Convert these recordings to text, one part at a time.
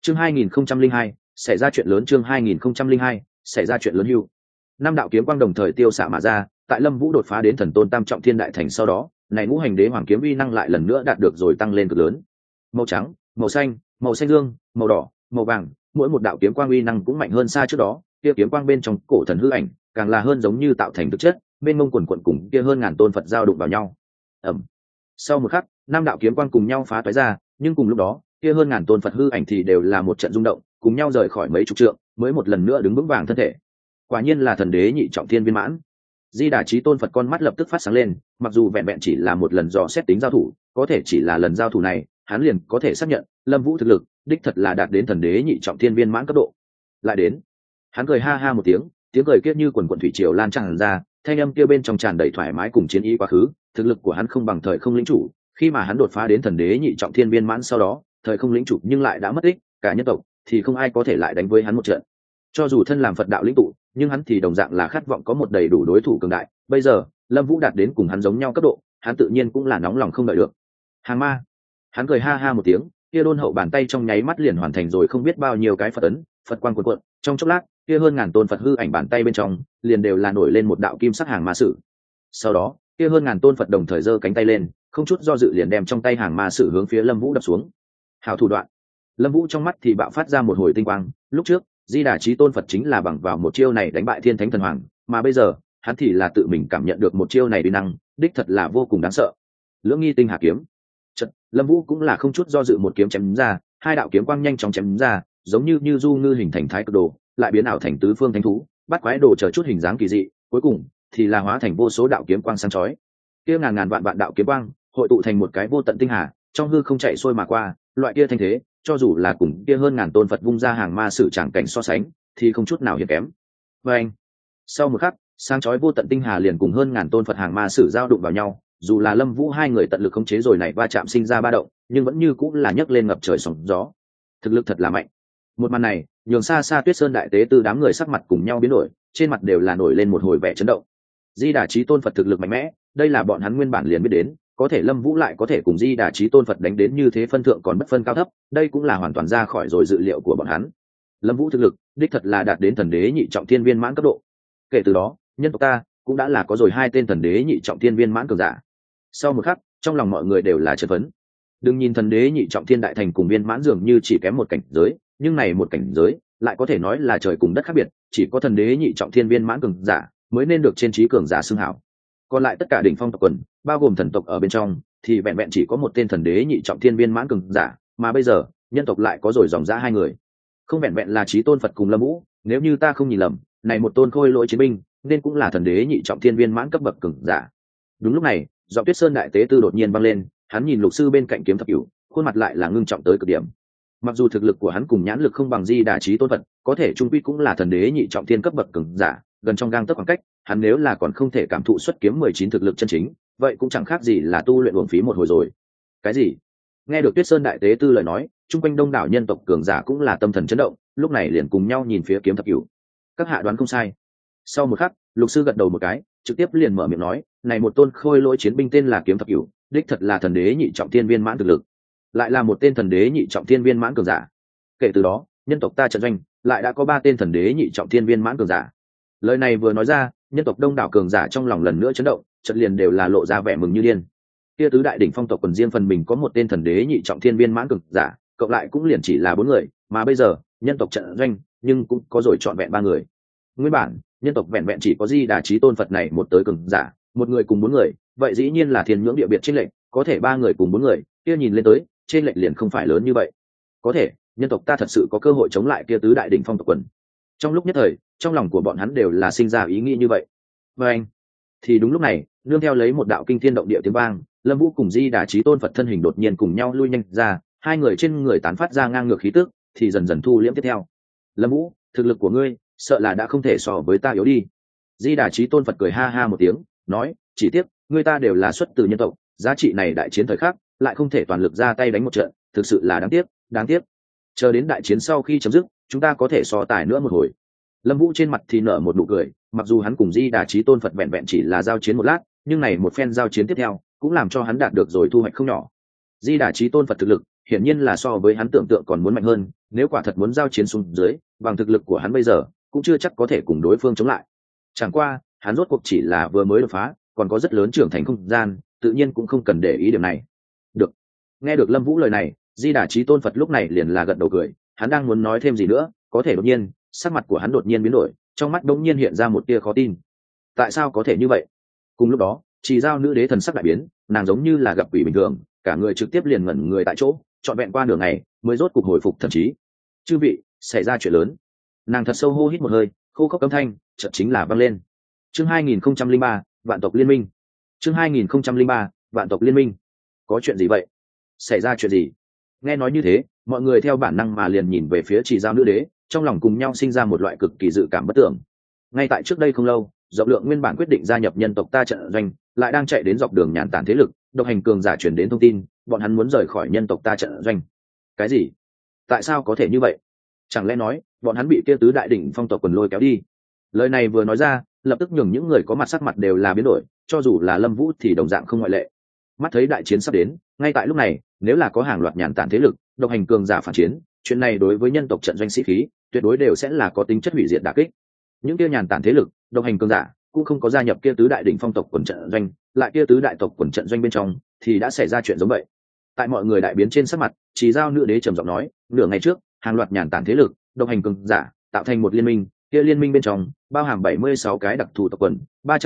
Chương 2002, xảy ra chuyện lớn. Chương 2002, xảy ra chuyện lớn. Hưu. Năm đạo kiếm quang đồng thời tiêu xạ mà ra, tại Lâm Vũ đột phá đến thần tôn tam trọng thiên đại thành sau đó, này ngũ hành đế hoàng kiếm uy năng lại lần nữa đạt được rồi tăng lên cực lớn. Màu trắng, màu xanh dương, màu đỏ, màu vàng, mỗi một đạo kiếm quang uy năng cũng mạnh hơn xa trước đó, kia kiếm quang bên trong cổ thần hư ảnh, càng là hơn giống như tạo thành thực chất, bên mông quần quần cùng kia hơn ngàn tôn Phật giao đụng vào nhau. Ầm. Sau một khắc, năm đạo kiếm quang cùng nhau phá toái ra, nhưng cùng lúc đó, kia hơn ngàn tôn Phật hư ảnh thì đều là một trận rung động, cùng nhau rời khỏi mấy chục trượng, mới một lần nữa đứng vững vàng thân thể. Quả nhiên là thần đế nhị trọng thiên viên mãn. Di Đà Chí Tôn Phật con mắt lập tức phát sáng lên, mặc dù vẹn vẹn chỉ là một lần dò xét tính giao thủ, có thể chỉ là lần giao thủ này, hắn liền có thể xác nhận, Lâm Vũ thực lực, đích thật là đạt đến thần đế nhị trọng thiên viên mãn cấp độ. Lại đến, hắn cười ha ha một tiếng, tiếng cười kia như quần quần thủy triều lan tràn ra, thanh âm kia bên trong tràn đầy thoải mái cùng chiến ý quá khứ, thực lực của hắn không bằng thời không lĩnh chủ, khi mà hắn đột phá đến thần đế nhị trọng thiên viên mãn sau đó, thời không lĩnh chủ nhưng lại đã mất tích, cả nhân tộc thì không ai có thể lại đánh với hắn một trận. Cho dù thân làm Phật đạo lĩnh tụ, nhưng hắn thì đồng dạng là khát vọng có một đầy đủ đối thủ cường đại, bây giờ, Lâm Vũ đạt đến cùng hắn giống nhau cấp độ, hắn tự nhiên cũng là nóng lòng không đợi được. Hàng ma. Hắn cười ha ha một tiếng, kia đôn hậu bàn tay trong nháy mắt liền hoàn thành rồi không biết bao nhiêu cái Phật ấn, Phật quang cuộn cuộn, trong chốc lát, kia hơn ngàn tôn Phật hư ảnh bàn tay bên trong, liền đều là nổi lên một đạo kim sắc hàng ma sử. Sau đó, kia hơn ngàn tôn Phật đồng thời giơ cánh tay lên, không chút do dự liền đem trong tay hàng ma sử hướng phía Lâm Vũ đập xuống. Hảo thủ đoạn. Lâm Vũ trong mắt thì bạo phát ra một hồi tinh quang, lúc trước, Di Đà Chí Tôn Phật chính là bằng vào một chiêu này đánh bại Thiên Thánh Thần Hoàng, mà bây giờ, hắn thì là tự mình cảm nhận được một chiêu này uy năng, đích thật là vô cùng đáng sợ. Lưỡng nghi tinh hà kiếm. Chợt, Lâm Vũ cũng là không chút do dự một kiếm chém ra, hai đạo kiếm quang nhanh chóng chém ra, giống như du ngư hình thành thái cực đồ, lại biến ảo thành tứ phương thánh thú, bắt quái đồ chờ chút hình dáng kỳ dị, cuối cùng thì là hóa thành vô số đạo kiếm quang sáng chói. Kia ngàn ngàn vạn vạn đạo kiếm quang, hội tụ thành một cái vô tận tinh hà, trong hư không chạy xuôi mà qua, loại kia thanh thế, cho dù là cùng kia hơn ngàn tôn Phật vung ra hàng ma sử tràng cảnh so sánh, thì không chút nào hiển kém. Và anh, sau một khắc, sáng chói vô tận tinh hà liền cùng hơn ngàn tôn Phật hàng ma sử giao đụng vào nhau, dù là Lâm Vũ hai người tận lực khống chế rồi này va chạm sinh ra ba động, nhưng vẫn như cũng là nhấc lên ngập trời sóng gió. Thực lực thật là mạnh. Một màn này, nhường xa xa Tuyết Sơn đại tế tư đám người sắc mặt cùng nhau biến đổi, trên mặt đều là nổi lên một hồi vẻ chấn động. Di Đà Chí Tôn Phật thực lực mạnh mẽ, đây là bọn hắn nguyên bản liền biết đến, có thể Lâm Vũ lại có thể cùng Di Đà Chí Tôn Phật đánh đến như thế phân thượng còn bất phân cao thấp, đây cũng là hoàn toàn ra khỏi rồi dự liệu của bọn hắn. Lâm Vũ thực lực, đích thật là đạt đến thần đế nhị trọng thiên viên mãn cấp độ. Kể từ đó, nhân tộc ta cũng đã là có rồi hai tên thần đế nhị trọng thiên viên mãn cường giả. Sau một khắc, trong lòng mọi người đều là chấn phấn. Đừng nhìn thần đế nhị trọng thiên đại thành cùng viên mãn dường như chỉ kém một cảnh giới, nhưng này một cảnh giới lại có thể nói là trời cùng đất khác biệt, chỉ có thần đế nhị trọng thiên viên mãn cường giả mới nên được trên trí cường giả xưng hảo. Còn lại tất cả đỉnh phong tộc quần, bao gồm thần tộc ở bên trong, thì vẹn vẹn chỉ có một tên thần đế nhị trọng thiên viên mãn cường giả, mà bây giờ, nhân tộc lại có rồi dòng dã hai người. Không vẹn vẹn là Chí Tôn Phật cùng Lâm Vũ, nếu như ta không nhìn lầm, này một tôn khôi lỗi chiến binh, nên cũng là thần đế nhị trọng thiên viên mãn cấp bậc cường giả. Đúng lúc này, giọng Tuyết Sơn đại tế tư đột nhiên vang lên, hắn nhìn Lục sư bên cạnh kiếm thập cửu, khuôn mặt lại là ngưng trọng tới cực điểm. Mặc dù thực lực của hắn cùng nhãn lực không bằng Di Đà Chí Tôn Phật, có thể trung quy cũng là thần đế nhị trọng thiên cấp bậc cường giả, gần trong gang tấc khoảng cách, hắn nếu là còn không thể cảm thụ xuất kiếm 19 thực lực chân chính, vậy cũng chẳng khác gì là tu luyện uổng phí một hồi rồi. Cái gì? Nghe được Tuyết Sơn đại tế tư lời nói, chung quanh đông đảo nhân tộc cường giả cũng là tâm thần chấn động, lúc này liền cùng nhau nhìn phía kiếm thập cửu. Các hạ đoán không sai. Sau một khắc, Lục sư gật đầu một cái, trực tiếp liền mở miệng nói, này một tôn khôi lỗi chiến binh tên là kiếm thập cửu, đích thật là thần đế nhị trọng thiên viên mãn thực lực, lại là một tên thần đế nhị trọng thiên viên mãn cường giả. Kể từ đó, nhân tộc ta trận doanh lại đã có 3 tên thần đế nhị trọng thiên viên mãn cường giả. Lời này vừa nói ra, nhân tộc đông đảo cường giả trong lòng lần nữa chấn động, chợt liền đều là lộ ra vẻ mừng như điên. Kia tứ đại đỉnh phong tộc quần riêng phần mình có một tên thần đế nhị trọng thiên viên mãn cường giả, cộng lại cũng liền chỉ là 4 người, mà bây giờ, nhân tộc trận doanh nhưng cũng có rồi trọn vẹn 3 người. Nguyên bản, nhân tộc vẹn vẹn chỉ có Di Đà Chí Tôn Phật này một tới cường giả, một người cùng 4 người, vậy dĩ nhiên là thiên nhưỡng địa biệt chênh lệch, có thể 3 người cùng 4 người, kia nhìn lên tới, chênh lệch liền không phải lớn như vậy. Có thể, nhân tộc ta thật sự có cơ hội chống lại kia tứ đại đỉnh phong tộc quần. Trong lúc nhất thời, trong lòng của bọn hắn đều là sinh ra ý nghĩ như vậy. Và anh, thì đúng lúc này, nương theo lấy một đạo kinh thiên động địa tiếng vang, Lâm Vũ cùng Di Đà Chí Tôn Phật thân hình đột nhiên cùng nhau lui nhanh ra, hai người trên người tán phát ra ngang ngược khí tức, thì dần dần thu liễm tiếp theo. Lâm Vũ, thực lực của ngươi, sợ là đã không thể so với ta yếu đi. Di Đà Chí Tôn Phật cười ha ha một tiếng, nói, chỉ tiếc, ngươi ta đều là xuất từ nhân tộc, giá trị này đại chiến thời khắc, lại không thể toàn lực ra tay đánh một trận, thực sự là đáng tiếc, đáng tiếc. Chờ đến đại chiến sau khi chấm dứt, chúng ta có thể so tài nữa một hồi. Lâm Vũ trên mặt thì nở một nụ cười, mặc dù hắn cùng Di Đà Chí Tôn Phật vẹn vẹn chỉ là giao chiến một lát, nhưng này một phen giao chiến tiếp theo, cũng làm cho hắn đạt được rồi thu hoạch không nhỏ. Di Đà Chí Tôn Phật thực lực, hiển nhiên là so với hắn tưởng tượng còn muốn mạnh hơn, nếu quả thật muốn giao chiến xuống dưới, bằng thực lực của hắn bây giờ cũng chưa chắc có thể cùng đối phương chống lại. Chẳng qua hắn rốt cuộc chỉ là vừa mới đột phá, còn có rất lớn trưởng thành không gian, tự nhiên cũng không cần để ý điểm này. Được. Nghe được Lâm Vũ lời này, Di Đà Chí Tôn Phật lúc này liền là gật đầu cười, hắn đang muốn nói thêm gì nữa, có thể đột nhiên sắc mặt của hắn đột nhiên biến đổi, trong mắt đống nhiên hiện ra một tia khó tin. Tại sao có thể như vậy? Cùng lúc đó, Chỉ Giao nữ đế thần sắc đại biến, nàng giống như là gặp quỷ bình thường, cả người trực tiếp liền ngẩn người tại chỗ, trọn vẹn qua nửa ngày mới rốt cục hồi phục thần trí. Chư vị, xảy ra chuyện lớn. Nàng thật sâu hô hít một hơi, khô khốc âm thanh chợt chính là vang lên. Chương 2003, Vạn tộc liên minh. Chương 2003, Vạn tộc liên minh. Có chuyện gì vậy? Xảy ra chuyện gì? Nghe nói như thế, mọi người theo bản năng mà liền nhìn về phía Chỉ Giao nữ đế, trong lòng cùng nhau sinh ra một loại cực kỳ dự cảm bất tưởng. Ngay tại trước đây không lâu, Dọc Lượng nguyên bản quyết định gia nhập nhân tộc ta trận doanh, lại đang chạy đến dọc đường nhàn tản thế lực, độc hành cường giả truyền đến thông tin, bọn hắn muốn rời khỏi nhân tộc ta trận doanh. Cái gì? Tại sao có thể như vậy? Chẳng lẽ nói bọn hắn bị kia tứ đại đỉnh phong tộc quần lôi kéo đi? Lời này vừa nói ra, lập tức nhường những người có mặt sắc mặt đều là biến đổi, cho dù là Lâm Vũ thì đồng dạng không ngoại lệ. Mắt thấy đại chiến sắp đến, ngay tại lúc này, nếu là có hàng loạt nhàn tản thế lực, độc hành cường giả phản chiến, chuyện này đối với nhân tộc trận doanh sĩ khí, tuyệt đối đều sẽ là có tính chất hủy diệt đả kích. Những kia nhàn tản thế lực, độc hành cường giả cũng không có gia nhập kia tứ đại đỉnh phong tộc quần trận doanh, lại kia tứ đại tộc quần trận doanh bên trong thì đã xảy ra chuyện giống vậy. Tại mọi người đại biến trên sắc mặt, Chỉ Giao nữ đế trầm giọng nói, nửa ngày trước, hàng loạt nhàn tản thế lực, độc hành cường giả tạo thành một liên minh, kia liên minh bên trong bao hàm 76 cái đặc thù tộc quần,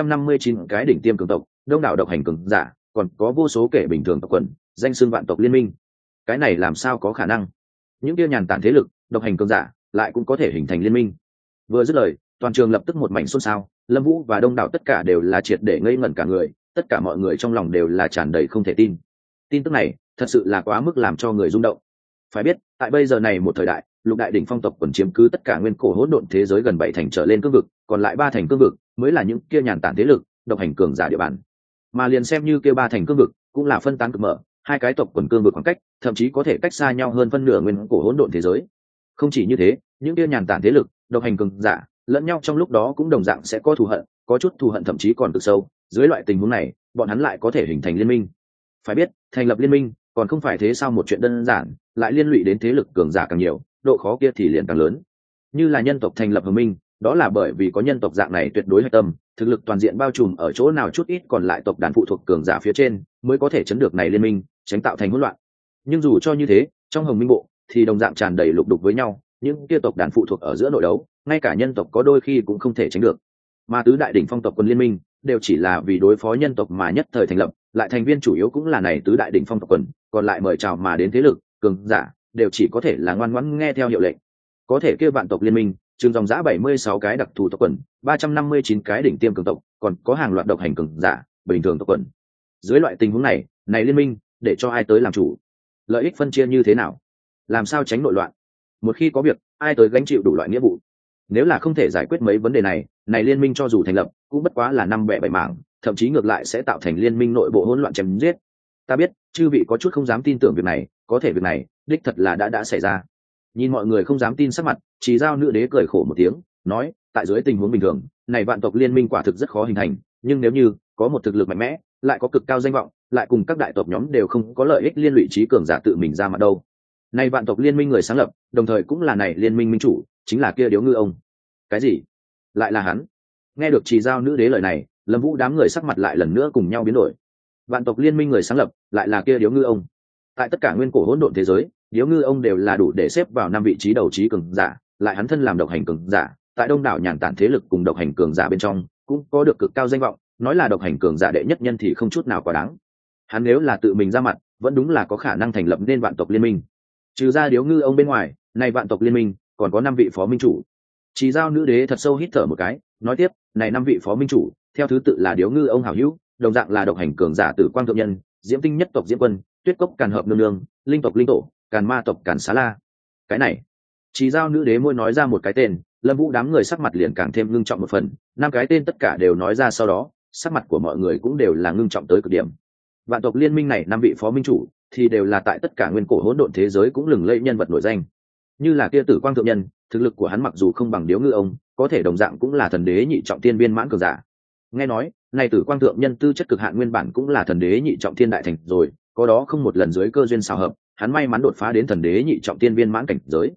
359 cái đỉnh tiêm cường tộc, đông đảo độc hành cường giả, còn có vô số kẻ bình thường tộc quần, danh xưng vạn tộc liên minh. Cái này làm sao có khả năng? Những kia nhàn tản thế lực, độc hành cường giả lại cũng có thể hình thành liên minh? Vừa dứt lời, toàn trường lập tức một mảnh xôn xao, Lâm Vũ và đông đảo tất cả đều là triệt để ngây ngẩn cả người, tất cả mọi người trong lòng đều là tràn đầy không thể tin. Tin tức này thật sự là quá mức làm cho người rung động. Phải biết, tại bây giờ này một thời đại, lục đại đỉnh phong tộc quần chiếm cứ tất cả nguyên cổ hỗn độn thế giới gần 7 thành trở lên cương vực, còn lại 3 thành cương vực mới là những kia nhàn tản thế lực, độc hành cường giả địa bàn. Mà liền xem như kia 3 thành cương vực, cũng là phân tán cực mở, hai cái tộc quần cương vực khoảng cách, thậm chí có thể cách xa nhau hơn phân nửa nguyên cổ hỗn độn thế giới. Không chỉ như thế, những kia nhàn tản thế lực, độc hành cường giả, lẫn nhau trong lúc đó cũng đồng dạng sẽ có thù hận, có chút thù hận thậm chí còn cực sâu. Dưới loại tình huống này, bọn hắn lại có thể hình thành liên minh. Phải biết, thành lập liên minh còn không phải thế sao một chuyện đơn giản, lại liên lụy đến thế lực cường giả càng nhiều, độ khó kia thì liền càng lớn. Như là nhân tộc thành lập hợp minh, đó là bởi vì có nhân tộc dạng này tuyệt đối hạch tâm, thực lực toàn diện bao trùm ở chỗ nào chút ít còn lại tộc đàn phụ thuộc cường giả phía trên, mới có thể chấn được này liên minh, tránh tạo thành hỗn loạn. Nhưng dù cho như thế, trong Hồng Minh bộ thì đồng dạng tràn đầy lục đục với nhau, những kia tộc đàn phụ thuộc ở giữa nội đấu, ngay cả nhân tộc có đôi khi cũng không thể tránh được. Mà tứ đại đỉnh phong tộc quân liên minh đều chỉ là vì đối phó nhân tộc mà nhất thời thành lập, lại thành viên chủ yếu cũng là này tứ đại đỉnh phong tộc quần, còn lại mời chào mà đến thế lực cường giả đều chỉ có thể là ngoan ngoãn nghe theo hiệu lệnh. Có thể kia vạn tộc liên minh trường dòng giã 76 cái đặc thù tộc quần, 359 cái đỉnh tiêm cường tộc, còn có hàng loạt độc hành cường giả bình thường tộc quần. Dưới loại tình huống này, này liên minh để cho ai tới làm chủ? Lợi ích phân chia như thế nào? Làm sao tránh nội loạn? Một khi có việc, ai tới gánh chịu đủ loại nghĩa vụ? Nếu là không thể giải quyết mấy vấn đề này, này liên minh cho dù thành lập cũng bất quá là năm bẻ bảy mảng, thậm chí ngược lại sẽ tạo thành liên minh nội bộ hỗn loạn chém giết. Ta biết chư vị có chút không dám tin tưởng việc này, có thể việc này đích thật là đã xảy ra. Nhìn mọi người không dám tin sắc mặt, Chỉ Giao nữ đế cười khổ một tiếng, nói, tại dưới tình huống bình thường, này vạn tộc liên minh quả thực rất khó hình thành, nhưng nếu như có một thực lực mạnh mẽ, lại có cực cao danh vọng, lại cùng các đại tộc nhóm đều không có lợi ích liên lụy trí cường giả tự mình ra mặt đâu. Này vạn tộc liên minh người sáng lập, đồng thời cũng là này liên minh minh chủ, chính là kia Điếu Ngư ông. Cái gì? Lại là hắn? Nghe được Chỉ Giao nữ đế lời này, Lâm Vũ đám người sắc mặt lại lần nữa cùng nhau biến đổi. Vạn tộc liên minh người sáng lập lại là kia Điếu Ngư ông. Tại tất cả nguyên cổ hỗn độn thế giới, Điếu Ngư ông đều là đủ để xếp vào 5 vị trí đầu trí cường giả, lại hắn thân làm độc hành cường giả, tại đông đảo nhàn tản thế lực cùng độc hành cường giả bên trong, cũng có được cực cao danh vọng, nói là độc hành cường giả đệ nhất nhân thì không chút nào quá đáng. Hắn nếu là tự mình ra mặt, vẫn đúng là có khả năng thành lập nên vạn tộc liên minh. Trừ ra Điếu Ngư ông bên ngoài, này vạn tộc liên minh còn có 5 vị phó minh chủ. Chỉ Giao nữ đế thật sâu hít thở một cái, nói tiếp, này 5 vị phó minh chủ, theo thứ tự là Điếu Ngư ông hảo hữu, đồng dạng là độc hành cường giả Tử Quang thượng nhân, Diễm Tinh nhất tộc Diễm Quân, Tuyết Cốc Càn Hợp nương nương, Linh tộc Linh tổ, Càn Ma tộc Càn Xá La. Cái này, Chỉ Giao nữ đế môi nói ra một cái tên, Lâm Vũ đám người sắc mặt liền càng thêm ngưng trọng một phần, 5 cái tên tất cả đều nói ra sau đó, sắc mặt của mọi người cũng đều là ngưng trọng tới cực điểm. Vạn tộc liên minh này 5 vị phó minh chủ thì đều là tại tất cả nguyên cổ hỗn độn thế giới cũng lừng lẫy nhân vật nổi danh. Như là kia Tử Quang thượng nhân, thực lực của hắn mặc dù không bằng Điếu Ngư ông, có thể đồng dạng cũng là thần đế nhị trọng tiên viên mãn cường giả. Nghe nói, này Tử Quang thượng nhân tư chất cực hạn nguyên bản cũng là thần đế nhị trọng thiên đại thành rồi, có đó không một lần dưới cơ duyên xào hợp, hắn may mắn đột phá đến thần đế nhị trọng tiên viên mãn cảnh giới.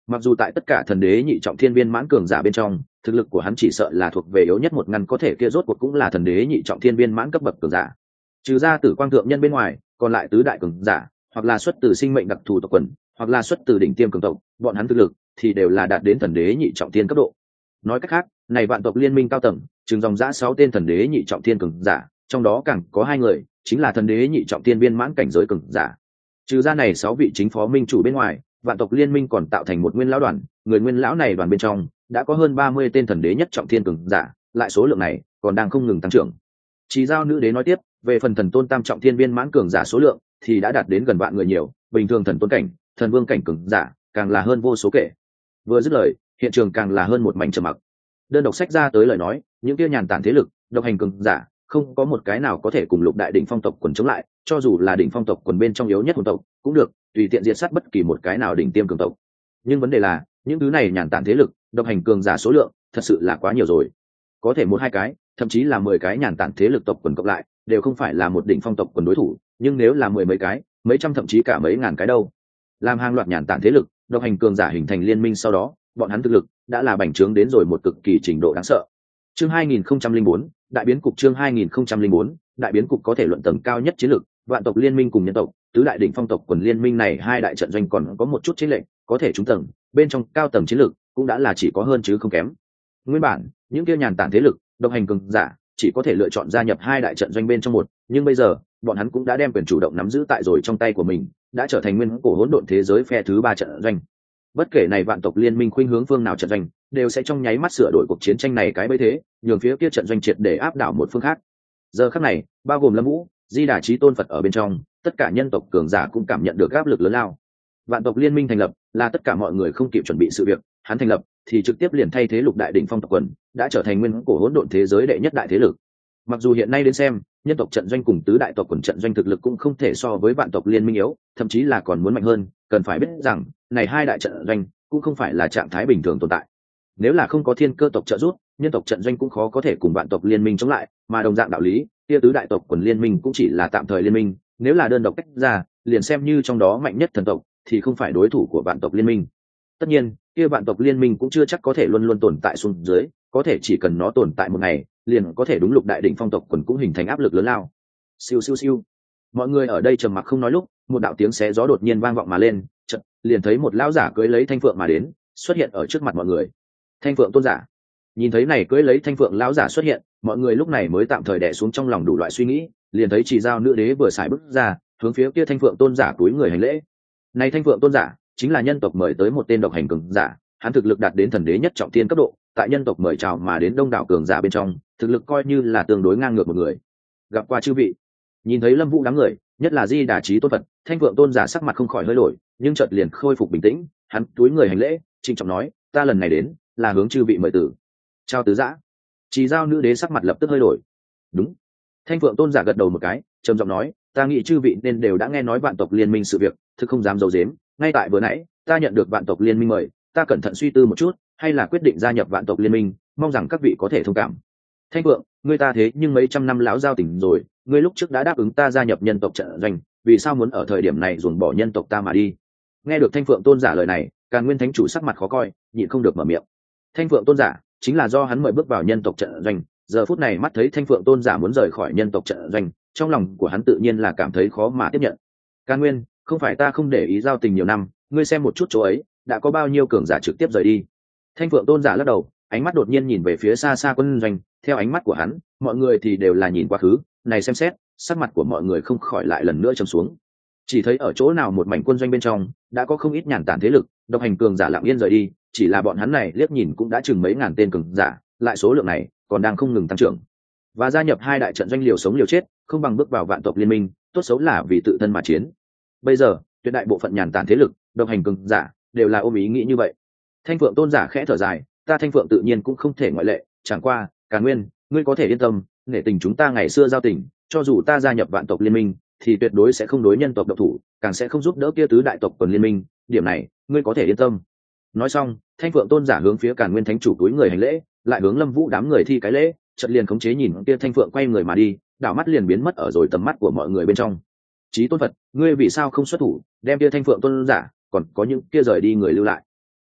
Mặc dù tại tất cả thần đế nhị trọng thiên viên mãn cường giả bên trong, thực lực của hắn chỉ sợ là thuộc về yếu nhất một ngăn, có thể kia rốt cuộc cũng là thần đế nhị trọng thiên viên mãn cấp bậc cường giả. Trừ ra Tử Quang thượng nhân bên ngoài, còn lại tứ đại cường giả, hoặc là xuất từ sinh mệnh đặc thù tộc quần, hoặc là xuất từ đỉnh tiêm cường tộc, bọn hắn thực lực thì đều là đạt đến thần đế nhị trọng thiên cấp độ. Nói cách khác, này vạn tộc liên minh cao tầng, chừng dòng dã 6 tên thần đế nhị trọng thiên cường giả, trong đó càng có 2 người chính là thần đế nhị trọng thiên viên mãn cảnh giới cường giả. Trừ ra này 6 vị chính phó minh chủ bên ngoài, vạn tộc liên minh còn tạo thành một nguyên lão đoàn, người nguyên lão này đoàn bên trong đã có hơn 30 tên thần đế nhất trọng thiên cường giả, lại số lượng này còn đang không ngừng tăng trưởng. Chỉ giao nữ đế nói tiếp, về phần thần tôn tam trọng thiên viên mãn cường giả số lượng thì đã đạt đến gần vạn người nhiều, bình thường thần tôn cảnh, thần vương cảnh cường giả càng là hơn vô số kể. Vừa dứt lời, hiện trường càng là hơn một mảnh trầm mặc. Đơn độc sách ra tới lời nói, những kia nhàn tản thế lực, độc hành cường giả, không có một cái nào có thể cùng lục đại đỉnh phong tộc quần chống lại, cho dù là đỉnh phong tộc quần bên trong yếu nhất hồn tộc cũng được, tùy tiện diệt sát bất kỳ một cái nào đỉnh tiêm cường tộc. Nhưng vấn đề là, những thứ này nhàn tản thế lực, độc hành cường giả số lượng thật sự là quá nhiều rồi. Có thể 1-2 cái, thậm chí là 10 cái nhàn tản thế lực tộc quần cộng lại, đều không phải là một đỉnh phong tộc quần đối thủ, nhưng nếu là 10 mấy cái, mấy trăm thậm chí cả mấy ngàn cái đâu. Làm hàng loạt nhàn tản thế lực, độc hành cường giả hình thành liên minh sau đó, bọn hắn thực lực đã là bành trướng đến rồi một cực kỳ trình độ đáng sợ. Chương 2004, đại biến cục. Chương 2004, đại biến cục. Có thể luận tầng cao nhất chiến lược, vạn tộc liên minh cùng nhân tộc tứ đại đỉnh phong tộc quần liên minh này hai đại trận doanh còn có một chút chênh lệch, có thể trúng tầng bên trong cao tầng chiến lược cũng đã là chỉ có hơn chứ không kém. Nguyên bản những kia nhàn tản thế lực, độc hành cường giả chỉ có thể lựa chọn gia nhập hai đại trận doanh bên trong một, nhưng bây giờ bọn hắn cũng đã đem quyền chủ động nắm giữ tại rồi trong tay của mình, đã trở thành nguyên cổ hỗn độn thế giới phe thứ 3 trận doanh. Bất kể này vạn tộc liên minh khuynh hướng phương nào trận doanh, đều sẽ trong nháy mắt sửa đổi cuộc chiến tranh này cái bấy thế, nhường phía kia trận doanh triệt để áp đảo một phương khác. Giờ khắc này, bao gồm Lâm Vũ, Di Đà Chí Tôn Phật ở bên trong, tất cả nhân tộc cường giả cũng cảm nhận được áp lực lớn lao. Vạn tộc liên minh thành lập là tất cả mọi người không kịp chuẩn bị sự việc, hắn thành lập thì trực tiếp liền thay thế lục đại đỉnh phong tộc quần, đã trở thành nguyên cổ hỗn độn thế giới đệ nhất đại thế lực. Mặc dù hiện nay đến xem, nhân tộc trận doanh cùng tứ đại tộc quần trận doanh thực lực cũng không thể so với vạn tộc liên minh yếu, thậm chí là còn muốn mạnh hơn, cần phải biết rằng, này hai đại trận doanh cũng không phải là trạng thái bình thường tồn tại. Nếu là không có thiên cơ tộc trợ giúp, nhân tộc trận doanh cũng khó có thể cùng vạn tộc liên minh chống lại, mà đồng dạng đạo lý, kia tứ đại tộc quần liên minh cũng chỉ là tạm thời liên minh, nếu là đơn độc tách ra, liền xem như trong đó mạnh nhất thần tộc, thì không phải đối thủ của vạn tộc liên minh. Tất nhiên, kia vạn tộc liên minh cũng chưa chắc có thể luôn luôn tồn tại xuống dưới, có thể chỉ cần nó tồn tại một ngày, liền có thể đúng lục đại đỉnh phong tộc quần cũng hình thành áp lực lớn lao. Siêu siêu siêu. Mọi người ở đây trầm mặc không nói lúc, một đạo tiếng xé gió đột nhiên vang vọng mà lên, chợt liền thấy một lão giả cưỡi lấy thanh phượng mà đến, xuất hiện ở trước mặt mọi người. Thanh phượng tôn giả. Nhìn thấy này cưỡi lấy thanh phượng lão giả xuất hiện, mọi người lúc này mới tạm thời đè xuống trong lòng đủ loại suy nghĩ, liền thấy chỉ giao nữ đế vừa xài bước ra, hướng phía kia thanh phượng tôn giả túi người hành lễ. Này thanh phượng tôn giả chính là nhân tộc mời tới một tên độc hành cường giả, hắn thực lực đạt đến thần đế nhất trọng thiên cấp độ, tại nhân tộc mời chào mà đến đông đảo cường giả bên trong, thực lực coi như là tương đối ngang ngược một người. Gặp qua chư vị. Nhìn thấy Lâm Vũ đám người, nhất là Di Đà Chí Tôn Phật, thanh phượng tôn giả sắc mặt không khỏi hơi đổi, nhưng chợt liền khôi phục bình tĩnh, hắn túi người hành lễ, trịnh trọng nói, ta lần này đến là hướng chư vị mời tử. Chào tứ giã. Chỉ giao nữ đế sắc mặt lập tức hơi đổi. Đúng. Thanh phượng tôn giả gật đầu một cái, trầm giọng nói, ta nghĩ chư vị nên đều đã nghe nói vạn tộc liên minh sự việc, thực không dám giấu giếm, ngay tại vừa nãy ta nhận được vạn tộc liên minh mời, ta cẩn thận suy tư một chút, hay là quyết định gia nhập vạn tộc liên minh, mong rằng các vị có thể thông cảm. Thanh phượng, ngươi ta thế nhưng mấy trăm năm lão giao tình rồi, ngươi lúc trước đã đáp ứng ta gia nhập nhân tộc trận doanh, vì sao muốn ở thời điểm này ruồng bỏ nhân tộc ta mà đi? Nghe được thanh phượng tôn giả lời này, Càn Nguyên thánh chủ sắc mặt khó coi, nhịn không được mở miệng. Thanh phượng tôn giả chính là do hắn mời bước vào nhân tộc trận doanh, giờ phút này mắt thấy thanh phượng tôn giả muốn rời khỏi nhân tộc trận doanh, trong lòng của hắn tự nhiên là cảm thấy khó mà tiếp nhận. Càn Nguyên, không phải ta không để ý giao tình nhiều năm, ngươi xem một chút chỗ ấy, đã có bao nhiêu cường giả trực tiếp rời đi. Thanh phượng tôn giả lắc đầu, ánh mắt đột nhiên nhìn về phía xa xa quân doanh, theo ánh mắt của hắn, mọi người thì đều là nhìn quá khứ, này xem xét, sắc mặt của mọi người không khỏi lại lần nữa trầm xuống. Chỉ thấy ở chỗ nào một mảnh quân doanh bên trong, đã có không ít nhàn tản thế lực, độc hành cường giả lặng yên rời đi, chỉ là bọn hắn này liếc nhìn cũng đã chừng mấy ngàn tên cường giả, lại số lượng này còn đang không ngừng tăng trưởng. Và gia nhập hai đại trận doanh liều sống liều chết, không bằng bước vào vạn tộc liên minh, tốt xấu là vì tự thân mà chiến. Bây giờ, tuyệt đại bộ phận nhàn tản thế lực, độc hành cường giả đều là ôm ý nghĩ như vậy. Thanh phượng tôn giả khẽ thở dài, ta thanh phượng tự nhiên cũng không thể ngoại lệ, chẳng qua, Càn Nguyên, ngươi có thể yên tâm, nể tình chúng ta ngày xưa giao tình, cho dù ta gia nhập vạn tộc liên minh, thì tuyệt đối sẽ không đối nhân tộc độc thủ, càng sẽ không giúp đỡ kia tứ đại tộc quần liên minh, điểm này, ngươi có thể yên tâm. Nói xong, thanh phượng tôn giả hướng phía Càn Nguyên thánh chủ túi người hành lễ, lại hướng Lâm Vũ đám người thi cái lễ, chợt liền khống chế nhìn kia thanh phượng quay người mà đi, đảo mắt liền biến mất ở rồi tầm mắt của mọi người bên trong. Chí Tôn Phật, ngươi vì sao không xuất thủ, đem kia thanh phượng tôn giả, còn có những kia rời đi người lưu lại?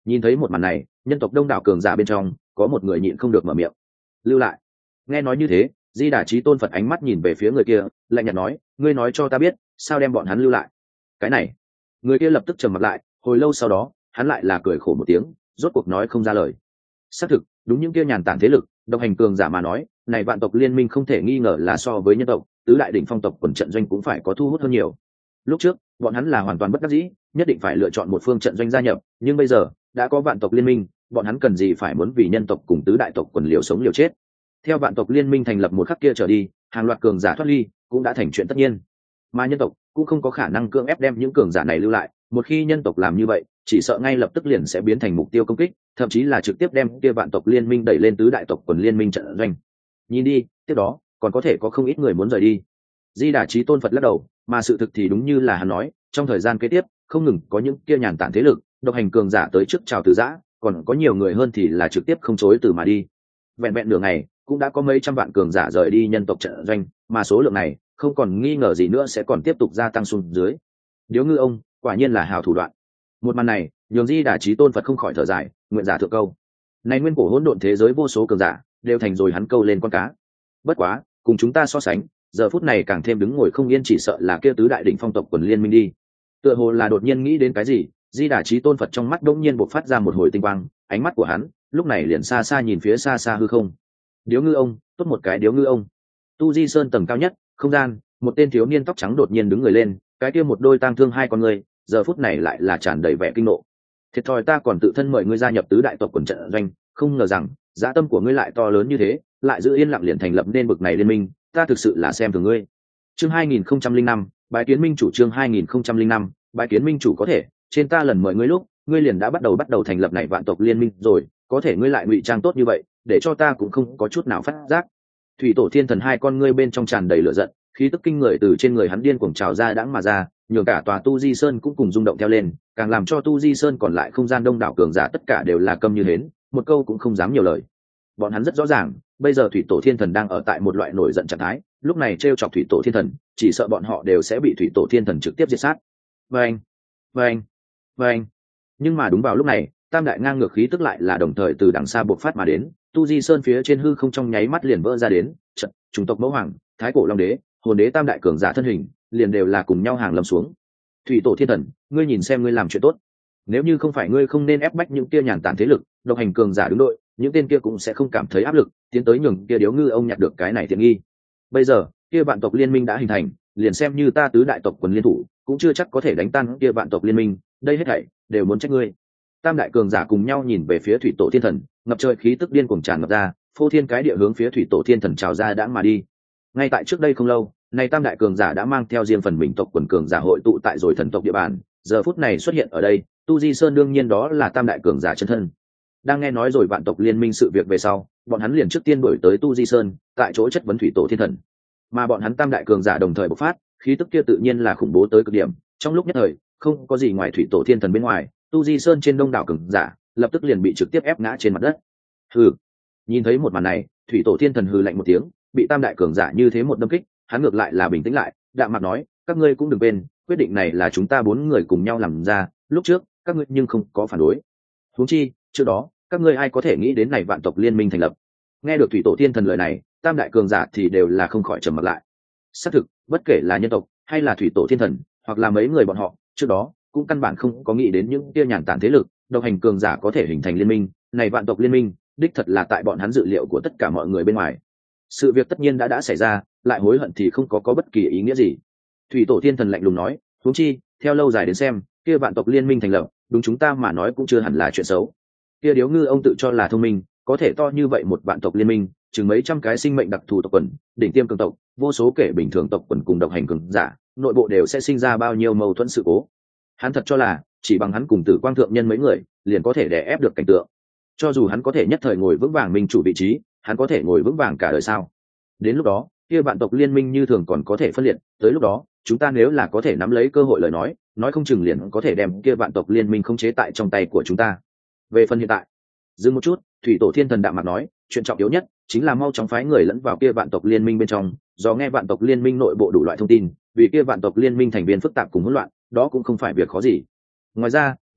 Nhìn thấy một màn này, nhân tộc đông đảo cường giả bên trong có một người nhịn không được mở miệng. Lưu lại. Nghe nói như thế, Di Đà Chí Tôn Phật ánh mắt nhìn về phía người kia, lạnh nhạt nói, ngươi nói cho ta biết, sao đem bọn hắn lưu lại? Cái này, người kia lập tức trầm mặt lại, hồi lâu sau đó, hắn lại là cười khổ một tiếng, rốt cuộc nói không ra lời. Xác thực, đúng những kia nhàn tản thế lực, độc hành cường giả mà nói, này vạn tộc liên minh không thể nghi ngờ là so với nhân tộc, tứ đại đỉnh phong tộc quần trận doanh cũng phải có thu hút hơn nhiều. Lúc trước, bọn hắn là hoàn toàn bất đắc dĩ, nhất định phải lựa chọn một phương trận doanh gia nhập, nhưng bây giờ, đã có vạn tộc liên minh, bọn hắn cần gì phải muốn vì nhân tộc cùng tứ đại tộc quần liều sống liều chết. Theo vạn tộc liên minh thành lập một khắc kia trở đi, hàng loạt cường giả thoát ly cũng đã thành chuyện tất nhiên, mà nhân tộc cũng không có khả năng cưỡng ép đem những cường giả này lưu lại. Một khi nhân tộc làm như vậy, chỉ sợ ngay lập tức liền sẽ biến thành mục tiêu công kích, thậm chí là trực tiếp đem kia vạn tộc liên minh đẩy lên tứ đại tộc quần liên minh trận doanh. Nhìn đi, tiếp đó còn có thể có không ít người muốn rời đi. Di Đà Chí Tôn Phật lắc đầu, mà sự thực thì đúng như là hắn nói, trong thời gian kế tiếp không ngừng có những kia nhàn tản thế lực, độc hành cường giả tới trước chào từ giã, còn có nhiều người hơn thì là trực tiếp không chối từ mà đi. Vẹn vẹn nửa ngày cũng đã có mấy trăm vạn cường giả rời đi nhân tộc trận doanh, mà số lượng này không còn nghi ngờ gì nữa sẽ còn tiếp tục gia tăng xuống dưới. Điếu ngư ông quả nhiên là hào thủ đoạn. Một màn này nhường Di Đà Chí Tôn Phật không khỏi thở dài, nguyện giả thượng câu. Này nguyên cổ hỗn độn thế giới vô số cường giả đều thành rồi hắn câu lên con cá. Bất quá, cùng chúng ta so sánh, giờ phút này càng thêm đứng ngồi không yên chỉ sợ là kia tứ đại đỉnh phong tộc quần liên minh đi. Tựa hồ là đột nhiên nghĩ đến cái gì, Di Đà Chí Tôn Phật trong mắt đột nhiên bộc phát ra một hồi tinh quang, ánh mắt của hắn lúc này liền xa xa nhìn phía xa xa hư không. Điếu ngư ông, tốt một cái điếu ngư ông. Tu Di Sơn tầng cao nhất, không gian, một tên thiếu niên tóc trắng đột nhiên đứng người lên, cái kia một đôi tang thương hai con người, giờ phút này lại là tràn đầy vẻ kinh nộ. Thiệt thòi ta còn tự thân mời ngươi gia nhập tứ đại tộc quần trận doanh, không ngờ rằng dã tâm của ngươi lại to lớn như thế, lại giữ yên lặng liền thành lập nên bực này liên minh, ta thực sự là xem thường ngươi. Chương 2005, bái kiến minh chủ. Chương 2005, bái kiến minh chủ. Có thể trên ta lần mời ngươi lúc, ngươi liền đã bắt đầu thành lập này vạn tộc liên minh rồi, có thể ngươi lại ngụy trang tốt như vậy, để cho ta cũng không có chút nào phát giác. Thủy Tổ Thiên Thần hai con ngươi bên trong tràn đầy lửa giận, khí tức kinh người từ trên người hắn điên cuồng trào ra đãng mà ra, nhường cả tòa Tu Di Sơn cũng cùng rung động theo lên, càng làm cho Tu Di Sơn còn lại không gian đông đảo cường giả tất cả đều là câm như hến, một câu cũng không dám nhiều lời. Bọn hắn rất rõ ràng, bây giờ Thủy Tổ Thiên Thần đang ở tại một loại nổi giận trạng thái, lúc này trêu chọc Thủy Tổ Thiên Thần, chỉ sợ bọn họ đều sẽ bị Thủy Tổ Thiên Thần trực tiếp diệt sát. Vâng, vâng, vâng. Nhưng mà đúng vào lúc này, tam đại ngang ngược khí tức lại là đồng thời từ đằng xa bộc phát mà đến, Tu Di Sơn phía trên hư không trong nháy mắt liền vỡ ra đến, trận chủng tộc mẫu hoàng, thái cổ long đế, hồn đế tam đại cường giả thân hình liền đều là cùng nhau hàng lâm xuống. Thủy Tổ Thiên Thần, ngươi nhìn xem ngươi làm chuyện tốt, nếu như không phải ngươi không nên ép bách những kia nhàn tản thế lực, độc hành cường giả đứng đội, những tên kia cũng sẽ không cảm thấy áp lực tiến tới nhường kia điếu ngư ông nhặt được cái này tiện nghi. Bây giờ kia vạn tộc liên minh đã hình thành, liền xem như ta tứ đại tộc quần liên thủ cũng chưa chắc có thể đánh tan kia vạn tộc liên minh, đây hết thảy đều muốn trách ngươi. Tam đại cường giả cùng nhau nhìn về phía Thủy Tổ Thiên Thần, ngập trời khí tức điên cuồng tràn ngập ra, phô thiên cái địa hướng phía Thủy Tổ Thiên Thần trào ra đã mà đi. Ngay tại trước đây không lâu, này tam đại cường giả đã mang theo riêng phần mình tộc quần cường giả hội tụ tại rồi thần tộc địa bàn, giờ phút này xuất hiện ở đây, Tu Di Sơn đương nhiên đó là tam đại cường giả chân thân. Đang nghe nói rồi vạn tộc liên minh sự việc về sau, bọn hắn liền trước tiên đuổi tới Tu Di Sơn, tại chỗ chất vấn Thủy Tổ Thiên Thần. Mà bọn hắn tam đại cường giả đồng thời bộc phát, khí tức kia tự nhiên là khủng bố tới cực điểm, trong lúc nhất thời, không có gì ngoài Thủy Tổ Thiên Thần bên ngoài, Tu Di Sơn trên đông đảo cường giả lập tức liền bị trực tiếp ép ngã trên mặt đất. Hừ. Nhìn thấy một màn này, Thủy Tổ Thiên Thần hừ lạnh một tiếng, bị tam đại cường giả như thế một đâm kích, hắn ngược lại là bình tĩnh lại, đạm mặt nói, các ngươi cũng đừng quên, quyết định này là chúng ta bốn người cùng nhau làm ra, lúc trước các ngươi nhưng không có phản đối. Huống chi, trước đó, các ngươi ai có thể nghĩ đến này vạn tộc liên minh thành lập. Nghe được Thủy Tổ Thiên Thần lời này, tam đại cường giả thì đều là không khỏi trầm mặt lại. Xác thực, bất kể là nhân tộc hay là Thủy Tổ Thiên Thần, hoặc là mấy người bọn họ, trước đó cũng căn bản không có nghĩ đến những tia nhàn tản thế lực, độc hành cường giả có thể hình thành liên minh, này vạn tộc liên minh, đích thật là tại bọn hắn dự liệu của tất cả mọi người bên ngoài. Sự việc tất nhiên đã xảy ra, lại hối hận thì không có bất kỳ ý nghĩa gì. Thủy Tổ Thiên Thần lạnh lùng nói, huống chi, theo lâu dài đến xem, kia vạn tộc liên minh thành lập, đúng chúng ta mà nói cũng chưa hẳn là chuyện xấu. Kia điếu ngư ông tự cho là thông minh, có thể to như vậy một vạn tộc liên minh, chừng mấy trăm cái sinh mệnh đặc thù tộc quần, đỉnh tiêm cường tộc, vô số kể bình thường tộc quần cùng độc hành cường giả, nội bộ đều sẽ sinh ra bao nhiêu mâu thuẫn sự cố. Hắn thật cho là chỉ bằng hắn cùng Tử Quang thượng nhân mấy người, liền có thể đè ép được cảnh tượng. Cho dù hắn có thể nhất thời ngồi vững vàng minh chủ vị trí, hắn có thể ngồi vững vàng cả đời sao? Đến lúc đó, kia vạn tộc liên minh như thường còn có thể phân liệt, tới lúc đó, chúng ta nếu là có thể nắm lấy cơ hội lời nói không chừng liền có thể đem kia vạn tộc liên minh khống chế tại trong tay của chúng ta. Về phần hiện tại, dừng một chút, Thủy Tổ Thiên Thần đạm mặt nói, chuyện trọng yếu nhất chính là mau chóng phái người lẫn vào kia vạn tộc liên minh bên trong, do nghe vạn tộc liên minh nội bộ đủ loại thông tin, vì kia vạn tộc liên minh thành viên phức tạp cùng hỗn loạn, đó cũng không phải việc khó gì. Ngoài ra,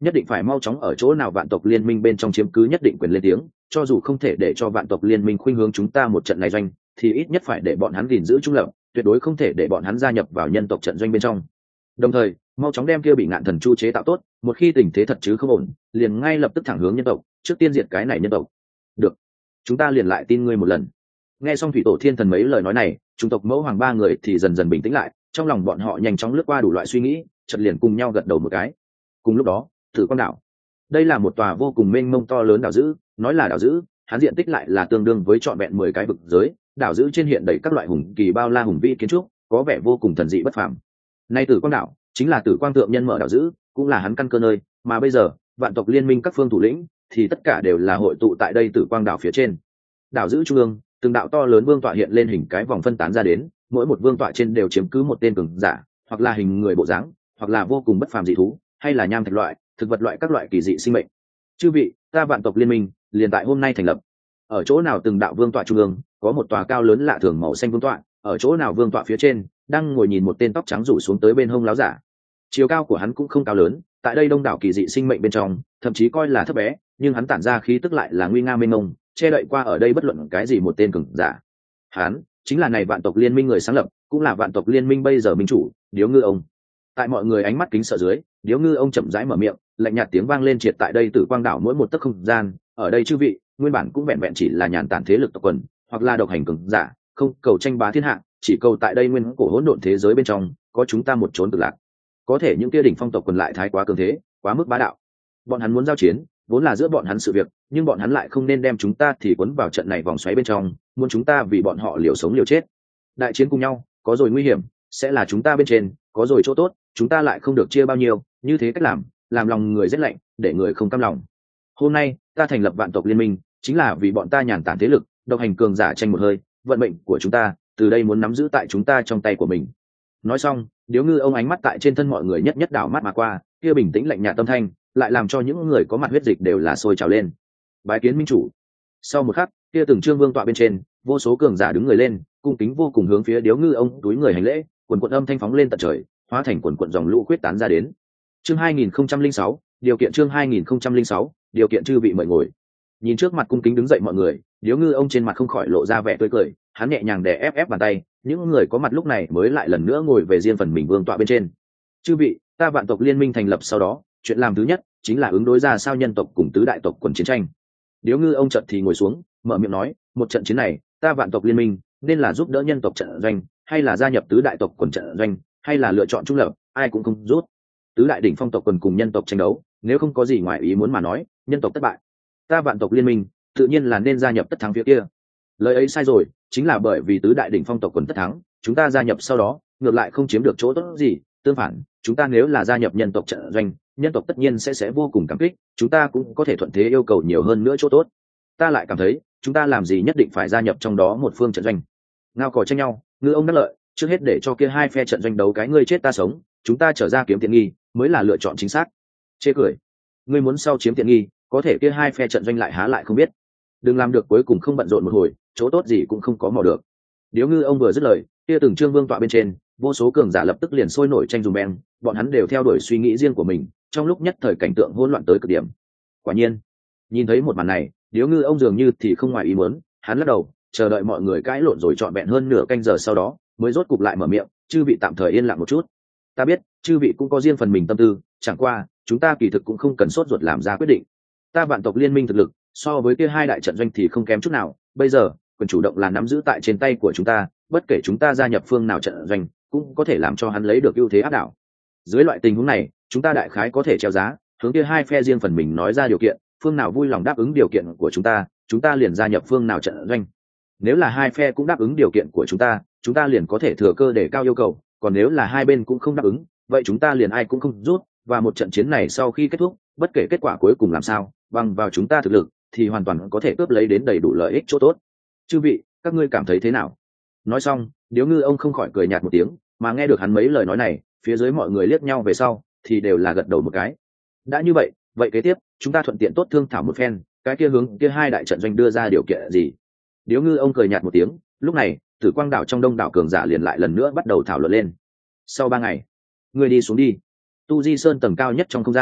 nhất định phải mau chóng ở chỗ nào vạn tộc liên minh bên trong chiếm cứ nhất định quyền lên tiếng, cho dù không thể để cho vạn tộc liên minh khuynh hướng chúng ta một trận này doanh, thì ít nhất phải để bọn hắn gìn giữ trung lập, tuyệt đối không thể để bọn hắn gia nhập vào nhân tộc trận doanh bên trong. Đồng thời mau chóng đem kia bị ngạn thần chu chế tạo tốt, một khi tình thế thật chứ không ổn, liền ngay lập tức thẳng hướng nhân tộc, trước tiên diệt cái này nhân tộc. Được, chúng ta liền lại tin ngươi một lần. Nghe xong thủy tổ thiên thần mấy lời nói này, trung tộc mẫu hoàng ba người thì dần dần bình tĩnh lại, trong lòng bọn họ nhanh chóng lướt qua đủ loại suy nghĩ, chợt liền cùng nhau gật đầu một cái. Cùng lúc đó, Tử Quang đảo, đây là một tòa vô cùng mênh mông to lớn đảo dữ, nói là đảo dữ, hắn diện tích lại là tương đương với trọn vẹn 10 cái vực giới. Đảo dữ trên hiện đầy các loại hùng kỳ bao la hùng vĩ kiến trúc, có vẻ vô cùng thần dị bất phàm. Nay Tử Quang đảo chính là Tử Quang thượng nhân mở đảo dữ, cũng là hắn căn cơ nơi, mà bây giờ vạn tộc liên minh các phương thủ lĩnh thì tất cả đều là hội tụ tại đây Tử Quang đảo phía trên. Đảo dữ trung ương, từng đạo to lớn vương tọa hiện lên hình cái vòng phân tán ra đến, mỗi một vương tọa trên đều chiếm cứ một tên cường giả, hoặc là hình người bộ dáng, hoặc là vô cùng bất phàm dị thú, hay là nham thạch loại, thực vật loại các loại kỳ dị sinh mệnh. Chư vị, ta vạn tộc liên minh liền tại hôm nay thành lập. Ở chỗ nào từng đạo vương tọa trung ương, có một tòa cao lớn lạ thường màu xanh vương tọa, ở chỗ nào vương tọa phía trên đang ngồi nhìn một tên tóc trắng rủ xuống tới bên hông láo giả. Chiều cao của hắn cũng không cao lớn, tại đây đông đảo kỳ dị sinh mệnh bên trong, thậm chí coi là thấp bé, nhưng hắn tản ra khí tức lại là nguy nga mênh mông, che đậy qua ở đây bất luận cái gì một tên cường giả. Hắn chính là này vạn tộc liên minh người sáng lập, cũng là vạn tộc liên minh bây giờ minh chủ, Điếu Ngư ông. Tại mọi người ánh mắt kính sợ dưới, Điếu Ngư ông chậm rãi mở miệng, lạnh nhạt tiếng vang lên triệt tại đây Tử Quang đảo mỗi một tấc không gian. Ở đây chư vị, nguyên bản cũng vẹn vẹn chỉ là nhàn tản thế lực tộc quần, hoặc là độc hành cường giả, không cầu tranh bá thiên hạ, chỉ cầu tại đây nguyên cổ hỗn độn thế giới bên trong có chúng ta một chốn cực lạc. Có thể những kia đỉnh phong tộc quần lại thái quá cường thế, quá mức bá đạo. Bọn hắn muốn giao chiến, vốn là giữa bọn hắn sự việc, nhưng bọn hắn lại không nên đem chúng ta thì cuốn vào trận này vòng xoáy bên trong, muốn chúng ta vì bọn họ liều sống liều chết. Đại chiến cùng nhau, có rồi nguy hiểm, sẽ là chúng ta bên trên, có rồi chỗ tốt, chúng ta lại không được chia bao nhiêu, như thế cách làm lòng người rét lạnh, để người không cam lòng. Hôm nay, ta thành lập vạn tộc liên minh, chính là vì bọn ta nhàn tản thế lực, độc hành cường giả tranh một hơi, vận mệnh của chúng ta, từ đây muốn nắm giữ tại chúng ta trong tay của mình. Nói xong, Điếu Ngư ông ánh mắt tại trên thân mọi người nhất nhất đảo mắt mà qua, kia bình tĩnh lạnh nhạt tâm thanh, lại làm cho những người có mặt huyết dịch đều là sôi trào lên. Bái kiến minh chủ. Sau một khắc, kia từng trương vương tọa bên trên, vô số cường giả đứng người lên, cung kính vô cùng hướng phía Điếu Ngư ông túi người hành lễ, quần quần âm thanh phóng lên tận trời, hóa thành quần quần dòng lũ quyết tán ra đến. Chương 2006, điều kiện chương 2006, điều kiện chư vị mời ngồi. Nhìn trước mặt cung kính đứng dậy mọi người, Điếu Ngư ông trên mặt không khỏi lộ ra vẻ tươi cười, hắn nhẹ nhàng đè ép bàn tay, những người có mặt lúc này mới lại lần nữa ngồi về riêng phần mình vương tọa bên trên. Chư vị, ta vạn tộc liên minh thành lập sau đó, chuyện làm thứ nhất chính là ứng đối ra sao nhân tộc cùng tứ đại tộc quần chiến tranh. Điếu Ngư ông chợt thì ngồi xuống, mở miệng nói, một trận chiến này, ta vạn tộc liên minh nên là giúp đỡ nhân tộc trận doanh, hay là gia nhập tứ đại tộc quần trận doanh, hay là lựa chọn trung lập, ai cũng không rút. Tứ đại đỉnh phong tộc quần cùng nhân tộc tranh đấu, nếu không có gì ngoài ý muốn mà nói, nhân tộc thất bại, ta vạn tộc liên minh tự nhiên là nên gia nhập tất thắng phía kia. Lời ấy sai rồi, chính là bởi vì tứ đại đỉnh phong tộc quần tất thắng, chúng ta gia nhập sau đó ngược lại không chiếm được chỗ tốt gì, tương phản, chúng ta nếu là gia nhập nhân tộc trận doanh, nhân tộc tất nhiên sẽ vô cùng cảm kích, chúng ta cũng có thể thuận thế yêu cầu nhiều hơn nữa chỗ tốt. Ta lại cảm thấy chúng ta làm gì nhất định phải gia nhập trong đó một phương trận doanh. Ngao cò tranh nhau, Ngư ông đắc lợi, trước hết để cho kia hai phe trận doanh đấu cái ngươi chết ta sống, chúng ta trở ra kiếm tiện nghi mới là lựa chọn chính xác. Chê cười, ngươi muốn sau chiếm tiện nghi, có thể kia hai phe trận doanh lại há lại không biết. Đừng làm được cuối cùng không bận rộn một hồi, chỗ tốt gì cũng không có mò được. Điếu Ngư ông vừa dứt lời, kia từng trương vương tọa bên trên, vô số cường giả lập tức liền sôi nổi tranh dùm beng, bọn hắn đều theo đuổi suy nghĩ riêng của mình, trong lúc nhất thời cảnh tượng hỗn loạn tới cực điểm. Quả nhiên, nhìn thấy một màn này, Điếu Ngư ông dường như thì không ngoài ý muốn, hắn lắc đầu, chờ đợi mọi người cãi lộn rồi trọn vẹn hơn nửa canh giờ sau đó, mới rốt cục lại mở miệng, chư vị tạm thời yên lặng một chút. Ta biết, chư vị cũng có riêng phần mình tâm tư, chẳng qua, chúng ta kỳ thực cũng không cần sốt ruột làm ra quyết định. Ta vạn tộc liên minh thực lực, so với kia hai đại trận doanh thì không kém chút nào, bây giờ, quyền chủ động là nắm giữ tại trên tay của chúng ta, bất kể chúng ta gia nhập phương nào trận doanh, cũng có thể làm cho hắn lấy được ưu thế áp đảo. Dưới loại tình huống này, chúng ta đại khái có thể treo giá, hướng kia hai phe riêng phần mình nói ra điều kiện, phương nào vui lòng đáp ứng điều kiện của chúng ta liền gia nhập phương nào trận doanh. Nếu là hai phe cũng đáp ứng điều kiện của chúng ta liền có thể thừa cơ để cao yêu cầu, còn nếu là hai bên cũng không đáp ứng, vậy chúng ta liền ai cũng không rút, và một trận chiến này sau khi kết thúc, bất kể kết quả cuối cùng làm sao, bằng vào chúng ta thực lực thì hoàn toàn có thể cướp lấy đến đầy đủ lợi ích chỗ tốt. Chư vị, các ngươi cảm thấy thế nào? Nói xong, Điếu Ngư ông không khỏi cười nhạt một tiếng, mà nghe được hắn mấy lời nói này, phía dưới mọi người liếc nhau về sau thì đều là gật đầu một cái. Đã như vậy, vậy kế tiếp chúng ta thuận tiện tốt thương thảo một phen, cái kia hướng kia hai đại trận doanh đưa ra điều kiện gì. Điếu Ngư ông cười nhạt một tiếng, lúc này Tử Quang đảo trong đông đảo cường giả liền lại lần nữa bắt đầu thảo luận lên. Sau 3 ngày, ngươi đi xuống đi. Tu Di Sơn tầng cao nhất trong không gian,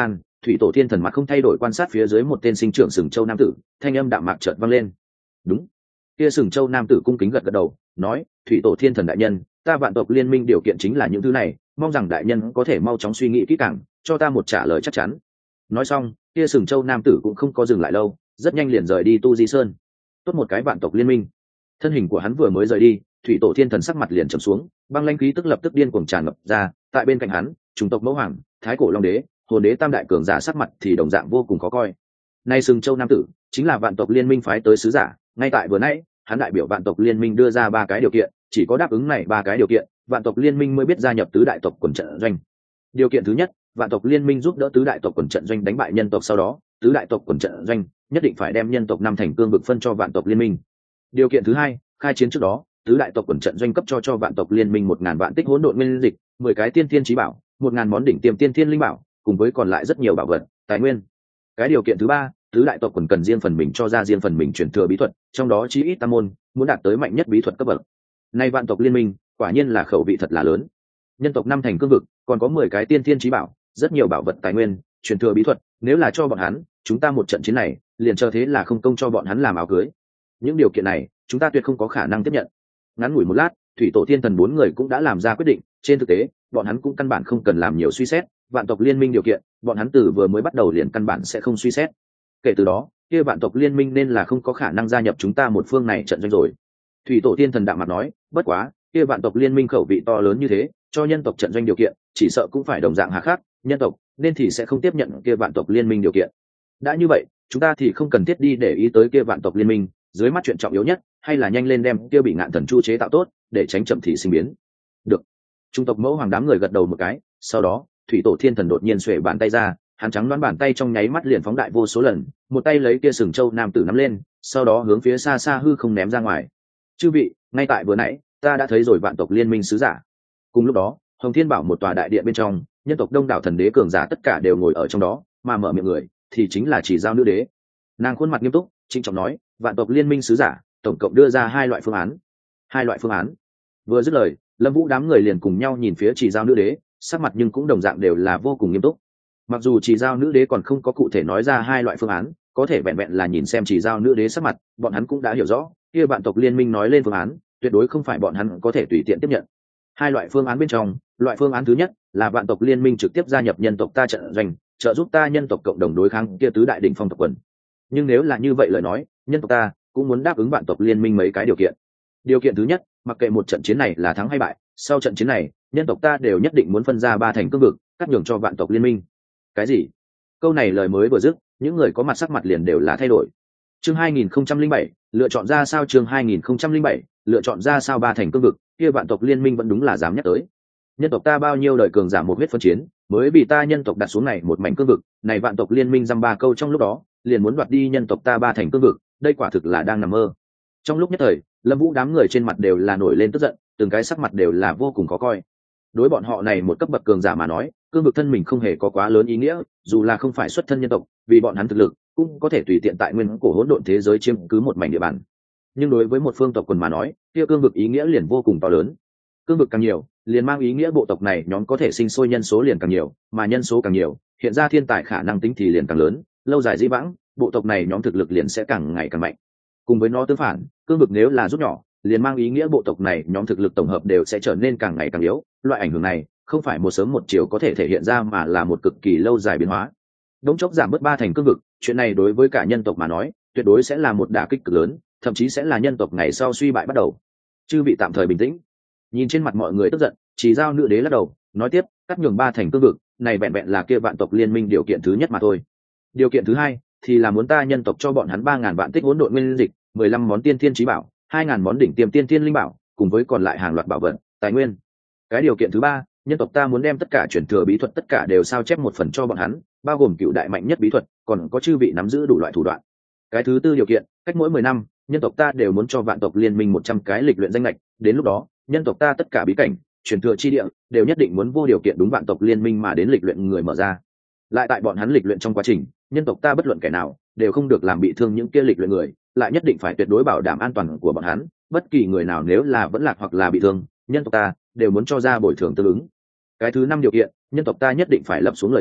thủy tổ thiên thần mặt không thay đổi quan sát phía dưới một tên sinh trưởng sừng châu nam tử, thanh âm đạm mạc chợt vang lên. Đúng. Kia sừng châu nam tử cung kính gật gật đầu, nói, thủy tổ thiên thần đại nhân, ta vạn tộc liên minh điều kiện chính là những thứ này, mong rằng đại nhân có thể mau chóng suy nghĩ kỹ càng, cho ta một trả lời chắc chắn. Nói xong, kia sừng châu nam tử cũng không có dừng lại lâu, rất nhanh liền rời đi Tu Di Sơn. Tốt một cái vạn tộc liên minh. Thân hình của hắn vừa mới rời đi, thủy tổ thiên thần sắc mặt liền trầm xuống, băng lãnh khí tức lập tức điên cuồng tràn ngập ra. Tại bên cạnh hắn, chủng tộc mẫu hoàng, thái cổ long đế, hồn đế tam đại cường giả sắc mặt thì đồng dạng vô cùng khó coi. Nay sừng châu nam tử chính là vạn tộc liên minh phái tới sứ giả. Ngay tại vừa nãy, hắn đại biểu vạn tộc liên minh đưa ra 3 cái điều kiện, chỉ có đáp ứng này 3 cái điều kiện, vạn tộc liên minh mới biết gia nhập tứ đại tộc quần trận doanh. Điều kiện thứ nhất, vạn tộc liên minh giúp đỡ tứ đại tộc quần trận doanh đánh bại nhân tộc, sau đó tứ đại tộc quần trận doanh nhất định phải đem nhân tộc 5 thành cương vực phân cho vạn tộc liên minh. Điều kiện thứ hai, khai chiến trước đó tứ đại tộc quần trận doanh cấp cho vạn tộc liên minh 1000 vạn tích hỗn độn nguyên dịch, 10 cái tiên thiên chí bảo, 1000 món đỉnh tiêm tiên thiên linh bảo, cùng với còn lại rất nhiều bảo vật, tài nguyên. Cái điều kiện thứ ba, tứ đại tộc quần cần riêng phần mình cho ra riêng phần mình truyền thừa bí thuật, trong đó chí ít tam môn, muốn đạt tới mạnh nhất bí thuật cấp bậc. Nay vạn tộc liên minh, quả nhiên là khẩu vị thật là lớn. Nhân tộc 5 thành cương vực, còn có 10 cái tiên thiên chí bảo, rất nhiều bảo vật tài nguyên, truyền thừa bí thuật, nếu là cho bọn hắn, chúng ta một trận chiến này, liền chờ thế là không công cho bọn hắn làm áo cưới. Những điều kiện này, chúng ta tuyệt không có khả năng tiếp nhận. Ngắn ngủi một lát, thủy tổ thiên thần 4 người cũng đã làm ra quyết định, trên thực tế, bọn hắn cũng căn bản không cần làm nhiều suy xét, vạn tộc liên minh điều kiện, bọn hắn từ vừa mới bắt đầu liền căn bản sẽ không suy xét. Kể từ đó, kia vạn tộc liên minh nên là không có khả năng gia nhập chúng ta một phương này trận doanh rồi. Thủy tổ thiên thần đạm mặt nói, bất quá, kia vạn tộc liên minh khẩu vị to lớn như thế, cho nhân tộc trận doanh điều kiện, chỉ sợ cũng phải đồng dạng hà khắc, nhân tộc nên thì sẽ không tiếp nhận kia vạn tộc liên minh điều kiện. Đã như vậy, chúng ta thì không cần thiết đi để ý tới kia vạn tộc liên minh, dưới mắt chuyện trọng yếu nhất, hay là nhanh lên đem kia bị ngạn thần chu chế tạo tốt, để tránh chậm thì sinh biến. Được. Trung tộc mẫu hoàng đám người gật đầu một cái, sau đó, thủy tổ thiên thần đột nhiên xuề bàn tay ra, hắn trắng đoán bàn tay trong nháy mắt liền phóng đại vô số lần, một tay lấy kia sừng châu nam tử nắm lên, sau đó hướng phía xa xa hư không ném ra ngoài. Chư vị, ngay tại vừa nãy, ta đã thấy rồi vạn tộc liên minh sứ giả. Cùng lúc đó, Hồng Thiên Bảo một tòa đại điện bên trong, nhân tộc đông đảo thần đế cường giả tất cả đều ngồi ở trong đó, mà mở miệng người thì chính là Chỉ Giao nữ đế. Nàng khuôn mặt nghiêm túc, trịnh trọng nói, vạn tộc liên minh sứ giả tổng cộng đưa ra 2 loại phương án. 2 loại phương án. Vừa dứt lời, Lâm Vũ đám người liền cùng nhau nhìn phía Chỉ Giao nữ đế, sắc mặt nhưng cũng đồng dạng đều là vô cùng nghiêm túc. Mặc dù Chỉ Giao nữ đế còn không có cụ thể nói ra 2 loại phương án, có thể vẹn vẹn là nhìn xem Chỉ Giao nữ đế sắc mặt, bọn hắn cũng đã hiểu rõ, kia vạn tộc liên minh nói lên phương án, tuyệt đối không phải bọn hắn có thể tùy tiện tiếp nhận. 2 loại phương án bên trong, loại phương án thứ nhất là vạn tộc liên minh trực tiếp gia nhập nhân tộc ta trận doanh, trợ giúp ta nhân tộc cộng đồng đối kháng kia tứ đại đỉnh phong tộc quần. Nhưng nếu là như vậy lời nói, nhân tộc ta cũng muốn đáp ứng vạn tộc liên minh mấy cái điều kiện. Điều kiện thứ nhất, mặc kệ một trận chiến này là thắng hay bại, sau trận chiến này, nhân tộc ta đều nhất định muốn phân ra 3 thành cương vực, cắt nhường cho vạn tộc liên minh. Cái gì? Câu này lời mới vừa dứt, những người có mặt sắc mặt liền đều là thay đổi. Chương 2007, lựa chọn ra sao? Chương 2007, lựa chọn ra sao 3 thành cương vực, kia vạn tộc liên minh vẫn đúng là dám nhắc tới. Nhân tộc ta bao nhiêu đời cường giả một huyết phân chiến, mới bị ta nhân tộc đặt xuống này một mảnh cương vực, này vạn tộc liên minh dăm 3 câu trong lúc đó, liền muốn đoạt đi nhân tộc ta 3 thành cương vực, đây quả thực là đang nằm mơ. Trong lúc nhất thời, Lâm Vũ đám người trên mặt đều là nổi lên tức giận, từng cái sắc mặt đều là vô cùng khó coi. Đối bọn họ này một cấp bậc cường giả mà nói, cương vực thân mình không hề có quá lớn ý nghĩa, dù là không phải xuất thân nhân tộc, vì bọn hắn thực lực cũng có thể tùy tiện tại nguyên cổ hỗn độn thế giới chiếm cứ một mảnh địa bàn. Nhưng đối với một phương tộc quần mà nói, kia cương vực ý nghĩa liền vô cùng to lớn. Cương vực càng nhiều, liền mang ý nghĩa bộ tộc này nhóm có thể sinh sôi nhân số liền càng nhiều, mà nhân số càng nhiều, hiện ra thiên tài khả năng tính thì liền càng lớn, lâu dài dĩ vãng, bộ tộc này nhóm thực lực liền sẽ càng ngày càng mạnh. Cùng với nó tương phản, cương vực nếu là rút nhỏ, liền mang ý nghĩa bộ tộc này nhóm thực lực tổng hợp đều sẽ trở nên càng ngày càng yếu. Loại ảnh hưởng này không phải một sớm một chiều có thể thể hiện ra, mà là một cực kỳ lâu dài biến hóa. Đống chốc giảm bớt 3 thành cương vực, chuyện này đối với cả nhân tộc mà nói, tuyệt đối sẽ là một đả kích cực lớn, thậm chí sẽ là nhân tộc ngày sau suy bại bắt đầu. Chư bị tạm thời bình tĩnh. Nhìn trên mặt mọi người tức giận, Chỉ Giao nữ đế lắc đầu, nói tiếp, cắt nhường 3 thành cương vực, này vẹn vẹn là kia vạn tộc liên minh điều kiện thứ nhất mà thôi. Điều kiện thứ hai thì là muốn ta nhân tộc cho bọn hắn 3000 vạn tích hỗn độn nguyên dịch, 15 món tiên thiên chí bảo, 2000 món đỉnh tiêm tiên thiên linh bảo, cùng với còn lại hàng loạt bảo vật, tài nguyên. Cái điều kiện thứ ba, nhân tộc ta muốn đem tất cả truyền thừa bí thuật tất cả đều sao chép một phần cho bọn hắn, bao gồm cựu đại mạnh nhất bí thuật, còn có chư vị nắm giữ đủ loại thủ đoạn. Cái thứ tư điều kiện, cách mỗi 10 năm, nhân tộc ta đều muốn cho vạn tộc liên minh 100 cái lịch luyện danh lệch, đến lúc đó, nhân tộc ta tất cả bí cảnh, truyền thừa chi địa đều nhất định muốn vô điều kiện đúng vạn tộc liên minh mà đến lịch luyện người mở ra. Lại tại bọn hắn lịch luyện trong quá trình, nhân tộc ta bất luận kẻ nào đều không được làm bị thương những kia lịch luyện người, lại nhất định phải tuyệt đối bảo đảm an toàn của bọn hắn, bất kỳ người nào nếu là vẫn lạc hoặc là bị thương, nhân tộc ta đều muốn cho ra bồi thường tương ứng. Cái thứ năm điều kiện, nhân tộc ta nhất định phải lập xuống lời thề,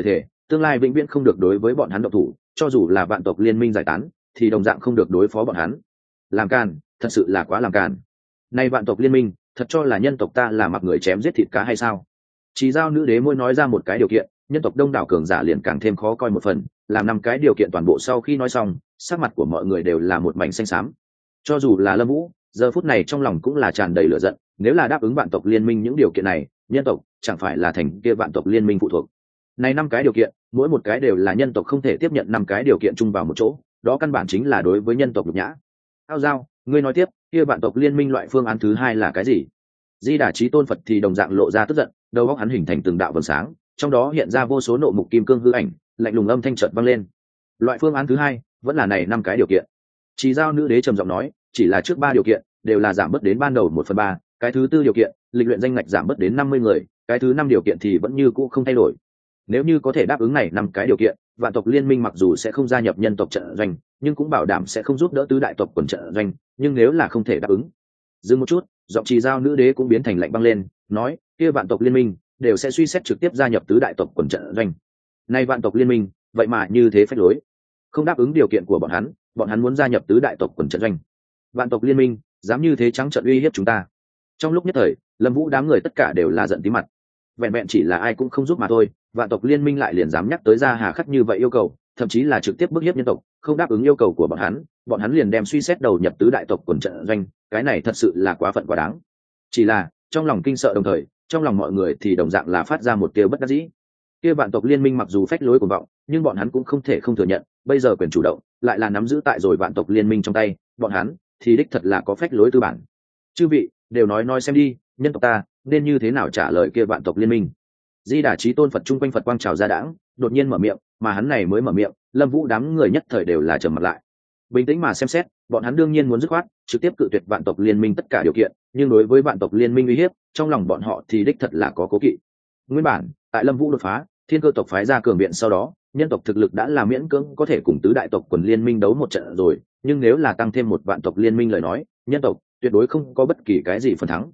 tương lai vĩnh viễn không được đối với bọn hắn độc thủ, cho dù là vạn tộc liên minh giải tán thì đồng dạng không được đối phó bọn hắn. Làm càn, thật sự là quá làm càn. Nay vạn tộc liên minh thật cho là nhân tộc ta là mặc người chém giết thịt cá hay sao? Chỉ giao nữ đế môi nói ra một cái điều kiện, nhân tộc đông đảo cường giả liền càng thêm khó coi một phần, làm 5 cái điều kiện toàn bộ sau khi nói xong, sắc mặt của mọi người đều là một mảnh xanh xám. Cho dù là Lâm Vũ giờ phút này trong lòng cũng là tràn đầy lửa giận, nếu là đáp ứng vạn tộc liên minh những điều kiện này, nhân tộc chẳng phải là thành kia vạn tộc liên minh phụ thuộc. Này 5 cái điều kiện, mỗi một cái đều là nhân tộc không thể tiếp nhận 5 cái điều kiện chung vào một chỗ, đó căn bản chính là đối với nhân tộc nhục nhã. Ao Giao, ngươi nói tiếp, kia vạn tộc liên minh loại phương án thứ 2 là cái gì? Di Đà Chí Tôn Phật thì đồng dạng lộ ra tức giận, đầu óc hắn hình thành từng đạo vầng sáng, trong đó hiện ra vô số nộ mục kim cương hư ảnh, lạnh lùng âm thanh chợt vang lên. Loại phương án thứ 2 vẫn là này 5 cái điều kiện. Chỉ giao nữ đế trầm giọng nói, chỉ là trước 3 điều kiện đều là giảm bớt đến ban đầu 1/3, cái thứ 4 điều kiện, lịch luyện danh ngạch giảm bớt đến 50 người, cái thứ 5 điều kiện thì vẫn như cũ không thay đổi. Nếu như có thể đáp ứng này 5 cái điều kiện, vạn tộc liên minh mặc dù sẽ không gia nhập nhân tộc trận doanh, nhưng cũng bảo đảm sẽ không giúp đỡ tứ đại tộc quần trận doanh, nhưng nếu là không thể đáp ứng. Dừng một chút, giọng Trì Giao nữ đế cũng biến thành lạnh băng lên, nói, kia vạn tộc liên minh đều sẽ suy xét trực tiếp gia nhập tứ đại tộc quần trận doanh. Nay vạn tộc liên minh, vậy mà như thế phách lối, không đáp ứng điều kiện của bọn hắn muốn gia nhập tứ đại tộc quần trận doanh. Vạn tộc liên minh dám như thế trắng trợn uy hiếp chúng ta. Trong lúc nhất thời, Lâm Vũ đám người tất cả đều là giận tí mặt. Vẹn vẹn chỉ là ai cũng không giúp mà thôi, vạn tộc liên minh lại liền dám nhắc tới ra hà khắc như vậy yêu cầu, thậm chí là trực tiếp bức hiếp nhân tộc, không đáp ứng yêu cầu của bọn hắn liền đem suy xét đầu nhập tứ đại tộc quần trận doanh, cái này thật sự là quá phận quá đáng. Chỉ là trong lòng kinh sợ, đồng thời trong lòng mọi người thì đồng dạng là phát ra một tia bất đắc dĩ. Kia vạn tộc liên minh mặc dù phách lối cuồng vọng, nhưng bọn hắn cũng không thể không thừa nhận, bây giờ quyền chủ động lại là nắm giữ tại rồi vạn tộc liên minh trong tay, bọn hắn thì đích thật là có phách lối tư bản. Chư vị đều nói xem đi, nhân tộc ta nên như thế nào trả lời kia vạn tộc liên minh? Di Đà Chí Tôn Phật trung quanh Phật quang trào ra đãng, đột nhiên mở miệng, mà hắn này mới mở miệng, Lâm Vũ đám người nhất thời đều là trầm mặt lại. Bình tĩnh mà xem xét, bọn hắn đương nhiên muốn dứt khoát trực tiếp cự tuyệt vạn tộc liên minh tất cả điều kiện, nhưng đối với vạn tộc liên minh uy hiếp, trong lòng bọn họ thì đích thật là có cố kỵ. Nguyên bản, tại Lâm Vũ đột phá, Thiên Cơ tộc phái ra cường viện sau đó, nhân tộc thực lực đã là miễn cưỡng có thể cùng tứ đại tộc quần liên minh đấu một trận rồi, nhưng nếu là tăng thêm một vạn tộc liên minh lời nói, nhân tộc tuyệt đối không có bất kỳ cái gì phần thắng.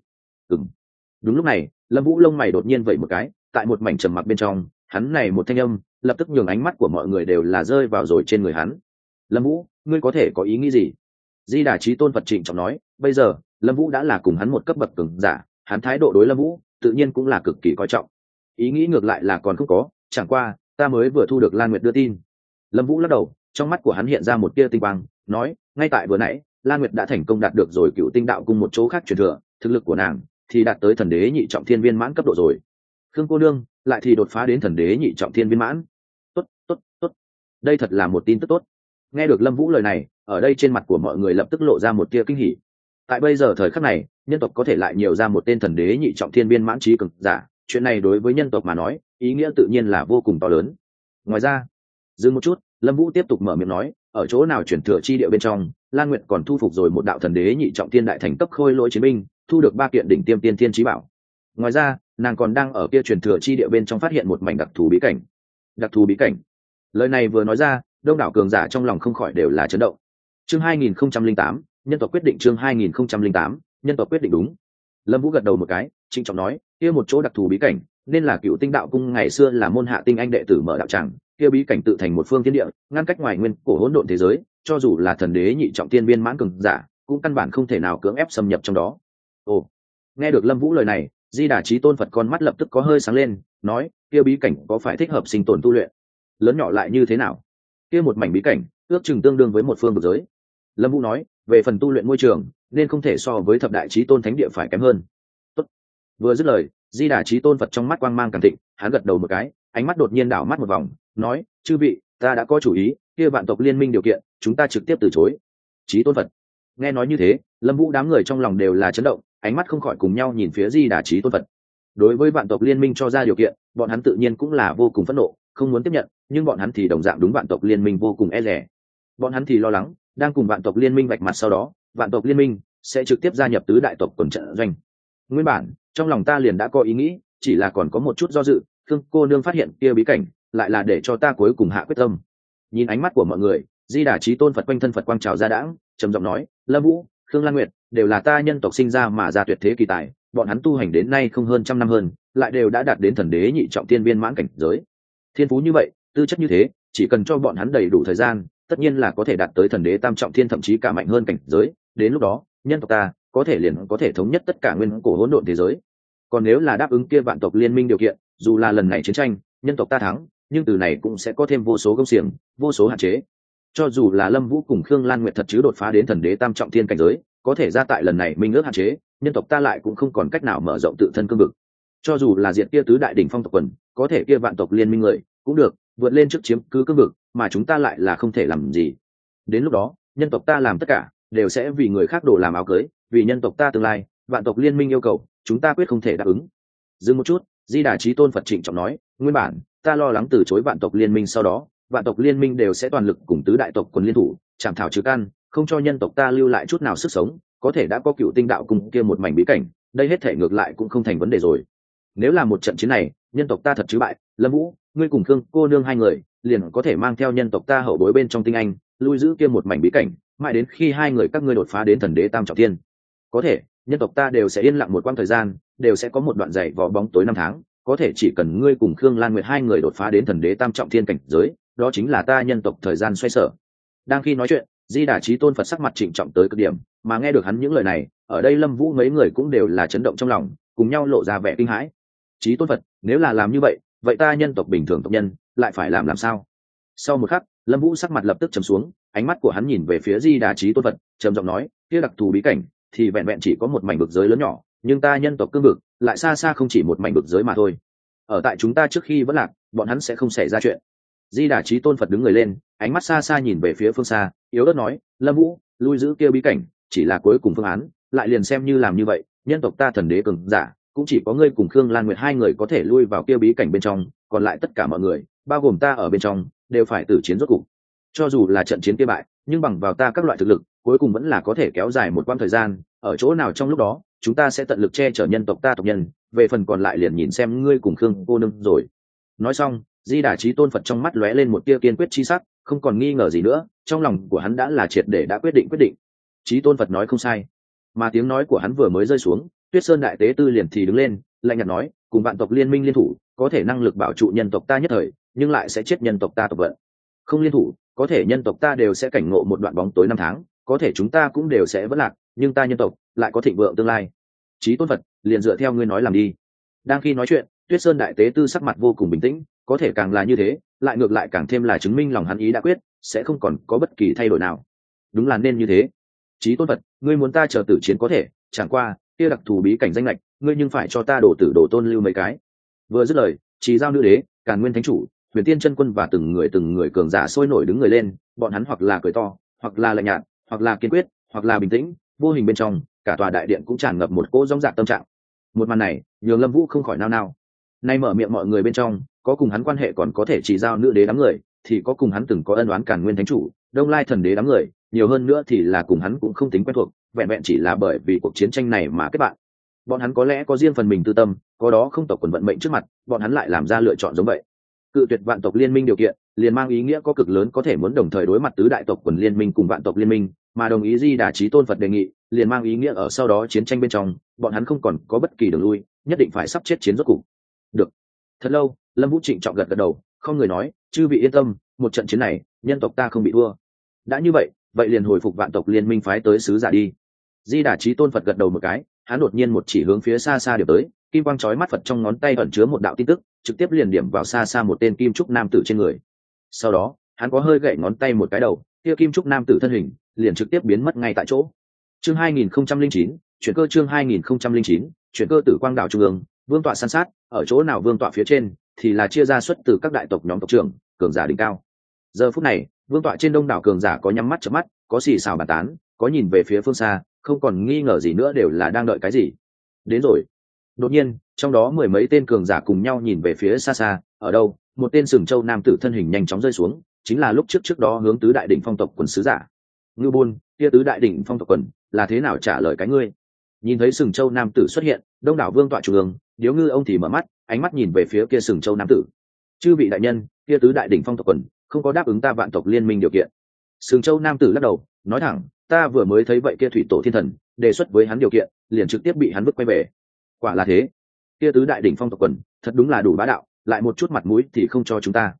Đúng lúc này, Lâm Vũ lông mày đột nhiên vẩy một cái, tại một mảnh trầm mặc bên trong, hắn này một thanh âm lập tức nhường ánh mắt của mọi người đều là rơi vào rồi trên người hắn. Lâm Vũ, ngươi có thể có ý nghĩ gì? Di Đà Chí Tôn Phật trịnh trọng nói, bây giờ Lâm Vũ đã là cùng hắn một cấp bậc cường giả, hắn thái độ đối Lâm Vũ tự nhiên cũng là cực kỳ coi trọng. Ý nghĩ ngược lại là còn không có, chẳng qua ta mới vừa thu được Lan Nguyệt đưa tin. Lâm Vũ lắc đầu, trong mắt của hắn hiện ra một tia tinh quang, nói, ngay tại vừa nãy Lan Nguyệt đã thành công đạt được rồi Cựu Tinh Đạo Cung một chỗ khác truyền thừa, thực lực của nàng thì đạt tới thần đế nhị trọng thiên viên mãn cấp độ rồi. Khương cô nương lại thì đột phá đến thần đế nhị trọng thiên viên mãn. Tốt, đây thật là một tin tức tốt. Nghe được Lâm Vũ lời này, ở đây trên mặt của mọi người lập tức lộ ra một tia kinh hỉ. Tại bây giờ thời khắc này, nhân tộc có thể lại nhiều ra một tên thần đế nhị trọng thiên viên mãn trí cường giả, chuyện này đối với nhân tộc mà nói, ý nghĩa tự nhiên là vô cùng to lớn. Ngoài ra, dừng một chút, Lâm Vũ tiếp tục mở miệng nói, ở chỗ nào chuyển thừa chi địa bên trong, Lan Nguyệt còn thu phục rồi một đạo thần đế nhị trọng thiên đại thành cấp khôi lỗi chiến binh, thu được 3 kiện đỉnh tiêm tiên thiên chí bảo. Ngoài ra, nàng còn đang ở kia truyền thừa chi địa bên trong phát hiện một mảnh đặc thù bí cảnh. Đặc thù bí cảnh? Lời này vừa nói ra, đông đảo cường giả trong lòng không khỏi đều là chấn động. Chương 2008, nhân tộc quyết định. Chương 2008, nhân tộc quyết định. Đúng. Lâm Vũ gật đầu một cái, trịnh trọng nói, kia một chỗ đặc thù bí cảnh, nên là Cựu Tinh Đạo Cung ngày xưa là môn hạ tinh anh đệ tử mở đạo tràng, kia bí cảnh tự thành một phương thiên địa, ngăn cách ngoài nguyên cổ hỗn độn thế giới, cho dù là thần đế nhị trọng thiên viên mãn cường giả, cũng căn bản không thể nào cưỡng ép xâm nhập trong đó. Ồ. Nghe được Lâm Vũ lời này, Di Đà Chí Tôn Phật con mắt lập tức có hơi sáng lên, nói, kia bí cảnh có phải thích hợp sinh tồn tu luyện? Lớn nhỏ lại như thế nào? Kia một mảnh bí cảnh, ước chừng tương đương với một phương vực giới. Lâm Vũ nói, về phần tu luyện môi trường, nên không thể so với thập đại chí tôn thánh địa phải kém hơn. Tốt. Vừa dứt lời, Di Đà Chí Tôn Phật trong mắt quang mang càng thịnh, hắn gật đầu một cái, ánh mắt đột nhiên đảo mắt một vòng, nói, chư vị, ta đã có chủ ý, kia vạn tộc liên minh điều kiện, chúng ta trực tiếp từ chối. Chí Tôn Phật. Nghe nói như thế, Lâm Vũ đám người trong lòng đều là chấn động, ánh mắt không khỏi cùng nhau nhìn phía Di Đà Chí Tôn Phật. Đối với vạn tộc liên minh cho ra điều kiện, bọn hắn tự nhiên cũng là vô cùng phẫn nộ, không muốn tiếp nhận, nhưng bọn hắn thì đồng dạng đúng vạn tộc liên minh vô cùng e dè. Bọn hắn thì lo lắng, đang cùng vạn tộc liên minh vạch mặt sau đó, vạn tộc liên minh sẽ trực tiếp gia nhập tứ đại tộc quần trận doanh. Nguyên bản, trong lòng ta liền đã có ý nghĩ, chỉ là còn có một chút do dự, Khương cô nương phát hiện kia bí cảnh, lại là để cho ta cuối cùng hạ quyết tâm. Nhìn ánh mắt của mọi người, Di Đà Chí Tôn Phật quanh thân Phật quang trào ra đãng, trầm giọng nói, Lâm Vũ, Khương Lan Nguyệt đều là ta nhân tộc sinh ra mà ra tuyệt thế kỳ tài, bọn hắn tu hành đến nay không hơn trăm năm hơn, lại đều đã đạt đến thần đế nhị trọng thiên viên mãn cảnh giới. Thiên phú như vậy, tư chất như thế chỉ cần cho bọn hắn đầy đủ thời gian, tất nhiên là có thể đạt tới thần đế tam trọng thiên, thậm chí cả mạnh hơn cảnh giới. Đến lúc đó nhân tộc ta có thể liền có thể thống nhất tất cả nguyên cổ hỗn độn thế giới. Còn nếu là đáp ứng kia vạn tộc liên minh điều kiện, dù là lần này chiến tranh nhân tộc ta thắng, nhưng từ này cũng sẽ có thêm vô số công xiềng, vô số hạn chế. Cho dù là Lâm Vũ cùng Khương Lan Nguyệt thật chứ đột phá đến thần đế tam trọng thiên cảnh giới, có thể ra tại lần này minh ước hạn chế, nhân tộc ta lại cũng không còn cách nào mở rộng tự thân cương vực. Cho dù là diệt kia tứ đại đỉnh phong tộc quần, có thể kia vạn tộc liên minh người cũng được vượt lên trước chiếm cứ cương vực, mà chúng ta lại là không thể làm gì. Đến lúc đó nhân tộc ta làm tất cả đều sẽ vì người khác đổ làm áo cưới, vì nhân tộc ta tương lai, vạn tộc liên minh yêu cầu chúng ta quyết không thể đáp ứng. Dừng một chút, Di Đà Chí Tôn Phật trịnh trọng nói, nguyên bản ta lo lắng từ chối vạn tộc liên minh, sau đó vạn tộc liên minh đều sẽ toàn lực cùng tứ đại tộc quần liên thủ chạm thảo trừ căn, không cho nhân tộc ta lưu lại chút nào sức sống. Có thể đã có Cựu Tinh đạo cùng kia một mảnh bí cảnh, đây hết thể ngược lại cũng không thành vấn đề rồi. Nếu là một trận chiến này nhân tộc ta thật chứ bại, Lâm Vũ, ngươi cùng Khương cô nương hai người liền có thể mang theo nhân tộc ta hậu bối bên trong tinh anh lui giữ kia một mảnh bí cảnh, mãi đến khi hai người các ngươi đột phá đến thần đế tam trọng thiên. Có thể nhân tộc ta đều sẽ yên lặng một quãng thời gian, đều sẽ có một đoạn dày vò bóng tối 5 tháng. Có thể chỉ cần ngươi cùng Khương Lan Nguyệt hai người đột phá đến thần đế tam trọng thiên cảnh giới, đó chính là ta nhân tộc thời gian xoay sở. Đang khi nói chuyện, Di Đà Chí Tôn Phật sắc mặt trịnh trọng tới cực điểm, mà nghe được hắn những lời này, ở đây Lâm Vũ mấy người cũng đều là chấn động trong lòng, cùng nhau lộ ra vẻ kinh hãi. Chí Tôn Phật, nếu là làm như vậy, vậy ta nhân tộc bình thường tộc nhân lại phải làm sao? Sau một khắc, Lâm Vũ sắc mặt lập tức trầm xuống, ánh mắt của hắn nhìn về phía Di Đà Chí Tôn Phật, trầm giọng nói, kia đặc thù bí cảnh thì vẹn vẹn chỉ có một mảnh vực giới lớn nhỏ, nhưng ta nhân tộc cương vực lại xa xa không chỉ một mảnh vực giới mà thôi. Ở tại chúng ta trước khi vẫn lạc, bọn hắn sẽ không xảy ra chuyện. Di Đà Chí Tôn Phật đứng người lên, ánh mắt xa xa nhìn về phía phương xa, yếu ớt nói, Lâm Vũ, lui giữ kia bí cảnh chỉ là cuối cùng phương án, lại liền xem như làm như vậy, nhân tộc ta thần đế cường giả cũng chỉ có ngươi cùng Khương Lan Nguyệt hai người có thể lui vào kia bí cảnh bên trong, còn lại tất cả mọi người, bao gồm ta ở bên trong, đều phải tử chiến rốt cục. Cho dù là trận chiến kia bại, nhưng bằng vào ta các loại thực lực, cuối cùng vẫn là có thể kéo dài một quãng thời gian, ở chỗ nào trong lúc đó, chúng ta sẽ tận lực che chở nhân tộc ta tộc nhân, về phần còn lại liền nhìn xem ngươi cùng Khương cô nương rồi. Nói xong, Di Đà Chí Tôn Phật trong mắt lóe lên một tia kiên quyết chi sắc, không còn nghi ngờ gì nữa, trong lòng của hắn đã là triệt để đã quyết định. Chí Tôn Phật nói không sai. Mà tiếng nói của hắn vừa mới rơi xuống, Tuyết Sơn đại tế tư liền thì đứng lên, lạnh nhạt nói, cùng vạn tộc liên minh liên thủ, có thể năng lực bảo trụ nhân tộc ta nhất thời, nhưng lại sẽ chết nhân tộc ta tộc vận. Không liên thủ, có thể nhân tộc ta đều sẽ cảnh ngộ một đoạn bóng tối 5 tháng, có thể chúng ta cũng đều sẽ vỡ lạc, nhưng ta nhân tộc lại có thịnh vượng tương lai. Chí Tôn Phật, liền dựa theo ngươi nói làm đi. Đang khi nói chuyện, Tuyết Sơn đại tế tư sắc mặt vô cùng bình tĩnh, có thể càng là như thế, lại ngược lại càng thêm là chứng minh lòng hắn ý đã quyết, sẽ không còn có bất kỳ thay đổi nào. Đúng là nên như thế. Chí Tôn Phật, ngươi muốn ta chờ tử chiến có thể, chẳng qua kia đặc thù bí cảnh danh lệch, ngươi nhưng phải cho ta đổ tử đổ tôn lưu mấy cái. Vừa dứt lời, Trì Giao nữ đế, Càn Nguyên thánh chủ, Huyền Tiên chân quân và từng người cường giả sôi nổi đứng người lên, bọn hắn hoặc là cười to, hoặc là lạnh nhạt, hoặc là kiên quyết, hoặc là bình tĩnh, vô hình bên trong, cả tòa đại điện cũng tràn ngập một cỗ rống rạc tâm trạng. Một màn này, nhường Lâm Vũ không khỏi nao nao. Nay mở miệng mọi người bên trong, có cùng hắn quan hệ còn có thể Trì Giao nữ đế đám người, thì có cùng hắn từng có ân oán Càn Nguyên thánh chủ, Đông Lai thần đế đám người, nhiều hơn nữa thì là cùng hắn cũng không tính quen thuộc, vẹn vẹn chỉ là bởi vì cuộc chiến tranh này mà kết bạn. Bọn hắn có lẽ có riêng phần mình tư tâm, có đó không tộc quần vận mệnh trước mặt, bọn hắn lại làm ra lựa chọn giống vậy. Cự tuyệt vạn tộc liên minh điều kiện, liền mang ý nghĩa có cực lớn có thể muốn đồng thời đối mặt tứ đại tộc quần liên minh cùng vạn tộc liên minh, mà đồng ý Di Đà Chí Tôn Phật đề nghị, liền mang ý nghĩa ở sau đó chiến tranh bên trong, bọn hắn không còn có bất kỳ đường lui, nhất định phải sắp chết chiến rốt cục. Được. Thật lâu, Lâm Vũ trịnh trọng gật đầu, không người nói, chư vị yên tâm, một trận chiến này, nhân tộc ta không bị thua. Đã như vậy, vậy liền hồi phục vạn tộc liên minh phái tới sứ giả đi. Di Đà Chí Tôn Phật gật đầu một cái, hắn đột nhiên một chỉ hướng phía xa xa điểm tới, kim quang chói mắt Phật trong ngón tay ẩn chứa một đạo tin tức, trực tiếp liền điểm vào xa xa một tên kim trúc nam tử trên người. Sau đó, hắn có hơi gậy ngón tay một cái đầu, kia kim trúc nam tử thân hình liền trực tiếp biến mất ngay tại chỗ. Chương 2009, chuyển cơ chương 2009, chuyển cơ tử quang đảo trung ương, vương tọa san sát, ở chỗ nào vương tọa phía trên thì là chia ra xuất từ các đại tộc nhóm tộc trưởng, cường giả đỉnh cao. Giờ phút này, vương tọa trên đông đảo cường giả có nhắm mắt chớp mắt, có xì xào bàn tán, có nhìn về phía phương xa, không còn nghi ngờ gì nữa đều là đang đợi cái gì. Đến rồi. Đột nhiên, trong đó 10 mấy tên cường giả cùng nhau nhìn về phía xa xa, ở đâu, một tên sừng châu nam tử thân hình nhanh chóng rơi xuống, chính là lúc trước đó hướng tứ đại đỉnh phong tộc quần sứ giả. Ngưu Bôn, kia tứ đại đỉnh phong tộc quần, là thế nào trả lời cái ngươi? Nhìn thấy sừng châu nam tử xuất hiện, đông đảo vương tọa trung ương, Điếu Ngư ông thì mở mắt, ánh mắt nhìn về phía kia sừng châu nam tử. Chư vị đại nhân, kia tứ đại đỉnh phong tộc quần không có đáp ứng ta vạn tộc liên minh điều kiện. Sừng châu nam tử lắc đầu, nói thẳng, ta vừa mới thấy vậy kia thủy tổ thiên thần đề xuất với hắn điều kiện, liền trực tiếp bị hắn vứt quay về. Quả là thế, kia tứ đại đỉnh phong tộc quần thật đúng là đủ bá đạo, lại một chút mặt mũi thì không cho chúng ta.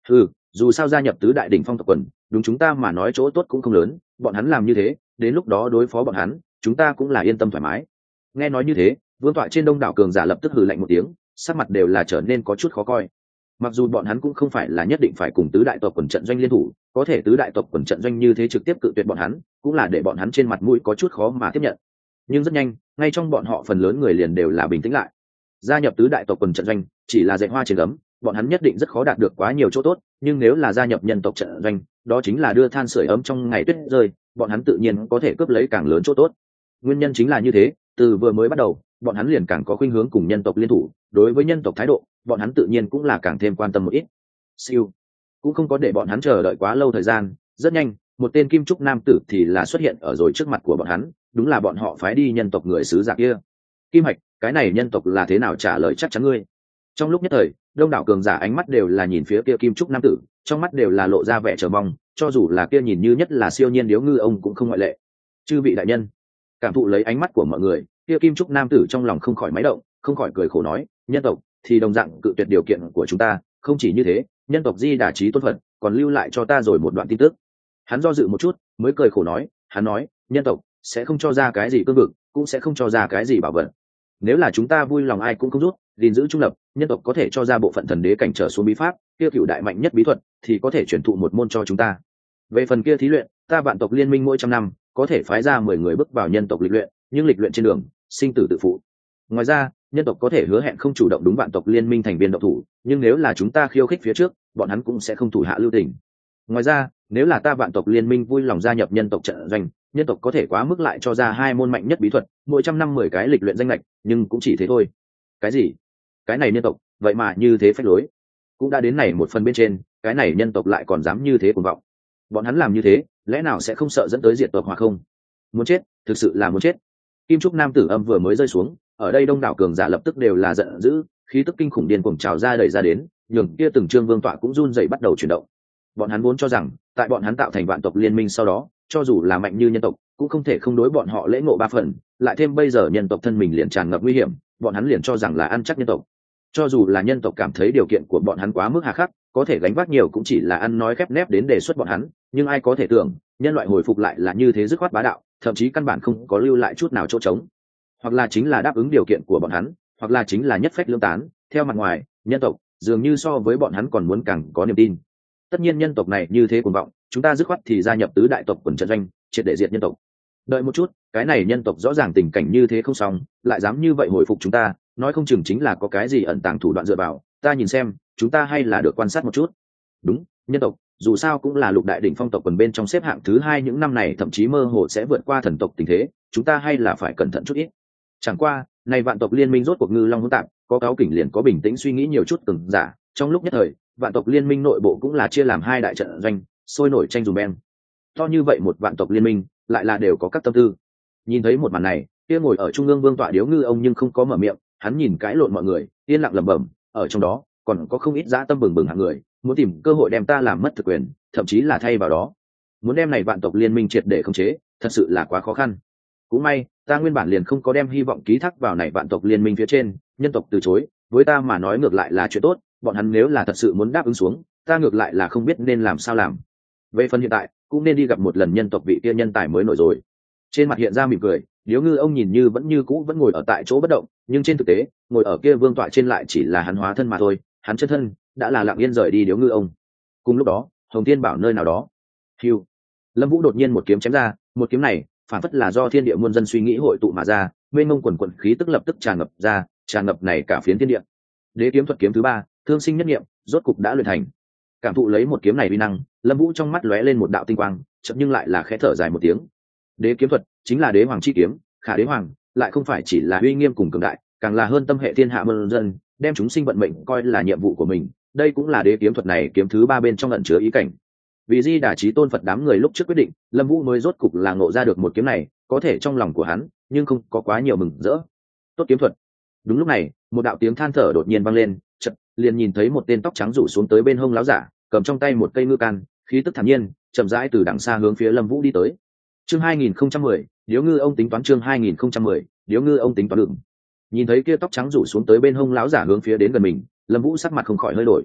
Dù sao gia nhập tứ đại đỉnh phong tộc quần, đúng chúng ta mà nói chỗ tốt cũng không lớn, bọn hắn làm như thế, đến lúc đó đối phó bọn hắn, chúng ta cũng là yên tâm thoải mái. Nghe nói như thế, vương tọa trên đông đảo cường giả lập tức hừ lạnh một tiếng, sắc mặt đều là trở nên có chút khó coi. Mặc dù bọn hắn cũng không phải là nhất định phải cùng tứ đại tộc quần trận doanh liên thủ, có thể tứ đại tộc quần trận doanh như thế trực tiếp cự tuyệt bọn hắn, cũng là để bọn hắn trên mặt mũi có chút khó mà tiếp nhận. Nhưng rất nhanh, ngay trong bọn họ phần lớn người liền đều là bình tĩnh lại. Gia nhập tứ đại tộc quần trận doanh chỉ là dạy hoa trên gấm, bọn hắn nhất định rất khó đạt được quá nhiều chỗ tốt, nhưng nếu là gia nhập nhân tộc trận doanh, đó chính là đưa than sưởi ấm trong ngày tuyết rơi, bọn hắn tự nhiên có thể cướp lấy càng lớn chỗ tốt. Nguyên nhân chính là như thế, từ vừa mới bắt đầu, bọn hắn liền càng có khuynh hướng cùng nhân tộc liên thủ, đối với nhân tộc thái độ, bọn hắn tự nhiên cũng là càng thêm quan tâm một ít. Siêu, cũng không có để bọn hắn chờ đợi quá lâu thời gian, rất nhanh, một tên kim trúc nam tử thì là xuất hiện ở rồi trước mặt của bọn hắn, đúng là bọn họ phái đi nhân tộc người sứ giả kia. Kim Hạch, cái này nhân tộc là thế nào trả lời chắc chắn ngươi. Trong lúc nhất thời, đông đảo cường giả ánh mắt đều là nhìn phía kia kim trúc nam tử, trong mắt đều là lộ ra vẻ chờ mong, cho dù là kia nhìn như nhất là siêu nhiên điếu ngư ông cũng không ngoại lệ. Chư vị đại nhân, cảm thụ lấy ánh mắt của mọi người, kia kim trúc nam tử trong lòng không khỏi máy động, không khỏi cười khổ nói, nhân tộc thì đồng dạng cự tuyệt điều kiện của chúng ta, không chỉ như thế, nhân tộc Di Đà Chí tôn phận còn lưu lại cho ta rồi một đoạn tin tức. Hắn do dự một chút, mới cười khổ nói, hắn nói, nhân tộc sẽ không cho ra cái gì cương vực, cũng sẽ không cho ra cái gì bảo vật. Nếu là chúng ta vui lòng ai cũng không rút, gìn giữ trung lập, nhân tộc có thể cho ra bộ phận thần đế cảnh trở xuống bí pháp, kia cựu đại mạnh nhất bí thuật thì có thể truyền thụ một môn cho chúng ta. Về phần kia thí luyện, ta vạn tộc liên minh mỗi trăm năm có thể phái ra 10 người bước vào nhân tộc lịch luyện, nhưng lịch luyện trên đường sinh tử tự phụ. Ngoài ra, nhân tộc có thể hứa hẹn không chủ động đúng vạn tộc liên minh thành viên độc thủ, nhưng nếu là chúng ta khiêu khích phía trước, bọn hắn cũng sẽ không thủ hạ lưu tình. Ngoài ra, nếu là ta vạn tộc liên minh vui lòng gia nhập nhân tộc trận doanh, nhân tộc có thể quá mức lại cho ra 2 môn mạnh nhất bí thuật, mỗi trăm năm 10 cái lịch luyện danh lệch, nhưng cũng chỉ thế thôi. Cái gì? Cái này nhân tộc, vậy mà như thế phách lối. Cũng đã đến này một phần bên trên, cái này nhân tộc lại còn dám như thế cuồng vọng. Bọn hắn làm như thế, lẽ nào sẽ không sợ dẫn tới diệt tộc hoặc không? Muốn chết, thực sự là muốn chết. Kim trúc nam tử âm vừa mới rơi xuống, ở đây đông đảo cường giả lập tức đều là giận dữ, khí tức kinh khủng điên cuồng trào ra đẩy ra đến, nhường kia từng trương vương tọa cũng run rẩy bắt đầu chuyển động. Bọn hắn vốn cho rằng, tại bọn hắn tạo thành vạn tộc liên minh sau đó, cho dù là mạnh như nhân tộc, cũng không thể không đối bọn họ lễ ngộ 3 phần, lại thêm bây giờ nhân tộc thân mình liền tràn ngập nguy hiểm, bọn hắn liền cho rằng là ăn chắc nhân tộc. Cho dù là nhân tộc cảm thấy điều kiện của bọn hắn quá mức hà khắc, có thể gánh vác nhiều cũng chỉ là ăn nói khép nép đến đề xuất bọn hắn, nhưng ai có thể tưởng, nhân loại hồi phục lại là như thế dứt khoát bá đạo, thậm chí căn bản không có lưu lại chút nào chỗ trống. Hoặc là chính là đáp ứng điều kiện của bọn hắn, hoặc là chính là nhất phách lưỡng tán, theo mặt ngoài, nhân tộc dường như so với bọn hắn còn muốn càng có niềm tin. Tất nhiên nhân tộc này như thế cuồng vọng, chúng ta dứt khoát thì gia nhập tứ đại tộc quần trận doanh, triệt để diệt nhân tộc. Đợi một chút, cái này nhân tộc rõ ràng tình cảnh như thế không xong, lại dám như vậy hồi phục chúng ta, nói không chừng chính là có cái gì ẩn tàng thủ đoạn dựa vào, ta nhìn xem, chúng ta hay là được quan sát một chút. Đúng, nhân tộc dù sao cũng là lục đại đỉnh phong tộc quần bên trong xếp hạng thứ 2 những năm này, thậm chí mơ hồ sẽ vượt qua thần tộc tình thế, chúng ta hay là phải cẩn thận chút ít. Chẳng qua, này vạn tộc liên minh rốt cuộc ngư long hỗn tạp, có cáo kỉnh liền có bình tĩnh suy nghĩ nhiều chút từng giả, trong lúc nhất thời, vạn tộc liên minh nội bộ cũng là chia làm 2 đại trận doanh, sôi nổi tranh dùm beng. To như vậy một vạn tộc liên minh, lại là đều có các tâm tư. Nhìn thấy một màn này, kia ngồi ở trung ương vương tọa điếu ngư ông nhưng không có mở miệng, hắn nhìn cãi lộn mọi người, yên lặng lẩm bẩm, ở trong đó còn có không ít dã tâm bừng bừng hạng người, muốn tìm cơ hội đem ta làm mất thực quyền, thậm chí là thay vào đó muốn đem này vạn tộc liên minh triệt để khống chế, thật sự là quá khó khăn. Cũng may, ta nguyên bản liền không có đem hy vọng ký thác vào này vạn tộc liên minh phía trên, nhân tộc từ chối, với ta mà nói ngược lại là chuyện tốt, bọn hắn nếu là thật sự muốn đáp ứng xuống, ta ngược lại là không biết nên làm sao làm. Về phần hiện tại, cũng nên đi gặp một lần nhân tộc vị kia nhân tài mới nổi rồi. Trên mặt hiện ra mỉm cười, điếu ngư ông nhìn như vẫn như cũ vẫn ngồi ở tại chỗ bất động, nhưng trên thực tế, ngồi ở kia vương tọa trên lại chỉ là hắn hóa thân mà thôi, hắn chân thân đã là lặng yên rời đi điếu ngư ông. Cùng lúc đó, Hồng Thiên Bảo nơi nào đó, hiu, Lâm Vũ đột nhiên một kiếm chém ra, một kiếm này phản phất là do thiên địa muôn dân suy nghĩ hội tụ mà ra, mênh mông quần quần khí tức lập tức tràn ngập ra, tràn ngập này cả phiến thiên địa. Đế kiếm thuật kiếm thứ 3, thương sinh nhất niệm, rốt cục đã luyện thành. Cảm thụ lấy một kiếm này uy năng, Lâm Vũ trong mắt lóe lên một đạo tinh quang, chợt nhưng lại là khẽ thở dài một tiếng. Đế kiếm thuật chính là đế hoàng chi kiếm, khả đế hoàng lại không phải chỉ là uy nghiêm cùng cường đại, càng là hơn tâm hệ thiên hạ muôn dân, đem chúng sinh vận mệnh coi là nhiệm vụ của mình. Đây cũng là đế kiếm thuật này kiếm thứ 3 bên trong ẩn chứa ý cảnh. Vì Di Đà Chí tôn Phật đám người lúc trước quyết định, Lâm Vũ mới rốt cục là ngộ ra được một kiếm này, có thể trong lòng của hắn, nhưng không có quá nhiều mừng rỡ. Tốt kiếm thuật. Đúng lúc này, một đạo tiếng than thở đột nhiên vang lên, chợt liền nhìn thấy một tên tóc trắng rủ xuống tới bên hông láo giả, cầm trong tay một cây ngư can, khí tức thản nhiên, chậm rãi từ đằng xa hướng phía Lâm Vũ đi tới. Chương 2010, Điếu Ngư ông tính toán chương 2010, Điếu Ngư ông tính toán lượng. Nhìn thấy kia tóc trắng rủ xuống tới bên hông láo giả hướng phía đến gần mình, Lâm Vũ sắc mặt không khỏi hơi đổi.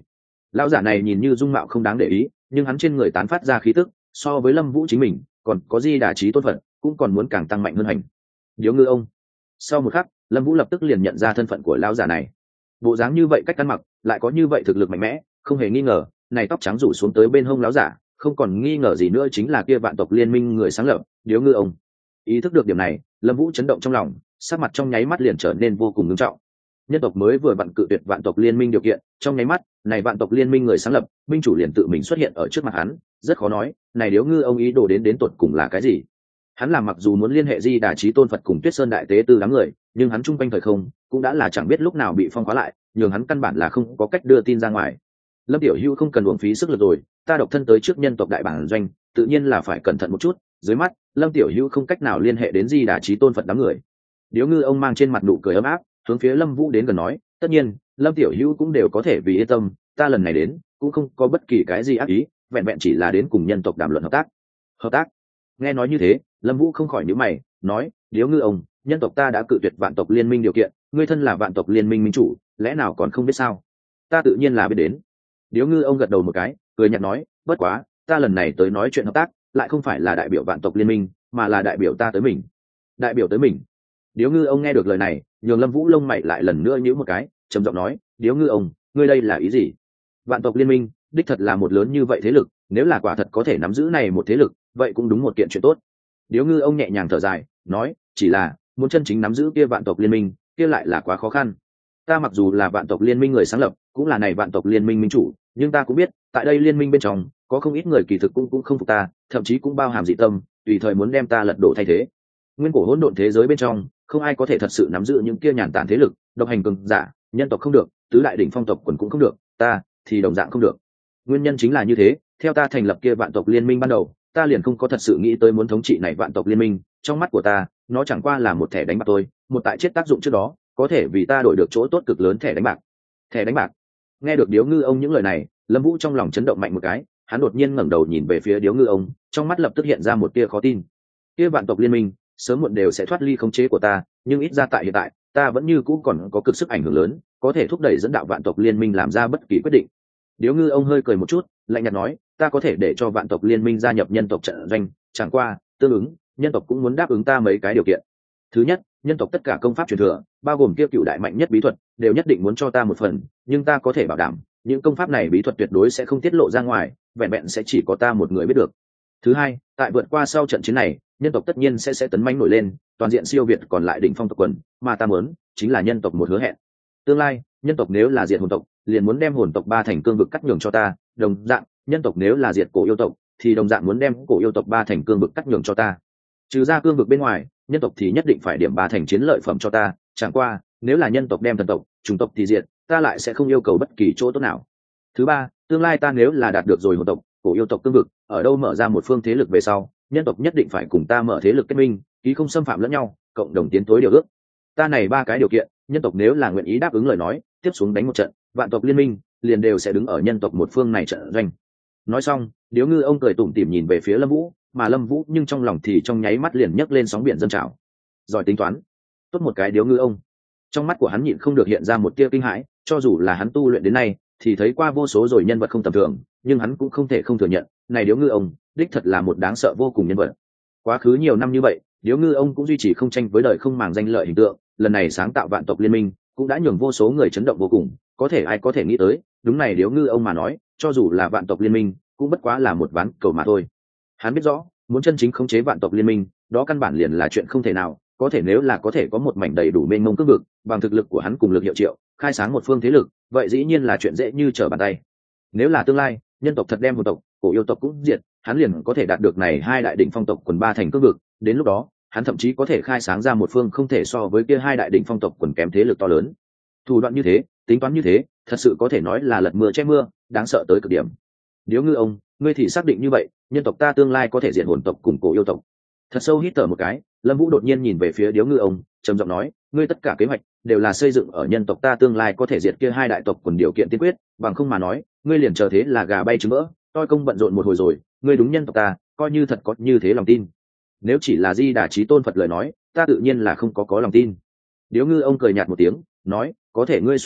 Lão giả này nhìn như dung mạo không đáng để ý, nhưng hắn trên người tán phát ra khí tức so với Lâm Vũ chính mình còn có Di Đà Chí Tôn phận cũng còn muốn càng tăng mạnh hơn hành. Điếu Ngư ông. Sau một khắc, Lâm Vũ lập tức liền nhận ra thân phận của lão giả này. Bộ dáng như vậy, cách ăn mặc lại có như vậy thực lực mạnh mẽ, không hề nghi ngờ, này tóc trắng rủ xuống tới bên hông lão giả, không còn nghi ngờ gì nữa chính là kia Vạn tộc liên minh người sáng lập, Điếu Ngư ông. Ý thức được điểm này, Lâm Vũ chấn động trong lòng, sắc mặt trong nháy mắt liền trở nên vô cùng nghiêm trọng. Nhân tộc mới vừa vặn cự tuyệt Vạn tộc liên minh điều kiện, trong nháy mắt, này Vạn tộc liên minh người sáng lập, minh chủ liền tự mình xuất hiện ở trước mặt hắn, rất khó nói, này Điếu Ngư ông ý đồ đến tột cùng là cái gì? Hắn làm mặc dù muốn liên hệ Di Đà Chí Tôn Phật cùng Tuyết Sơn đại tế tư đám người, nhưng hắn trung quanh thời không cũng đã là chẳng biết lúc nào bị phong khóa lại, nhường hắn căn bản là không có cách đưa tin ra ngoài. Lâm Tiểu Hữu không cần uổng phí sức lực rồi, ta độc thân tới trước nhân tộc đại bản doanh, tự nhiên là phải cẩn thận một chút. Dưới mắt, Lâm Tiểu Hữu không cách nào liên hệ đến Di Đà Chí Tôn Phật đám người. Điếu Ngư ông mang trên mặt nụ cười ấm áp, hướng phía Lâm Vũ đến gần nói, tất nhiên, Lâm Tiểu Hữu cũng đều có thể vì yên tâm, ta lần này đến cũng không có bất kỳ cái gì ác ý, vẹn vẹn chỉ là đến cùng nhân tộc đàm luận hợp tác. Hợp tác? Nghe nói như thế, Lâm Vũ không khỏi nhíu mày, nói, Điếu Ngư ông, nhân tộc ta đã cự tuyệt Vạn tộc liên minh điều kiện, ngươi thân là Vạn tộc liên minh minh chủ, lẽ nào còn không biết sao? Ta tự nhiên là biết đến. Điếu Ngư ông gật đầu một cái, cười nhạt nói, bất quá, ta lần này tới nói chuyện hợp tác, lại không phải là đại biểu Vạn tộc liên minh, mà là đại biểu ta tới mình. Đại biểu tới mình? Điếu Ngư ông nghe được lời này, nhường Lâm Vũ lông mày lại lần nữa nhíu một cái, trầm giọng nói, Điếu Ngư ông, ngươi đây là ý gì? Vạn tộc liên minh, đích thật là một lớn như vậy thế lực, nếu là quả thật có thể nắm giữ này một thế lực, vậy cũng đúng một kiện chuyện tốt. Điếu Ngư ông nhẹ nhàng thở dài, nói, chỉ là muốn chân chính nắm giữ kia Vạn tộc liên minh, kia lại là quá khó khăn. Ta mặc dù là Vạn tộc liên minh người sáng lập, cũng là này Vạn tộc liên minh minh chủ, nhưng ta cũng biết, tại đây liên minh bên trong, có không ít người kỳ thực cũng không phục ta, thậm chí cũng bao hàm dị tâm, tùy thời muốn đem ta lật đổ thay thế. Nguyên cổ hỗn độn thế giới bên trong, không ai có thể thật sự nắm giữ những kia nhàn tản thế lực, độc hành cường giả, nhân tộc không được, tứ đại đỉnh phong tộc quần cũng không được, ta thì đồng dạng không được. Nguyên nhân chính là như thế, theo ta thành lập kia Vạn tộc liên minh ban đầu, ta liền không có thật sự nghĩ tới muốn thống trị này Vạn tộc liên minh, trong mắt của ta, nó chẳng qua là một thẻ đánh bạc thôi, một tại chết tác dụng trước đó, có thể vì ta đổi được chỗ tốt cực lớn thẻ đánh bạc. Thẻ đánh bạc? Nghe được Điếu Ngư ông những lời này, Lâm Vũ trong lòng chấn động mạnh một cái, hắn đột nhiên ngẩng đầu nhìn về phía Điếu Ngư ông, trong mắt lập tức hiện ra một tia khó tin. Kia Vạn tộc liên minh, sớm muộn đều sẽ thoát ly khống chế của ta, nhưng ít ra tại hiện tại, ta vẫn như cũ còn có cực sức ảnh hưởng lớn, có thể thúc đẩy dẫn đạo Vạn tộc liên minh làm ra bất kỳ quyết định. Điếu Ngư ông hơi cười một chút, lạnh nhạt nói, ta có thể để cho Vạn tộc liên minh gia nhập nhân tộc trận doanh, chẳng qua, tương ứng, nhân tộc cũng muốn đáp ứng ta mấy cái điều kiện. Thứ nhất, nhân tộc tất cả công pháp truyền thừa, bao gồm kia cựu đại mạnh nhất bí thuật, đều nhất định muốn cho ta một phần, nhưng ta có thể bảo đảm, những công pháp này bí thuật tuyệt đối sẽ không tiết lộ ra ngoài, vẹn vẹn sẽ chỉ có ta một người biết được. Thứ hai, tại vượt qua sau trận chiến này, nhân tộc tất nhiên sẽ tấn manh nổi lên, toàn diện siêu việt còn lại đỉnh phong tộc quần, mà ta muốn chính là nhân tộc một hứa hẹn. Tương lai, nhân tộc nếu là diệt hồn tộc, liền muốn đem hồn tộc ba thành cương vực cắt nhường cho ta, đồng dạng, nhân tộc nếu là diệt cổ yêu tộc, thì đồng dạng muốn đem cổ yêu tộc ba thành cương vực cắt nhường cho ta. Trừ ra cương vực bên ngoài, nhân tộc thì nhất định phải điểm ba thành chiến lợi phẩm cho ta, chẳng qua, nếu là nhân tộc đem thần tộc, chủng tộc thì diệt, ta lại sẽ không yêu cầu bất kỳ chỗ tốt nào. Thứ ba, tương lai ta nếu là đạt được rồi hồn tộc, cổ yêu tộc cương vực, ở đâu mở ra một phương thế lực về sau, nhân tộc nhất định phải cùng ta mở thế lực kết minh, ký không xâm phạm lẫn nhau, cộng đồng tiến tối điều ước. Ta này ba cái điều kiện, nhân tộc nếu là nguyện ý đáp ứng lời nói, tiếp xuống đánh một trận, Vạn tộc liên minh liền đều sẽ đứng ở nhân tộc một phương này trận doanh. Nói xong, Điếu Ngư ông cười tủm tỉm nhìn về phía Lâm Vũ, mà Lâm Vũ nhưng trong lòng thì trong nháy mắt liền nhấc lên sóng biển dâng trào. Giỏi tính toán, tốt một cái Điếu Ngư ông. Trong mắt của hắn nhịn không được hiện ra một tia kinh hãi, cho dù là hắn tu luyện đến nay, thì thấy qua vô số rồi nhân vật không tầm thường, nhưng hắn cũng không thể không thừa nhận, này Điếu Ngư ông, đích thật là một đáng sợ vô cùng nhân vật. Quá khứ nhiều năm như vậy, Điếu Ngư ông cũng duy trì không tranh với đời không màng danh lợi hình tượng, lần này sáng tạo Vạn tộc liên minh, cũng đã nhường vô số người chấn động vô cùng, có thể ai có thể nghĩ tới, đúng này Điếu Ngư ông mà nói, cho dù là Vạn tộc liên minh, cũng bất quá là một ván cầu mà thôi. Hắn biết rõ, muốn chân chính khống chế Vạn tộc liên minh, đó căn bản liền là chuyện không thể nào, có thể nếu là có thể có một mảnh đầy đủ mênh mông cương vực, bằng thực lực của hắn cùng lực hiệu triệu, khai sáng một phương thế lực, vậy dĩ nhiên là chuyện dễ như trở bàn tay. Nếu là tương lai, nhân tộc thật đem hồn tộc, cổ yêu tộc cũng diệt, hắn liền có thể đạt được này hai đại đỉnh phong tộc quần ba thành cương vực, đến lúc đó, hắn thậm chí có thể khai sáng ra một phương không thể so với kia hai đại đỉnh phong tộc quần kém thế lực to lớn. Thủ đoạn như thế, tính toán như thế, thật sự có thể nói là lật mưa che mưa, đáng sợ tới cực điểm. Điếu Ngư ông, ngươi thì xác định như vậy, nhân tộc ta tương lai có thể diệt hồn tộc cùng cổ yêu tộc. Thật sâu hít thở một cái, Lâm Vũ đột nhiên nhìn về phía Điếu Ngư ông, trầm giọng nói, ngươi tất cả kế hoạch đều là xây dựng ở nhân tộc ta tương lai có thể diệt kia hai đại tộc quần điều kiện tiên quyết, bằng không mà nói, ngươi liền chờ thế là gà bay trứng vỡ, toi công bận rộn một hồi rồi, ngươi đúng nhân tộc ta, coi như thật có như thế lòng tin. Nếu chỉ là Di Đà Chí Tôn Phật lời nói, ta tự nhiên là không có lòng tin. Điếu Ngư ông cười nhạt một tiếng, nói, có thể ngươi xuất hiện,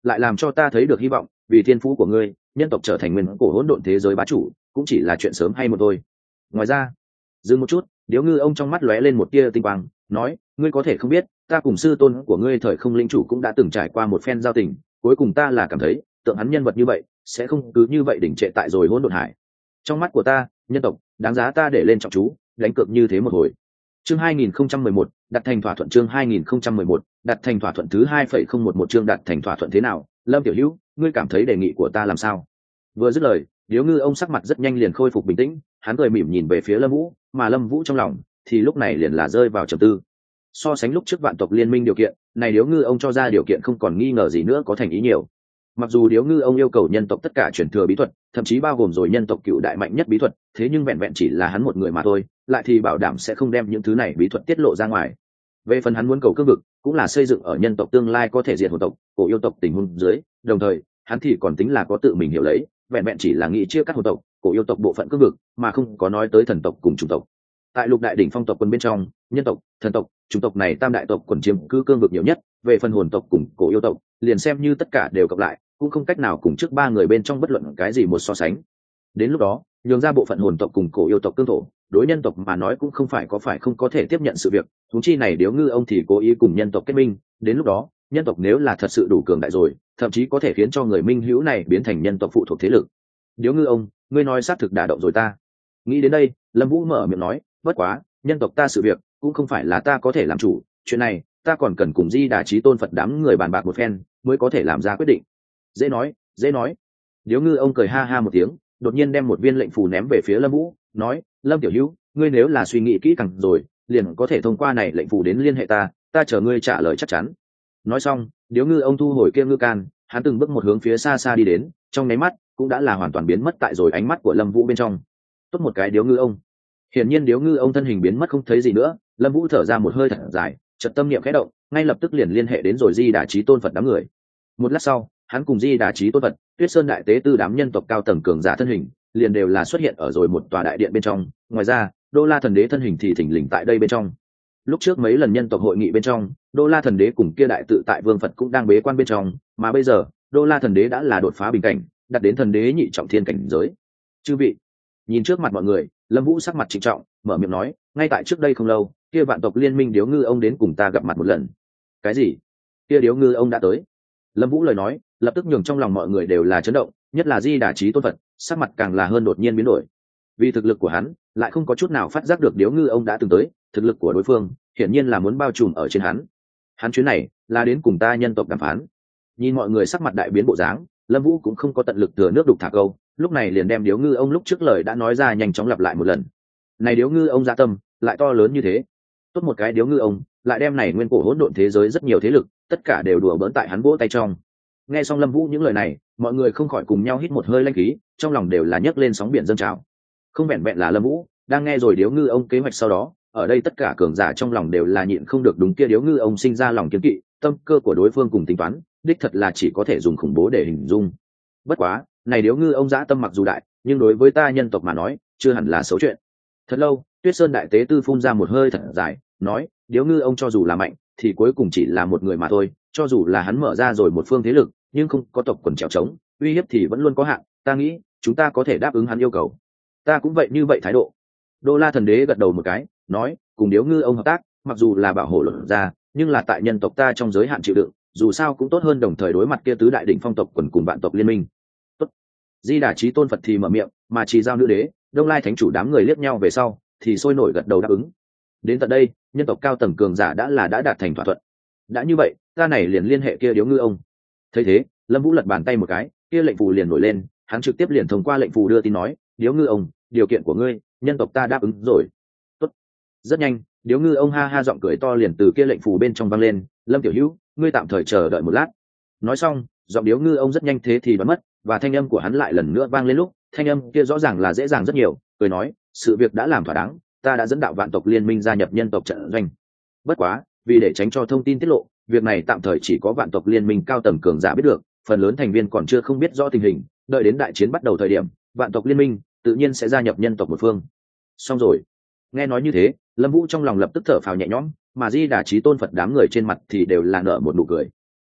lại làm cho ta thấy được hy vọng, vì thiên phú của ngươi, nhân tộc trở thành nguyên cổ hỗn độn thế giới bá chủ cũng chỉ là chuyện sớm hay một thôi. Ngoài ra, dừng một chút, điếu ngư ông trong mắt lóe lên một tia tinh quang, nói, ngươi có thể không biết, ta cùng sư tôn của ngươi thời không linh chủ cũng đã từng trải qua một phen giao tình, cuối cùng ta là cảm thấy tượng hắn nhân vật như vậy sẽ không cứ như vậy đỉnh trệ tại rồi hỗn độn hải. Trong mắt của ta, nhân tộc đáng giá ta để lên trọng chú, đánh cược như thế một hồi. Chương 2011, đặt thành thỏa thuận. Chương 2011, đặt thành thỏa thuận. Thứ 2,011 chương đặt thành thỏa thuận. Thế nào, Lâm Tiểu Hữu, ngươi cảm thấy đề nghị của ta làm sao? Vừa dứt lời, điếu ngư ông sắc mặt rất nhanh liền khôi phục bình tĩnh, hắn cười mỉm nhìn về phía Lâm Vũ, mà Lâm Vũ trong lòng thì lúc này liền là rơi vào trầm tư. So sánh lúc trước vạn tộc liên minh điều kiện, này điếu ngư ông cho ra điều kiện không còn nghi ngờ gì nữa có thành ý nhiều. Mặc dù điếu ngư ông yêu cầu nhân tộc tất cả truyền thừa bí thuật, thậm chí bao gồm rồi nhân tộc cựu đại mạnh nhất bí thuật, thế nhưng vẹn vẹn chỉ là hắn một người mà thôi, lại thì bảo đảm sẽ không đem những thứ này bí thuật tiết lộ ra ngoài. Về phần hắn muốn cầu cương vực, cũng là xây dựng ở nhân tộc tương lai có thể diệt hồn tộc, cổ yêu tộc tình huống dưới, đồng thời, hắn thì còn tính là có tự mình hiểu lấy, vẹn vẹn chỉ là nghĩ chia cắt hồn tộc, cổ yêu tộc bộ phận cương vực, mà không có nói tới thần tộc cùng chủng tộc. Tại lục đại đỉnh phong tộc quân bên trong, nhân tộc, thần tộc, chủng tộc này tam đại tộc quần chiếm cứ cương vực nhiều nhất, về phần hồn tộc cùng cổ yêu tộc, liền xem như tất cả đều cộng lại, cũng không cách nào cùng trước ba người bên trong bất luận cái gì một so sánh. Đến lúc đó, nhường ra bộ phận hồn tộc cùng cổ yêu tộc cương thổ, đối nhân tộc mà nói cũng không phải không có thể tiếp nhận sự việc, huống chi này điếu ngư ông thì cố ý cùng nhân tộc kết minh, đến lúc đó, nhân tộc nếu là thật sự đủ cường đại rồi, thậm chí có thể khiến cho người minh hữu này biến thành nhân tộc phụ thuộc thế lực. Điếu ngư ông, ngươi nói xác thực đả động rồi ta. Nghĩ đến đây, Lâm Vũ mở miệng nói, bất quá, nhân tộc ta sự việc cũng không phải là ta có thể làm chủ, chuyện này ta còn cần cùng Di Đà Chí Tôn Phật đám người bàn bạc một phen mới có thể làm ra quyết định. Dễ nói, dễ nói. Điếu ngư ông cười ha ha một tiếng, đột nhiên đem một viên lệnh phù ném về phía Lâm Vũ, nói, Lâm Tiểu Hữu, ngươi nếu là suy nghĩ kỹ càng rồi, liền có thể thông qua này lệnh phù đến liên hệ ta, ta chờ ngươi trả lời chắc chắn. Nói xong, điếu ngư ông thu hồi kia ngư can, hắn từng bước một hướng phía xa xa đi đến, trong nháy mắt cũng đã là hoàn toàn biến mất tại rồi ánh mắt của Lâm Vũ bên trong. Tốt một cái điếu ngư ông. Hiển nhiên điếu ngư ông thân hình biến mất không thấy gì nữa, Lâm Vũ thở ra một hơi thật dài, chợt tâm niệm khẽ động, ngay lập tức liền liên hệ đến rồi Di Đà Chí Tôn Phật đám người. Một lát sau, hắn cùng Di Đà Chí Tôn Phật, Tuyết Sơn đại tế tư đám nhân tộc cao tầng cường giả thân hình, liền đều là xuất hiện ở rồi một tòa đại điện bên trong, ngoài ra, Đô La thần đế thân hình thì thỉnh lình tại đây bên trong. Lúc trước mấy lần nhân tộc hội nghị bên trong, Đô La thần đế cùng kia đại tự tại vương Phật cũng đang bế quan bên trong, mà bây giờ, Đô La thần đế đã là đột phá bình cảnh, đạt đến thần đế nhị trọng thiên cảnh giới. Chư vị, nhìn trước mặt mọi người, Lâm Vũ sắc mặt trịnh trọng, mở miệng nói, ngay tại trước đây không lâu, kia vạn tộc liên minh điếu ngư ông đến cùng ta gặp mặt một lần. Cái gì? Kia điếu ngư ông đã tới? Lâm Vũ lời nói lập tức nhường trong lòng mọi người đều là chấn động, nhất là Di Đà Chí Tôn Phật, sắc mặt càng là hơn đột nhiên biến đổi. Vì thực lực của hắn, lại không có chút nào phát giác được điếu ngư ông đã từng tới, thực lực của đối phương, hiển nhiên là muốn bao trùm ở trên hắn. Hắn chuyến này là đến cùng ta nhân tộc đàm phán. Nhìn mọi người sắc mặt đại biến bộ dáng, Lâm Vũ cũng không có tận lực thừa nước đục thả câu, lúc này liền đem điếu ngư ông lúc trước lời đã nói ra nhanh chóng lặp lại một lần. Này điếu ngư ông dạ tâm lại to lớn như thế, tốt một cái điếu ngư ông, lại đem này nguyên cổ hỗn độn thế giới rất nhiều thế lực, tất cả đều đùa bỡn tại hắn vỗ tay trong. Nghe xong Lâm Vũ những lời này, mọi người không khỏi cùng nhau hít một hơi lãnh khí, trong lòng đều là nhấc lên sóng biển dâng trào. Không vẹn vẹn là Lâm Vũ đang nghe rồi điếu ngư ông kế hoạch sau đó, ở đây tất cả cường giả trong lòng đều là nhịn không được đúng kia điếu ngư ông sinh ra lòng kiêng kỵ, tâm cơ của đối phương cùng tính toán, đích thật là chỉ có thể dùng khủng bố để hình dung. Bất quá, này điếu ngư ông dã tâm mặc dù đại, nhưng đối với ta nhân tộc mà nói, chưa hẳn là xấu chuyện. Thật lâu, Tuyết Sơn đại tế tư phun ra một hơi thật dài, nói, điếu ngư ông cho dù là mạnh, thì cuối cùng chỉ là một người mà thôi, cho dù là hắn mở ra rồi một phương thế lực, nhưng không có tộc quần trèo trống, uy hiếp thì vẫn luôn có hạn, ta nghĩ, chúng ta có thể đáp ứng hắn yêu cầu. Ta cũng vậy như vậy thái độ. Đô La thần đế gật đầu một cái, nói, cùng điếu ngư ông hợp tác, mặc dù là bảo hộ luận ra, nhưng là tại nhân tộc ta trong giới hạn chịu đựng, dù sao cũng tốt hơn đồng thời đối mặt kia tứ đại đỉnh phong tộc quần cùng vạn tộc liên minh. Tốt. Di Đà Chí Tôn Phật thì mở miệng, mà Chỉ Giao nữ đế, Đông Lai thánh chủ đám người liếc nhau về sau, thì sôi nổi gật đầu đáp ứng. Đến tận đây, nhân tộc cao tầng cường giả đã đạt thành thỏa thuận. Đã như vậy, ta này liền liên hệ kia điếu ngư ông. Thấy thế, Lâm Vũ lật bàn tay một cái, kia lệnh phù liền nổi lên, hắn trực tiếp liền thông qua lệnh phù đưa tin nói, điếu ngư ông, điều kiện của ngươi, nhân tộc ta đáp ứng rồi. Tốt. Rất nhanh, điếu ngư ông ha ha giọng cười to liền từ kia lệnh phù bên trong vang lên, Lâm Tiểu Hữu, ngươi tạm thời chờ đợi một lát. Nói xong, giọng điếu ngư ông rất nhanh thế thì đoán mất, và thanh âm của hắn lại lần nữa vang lên lúc, thanh âm kia rõ ràng là dễ dàng rất nhiều, cười nói, sự việc đã làm thỏa đáng, ta đã dẫn đạo vạn tộc liên minh gia nhập nhân tộc trận doanh. Bất quá, vì để tránh cho thông tin tiết lộ, việc này tạm thời chỉ có vạn tộc liên minh cao tầng cường giả biết được, phần lớn thành viên còn chưa không biết rõ tình hình, đợi đến đại chiến bắt đầu thời điểm, vạn tộc liên minh tự nhiên sẽ gia nhập nhân tộc một phương. Xong rồi. Nghe nói như thế, Lâm Vũ trong lòng lập tức thở phào nhẹ nhõm, mà Di Đà Chí Tôn Phật đám người trên mặt thì đều là nở một nụ cười.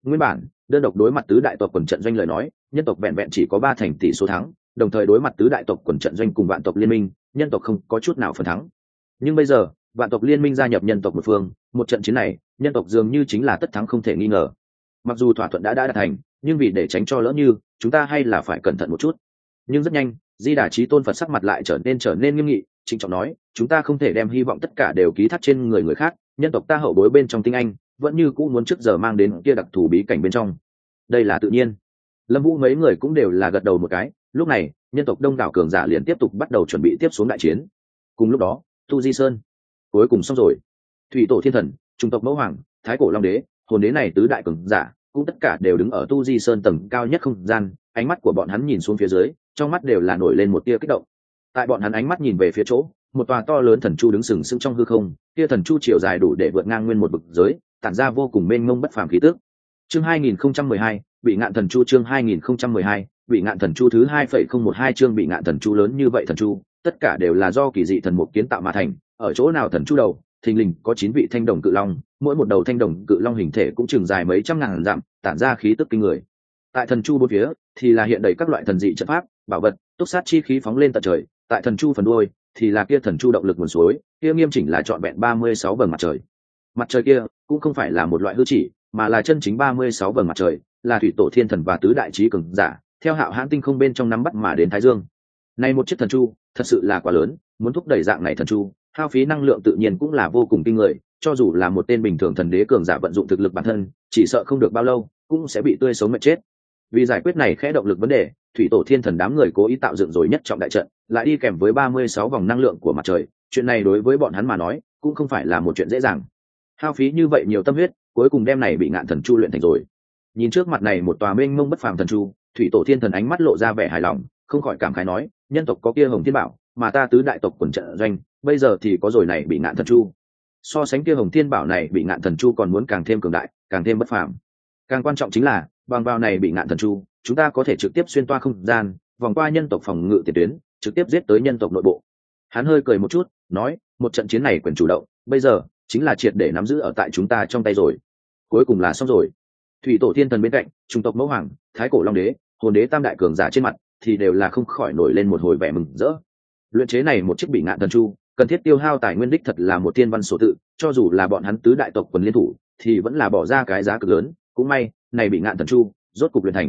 Nguyên bản đơn độc đối mặt tứ đại tộc quần trận doanh lời nói, nhân tộc vẹn vẹn chỉ có 3 thành tỷ số thắng, đồng thời đối mặt tứ đại tộc quần trận doanh cùng vạn tộc liên minh, nhân tộc không có chút nào phần thắng. Nhưng bây giờ vạn tộc liên minh gia nhập nhân tộc một phương, một trận chiến này nhân tộc dường như chính là tất thắng không thể nghi ngờ. Mặc dù thỏa thuận đã đạt thành, nhưng vì để tránh cho lỡ như, chúng ta hay là phải cẩn thận một chút. Nhưng rất nhanh Di Đà Chí Tôn Phật sắc mặt lại trở nên nghiêm nghị, trịnh trọng nói, chúng ta không thể đem hy vọng tất cả đều ký thác trên người khác, nhân tộc ta hậu bối bên trong tinh anh vẫn như cũ muốn trước giờ mang đến kia đặc thù bí cảnh bên trong. Đây là tự nhiên. Lâm Vũ mấy người cũng đều là gật đầu một cái. Lúc này nhân tộc đông đảo cường giả liền tiếp tục bắt đầu chuẩn bị tiếp xuống đại chiến. Cùng lúc đó Tu Di Sơn cuối cùng xong rồi. Thủy Tổ Thiên Thần, Trung tộc Mẫu Hoàng, Thái Cổ Long Đế, Hồn Đế này tứ đại cường giả cũng tất cả đều đứng ở Tu Di Sơn tầng cao nhất không gian, ánh mắt của bọn hắn nhìn xuống phía dưới, trong mắt đều là nổi lên một tia kích động. Tại bọn hắn ánh mắt nhìn về phía chỗ, một tòa to lớn thần chu đứng sừng sững trong hư không, kia thần chu chiều dài đủ để vượt ngang nguyên một vực giới, tản ra vô cùng mênh mông bất phàm khí tức. Chương 2012, Bị Ngạn Thần Chu. Chương 2012, Bị Ngạn Thần Chu thứ 2.012 chương Bị Ngạn Thần Chu lớn như vậy thần chu, tất cả đều là do kỳ dị thần mục kiến tạo mà thành. Ở chỗ nào thần chu đầu, thình lình có 9 vị thanh đồng cự long, mỗi một đầu thanh đồng cự long hình thể cũng chừng dài mấy trăm ngàn dặm, tản ra khí tức kinh người. Tại thần chu bốn phía thì là hiện đầy các loại thần dị trận pháp, bảo vật, túc sát chi khí phóng lên tận trời. Tại thần chu phần đuôi thì là kia thần chu động lực nguồn suối, kia nghiêm chỉnh là trọn vẹn 36 vầng mặt trời. Mặt trời kia cũng không phải là một loại hư chỉ, mà là chân chính 36 vầng mặt trời, là thủy tổ thiên thần và tứ đại chí cường giả theo Hạo Hãn tinh không bên trong nắm bắt mà đến Thái Dương. Này một chiếc thần chu thật sự là quá lớn, muốn thúc đẩy dạng này thần chu, hao phí năng lượng tự nhiên cũng là vô cùng kinh người, cho dù là một tên bình thường thần đế cường giả vận dụng thực lực bản thân, chỉ sợ không được bao lâu cũng sẽ bị tươi sống mệt chết. Vì giải quyết này khẽ động lực vấn đề, thủy tổ thiên thần đám người cố ý tạo dựng rồi nhất trọng đại trận, lại đi kèm với 36 vòng năng lượng của mặt trời, chuyện này đối với bọn hắn mà nói cũng không phải là một chuyện dễ dàng. Hao phí như vậy nhiều tâm huyết, cuối cùng đem này Bị Ngạn Thần Chu luyện thành rồi. Nhìn trước mặt này một tòa mênh mông bất phàm thần chu, thủy tổ thiên thần ánh mắt lộ ra vẻ hài lòng, không khỏi cảm khái nói, nhân tộc có kia Hồng Thiên Bảo, mà ta tứ đại tộc quần trận doanh, bây giờ thì có rồi này Bị Ngạn Thần Chu. So sánh kia Hồng Thiên Bảo này Bị Ngạn Thần Chu còn muốn càng thêm cường đại, càng thêm bất phàm. Càng quan trọng chính là, bằng vào này Bị Ngạn Thần Chu, chúng ta có thể trực tiếp xuyên toa không gian, vòng qua nhân tộc phòng ngự tiền tuyến, trực tiếp giết tới nhân tộc nội bộ. Hắn hơi cười một chút, nói, một trận chiến này quyền chủ động, bây giờ chính là triệt để nắm giữ ở tại chúng ta trong tay rồi. Cuối cùng là xong rồi. Thủy tổ thiên thần bên cạnh, Trung tộc Mẫu Hoàng, Thái Cổ Long Đế, Hồn Đế tam đại cường giả trên mặt thì đều là không khỏi nổi lên một hồi vẻ mừng rỡ. Luyện chế này một chiếc Bị Ngạn Thần Chu, cần thiết tiêu hao tài nguyên đích thật là một thiên văn số tự, cho dù là bọn hắn tứ đại tộc quần liên thủ, thì vẫn là bỏ ra cái giá cực lớn. Cũng may, này Bị Ngạn Thần Chu rốt cục luyện thành.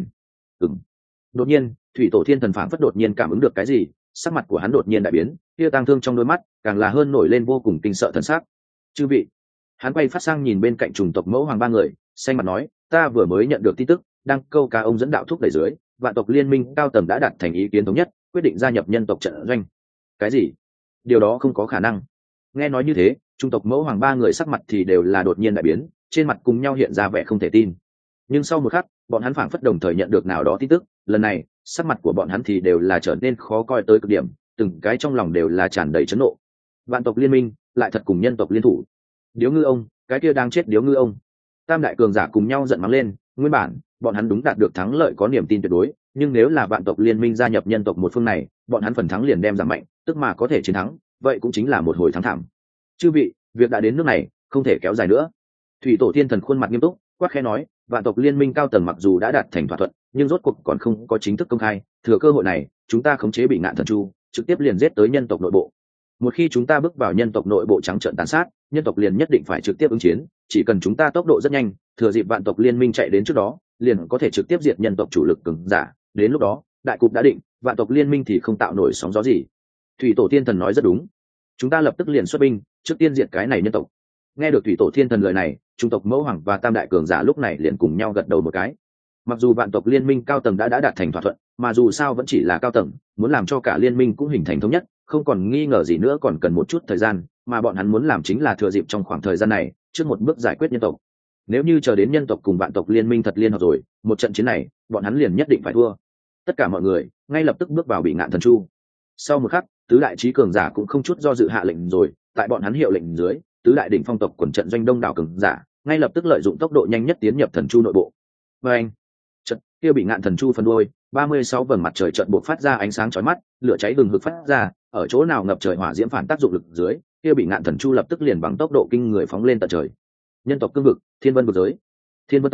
Đột nhiên, thủy tổ thiên thần phảng phất đột nhiên cảm ứng được cái gì, sắc mặt của hắn đột nhiên đại biến, kia tang thương trong đôi mắt càng là hơn nổi lên vô cùng kinh sợ thần sắc. Chư vị, hắn quay phát sang nhìn bên cạnh Trùng tộc Mẫu Hoàng ba người, xanh mặt nói, ta vừa mới nhận được tin tức, đang câu cá ông dẫn đạo thúc đẩy dưới, vạn tộc liên minh cao tầng đã đạt thành ý kiến thống nhất, quyết định gia nhập nhân tộc trận doanh. Cái gì? Điều đó không có khả năng. Nghe nói như thế, Trung tộc Mẫu Hoàng ba người sắc mặt thì đều là đột nhiên đại biến, trên mặt cùng nhau hiện ra vẻ không thể tin. Nhưng sau một khắc, bọn hắn phảng phất đồng thời nhận được nào đó tin tức, lần này sắc mặt của bọn hắn thì đều là trở nên khó coi tới cực điểm, từng cái trong lòng đều là tràn đầy chấn nộ. Vạn tộc liên minh lại thật cùng nhân tộc liên thủ. Điếu ngư ông, cái kia đang chết điếu ngư ông. Tam đại cường giả cùng nhau giận mắng lên, nguyên bản bọn hắn đúng đạt được thắng lợi có niềm tin tuyệt đối, nhưng nếu là vạn tộc liên minh gia nhập nhân tộc một phương này, bọn hắn phần thắng liền đem giảm mạnh, tức mà có thể chiến thắng, vậy cũng chính là một hồi thắng thảm. Chư vị, việc đã đến nước này, không thể kéo dài nữa. Thủy tổ thiên thần khuôn mặt nghiêm túc, quát khẽ nói, vạn tộc liên minh cao tầng mặc dù đã đạt thành thỏa thuận, nhưng rốt cuộc còn không có chính thức công khai, thừa cơ hội này, chúng ta khống chế Bị Ngạn Thần Chu, trực tiếp liền giết tới nhân tộc nội bộ. Một khi chúng ta bước vào nhân tộc nội bộ trắng trợn tàn sát, nhân tộc liền nhất định phải trực tiếp ứng chiến, chỉ cần chúng ta tốc độ rất nhanh, thừa dịp vạn tộc liên minh chạy đến trước đó, liền có thể trực tiếp diệt nhân tộc chủ lực cường giả, đến lúc đó, đại cục đã định, vạn tộc liên minh thì không tạo nổi sóng gió gì. Thủy tổ thiên thần nói rất đúng, chúng ta lập tức liền xuất binh, trước tiên diệt cái này nhân tộc. Nghe được thủy tổ thiên thần lời này, Trung tộc Mẫu Hoàng và tam đại cường giả lúc này liền cùng nhau gật đầu một cái. Mặc dù vạn tộc liên minh cao tầng đã đạt thành thỏa thuận, mà dù sao vẫn chỉ là cao tầng, muốn làm cho cả liên minh cũng hình thành thống nhất, không còn nghi ngờ gì nữa, còn cần một chút thời gian, mà bọn hắn muốn làm chính là thừa dịp trong khoảng thời gian này, trước một bước giải quyết nhân tộc. Nếu như chờ đến nhân tộc cùng vạn tộc liên minh thật liên hợp rồi, một trận chiến này, bọn hắn liền nhất định phải thua. Tất cả mọi người ngay lập tức bước vào Bị Ngạn Thần Chu. Sau một khắc, tứ đại chí cường giả cũng không chút do dự hạ lệnh rồi, tại bọn hắn hiệu lệnh dưới, tứ đại đỉnh phong tộc quần trận doanh đông đảo cường giả ngay lập tức lợi dụng tốc độ nhanh nhất tiến nhập thần chu nội bộ. Và anh, trận kia Bị Ngạn Thần Chu phần đuôi 36 vầng mặt trời trận buộc phát ra ánh sáng chói mắt, lửa cháy hừng hực phát ra, ở chỗ nào ngập trời hỏa diễm phản tác dụng lực dưới, kia Bị Ngạn Thần Chu lập tức liền bằng tốc độ kinh người phóng lên tận trời. Nhân tộc cương vực, Thiên Vân vực giới, Thiên Vân Tông,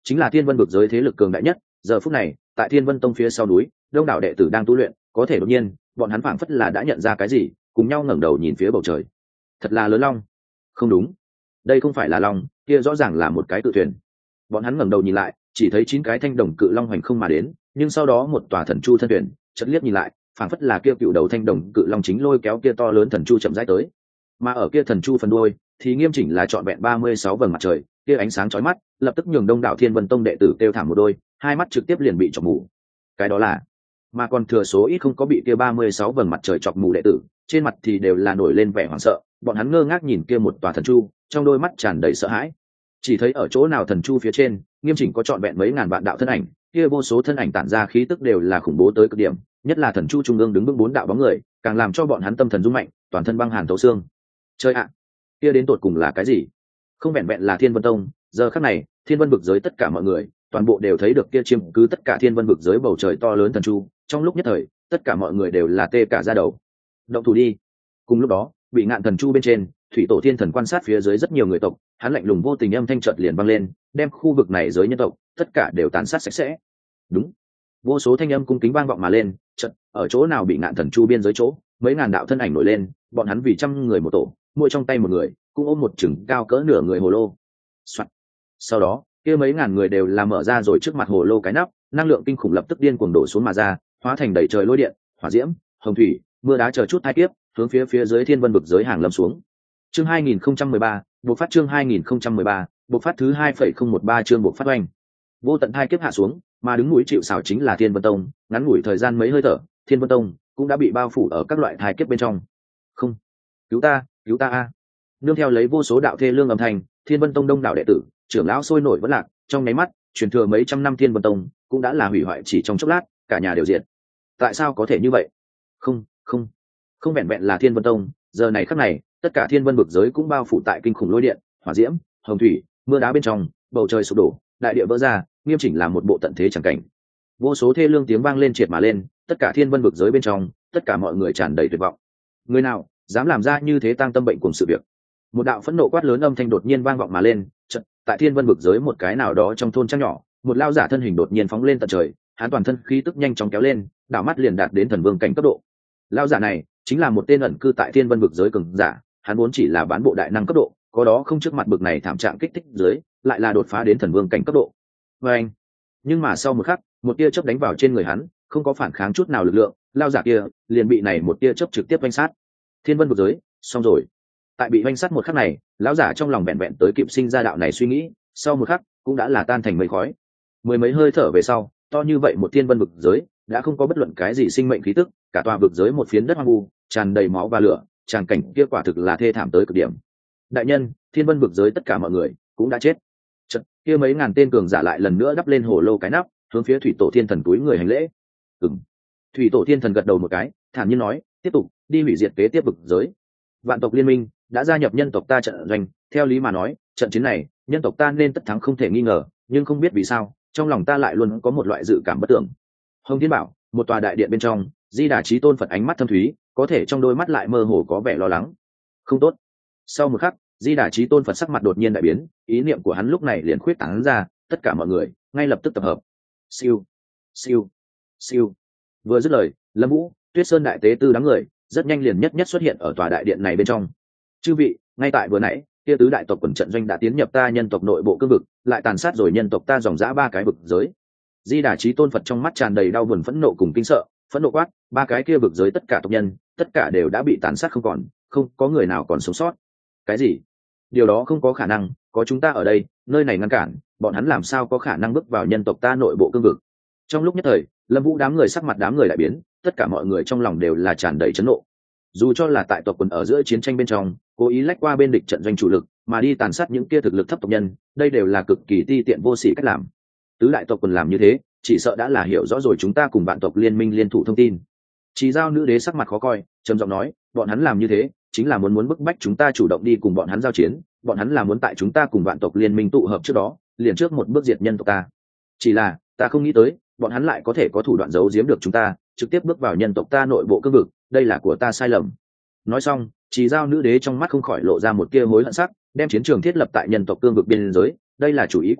chính là thiên vân vực giới thế lực cường đại nhất. Giờ phút này tại thiên vân tông phía sau núi, đông đảo đệ tử đang tu luyện, có thể đột nhiên bọn hắn phảng phất là đã nhận ra cái gì, cùng nhau ngẩng đầu nhìn phía bầu trời. Thật là lớn long. Không đúng, đây không phải là long, kia rõ ràng là một cái cự thuyền. Bọn hắn ngẩng đầu nhìn lại, chỉ thấy 9 cái thanh đồng cự long hoành không mà đến, nhưng sau đó một tòa thần chu thân thuyền chợt liếc nhìn lại, phảng phất là kia cựu đầu thanh đồng cự long chính lôi kéo kia to lớn thần chu chậm rãi tới. Mà ở kia thần chu phần đuôi thì nghiêm chỉnh là trọn vẹn 36 vầng mặt trời, kia ánh sáng chói mắt, lập tức nhường đông đảo Thiên Vân Tông đệ tử kêu thảm một đôi, hai mắt trực tiếp liền bị chọc mù. Cái đó là, mà còn thừa số ít không có bị kia 36 vầng mặt trời chọc mù đệ tử, trên mặt thì đều là nổi lên vẻ hoảng sợ, bọn hắn ngơ ngác nhìn kia một tòa thần chu, trong đôi mắt tràn đầy sợ hãi. Chỉ thấy ở chỗ nào thần chu phía trên, nghiêm chỉnh có trọn vẹn mấy ngàn vạn đạo thân ảnh, kia vô số thân ảnh tản ra khí tức đều là khủng bố tới cực điểm, nhất là thần chu trung ương đứng vững 4 đạo bóng người, càng làm cho bọn hắn tâm thần rung mạnh, toàn thân băng hàn thấu xương. Chơi ạ, kia đến tột cùng là cái gì? Không vẹn vẹn là Thiên Vân Tông, giờ khắc này, Thiên Vân vực giới tất cả mọi người, toàn bộ đều thấy được kia chiếm cứ tất cả Thiên Vân vực giới bầu trời to lớn thần chu, trong lúc nhất thời, tất cả mọi người đều là tê cả da đầu. Động thủ đi. Cùng lúc đó, bị ngạn thần chu bên trên, thủy tổ thiên thần quan sát phía dưới rất nhiều người tộc, hắn lạnh lùng vô tình âm thanh chợt liền vang lên, đem khu vực này giới nhân tộc tất cả đều tàn sát sạch sẽ. Đúng, vô số thanh âm cung kính vang vọng mà lên, chợt ở chỗ nào bị ngạn thần chu biên giới chỗ, mấy ngàn đạo thân ảnh nổi lên, bọn hắn vì trăm người một tổ, mỗi trong tay một người, cũng ôm một chừng cao cỡ nửa người hồ lô. Soạn. Sau đó, kia mấy ngàn người đều làm mở ra rồi trước mặt hồ lô cái nắp, năng lượng kinh khủng lập tức điên cuồng đổ xuống mà ra, hóa thành đầy trời lôi điện, hỏa diễm, hồng thủy, mưa đá chờ chút hai tiếp, hướng phía dưới Thiên Vân vực giới hàng lâm xuống. Chương 2013, bộ phát chương 2013, bộ phát thứ 2.013 chương bộ phát oanh. Vô tận hai kiếp hạ xuống, mà đứng núi chịu sào chính là Thiên Vân Tông, ngắn ngủi thời gian mấy hơi thở, Thiên Vân Tông cũng đã bị bao phủ ở các loại thai kiếp bên trong. Không, cứu ta a. Nương theo lấy vô số đạo thê lương âm thanh, Thiên Vân Tông đông đảo đệ tử, trưởng lão sôi nổi vẫn lạc, trong nháy mắt, truyền thừa mấy trăm năm Thiên Vân Tông cũng đã là hủy hoại chỉ trong chốc lát, cả nhà đều diệt. Tại sao có thể như vậy? Không vẹn vẹn là Thiên Vân Tông, giờ này khắc này, tất cả Thiên Vân vực giới cũng bao phủ tại kinh khủng lôi điện, hỏa diễm, hồng thủy, mưa đá bên trong, bầu trời sụp đổ, đại địa vỡ ra, nghiêm chỉnh là một bộ tận thế chẳng cảnh. Vô số thê lương tiếng vang lên triệt mà lên, tất cả Thiên Vân vực giới bên trong, tất cả mọi người tràn đầy tuyệt vọng. Người nào dám làm ra như thế tang tâm bệnh cùng sự việc? Một đạo phẫn nộ quát lớn âm thanh đột nhiên vang vọng mà lên, chợt, tại Thiên Vân vực giới một cái nào đó trong thôn trang nhỏ, một lao giả thân hình đột nhiên phóng lên tận trời, hắn toàn thân khí tức nhanh chóng kéo lên, đảo mắt liền đạt đến thần vương cảnh cấp độ. Lao giả này chính là một tên ẩn cư tại Thiên Vân vực giới cường giả, hắn vốn chỉ là bán bộ đại năng cấp độ, có đó không trước mặt bực này thảm trạng kích thích dưới, lại là đột phá đến thần vương cảnh cấp độ. Và anh, nhưng mà sau một khắc, một tia chớp đánh vào trên người hắn, không có phản kháng chút nào lực lượng, lao giả kia liền bị này một tia chớp trực tiếp vanh sát. Thiên Vân vực giới, xong rồi. Tại bị vanh sát một khắc này, lão giả trong lòng vẹn vẹn tới kịp sinh ra đạo này suy nghĩ, sau một khắc cũng đã là tan thành mây khói. Mười mấy hơi thở về sau, to như vậy một Thiên Vân vực giới đã không có bất luận cái gì sinh mệnh khí tức, cả tòa vực giới một phiến đất hoang vu, tràn đầy máu và lửa, tràn cảnh kia quả thực là thê thảm tới cực điểm. Đại nhân, Thiên Vân vực giới tất cả mọi người cũng đã chết. Chợt, kia mấy ngàn tên cường giả lại lần nữa đắp lên hồ lô cái nắp, hướng phía thủy tổ thiên thần túi người hành lễ. Thủy tổ thiên thần gật đầu một cái, thản nhiên nói, tiếp tục đi hủy diệt kế tiếp vực giới. Vạn tộc liên minh đã gia nhập nhân tộc ta trận doanh, theo lý mà nói, trận chiến này nhân tộc ta nên tất thắng không thể nghi ngờ, nhưng không biết vì sao, trong lòng ta lại luôn có một loại dự cảm bất tưởng. Hồng Thiên Bảo, một tòa đại điện bên trong, Di Đà Chí Tôn Phật ánh mắt thâm thúy, có thể trong đôi mắt lại mơ hồ có vẻ lo lắng. Không tốt. Sau một khắc, Di Đà Chí Tôn Phật sắc mặt đột nhiên đại biến, ý niệm của hắn lúc này liền khuyết tán ra, tất cả mọi người ngay lập tức tập hợp. Siêu, siêu, siêu. Vừa dứt lời, Lâm Vũ, Tuyết Sơn đại tế tư đám người rất nhanh liền nhất xuất hiện ở tòa đại điện này bên trong. Chư vị, ngay tại vừa nãy, kia tứ đại tộc quần trận doanh đã tiến nhập ta nhân tộc nội bộ cương vực, lại tàn sát rồi nhân tộc ta dòng dã 3 cái vực giới. Di Đà Chí Tôn Phật trong mắt tràn đầy đau buồn phẫn nộ cùng kinh sợ, phẫn nộ quát, 3 cái kia vực giới tất cả tộc nhân, tất cả đều đã bị tàn sát không còn, không có người nào còn sống sót. Cái gì? Điều đó không có khả năng, có chúng ta ở đây, nơi này ngăn cản, bọn hắn làm sao có khả năng bước vào nhân tộc ta nội bộ cương vực? Trong lúc nhất thời, Lâm Vũ đám người sắc mặt đám người đại biến, tất cả mọi người trong lòng đều là tràn đầy chấn nộ. Dù cho là tại tộc quần ở giữa chiến tranh bên trong, cố ý lách qua bên địch trận doanh chủ lực, mà đi tàn sát những kia thực lực thấp tộc nhân, đây đều là cực kỳ ti tiện vô sỉ cách làm. Tứ đại tộc quần làm như thế, chỉ sợ đã là hiểu rõ rồi chúng ta cùng vạn tộc liên minh liên thủ thông tin. Chỉ Giao nữ đế sắc mặt khó coi, trầm giọng nói, bọn hắn làm như thế, chính là muốn bức bách chúng ta chủ động đi cùng bọn hắn giao chiến, bọn hắn là muốn tại chúng ta cùng vạn tộc liên minh tụ hợp trước đó, liền trước một bước diệt nhân tộc ta. Chỉ là, ta không nghĩ tới, bọn hắn lại có thể có thủ đoạn giấu giếm được chúng ta, trực tiếp bước vào nhân tộc ta nội bộ cương vực, đây là của ta sai lầm. Nói xong, Chỉ Giao nữ đế trong mắt không khỏi lộ ra một tia hối hận sắc, đem chiến trường thiết lập tại nhân tộc cương vực biên giới, đây là chủ ý của nàng,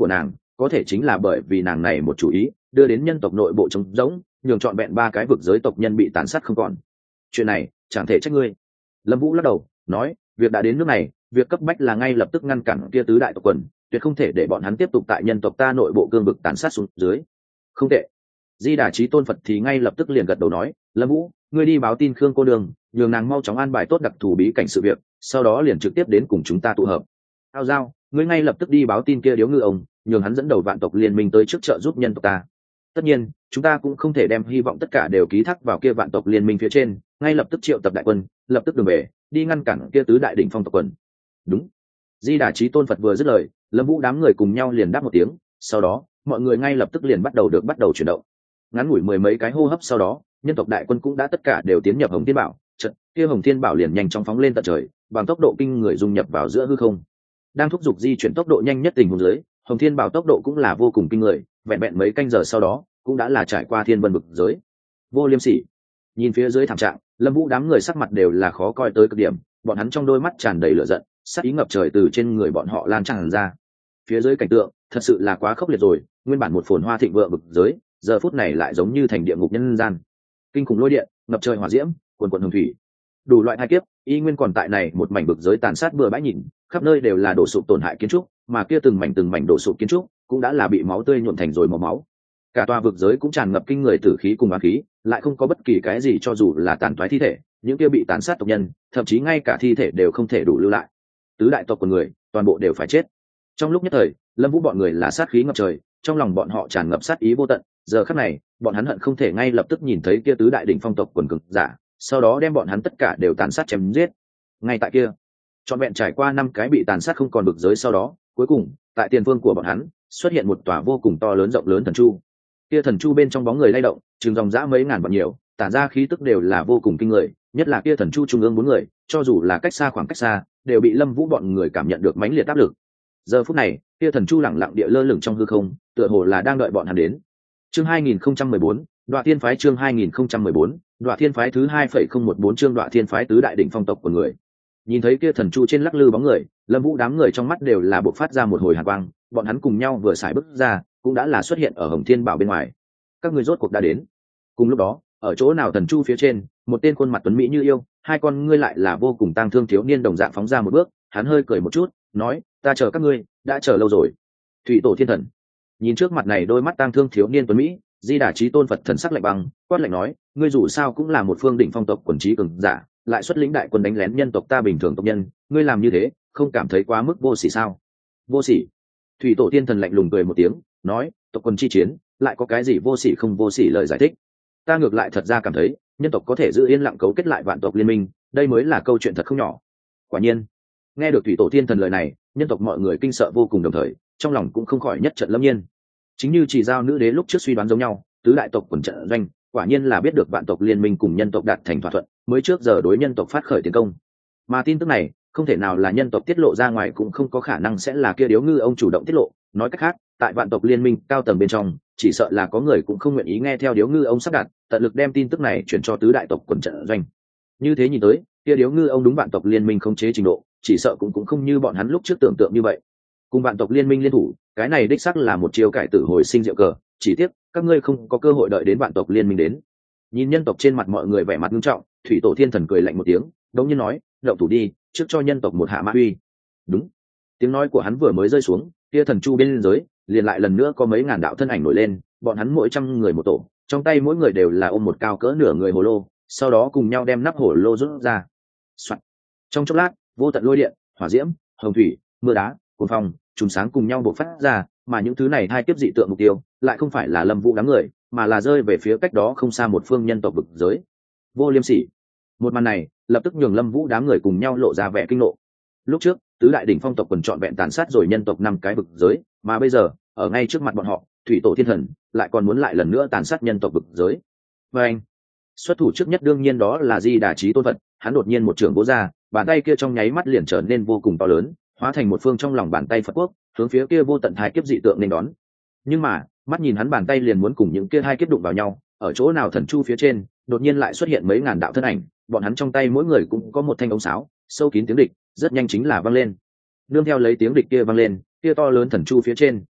có thể chính là bởi vì nàng này một chủ ý đưa đến nhân tộc nội bộ trống rỗng, nhường trọn vẹn 3 cái vực giới tộc nhân bị tàn sát không còn. Chuyện này chẳng thể trách ngươi. Lâm Vũ lắc đầu nói, việc đã đến nước này, việc cấp bách là ngay lập tức ngăn cản kia tứ đại tộc quần, tuyệt không thể để bọn hắn tiếp tục tại nhân tộc ta nội bộ cương vực tàn sát xuống dưới. Không tệ. Di Đà Chí Tôn Phật thì ngay lập tức liền gật đầu nói, Lâm Vũ, ngươi đi báo tin Khương cô đường, nhường nàng mau chóng an bài tốt đặc thù bí cảnh sự việc, sau đó liền trực tiếp đến cùng chúng ta tụ hợp. Ao Giao, ngươi ngay lập tức đi báo tin kia Điếu Ngư ông, nhường hắn dẫn đầu vạn tộc liên minh tới trước trợ giúp nhân tộc ta. Tất nhiên, chúng ta cũng không thể đem hy vọng tất cả đều ký thác vào kia vạn tộc liên minh phía trên, ngay lập tức triệu tập đại quân, lập tức đường về, đi ngăn cản kia tứ đại đỉnh phong tộc quần. Đúng. Di Đà Chí Tôn Phật vừa dứt lời, Lâm Vũ đám người cùng nhau liền đáp một tiếng, sau đó, mọi người ngay lập tức liền bắt đầu chuyển động. Ngắn ngủi 10 mấy cái hô hấp sau đó, nhân tộc đại quân cũng đã tất cả đều tiến nhập Hồng Thiên Bảo, chợt, kia Hồng Thiên Bảo liền nhanh chóng phóng lên tận trời, bằng tốc độ kinh người dung nhập vào giữa hư không. Đang thúc giục di chuyển tốc độ nhanh nhất tình huống dưới, Hồng Thiên Bảo tốc độ cũng là vô cùng kinh người, vẹn vẹn mấy canh giờ sau đó, cũng đã là trải qua thiên vân vực giới. Vô Liêm Sỉ. Nhìn phía dưới thảm trạng, Lâm Vũ đám người sắc mặt đều là khó coi tới cực điểm, bọn hắn trong đôi mắt tràn đầy lửa giận, sát ý ngập trời từ trên người bọn họ lan tràn ra. Phía dưới cảnh tượng, thật sự là quá khốc liệt rồi, nguyên bản một phồn hoa thịnh vượng vực giới, giờ phút này lại giống như thành địa ngục nhân gian. Kinh khủng lôi điện, ngập trời hỏa diễm, cuồn cuộn hồng thủy, đủ loại hai kiếp, y nguyên còn tại này một mảnh vực giới tàn sát bừa bãi nhìn, khắp nơi đều là đổ sụp tổn hại kiến trúc, mà kia từng mảnh đổ sụp kiến trúc, cũng đã là bị máu tươi nhuộm thành rồi màu máu. Cả tòa vực giới cũng tràn ngập kinh người tử khí cùng oán khí, lại không có bất kỳ cái gì cho dù là tàn toái thi thể, những kia bị tàn sát tộc nhân, thậm chí ngay cả thi thể đều không thể đủ lưu lại. Tứ đại tộc của người, toàn bộ đều phải chết. Trong lúc nhất thời, Lâm Vũ bọn người là sát khí ngập trời, trong lòng bọn họ tràn ngập sát ý vô tận, giờ khắc này, bọn hắn hận không thể ngay lập tức nhìn thấy kia tứ đại đỉnh phong tộc quần cường giả, sau đó đem bọn hắn tất cả đều tàn sát chém giết. Ngay tại kia, trọn vẹn trải qua 5 cái bị tàn sát không còn vực giới sau đó, cuối cùng, tại tiền phương của bọn hắn, xuất hiện một tòa vô cùng to lớn rộng lớn thần chu. Kia thần chu bên trong bóng người lay động, chừng dòng dã mấy ngàn vạn nhiều, tản ra khí tức đều là vô cùng kinh người, nhất là kia thần chu trung ương 4 người, cho dù là khoảng cách xa, đều bị Lâm Vũ bọn người cảm nhận được mãnh liệt áp lực. Giờ phút này, kia thần chu lẳng lặng địa lơ lửng trong hư không, tựa hồ là đang đợi bọn hắn đến. Chương 2014, Đoạ Thiên phái chương 2014, Đoạ Thiên phái thứ 2.014 chương Đoạ Thiên phái tứ đại đỉnh phong tộc của người. Nhìn thấy kia thần chu trên lắc lư bóng người, Lâm Vũ đám người trong mắt đều là bộc phát ra một hồi hàn quang, bọn hắn cùng nhau vừa xài bước ra, cũng đã là xuất hiện ở Hồng Thiên Bảo bên ngoài. Các ngươi rốt cuộc đã đến. Cùng lúc đó, ở chỗ nào thần chu phía trên, một tên khuôn mặt tuấn mỹ như yêu, hai con ngươi lại là vô cùng tang thương thiếu niên đồng dạng phóng ra một bước, hắn hơi cười một chút, nói, ta chờ các ngươi, đã chờ lâu rồi. Thủy Tổ Thiên Thần. Nhìn trước mặt này đôi mắt tang thương thiếu niên tuấn mỹ, Di Đà Chí Tôn Phật thần sắc lạnh băng, quát lạnh nói, ngươi dù sao cũng là một phương đỉnh phong tộc quần trí cường giả, lại xuất lĩnh đại quân đánh lén nhân tộc ta bình thường tộc nhân, ngươi làm như thế, không cảm thấy quá mức vô sỉ sao? Vô sỉ. Thủy Tổ Thiên Thần lạnh lùng cười một tiếng, nói, tộc quân chi chiến, lại có cái gì vô sỉ không vô sỉ lời giải thích? Ta ngược lại thật ra cảm thấy, nhân tộc có thể giữ yên lặng cấu kết lại vạn tộc liên minh, đây mới là câu chuyện thật không nhỏ. Quả nhiên, nghe được Thủy Tổ Thiên Thần lời này, nhân tộc mọi người kinh sợ vô cùng, đồng thời, trong lòng cũng không khỏi nhất trận lâm nhiên. Chính như chỉ giao nữ đế lúc trước suy đoán giống nhau, tứ đại tộc quần trận doanh, quả nhiên là biết được vạn tộc liên minh cùng nhân tộc đạt thành thỏa thuận, mới trước giờ đối nhân tộc phát khởi tiến công. Mà tin tức này, không thể nào là nhân tộc tiết lộ ra ngoài, cũng không có khả năng sẽ là kia Điếu Ngư ông chủ động tiết lộ. Nói cách khác, tại vạn tộc liên minh cao tầng bên trong, chỉ sợ là có người cũng không nguyện ý nghe theo Điếu Ngư ông sắp đặt, tận lực đem tin tức này chuyển cho tứ đại tộc quần trận doanh. Như thế nhìn tới, kia Điếu Ngư ông đúng vạn tộc liên minh không chế trình độ, chỉ sợ cũng không như bọn hắn lúc trước tưởng tượng như vậy. Cùng vạn tộc liên minh liên thủ, cái này đích xác là một chiêu cải tử hồi sinh diệu cờ, chỉ tiếc các ngươi không có cơ hội đợi đến vạn tộc liên minh đến. Nhìn nhân tộc trên mặt mọi người vẻ mặt nghiêm trọng, Thủy Tổ Thiên Thần cười lạnh một tiếng, đống nhiên nói, động thủ đi, trước cho nhân tộc một hạ mã uy. Đúng. Tiếng nói của hắn vừa mới rơi xuống, kia thần chu bên dưới liền lại lần nữa có mấy ngàn đạo thân ảnh nổi lên, bọn hắn mỗi trăm người một tổ, trong tay mỗi người đều là ôm một cao cỡ nửa người hồ lô, sau đó cùng nhau đem nắp hồ lô rút ra. Soạn. Trong chốc lát, vô tận lôi điện, hỏa diễm, hồng thủy, mưa đá, cuồng phong, trùng sáng cùng nhau bộc phát ra, mà những thứ này hai kiếp dị tượng mục tiêu, lại không phải là Lâm Vũ đám người, mà là rơi về phía cách đó không xa một phương nhân tộc vực giới. Vô Liêm Sỉ. Một màn này, lập tức nhường Lâm Vũ đám người cùng nhau lộ ra vẻ kinh nộ. Lúc trước, tứ đại đỉnh phong tộc quần trọn vẹn tàn sát rồi nhân tộc 5 cái vực giới, mà bây giờ, ở ngay trước mặt bọn họ, Thủy Tổ Thiên Thần lại còn muốn lại lần nữa tàn sát nhân tộc vực giới. Và anh, xuất thủ trước nhất đương nhiên đó là Di Đà Chí Tôn Phật, hắn đột nhiên một trường vỗ ra, bàn tay kia trong nháy mắt liền trở nên vô cùng to lớn, hóa thành một phương trong lòng bàn tay Phật quốc, hướng phía kia vô tận hai kiếp dị tượng nên đón. Nhưng mà, mắt nhìn hắn bàn tay liền muốn cùng những kia hai kiếp đụng vào nhau, ở chỗ nào thần chu phía trên, đột nhiên lại xuất hiện mấy ngàn đạo thân ảnh, bọn hắn trong tay mỗi người cũng có một thanh ống sáo, sâu kín tiếng địch, rất nhanh chính là vang lên. Nương theo lấy tiếng địch kia vang lên, kia to lớn thần chu phía trên,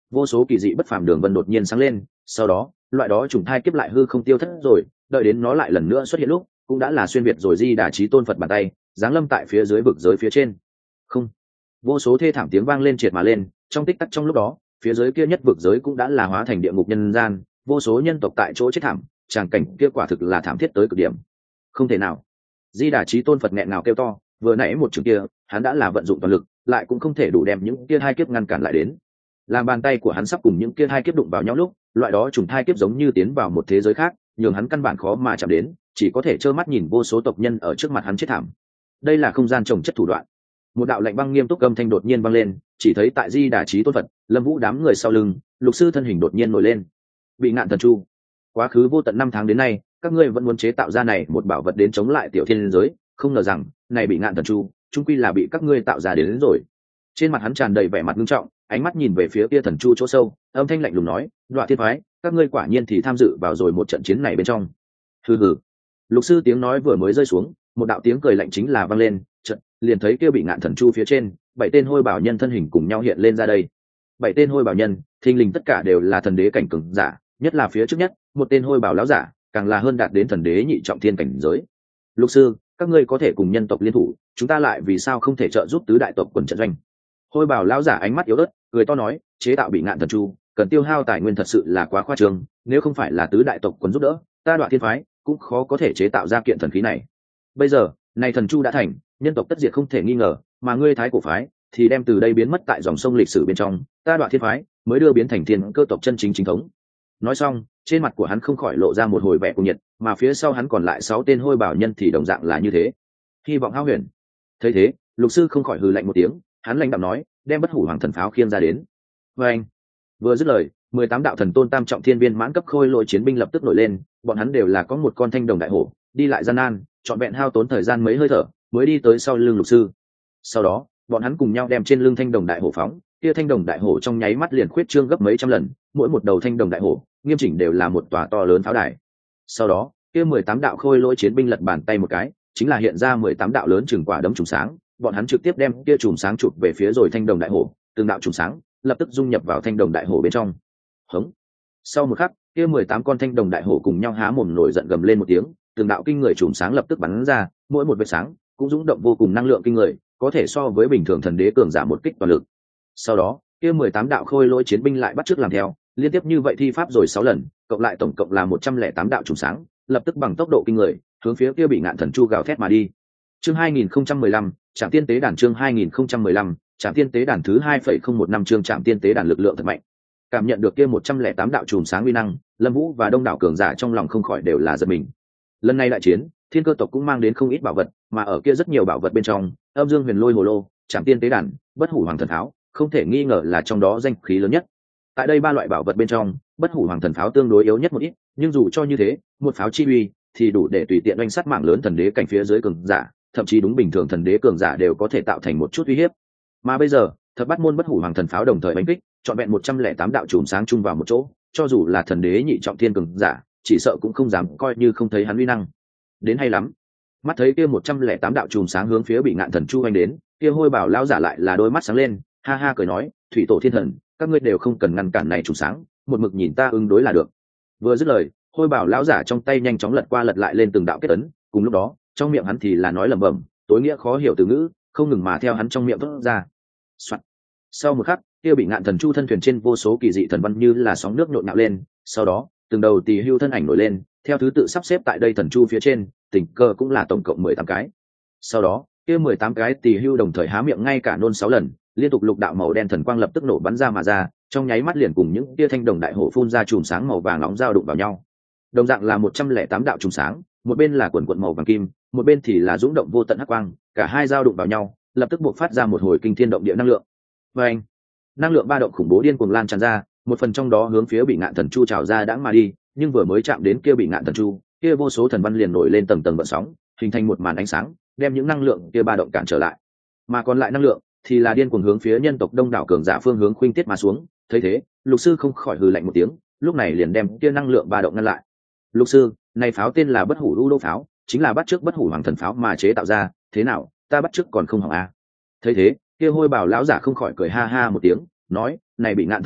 vô số kỳ dị bất phàm đường vân đột nhiên sáng lên, sau đó loại đó trùng thai kiếp lại hư không tiêu thất rồi, đợi đến nó lại lần nữa xuất hiện lúc cũng đã là xuyên việt rồi Di Đà Chí Tôn Phật bàn tay giáng lâm tại phía dưới vực giới phía trên. Không, vô số thê thảm tiếng vang lên triệt mà lên, trong tích tắc trong lúc đó phía dưới kia nhất vực giới cũng đã là hóa thành địa ngục nhân gian, vô số nhân tộc tại chỗ chết thảm, tràng cảnh kia quả thực là thảm thiết tới cực điểm. Không thể nào! Di Đà Chí Tôn Phật nghẹn ngào kêu to, vừa nãy một trường kia hắn đã là vận dụng toàn lực, lại cũng không thể đủ đem những kia hai kiếp ngăn cản lại đến. Làm bàn tay của hắn sắp cùng những kia hai kiếp đụng vào nhau lúc, loại đó trùng thai kiếp giống như tiến vào một thế giới khác, nhường hắn căn bản khó mà chạm đến, chỉ có thể trơ mắt nhìn vô số tộc nhân ở trước mặt hắn chết thảm. Đây là không gian trồng chất thủ đoạn. Một đạo lạnh băng nghiêm túc âm thanh đột nhiên vang lên, chỉ thấy tại Di Đà Chí Tôn Phật, Lâm Vũ đám người sau lưng, Lục Sư thân hình đột nhiên nổi lên. Bị ngạn thần chu, quá khứ vô tận 5 tháng đến nay, các ngươi vẫn muốn chế tạo ra này một bảo vật đến chống lại tiểu thiên giới, không ngờ rằng này bị ngạn thần chu, chung quy là bị các ngươi tạo ra đến rồi. Trên mặt hắn tràn đầy vẻ mặt nghiêm trọng, ánh mắt nhìn về phía kia thần chu chỗ sâu, âm thanh lạnh lùng nói: "Đoạ Thiên phái, các ngươi quả nhiên thì tham dự vào rồi một trận chiến này bên trong." Hừ hừ. Lục Sư tiếng nói vừa mới rơi xuống, một đạo tiếng cười lạnh chính là vang lên, chợt liền thấy kia bị ngạn thần chu phía trên, 7 tên hôi bảo nhân thân hình cùng nhau hiện lên ra đây. 7 tên hôi bảo nhân, thình lình tất cả đều là thần đế cảnh cường giả, nhất là phía trước nhất, một tên hôi bảo lão giả, càng là hơn đạt đến thần đế nhị trọng thiên cảnh giới. Lục Sư, các ngươi có thể cùng nhân tộc liên thủ, chúng ta lại vì sao không thể trợ giúp tứ đại tộc quần trận doanh? Hôi bảo lão giả ánh mắt yếu ớt, cười to nói: "Chế tạo bị ngạn thần chu, cần tiêu hao tài nguyên thật sự là quá khoa trương, nếu không phải là tứ đại tộc quần giúp đỡ, ta Đoạ Thiên phái cũng khó có thể chế tạo ra kiện thần khí này. Bây giờ, này thần chu đã thành, nhân tộc tất diệt không thể nghi ngờ, mà ngươi Thái Cổ phái thì đem từ đây biến mất tại dòng sông lịch sử bên trong, ta Đoạ Thiên phái mới đưa biến thành thiên cơ tộc chân chính chính thống." Nói xong, trên mặt của hắn không khỏi lộ ra một hồi vẻ cuồng nhiệt, mà phía sau hắn còn lại 6 tên hôi bảo nhân thì đồng dạng là như thế. Hy vọng hao huyền. Thấy thế, Lục Sư không khỏi hừ lạnh một tiếng, hắn lãnh đạm nói: "Đem bất hủ hoàng thần pháo khiêng ra đến." Và anh vừa dứt lời, 18 đạo thần tôn tam trọng thiên viên mãn cấp khôi lỗi chiến binh lập tức nổi lên, bọn hắn đều là có một con thanh đồng đại hổ, đi lại gian nan, trọn vẹn hao tốn thời gian mấy hơi thở mới đi tới sau lưng Lục Sư. Sau đó, bọn hắn cùng nhau đem trên lưng thanh đồng đại hổ phóng, kia thanh đồng đại hổ trong nháy mắt liền khuyết trương gấp mấy trăm lần, mỗi một đầu thanh đồng đại hổ nghiêm chỉnh đều là một tòa to lớn pháo đài. Sau đó, kia 18 đạo khôi lỗi chiến binh lật bàn tay một cái, chính là hiện ra 18 đạo lớn chừng quả đấm trùng sáng, bọn hắn trực tiếp đem kia chùm sáng chụp về phía rồi thanh đồng đại hổ, từng đạo chùm sáng lập tức dung nhập vào thanh đồng đại hổ bên trong. Hống. Sau một khắc, kia 18 con thanh đồng đại hổ cùng nhau há mồm nổi giận gầm lên một tiếng, từng đạo kinh người chùm sáng lập tức bắn ra, mỗi một vệt sáng cũng dũng động vô cùng năng lượng kinh người, có thể so với bình thường thần đế cường giả một kích toàn lực. Sau đó, kia 18 đạo khôi lỗi chiến binh lại bắt chước làm theo, liên tiếp như vậy thi pháp rồi 6 lần, cộng lại tổng cộng là 108 đạo chùm sáng, lập tức bằng tốc độ kinh người, hướng phía kia bị ngạn thần chu gào thét mà đi. Chương 2015, Trạm Tiên Tế Đàn. Chương 2015, Trạm Tiên Tế Đàn thứ 2.015 chương Trạm Tiên Tế Đàn lực lượng thật mạnh. Cảm nhận được kia 108 đạo chùm sáng uy năng, Lâm Vũ và đông đảo cường giả trong lòng không khỏi đều là giật mình. Lần này đại chiến, Thiên Cơ tộc cũng mang đến không ít bảo vật, mà ở kia rất nhiều bảo vật bên trong, Âm Dương Huyền Lôi Hồ Lô, Trạm Tiên Tế Đàn, Bất Hủ Hoàng Thần Pháo, không thể nghi ngờ là trong đó danh khí lớn nhất. Tại đây ba loại bảo vật bên trong, Bất Hủ Hoàng Thần Pháo tương đối yếu nhất một ít, nhưng dù cho như thế, một pháo chi uy thì đủ để tùy tiện oanh sát mạng lớn thần đế cảnh phía dưới cường giả, thậm chí đúng bình thường thần đế cường giả đều có thể tạo thành một chút uy hiếp. Mà bây giờ, Thập Bát môn Bất Hủ Hoàng Thần Pháo đồng thời đánh kích, chọn vẹn 108 đạo chùm sáng chung vào một chỗ, cho dù là thần đế nhị trọng thiên cường giả, chỉ sợ cũng không dám coi như không thấy hắn uy năng. Đến hay lắm. Mắt thấy kia 108 đạo chùm sáng hướng phía bị ngạn thần chu anh đến, kia hôi bảo lão giả lại là đôi mắt sáng lên, ha ha cười nói: "Thủy tổ thiên thần, các ngươi đều không cần ngăn cản này chùm sáng, một mực nhìn ta ứng đối là được." Vừa dứt lời, hôi bảo lão giả trong tay nhanh chóng lật qua lật lại lên từng đạo kết ấn, cùng lúc đó, trong miệng hắn thì là nói lẩm bẩm, tối nghĩa khó hiểu từ ngữ, không ngừng mà theo hắn trong miệng thốt ra. Soạn. Sau một khắc, kia bị ngạn thần chu thân thuyền trên vô số kỳ dị thần văn như là sóng nước nhộn nhạo lên, sau đó, từng đầu tỳ hưu thân ảnh nổi lên, theo thứ tự sắp xếp tại đây thần chu phía trên, tình cờ cũng là tổng cộng 18 cái. Sau đó, kia 18 cái tỳ hưu đồng thời há miệng ngay cả nôn 6 lần, liên tục lục đạo màu đen thần quang lập tức nổ bắn ra mà ra, trong nháy mắt liền cùng những tia thanh đồng đại hổ phun ra chùm sáng màu vàng nóng giao đụng vào nhau. Đồng dạng là 108 đạo chùm sáng, một bên là quần quần màu vàng kim, một bên thì là dũng động vô tận hắc quang, cả hai giao đụng vào nhau, lập tức bộc phát ra một hồi kinh thiên động địa năng lượng. Và anh, năng lượng ba động khủng bố điên cuồng lan tràn ra, một phần trong đó hướng phía bị ngạn thần chu trào ra đãng mà đi, nhưng vừa mới chạm đến kia bị ngạn thần chu, kia vô số thần văn liền nổi lên tầng tầng gợn sóng, hình thành một màn ánh sáng, đem những năng lượng kia ba động cản trở lại. Mà còn lại năng lượng thì là điên cuồng hướng phía nhân tộc đông đảo cường giả phương hướng khuynh tiết mà xuống. Thấy thế, Lục Sư không khỏi hừ lạnh một tiếng, lúc này liền đem kia năng lượng ba động ngăn lại. "Lục Sư, này pháo tên là Bất Hủ U Lô pháo, chính là bắt chước Bất Hủ Hoàng Thần pháo mà chế tạo ra, thế nào, ta bắt chước còn không hỏng à?" Thấy thế, kia hôi bảo lão giả không khỏi cười ha ha một tiếng, nói: "Này bị ngạn thần chu,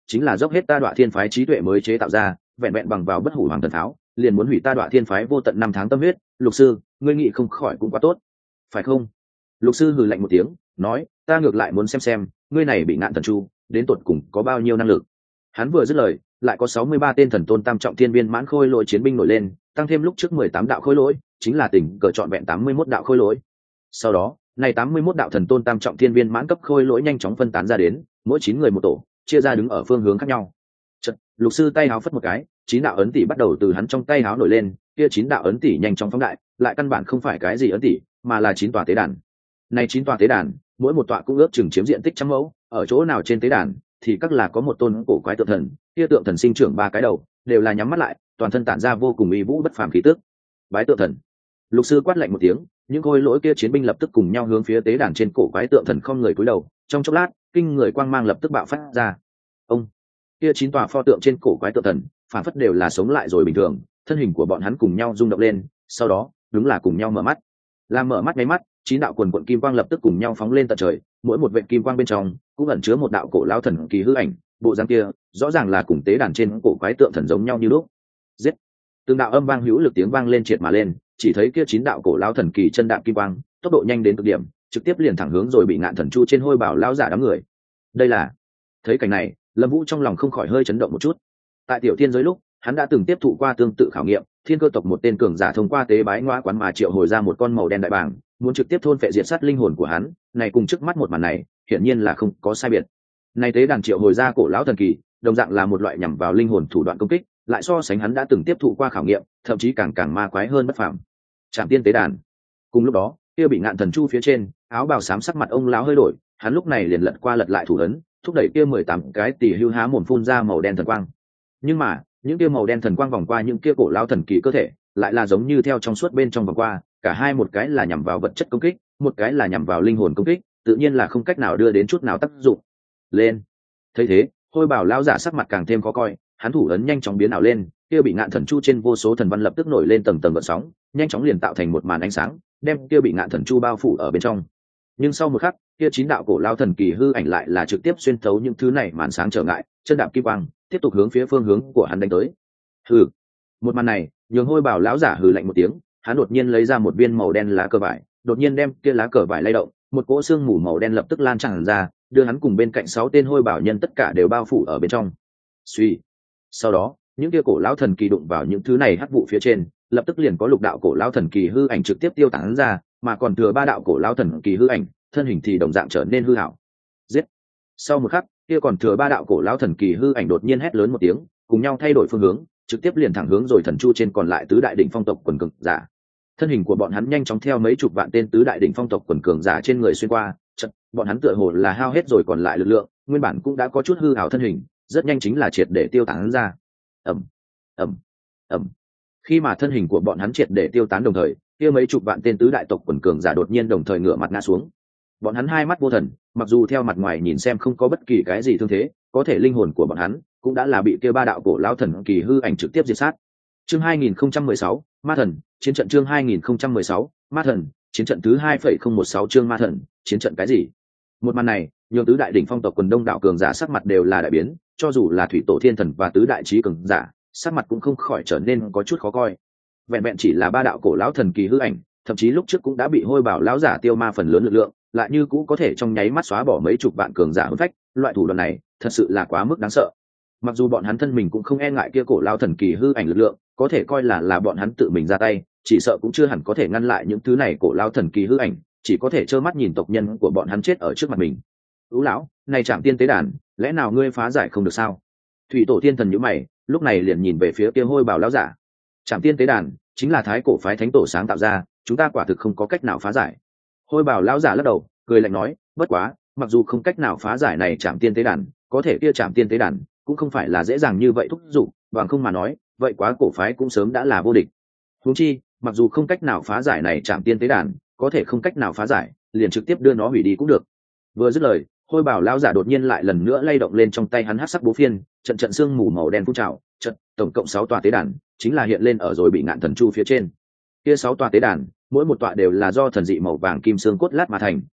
chính là dốc hết ta Đoạ Thiên phái trí tuệ mới chế tạo ra, vẹn vẹn bằng vào bất hủ hoàng thần tháo liền muốn hủy ta Đoạ Thiên phái vô tận năm tháng tâm huyết. Lục sư, ngươi nghĩ không khỏi cũng quá tốt, phải không? Lục sư hừ lạnh một tiếng, nói, ta ngược lại muốn xem ngươi này bị ngạn thần chu đến tột cùng có bao nhiêu năng lực. Hắn vừa dứt lời, lại có 63 tên thần tôn tam trọng thiên viên mãn khôi lỗi chiến binh nổi lên, tăng thêm lúc trước 18 đạo khôi lỗi, chính là tình cờ trọn vẹn 81 đạo khôi lỗi. Sau đó, này 81 đạo thần tôn tam trọng thiên viên mãn cấp khôi lỗi nhanh chóng phân tán ra đến, mỗi 9 người một tổ, chia ra đứng ở phương hướng khác nhau. Chợt, Lục sư tay háo phất một cái, 9 đạo ấn tỷ bắt đầu từ hắn trong tay háo nổi lên, kia 9 đạo ấn tỷ nhanh chóng phóng đại, lại căn bản không phải cái gì ấn tỷ, mà là 9 tòa tế đàn. Này 9 tòa tế đàn, mỗi một tọa cũng ước chừng chiếm diện tích trăm mẫu, ở chỗ nào trên tế đàn thì các là có một tôn cổ quái tượng thần, kia tượng thần sinh trưởng 3 cái đầu, đều là nhắm mắt lại, toàn thân tản ra vô cùng uy vũ bất phàm khí tức. Bái tượng thần. Lục sư quát lạnh một tiếng, những khôi lỗi kia chiến binh lập tức cùng nhau hướng phía tế đàn trên cổ quái tượng thần không người cúi đầu, trong chốc lát, kinh người quang mang lập tức bạo phát ra. Ông, kia 9 tòa pho tượng trên cổ quái tượng thần, phản phất đều là sống lại rồi bình thường, thân hình của bọn hắn cùng nhau rung động lên, sau đó, đúng là cùng nhau mở mắt. Làm mở mắt mấy mắt, 9 đạo quần quần kim quang lập tức cùng nhau phóng lên tận trời, mỗi một vệt kim quang bên trong cũng ẩn chứa một đạo cổ lão thần kỳ hư ảnh, bộ dáng kia rõ ràng là cùng tế đàn trên cổ quái tượng thần giống nhau như lúc. Giết! Từng đạo âm vang hữu lực tiếng vang lên triệt mà lên, chỉ thấy kia 9 đạo cổ lão thần kỳ chân đạp kim quang, tốc độ nhanh đến cực điểm, trực tiếp liền thẳng hướng rồi bị ngạn thần chu trên hôi bảo lão giả đám người. Đây là... Thấy cảnh này, Lâm Vũ trong lòng không khỏi hơi chấn động một chút. Tại tiểu thiên giới lúc, hắn đã từng tiếp thụ qua tương tự khảo nghiệm, thiên cơ tộc một tên cường giả thông qua tế bái ngoa quán mà triệu hồi ra một con màu đen đại bàng, muốn trực tiếp thôn phệ diệt sát linh hồn của hắn, này cùng trước mắt một màn này, hiển nhiên là không có sai biệt. Này tế đàn triệu hồi ra cổ lão thần kỳ, đồng dạng là một loại nhằm vào linh hồn thủ đoạn công kích, lại so sánh hắn đã từng tiếp thụ qua khảo nghiệm, thậm chí càng ma quái hơn bất phàm. Trảm tiên tế đàn. Cùng lúc đó, kia bị ngạn thần chu phía trên, áo bào xám sắc mặt ông lão hơi đổi, hắn lúc này liền lật qua lật lại thủ ấn, thúc đẩy kia 18 cái tỷ hưu há mồm phun ra màu đen thần quang. Nhưng mà, những kia màu đen thần quang vòng qua những kia cổ lão thần kỳ cơ thể, lại là giống như theo trong suốt bên trong vòng qua, cả hai một cái là nhằm vào vật chất công kích, một cái là nhằm vào linh hồn công kích, tự nhiên là không cách nào đưa đến chút nào tác dụng. Lên. Thấy thế, Hôi Bảo lão giả sắc mặt càng thêm khó coi, hắn thủ ấn nhanh chóng biến ảo lên, kia bị ngạn thần chu trên vô số thần văn lập tức nổi lên tầng tầng gợn sóng, nhanh chóng liền tạo thành một màn ánh sáng, đem kia bị ngạn thần chu bao phủ ở bên trong. Nhưng sau một khắc, kia 9 đạo cổ lão thần kỳ hư ảnh lại là trực tiếp xuyên thấu những thứ này màn sáng trở ngại, chân đạp kim quang, tiếp tục hướng phía phương hướng của hắn đánh tới. Hừ. Một màn này, nhường Hôi Bảo lão giả hừ lạnh một tiếng, hắn đột nhiên lấy ra một viên màu đen lá cờ vải, đột nhiên đem kia lá cờ vải lay động, một cỗ xương mù màu đen lập tức lan tràn ra, đưa hắn cùng bên cạnh 6 tên Hôi Bảo nhân tất cả đều bao phủ ở bên trong. Suy. Sau đó, những kia cổ lão thần kỳ đụng vào những thứ này hắc vụ phía trên, lập tức liền có lục đạo cổ lão thần kỳ hư ảnh trực tiếp tiêu tán ra, mà còn thừa 3 đạo cổ lão thần kỳ hư ảnh, thân hình thì đồng dạng trở nên hư ảo. Giết. Sau một khắc, kia còn thừa 3 đạo cổ lão thần kỳ hư ảnh đột nhiên hét lớn một tiếng, cùng nhau thay đổi phương hướng, trực tiếp liền thẳng hướng rồi thần chu trên còn lại tứ đại đỉnh phong tộc quần cường giả. Thân hình của bọn hắn nhanh chóng theo mấy chục vạn tên tứ đại đỉnh phong tộc quần cường giả trên người xuyên qua, chợt, bọn hắn tựa hồ là hao hết rồi còn lại lực lượng, nguyên bản cũng đã có chút hư ảo thân hình, rất nhanh chính là triệt để tiêu tán ra. Ầm, ầm, ầm. Khi mà thân hình của bọn hắn triệt để tiêu tán đồng thời, kia mấy chục vạn tên tứ đại tộc quần cường giả đột nhiên đồng thời ngửa mặt ngã xuống. Bọn hắn hai mắt vô thần, mặc dù theo mặt ngoài nhìn xem không có bất kỳ cái gì thương thế, có thể linh hồn của bọn hắn cũng đã là bị kia 3 đạo cổ lão thần kỳ hư ảnh trực tiếp diệt sát. Chương 2016, Ma thần, chiến trận chương 2016, Ma thần, chiến trận thứ 2.016 chương Ma thần, chiến trận cái gì? Một màn này, nhường tứ đại đỉnh phong tộc quần đông đạo cường giả sắc mặt đều là đại biến, cho dù là thủy tổ thiên thần và tứ đại chí cường giả, sắc mặt cũng không khỏi trở nên có chút khó coi. Vẹn vẹn chỉ là 3 đạo cổ lão thần kỳ hư ảnh, thậm chí lúc trước cũng đã bị Hôi Bảo lão giả tiêu ma phần lớn lực lượng, lại như cũ có thể trong nháy mắt xóa bỏ mấy chục vạn cường giả hồn phách, loại thủ đoạn này, thật sự là quá mức đáng sợ. Mặc dù bọn hắn thân mình cũng không e ngại kia cổ lão thần kỳ hư ảnh lực lượng, có thể coi là bọn hắn tự mình ra tay, chỉ sợ cũng chưa hẳn có thể ngăn lại những thứ này cổ lão thần kỳ hư ảnh, chỉ có thể trơ mắt nhìn tộc nhân của bọn hắn chết ở trước mặt mình. Ú lão, này Trảm Tiên tế đàn, lẽ nào ngươi phá giải không được sao? Thủy tổ thiên thần nhíu mày, lúc này liền nhìn về phía kia Hôi Bảo lão giả. Trảm Tiên tế đàn chính là thái cổ phái thánh tổ sáng tạo ra, chúng ta quả thực không có cách nào phá giải. Hôi Bảo lão giả lắc đầu, cười lạnh nói, bất quá, mặc dù không cách nào phá giải này Trảm Tiên tế đàn, có thể kia Trảm Tiên tế đàn cũng không phải là dễ dàng như vậy thúc dụng, bằng không mà nói, vậy quá cổ phái cũng sớm đã là vô địch. Huống chi, mặc dù không cách nào phá giải này Trảm Tiên tế đàn, có thể không cách nào phá giải, liền trực tiếp đưa nó hủy đi cũng được. Vừa dứt lời, Hôi Bảo lão giả đột nhiên lại lần nữa lay động lên trong tay hắn hắc sắc bố phiên, trận trận xương mù màu đen phun trào, tổng cộng 6 tòa tế đàn, chính là hiện lên ở rồi bị ngạn thần chu phía trên. Kia 6 tòa tế đàn, mỗi một tọa đều là do thần dị màu vàng kim xương cốt lát mà thành,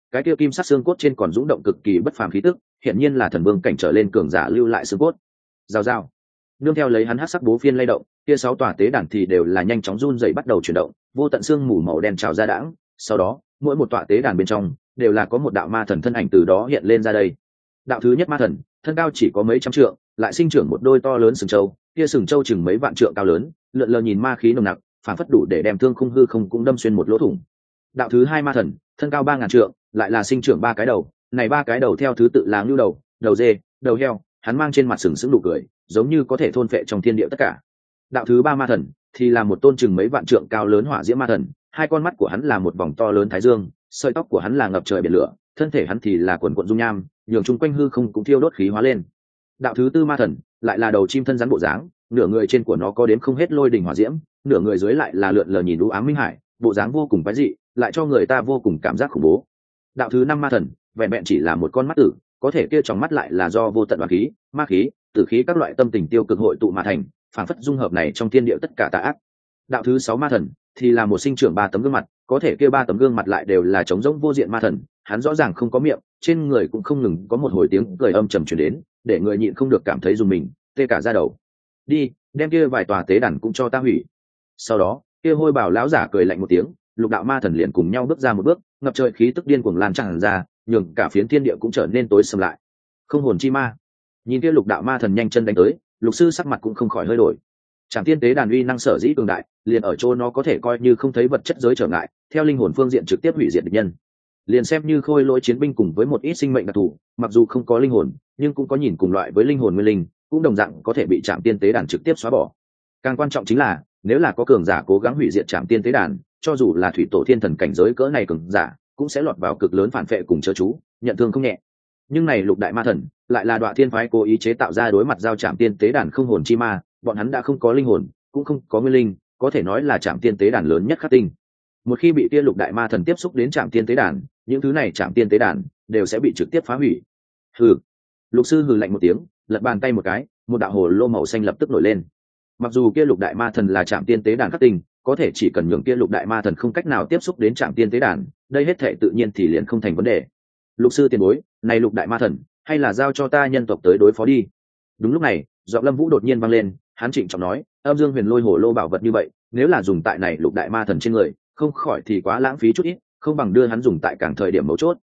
cái kia kim sắc xương cốt trên còn dũng động cực kỳ bất phàm khí tức, hiện nhiên là thần vương cảnh trở lên cường giả lưu lại xương cốt. Rào rào, nương theo lấy hắn hắc sắc bố phiên lay động, kia 6 tòa tế đàn thì đều là nhanh chóng run rẩy bắt đầu chuyển động, vô tận xương mù màu đen trào ra đãng, sau đó mỗi một tọa tế đàn bên trong đều là có một đạo ma thần thân ảnh từ đó hiện lên ra đây. Đạo thứ nhất ma thần, thân cao chỉ có mấy trăm trượng, lại sinh trưởng một đôi to lớn sừng trâu, kia sừng trâu chừng mấy vạn trượng cao lớn, lượn lờ nhìn ma khí nồng nặc, phản phất đủ để đem thương khung hư không cũng đâm xuyên một lỗ thủng. Đạo thứ hai ma thần, thân cao 3000 trượng, lại là sinh trưởng 3 cái đầu, này 3 cái đầu theo thứ tự là ngưu đầu, đầu dê, đầu heo, hắn mang trên mặt sừng sững nụ cười, giống như có thể thôn phệ trong thiên địa tất cả. Đạo thứ ba ma thần thì là một tôn chừng mấy vạn trượng cao lớn hỏa diễm ma thần, hai con mắt của hắn là một vòng to lớn thái dương, sợi tóc của hắn là ngập trời biển lửa, thân thể hắn thì là quần quần dung nham, nhường chung quanh hư không cũng thiêu đốt khí hóa lên. Đạo thứ tư ma thần lại là đầu chim thân rắn bộ dáng, nửa người trên của nó có đếm không hết lôi đình hỏa diễm, nửa người dưới lại là lượn lờ nhìn u ám minh hải, bộ dáng vô cùng quái dị, lại cho người ta vô cùng cảm giác khủng bố. Đạo thứ năm ma thần vẹn vẹn chỉ là một con mắt tử, có thể kia trong mắt lại là do vô tận oán khí, ma khí, tử khí các loại tâm tình tiêu cực hội tụ mà thành, phản phất dung hợp này trong thiên địa tất cả tà ác. Đạo thứ sáu ma thần thì là một sinh trưởng 3 tấm gương mặt, có thể kia 3 tấm gương mặt lại đều là trống rỗng vô diện ma thần, hắn rõ ràng không có miệng, trên người cũng không ngừng có một hồi tiếng cười âm trầm truyền đến, để người nhịn không được cảm thấy rùng mình, tê cả da đầu. Đi, đem kia vài tòa tế đàn cũng cho ta hủy. Sau đó, kia hôi bảo lão giả cười lạnh một tiếng, lục đạo ma thần liền cùng nhau bước ra một bước, ngập trời khí tức điên cuồng lan tràn ra, nhường cả phiến thiên địa cũng trở nên tối sầm lại. Không hồn chi ma. Nhìn kia lục đạo ma thần nhanh chân đánh tới, lục sư sắc mặt cũng không khỏi hơi đổi. Trảm tiên tế đàn uy năng sở dĩ cường đại, liền ở chỗ nó có thể coi như không thấy vật chất giới trở ngại, theo linh hồn phương diện trực tiếp hủy diệt địch nhân. Liền xem như khôi lỗi chiến binh cùng với một ít sinh mệnh đặc thù, mặc dù không có linh hồn, nhưng cũng có nhìn cùng loại với linh hồn nguyên linh, cũng đồng dạng có thể bị trảm tiên tế đàn trực tiếp xóa bỏ. Càng quan trọng chính là, nếu là có cường giả cố gắng hủy diệt trảm tiên tế đàn, cho dù là thủy tổ thiên thần cảnh giới cỡ này cường giả, cũng sẽ lọt vào cực lớn phản phệ cùng chớ chú, nhận thương không nhẹ. Nhưng này lục đại ma thần lại là Đoạ Thiên phái cố ý chế tạo ra đối mặt giao trảm tiên tế đàn không hồn chi ma, bọn hắn đã không có linh hồn, cũng không có nguyên linh, có thể nói là trảm tiên tế đàn lớn nhất khắc tinh. Một khi bị kia lục đại ma thần tiếp xúc đến trảm tiên tế đàn, những thứ này trảm tiên tế đàn đều sẽ bị trực tiếp phá hủy. Hừ. Lục sư hừ lạnh một tiếng, lật bàn tay một cái, một đạo hồ lô màu xanh lập tức nổi lên. Mặc dù kia lục đại ma thần là trảm tiên tế đàn khắc tinh, có thể chỉ cần nhường kia lục đại ma thần không cách nào tiếp xúc đến trảm tiên tế đàn, đây hết thệ tự nhiên thì liền không thành vấn đề. Lục sư tiền bối, này lục đại ma thần hay là giao cho ta nhân tộc tới đối phó đi. Đúng lúc này, giọng Lâm Vũ đột nhiên vang lên, hắn trịnh trọng nói, âm dương huyền lôi hồ lô bảo vật như vậy, nếu là dùng tại này lục đại ma thần trên người, không khỏi thì quá lãng phí chút ít, không bằng đưa hắn dùng tại càng thời điểm mấu chốt.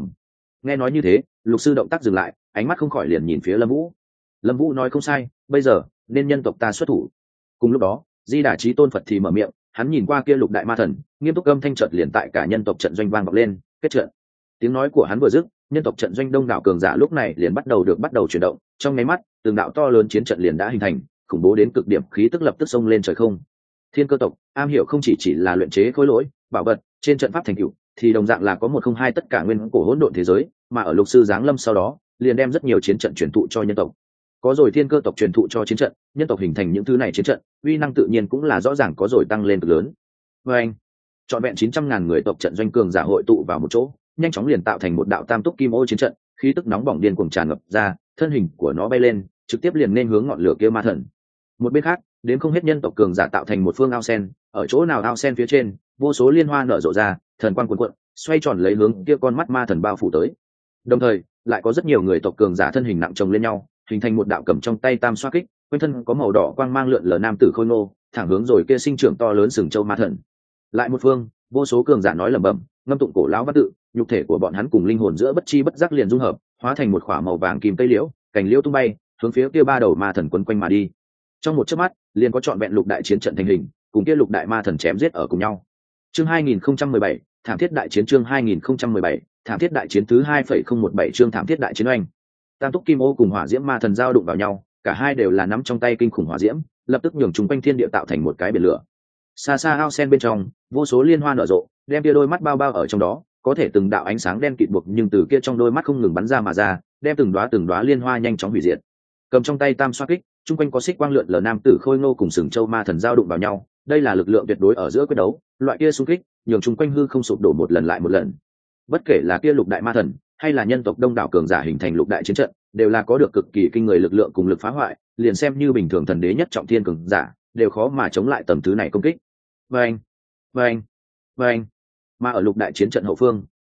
Nghe nói như thế, lục sư động tác dừng lại, ánh mắt không khỏi liền nhìn phía Lâm Vũ. Lâm Vũ nói không sai, bây giờ nên nhân tộc ta xuất thủ. Cùng lúc đó, Di Đà Chí Tôn Phật thì mở miệng, hắn nhìn qua kia lục đại ma thần, nghiêm túc âm thanh chợt liền tại cả nhân tộc trận doanh vang vọng lên, kết trận. Tiếng nói của hắn vừa dứt, nhân tộc trận doanh đông đảo cường giả lúc này liền bắt đầu chuyển động, trong nháy mắt, từng đạo to lớn chiến trận liền đã hình thành, khủng bố đến cực điểm, khí tức lập tức xông lên trời không. Thiên Cơ tộc, am hiểu không chỉ là luyện chế khối lỗi, bảo vật, trên trận pháp thành tựu, thì đồng dạng là có một không hai tất cả nguyên cổ hỗn độn thế giới, mà ở lục sư giáng lâm sau đó, liền đem rất nhiều chiến trận truyền thụ cho nhân tộc. Có rồi Thiên Cơ tộc truyền thụ cho chiến trận, nhân tộc hình thành những thứ này chiến trận, uy năng tự nhiên cũng là rõ ràng có rồi tăng lên cực lớn. Và anh, trọn vẹn 900.000 người tộc trận doanh cường giả hội tụ vào một chỗ, nhanh chóng liền tạo thành một đạo tam túc kim ô chiến trận, khí tức nóng bỏng điên cuồng tràn ngập ra, thân hình của nó bay lên, trực tiếp liền nên hướng ngọn lửa kia ma thần. Một bên khác, đến không hết nhân tộc cường giả tạo thành một phương ao sen, ở chỗ nào ao sen phía trên, vô số liên hoa nở rộ ra, thần quang cuồn cuộn, xoay tròn lấy hướng kia con mắt ma thần bao phủ tới. Đồng thời, lại có rất nhiều người tộc cường giả thân hình nặng chồng lên nhau, hình thành một đạo cầm trong tay tam xoa kích, quanh thân có màu đỏ quang mang lượn lờ nam tử khôi ngô, thẳng hướng rồi kia sinh trưởng to lớn sừng châu ma thần. Lại một phương, vô số cường giả nói lẩm bẩm, ngâm tụng cổ lão văn tự, nhục thể của bọn hắn cùng linh hồn giữa bất chi bất giác liền dung hợp, hóa thành một khỏa màu vàng kim cây liễu, cành liễu tung bay, hướng phía kia ba đầu ma thần quấn quanh mà đi. Trong một chớp mắt, liền có trọn vẹn lục đại chiến trận thành hình, cùng kia lục đại ma thần chém giết ở cùng nhau. Chương 2017, thảm thiết đại chiến. Chương 2017, thảm thiết đại chiến thứ 2.017 chương thảm thiết đại chiến oanh. Tam túc kim ô cùng hỏa diễm ma thần giao đụng vào nhau, cả hai đều là nắm trong tay kinh khủng hỏa diễm, lập tức nhường chúng quanh thiên địa tạo thành một cái biển lửa. Xa xa ao sen bên trong, vô số liên hoa nở rộ, đem kia đôi mắt bao bao ở trong đó, có thể từng đạo ánh sáng đen kịt buộc nhưng từ kia trong đôi mắt không ngừng bắn ra mà ra, đem từng đóa liên hoa nhanh chóng hủy diệt. Cầm trong tay tam xoa kích, chung quanh có xích quang lượn lờ nam tử khôi ngô cùng sừng châu ma thần giao đụng vào nhau, đây là lực lượng tuyệt đối ở giữa quyết đấu, loại kia xung kích, nhường chung quanh hư không sụp đổ một lần lại một lần. Bất kể là kia lục đại ma thần, hay là nhân tộc đông đảo cường giả hình thành lục đại chiến trận, đều là có được cực kỳ kinh người lực lượng cùng lực phá hoại, liền xem như bình thường thần đế nhất trọng thiên cường giả, đều khó mà chống lại tầm thứ này công kích. Vâng, vâng, vâng. Mà ở lục đại chiến trận hậu phương,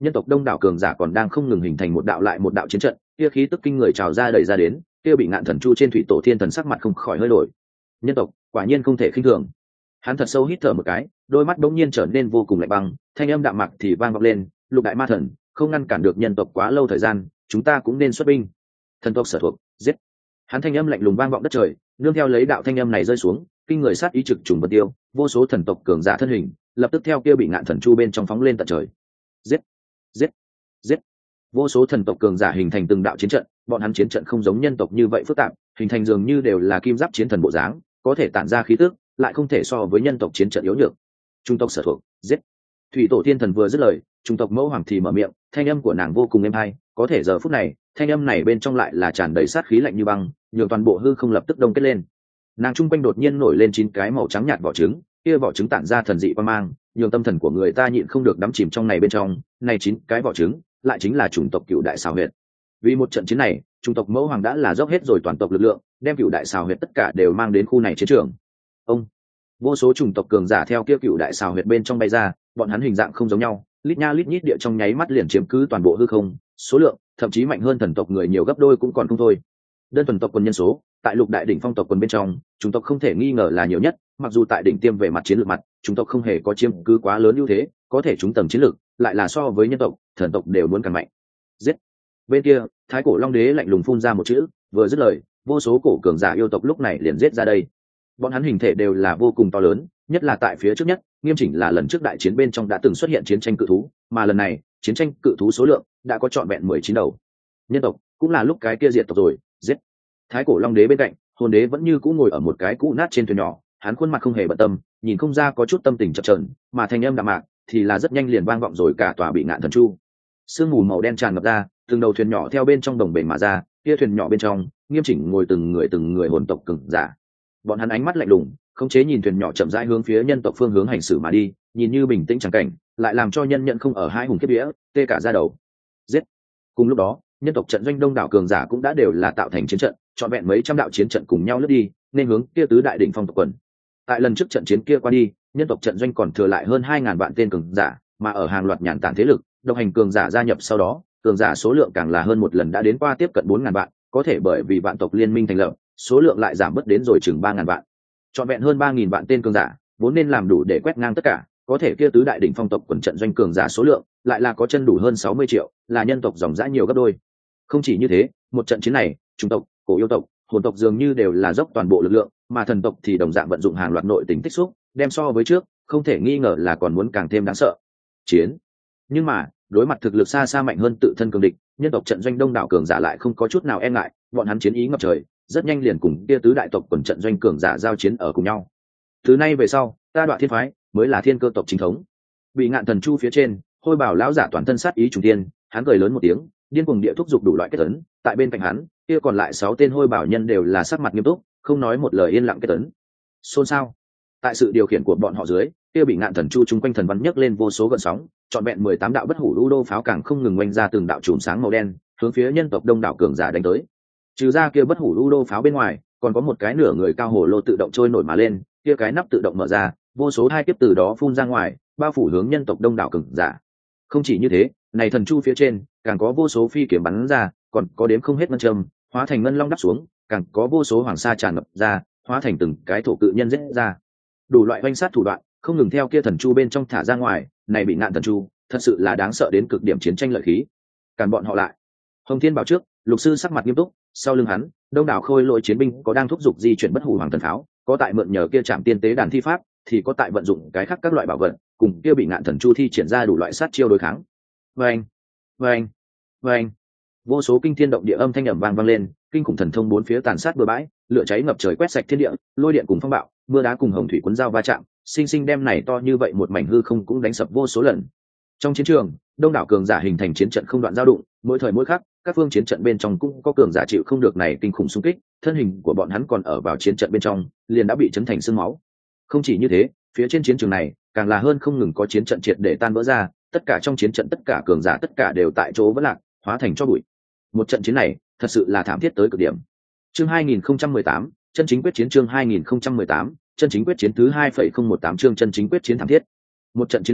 nhân tộc đông đảo cường giả còn đang không ngừng hình thành một đạo lại một đạo chiến trận, kia khí tức kinh người trào ra đẩy ra đến, kia bị ngạn thần chu trên thủy tổ thiên thần sắc mặt không khỏi hơi đổi. Nhân tộc quả nhiên không thể khinh thường. Hắn thật sâu hít thở một cái, đôi mắt đống nhiên trở nên vô cùng lạnh băng, thanh âm đạm mạc thì vang vọng lên, lục đại ma thần không ngăn cản được nhân tộc quá lâu thời gian, chúng ta cũng nên xuất binh. Thần tộc sở thuộc, giết. Hắn thanh âm lạnh lùng vang vọng đất trời, nương theo lấy đạo thanh âm này rơi xuống, kinh người sát ý trực trùng vân tiêu, vô số thần tộc cường giả thân hình lập tức theo kia bị ngạn thần chu bên trong phóng lên tận trời. Giết, giết, giết. Vô số thần tộc cường giả hình thành từng đạo chiến trận, bọn hắn chiến trận không giống nhân tộc như vậy phức tạp, hình thành dường như đều là kim giáp chiến thần bộ dáng, có thể tản ra khí tức, lại không thể so với nhân tộc chiến trận yếu nhược. Trung tộc sở thuộc, giết. Thủy tổ thiên thần vừa dứt lời, trung tộc mẫu hoàng thì mở miệng, thanh âm của nàng vô cùng êm hay, có thể giờ phút này, thanh âm này bên trong lại là tràn đầy sát khí lạnh như băng, nhường toàn bộ hư không lập tức đông kết lên. Nàng trung quanh đột nhiên nổi lên 9 cái màu trắng nhạt vỏ trứng, kia vỏ trứng tản ra thần dị quang mang, nhường tâm thần của người ta nhịn không được đắm chìm trong này bên trong. Này 9 cái vỏ trứng lại chính là chủng tộc Cựu Đại Xào Huyệt. Vì một trận chiến này, chủng tộc mẫu hoàng đã là dốc hết rồi toàn tộc lực lượng, đem Cựu Đại Xào Huyệt tất cả đều mang đến khu này chiến trường. Ông, vô số chủng tộc cường giả theo kia Cựu Đại Xào Huyệt bên trong bay ra, bọn hắn hình dạng không giống nhau, lít nha lít nhít địa trong nháy mắt liền chiếm cứ toàn bộ hư không, số lượng thậm chí mạnh hơn thần tộc người nhiều gấp đôi cũng còn không thôi. Đơn thuần tộc quân nhân số, tại lục đại đỉnh phong tộc quân bên trong, chủng tộc không thể nghi ngờ là nhiều nhất, mặc dù tại đỉnh tiêm về mặt chiến lược mặt, chủng tộc không hề có chiếm cứ quá lớn ưu thế, có thể chúng tầng chiến lược lại là so với nhân tộc, thần tộc đều muốn càng mạnh. Giết. Bên kia, Thái Cổ Long Đế lạnh lùng phun ra một chữ, vừa dứt lời, vô số cổ cường giả yêu tộc lúc này liền giết ra đây. Bọn hắn hình thể đều là vô cùng to lớn, nhất là tại phía trước nhất, nghiêm chỉnh là lần trước đại chiến bên trong đã từng xuất hiện chiến tranh cự thú, mà lần này, chiến tranh cự thú số lượng đã có trọn vẹn 19 đầu. Nhân tộc cũng là lúc cái kia diệt tộc rồi, giết. Thái Cổ Long Đế bên cạnh, Hồn Đế vẫn như cũ ngồi ở một cái cũ nát trên thuyền nhỏ, hắn khuôn mặt không hề bận tâm, nhìn không ra có chút tâm tình chập chờn, mà thanh âm đạm mạc thì là rất nhanh liền vang vọng rồi cả tòa bị ngạn thần chu. Sương mù màu đen tràn ngập ra, từng đầu thuyền nhỏ theo bên trong đồng bể mà ra, kia thuyền nhỏ bên trong, nghiêm chỉnh ngồi từng người hồn tộc cường giả. Bọn hắn ánh mắt lạnh lùng, khống chế nhìn thuyền nhỏ chậm rãi hướng phía nhân tộc phương hướng hành xử mà đi, nhìn như bình tĩnh chẳng cảnh, lại làm cho nhân nhận không ở hai hùng kiếp vía, tê cả da đầu. Giết. Cùng lúc đó, nhân tộc trận doanh đông đảo cường giả cũng đã đều là tạo thành chiến trận, trọn vẹn mấy trăm đạo chiến trận cùng nhau lướt đi, nên hướng kia tứ đại đỉnh phong tộc quần. Tại lần trước trận chiến kia qua đi, nhân tộc trận doanh còn thừa lại hơn 2000 vạn tên cường giả, mà ở hàng loạt nhàn tản thế lực, độc hành cường giả gia nhập sau đó, cường giả số lượng càng là hơn một lần đã đến qua tiếp cận 4000 vạn, có thể bởi vì vạn tộc liên minh thành lập, số lượng lại giảm bớt đến rồi chừng 3000 vạn. Trọn vẹn hơn 3000 vạn tên cường giả, vốn nên làm đủ để quét ngang tất cả, có thể kia tứ đại đỉnh phong tộc quần trận doanh cường giả số lượng, lại là có chân đủ hơn 60 triệu, là nhân tộc dòng dã nhiều gấp đôi. Không chỉ như thế, một trận chiến này, chủng tộc, cổ yêu tộc, hồn tộc dường như đều là dốc toàn bộ lực lượng, mà thần tộc thì đồng dạng vận dụng hàng loạt nội tình tích xúc, đem so với trước, không thể nghi ngờ là còn muốn càng thêm đáng sợ. Chiến. Nhưng mà, đối mặt thực lực xa xa mạnh hơn tự thân cường địch, nhân tộc trận doanh đông đảo cường giả lại không có chút nào e ngại, bọn hắn chiến ý ngập trời, rất nhanh liền cùng kia tứ đại tộc quần trận doanh cường giả giao chiến ở cùng nhau. Từ nay về sau, ta Đoạn Thiên phái mới là thiên cơ tộc chính thống. Bị ngạn thần chu phía trên, Hôi Bảo lão giả toàn thân sát ý trùng thiên, hắn cười lớn một tiếng, điên cuồng địa thúc giục đủ loại kết tấn, tại bên cạnh hắn, kia còn lại 6 tên Hôi Bảo nhân đều là sắc mặt nghiêm túc, không nói một lời yên lặng kết tấn. Xôn xao. Tại sự điều khiển của bọn họ dưới, kia bị ngạn thần chu chung quanh thần văn nhấc lên vô số gợn sóng, trọn vẹn 18 đạo bất hủ lưu đô pháo càng không ngừng oanh ra từng đạo chùm sáng màu đen, hướng phía nhân tộc đông đảo cường giả đánh tới. Trừ ra kia bất hủ lưu đô pháo bên ngoài, còn có một cái nửa người cao hồ lô tự động trôi nổi mà lên, kia cái nắp tự động mở ra, vô số hai kiếp từ đó phun ra ngoài, bao phủ hướng nhân tộc đông đảo cường giả. Không chỉ như thế, này thần chu phía trên, càng có vô số phi kiếm bắn ra, còn có đếm không hết ngân châm, hóa thành ngân long đắp xuống, càng có vô số hoàng sa tràn ngập ra, hóa thành từng cái thổ cự nhân giết ra. Đủ loại oanh sát thủ đoạn, không ngừng theo kia thần chu bên trong thả ra ngoài, này bị ngạn thần chu, thật sự là đáng sợ đến cực điểm chiến tranh lợi khí. Cản bọn họ lại. Hồng Thiên bảo trước, Lục sư sắc mặt nghiêm túc, sau lưng hắn, đông đảo khôi lỗi chiến binh có đang thúc giục di chuyển bất hủ hoàng thần pháo, có tại mượn nhờ kia trạm tiên tế đàn thi pháp, thì có tại vận dụng cái khác các loại bảo vật, cùng kia bị ngạn thần chu thi triển ra đủ loại sát chiêu đối kháng. Vâng, vâng, vâng. Vô số kinh thiên động địa âm thanh ầm vang vang lên, kinh khủng thần thông bốn phía tàn sát bừa bãi, lửa cháy ngập trời quét sạch thiên địa, lôi điện cùng phong bạo, mưa đá cùng hồng thủy cuốn dao va chạm, sinh sinh đem này to như vậy một mảnh hư không cũng đánh sập vô số lần. Trong chiến trường, đông đảo cường giả hình thành chiến trận không đoạn dao đụng, mỗi thời mỗi khắc, các phương chiến trận bên trong cũng có cường giả chịu không được này kinh khủng xung kích, thân hình của bọn hắn còn ở vào chiến trận bên trong, liền đã bị chấn thành xương máu. Không chỉ như thế, phía trên chiến trường này, càng là hơn không ngừng có chiến trận triệt để tan vỡ ra, tất cả trong chiến trận tất cả cường giả tất cả đều tại chỗ vỡ lạc, hóa thành tro bụi. Một trận chiến này, thật sự là thảm thiết tới cực điểm. Chương 2018, chân chính quyết chiến chương 2018, chân chính quyết chiến thứ 2.018 chương chân chính quyết chiến thảm thiết. Một trận chiến này,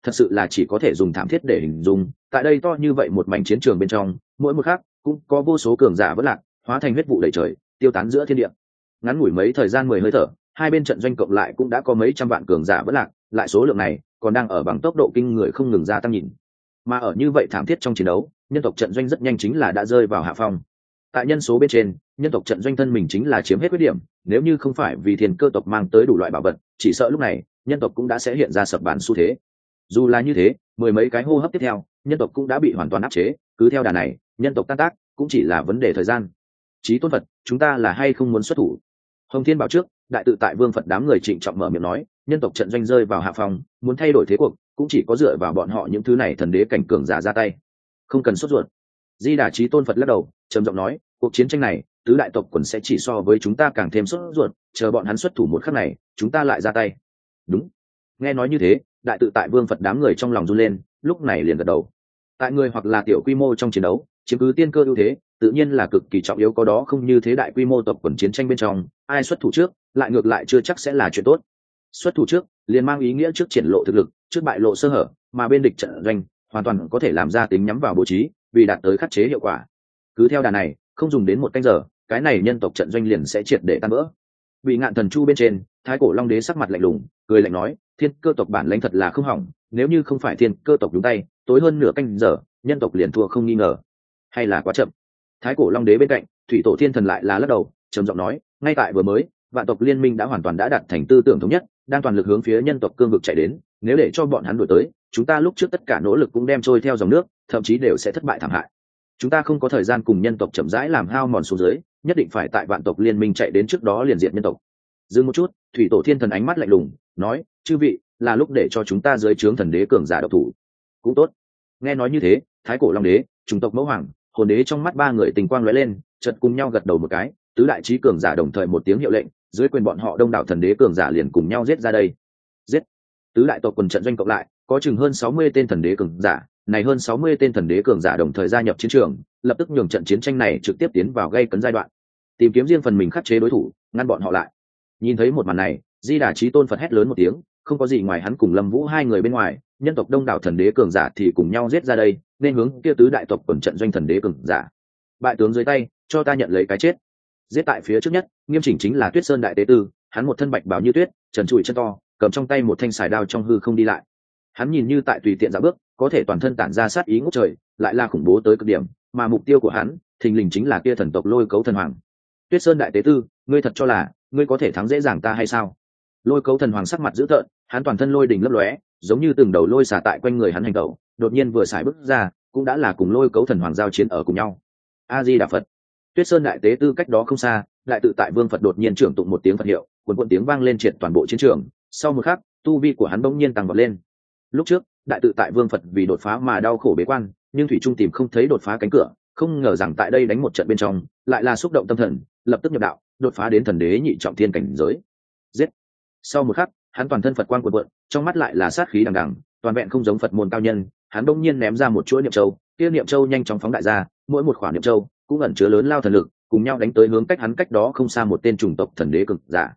thật sự là chỉ có thể dùng thảm thiết để hình dung. Tại đây to như vậy một mảnh chiến trường bên trong, mỗi một khắc cũng có vô số cường giả vỡ lạc, hóa thành huyết vụ đầy trời, tiêu tán giữa thiên địa. Ngắn ngủi mấy thời gian 10 hơi thở, hai bên trận doanh cộng lại cũng đã có mấy trăm vạn cường giả vỡ lạc, lại số lượng này còn đang ở bằng tốc độ kinh người không ngừng gia tăng nhìn. Mà ở như vậy thảm thiết trong chiến đấu, nhân tộc trận doanh rất nhanh chính là đã rơi vào hạ phong. Tại nhân số bên trên, nhân tộc trận doanh thân mình chính là chiếm hết khuyết điểm, nếu như không phải vì thiên cơ tộc mang tới đủ loại bảo vật, chỉ sợ lúc này nhân tộc cũng đã sẽ hiện ra sập bàn xu thế. Dù là như thế, mười mấy cái hô hấp tiếp theo, nhân tộc cũng đã bị hoàn toàn áp chế, cứ theo đà này, nhân tộc tan tác cũng chỉ là vấn đề thời gian. Chí tôn Phật, chúng ta là hay không muốn xuất thủ? Hồng Thiên bảo trước, đại tự tại Vương Phật đám người trịnh trọng mở miệng nói, nhân tộc trận doanh rơi vào hạ phong, muốn thay đổi thế cuộc, cũng chỉ có dựa vào bọn họ những thứ này thần đế cảnh cường giả ra tay. Không cần sốt ruột. Di Đà Chí tôn Phật lắc đầu, trầm giọng nói, cuộc chiến tranh này, tứ đại tộc quần sẽ chỉ so với chúng ta càng thêm sốt ruột, chờ bọn hắn xuất thủ một khắc này, chúng ta lại ra tay. Đúng. Nghe nói như thế, đại tự tại Vương Phật đám người trong lòng run lên, lúc này liền gật đầu. Tại người hoặc là tiểu quy mô trong chiến đấu, chiếm cứ tiên cơ ưu thế, tự nhiên là cực kỳ trọng yếu, có đó không như thế đại quy mô tộc quần chiến tranh bên trong, ai xuất thủ trước, lại ngược lại chưa chắc sẽ là chuyện tốt. Xuất thủ trước, liền mang ý nghĩa trước triển lộ thực lực, trước bại lộ sơ hở, mà bên địch trận doanh hoàn toàn có thể làm ra tính nhắm vào bố trí, vì đạt tới khắc chế hiệu quả. Cứ theo đà này, không dùng đến một canh giờ, cái này nhân tộc trận doanh liền sẽ triệt để tan vỡ. Bị Ngạn Thần Chu bên trên, Thái Cổ Long Đế sắc mặt lạnh lùng, cười lạnh nói, thiên cơ tộc bản lãnh thật là không hỏng, nếu như không phải thiên cơ tộc đúng tay, tối hơn nửa canh giờ, nhân tộc liền thua không nghi ngờ. Hay là quá chậm. Thái Cổ Long Đế bên cạnh, Thủy Tổ Thiên Thần lại là lắc đầu, trầm giọng nói, ngay tại vừa mới, vạn tộc liên minh đã hoàn toàn đã đạt thành tư tưởng thống nhất, đang toàn lực hướng phía nhân tộc cương vực chạy đến, nếu để cho bọn hắn đuổi tới, chúng ta lúc trước tất cả nỗ lực cũng đem trôi theo dòng nước, thậm chí đều sẽ thất bại thảm hại. Chúng ta không có thời gian cùng nhân tộc chậm rãi làm hao mòn xuống dưới, nhất định phải tại vạn tộc liên minh chạy đến trước đó liền diệt nhân tộc. Dừng một chút, Thủy Tổ Thiên Thần ánh mắt lạnh lùng, nói, chư vị, là lúc để cho chúng ta dưới trướng thần đế cường giả độc thủ. Cũng tốt. Nghe nói như thế, Thái Cổ Long Đế, Chủng tộc Mẫu Hoàng, Hồn Đế trong mắt ba người tình quang lóe lên, chợt cùng nhau gật đầu một cái, tứ đại chí cường giả đồng thời một tiếng hiệu lệnh, dưới quyền bọn họ đông đảo thần đế cường giả liền cùng nhau giết ra đây. Giết. Tứ đại tộc quần trận doanh cộng lại, có chừng hơn 60 tên thần đế cường giả, này hơn 60 tên thần đế cường giả đồng thời gia nhập chiến trường, lập tức nhường trận chiến tranh này trực tiếp tiến vào gây cấn giai đoạn. Tìm kiếm riêng phần mình khắc chế đối thủ, ngăn bọn họ lại. Nhìn thấy một màn này, Di Đà Chí tôn Phật hét lớn một tiếng, không có gì ngoài hắn cùng Lâm Vũ hai người bên ngoài, nhân tộc đông đảo thần đế cường giả thì cùng nhau giết ra đây, nên hướng kia tứ đại tộc quần trận doanh thần đế cường giả. Bại tướng dưới tay, cho ta nhận lấy cái chết. Giết tại phía trước nhất, nghiêm chỉnh chính là Tuyết Sơn đại tế tư, hắn một thân bạch bào như tuyết, trần trụi chân to, cầm trong tay một thanh xài đao trong hư không đi lại. Hắn nhìn như tại tùy tiện dạo bước, có thể toàn thân tản ra sát ý ngút trời, lại là khủng bố tới cực điểm, mà mục tiêu của hắn, thình lình chính là kia thần tộc Lôi Cấu thần hoàng. Tuyết Sơn đại tế tư, ngươi thật cho là ngươi có thể thắng dễ dàng ta hay sao? Lôi Cấu thần hoàng sắc mặt dữ tợn, hắn toàn thân lôi đỉnh lấp lóe, giống như từng đầu lôi xả tại quanh người hắn hành động, đột nhiên vừa xài bước ra, cũng đã là cùng Lôi Cấu thần hoàng giao chiến ở cùng nhau. A Di Đà Phật. Tuyết Sơn đại tế tư cách đó không xa, đại tự tại Vương Phật đột nhiên trưởng tụng một tiếng Phật hiệu, cuồn tiếng vang lên triệt toàn bộ chiến trường, sau một khắc, tu vi của hắn bỗng nhiên tăng vọt lên. Lúc trước, đại tự tại Vương Phật vì đột phá mà đau khổ bế quan, nhưng thủy trung tìm không thấy đột phá cánh cửa, không ngờ rằng tại đây đánh một trận bên trong, lại là xúc động tâm thần, lập tức nhập đạo, đột phá đến thần đế nhị trọng thiên cảnh giới. Giết. Sau một khắc, hắn toàn thân Phật quang cuộn, trong mắt lại là sát khí đằng đằng, toàn vẹn không giống Phật môn cao nhân, hắn bỗng nhiên ném ra một chuỗi niệm châu, kia niệm châu nhanh chóng phóng đại ra, mỗi một khoản niệm châu cũng ẩn chứa lớn lao thần lực, cùng nhau đánh tới hướng cách hắn cách đó không xa một tên chủng tộc thần đế cường giả.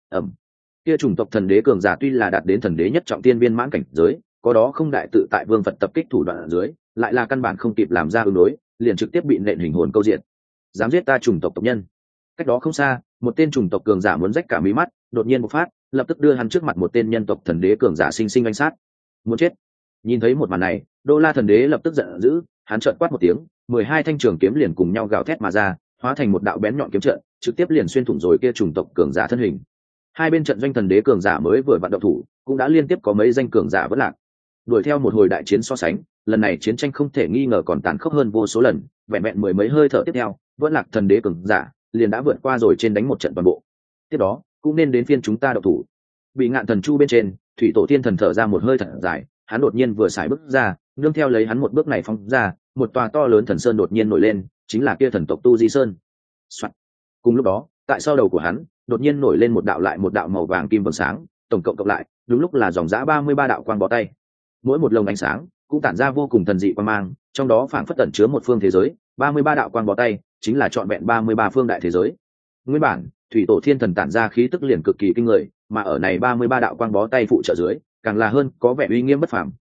Kia chủng tộc thần đế cường giả tuy là đạt đến thần đế nhất trọng tiên viên mãn cảnh giới, có đó không đại tự tại Vương Phật tập kích thủ đoạn ở dưới, lại là căn bản không kịp làm ra ứng đối, liền trực tiếp bị nện hình hồn câu diện. Dám giết ta chủng tộc tộc nhân. Cách đó không xa, một tên chủng tộc cường giả muốn rách cả mí mắt, đột nhiên bộc phát, lập tức đưa hắn trước mặt một tên nhân tộc thần đế cường giả sinh sinh oanh sát. Muốn chết. Nhìn thấy một màn này, Đô La thần đế lập tức giận dữ, hắn trợn quát một tiếng, 12 thanh trường kiếm liền cùng nhau gào thét mà ra, hóa thành một đạo bén nhọn kiếm trận, trực tiếp liền xuyên thủng rồi kia chủng tộc cường giả thân hình. Hai bên trận doanh thần đế cường giả mới vừa vận động thủ, cũng đã liên tiếp có mấy danh cường giả vỡ lạc. Đuổi theo một hồi đại chiến so sánh, lần này chiến tranh không thể nghi ngờ còn tàn khốc hơn vô số lần, vẹn vẹn mười mấy hơi thở tiếp theo, vẫn lạc thần đế cường giả liền đã vượt qua rồi trên đánh một trận toàn bộ. Tiếp đó, cũng nên đến phiên chúng ta động thủ. Bị Ngạn Thần Chu bên trên, Thủy Tổ Thiên Thần thở ra một hơi thật dài, hắn đột nhiên vừa xài bước ra, nương theo lấy hắn một bước này phóng ra, một tòa to lớn thần sơn đột nhiên nổi lên, chính là kia thần tộc Tu Di Sơn. Soạn. Cùng lúc đó, tại sau đầu của hắn, đột nhiên nổi lên một đạo lại một đạo màu vàng kim vầng sáng, tổng cộng cộng lại, đúng lúc là dòng dã 33 đạo quang bó tay. Mỗi một lồng ánh sáng cũng tản ra vô cùng thần dị quang mang, trong đó phảng phất tẩn chứa một phương thế giới, 33 đạo quang bó tay, chính là trọn vẹn 33 phương đại thế giới. Nguyên bản, Thủy Tổ Thiên Thần tản ra khí tức liền cực kỳ kinh người, mà ở này 33 đạo quang bó tay phụ trợ dưới, càng là hơn có vẻ uy nghiêm bất phàm,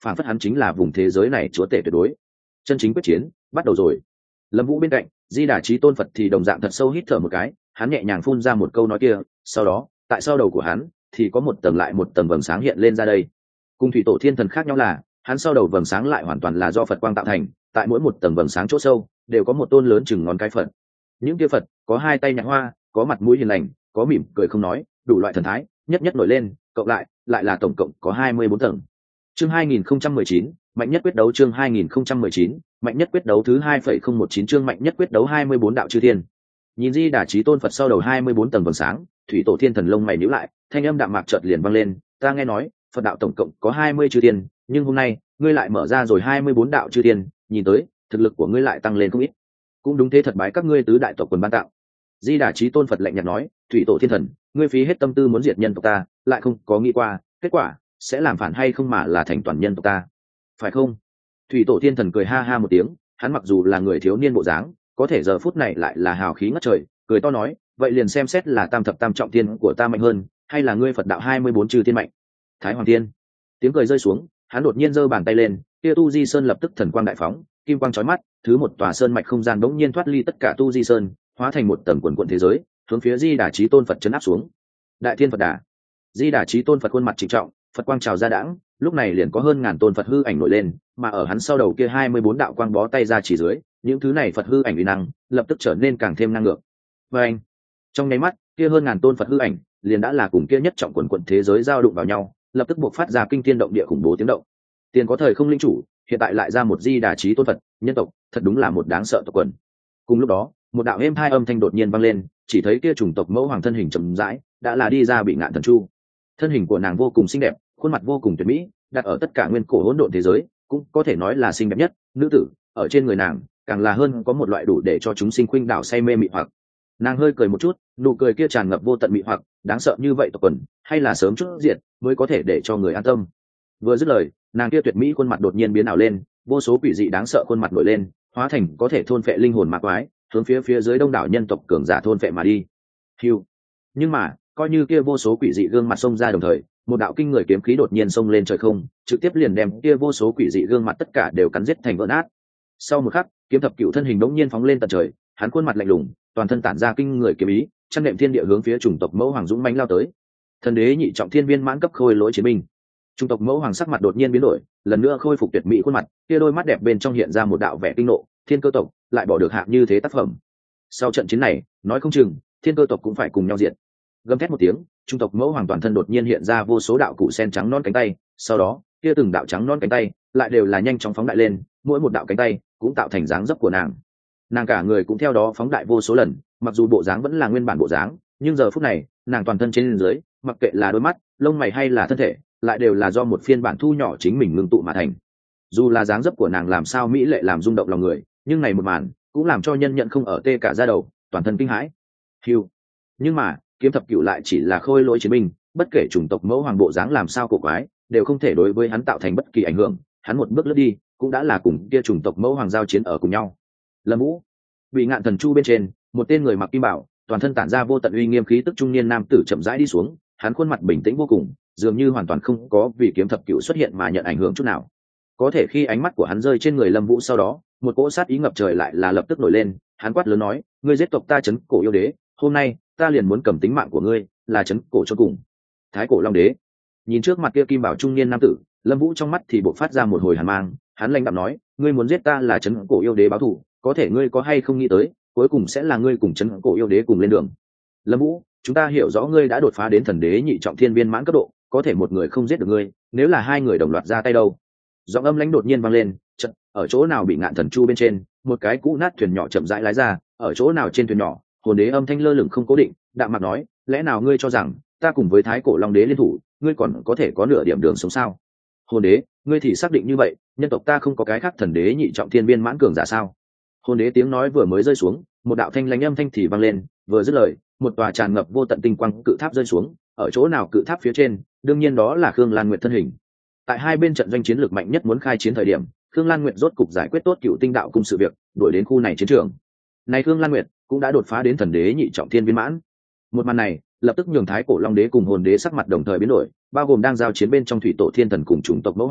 phản phất hắn chính là vùng thế giới này chúa tể tuyệt đối. Chân chính quyết chiến bắt đầu rồi. Lâm Vũ bên cạnh, Di Đà Chí Tôn Phật thì đồng dạng thật sâu hít thở một cái, hắn nhẹ nhàng phun ra một câu nói kia, sau đó tại sau đầu của hắn thì có một tầng lại một tầng vầng sáng hiện lên ra đây. Cùng thủy tổ thiên thần khác nhau là, hắn sau đầu vầng sáng lại hoàn toàn là do Phật quang tạo thành, tại mỗi một tầng vầng sáng chỗ sâu đều có một tôn lớn chừng ngón cái Phật. Những kia Phật có hai tay nhạc hoa, có mặt mũi hiền lành, có mỉm cười không nói, đủ loại thần thái, nhất nhất nổi lên, cộng lại là tổng cộng có 24 tầng. Chương 2019, mạnh nhất quyết đấu. Chương 2019, mạnh nhất quyết đấu thứ 2,019. Chương mạnh nhất quyết đấu 24 đạo chư thiên. Nhìn Di Đà Chí Tôn Phật sau đầu 24 tầng vầng sáng, thủy tổ thiên thần lông mày nhíu lại, thanh âm đạm mạc chợt liền vang lên, ta nghe nói Phật đạo tổng cộng có 20 chư thiên, nhưng hôm nay ngươi lại mở ra rồi 24 đạo chư thiên, nhìn tới thực lực của ngươi lại tăng lên không ít. Cũng đúng thế, thật bái các ngươi tứ đại tộc quần ban tạo. Di Đà Chí Tôn Phật lạnh nhạt nói, thủy tổ thiên thần, ngươi phí hết tâm tư muốn diệt nhân tộc ta, lại không có nghĩ qua kết quả sẽ làm phản hay không mà là thành toàn nhân tộc ta, phải không? Thủy tổ thiên thần cười ha ha một tiếng, hắn mặc dù là người thiếu niên bộ dáng, có thể giờ phút này lại là hào khí ngất trời, cười to nói, vậy liền xem xét là tam thập tam trọng thiên của ta mạnh hơn, hay là ngươi Phật đạo 24 chư thiên mạnh. Thái Hoàng Thiên. Tiếng cười rơi xuống, hắn đột nhiên giơ bàn tay lên, kia Tu Di Sơn lập tức thần quang đại phóng, kim quang chói mắt, thứ một tòa sơn mạch không gian bỗng nhiên thoát ly tất cả Tu Di Sơn, hóa thành một tầng quần quần thế giới, hướng phía Di Đà Chí Tôn Phật chấn áp xuống. Đại Thiên Phật Đà. Di Đà Chí Tôn Phật khuôn mặt trịnh trọng, Phật quang trào ra đãng, lúc này liền có hơn ngàn tôn Phật hư ảnh nổi lên, mà ở hắn sau đầu kia 24 đạo quang bó tay ra chỉ dưới, những thứ này Phật hư ảnh uy năng lập tức trở nên càng thêm năng lượng. Và anh, trong nháy mắt, kia hơn ngàn tôn Phật hư ảnh liền đã là cùng kia nhất trọng quần quần thế giới giao đụng vào nhau, lập tức buộc phát ra kinh thiên động địa khủng bố tiếng động. Tiền có thời không linh chủ, hiện tại lại ra một Di Đà Chí Tôn Phật, nhân tộc, thật đúng là một đáng sợ tộc quần. Cùng lúc đó, một đạo êm hai âm thanh đột nhiên vang lên, chỉ thấy kia chủng tộc mẫu hoàng thân hình chậm rãi, đã là đi ra Bị Ngạn Thần Chu. Thân hình của nàng vô cùng xinh đẹp, khuôn mặt vô cùng tuyệt mỹ, đặt ở tất cả nguyên cổ hỗn độn thế giới cũng có thể nói là xinh đẹp nhất nữ tử, ở trên người nàng càng là hơn có một loại đủ để cho chúng sinh khuynh đảo say mê mị hoặc. Nàng hơi cười một chút, nụ cười kia tràn ngập vô tận mị hoặc, đáng sợ như vậy tộc quần, hay là sớm chút diệt mới có thể để cho người an tâm. Vừa dứt lời, nàng kia tuyệt mỹ khuôn mặt đột nhiên biến ảo lên, vô số quỷ dị đáng sợ khuôn mặt nổi lên, hóa thành có thể thôn phệ linh hồn ma quái, hướng phía dưới đông đảo nhân tộc cường giả thôn phệ mà đi. Hưu. Nhưng mà, coi như kia vô số quỷ dị gương mặt xông ra đồng thời, một đạo kinh người kiếm khí đột nhiên xông lên trời không, trực tiếp liền đem kia vô số quỷ dị gương mặt tất cả đều cắn giết thành vỡ nát. Sau một khắc, kiếm thập cửu thân hình đống nhiên phóng lên tận trời, hắn khuôn mặt lạnh lùng, toàn thân tản ra kinh người kiếm ý, chăn nệm thiên địa hướng phía chủng tộc mẫu hoàng dũng mãnh lao tới. Thần đế nhị trọng thiên viên mãn cấp khôi lỗi chiến binh. Chủng tộc mẫu hoàng sắc mặt đột nhiên biến đổi, lần nữa khôi phục tuyệt mỹ khuôn mặt, kia đôi mắt đẹp bên trong hiện ra một đạo vẻ kinh nộ, thiên cơ tộc lại bỏ được hạng như thế tác phẩm. Sau trận chiến này, nói không chừng thiên cơ tộc cũng phải cùng nhau diệt. Gầm thét một tiếng, trung tộc mẫu hoàng toàn thân đột nhiên hiện ra vô số đạo cụ sen trắng non cánh tay, sau đó kia từng đạo trắng non cánh tay lại đều là nhanh chóng phóng đại lên, mỗi một đạo cánh tay cũng tạo thành dáng dấp của nàng cả người cũng theo đó phóng đại vô số lần, mặc dù bộ dáng vẫn là nguyên bản bộ dáng, nhưng giờ phút này nàng toàn thân trên dưới, mặc kệ là đôi mắt, lông mày hay là thân thể, lại đều là do một phiên bản thu nhỏ chính mình ngưng tụ mà thành. Dù là dáng dấp của nàng làm sao mỹ lệ làm rung động lòng người, nhưng này một màn cũng làm cho nhân nhận không ở tê cả da đầu, toàn thân kinh hãi. Hiu. Nhưng mà kiếm thập cửu lại chỉ là khôi lỗi chiến binh, bất kể chủng tộc mẫu hoàng bộ dáng làm sao cổ quái, đều không thể đối với hắn tạo thành bất kỳ ảnh hưởng. Hắn một bước lướt đi, cũng đã là cùng kia chủng tộc mẫu hoàng giao chiến ở cùng nhau. Lâm Vũ. Bị Ngạn Thần Chu bên trên, một tên người mặc kim bảo, toàn thân tản ra vô tận uy nghiêm khí tức trung niên nam tử chậm rãi đi xuống, hắn khuôn mặt bình tĩnh vô cùng, dường như hoàn toàn không có vì kiếm thập cửu xuất hiện mà nhận ảnh hưởng chút nào. Có thể khi ánh mắt của hắn rơi trên người Lâm Vũ sau đó, một cỗ sát ý ngập trời lại là lập tức nổi lên, hắn quát lớn nói, ngươi giết tộc ta trấn cổ yêu đế, hôm nay ta liền muốn cầm tính mạng của ngươi, là trấn cổ cho cùng. Thái cổ long đế. Nhìn trước mặt kia kim bảo trung niên nam tử, Lâm Vũ trong mắt thì bộc phát ra một hồi hàn mang, hắn lạnh đạm nói, ngươi muốn giết ta là trấn cổ yêu đế báo thù, có thể ngươi có hay không nghĩ tới, cuối cùng sẽ là ngươi cùng trấn cổ yêu đế cùng lên đường. Lâm Vũ, chúng ta hiểu rõ ngươi đã đột phá đến thần đế nhị trọng thiên viên mãn cấp độ, có thể một người không giết được ngươi, nếu là hai người đồng loạt ra tay đâu? Giọng âm lãnh đột nhiên vang lên, chợt, ở chỗ nào Bị Ngạn Thần Chu bên trên, một cái cũ nát thuyền nhỏ chậm rãi lái ra, ở chỗ nào trên thuyền nhỏ, hồn đế âm thanh lơ lửng không cố định, đạm mạc nói, lẽ nào ngươi cho rằng ta cùng với thái cổ long đế liên thủ, ngươi còn có thể có nửa điểm đường sống sao? Hồn đế, ngươi thì xác định như vậy, nhân tộc ta không có cái khác thần đế nhị trọng thiên viên mãn cường giả sao? Hồn đế tiếng nói vừa mới rơi xuống, một đạo thanh lãnh âm thanh thì vang lên, vừa dứt lời, một tòa tràn ngập vô tận tinh quang cự tháp rơi xuống, ở chỗ nào cự tháp phía trên, đương nhiên đó là Khương Lan Nguyệt thân hình. Tại hai bên trận doanh chiến lược mạnh nhất muốn khai chiến thời điểm, Khương Lan Nguyệt rốt cục giải quyết tốt Cựu Tinh đạo cung sự việc, đuổi đến khu này chiến trường. Này Khương Lan Nguyệt cũng đã đột phá đến thần đế nhị trọng thiên viên mãn. Một màn này lập tức nhường thái cổ long đế cùng hồn đế sắc mặt đồng thời biến đổi, bao gồm đang giao chiến bên trong thủy tổ thiên thần cùng chủng tộc mẫu hoàng,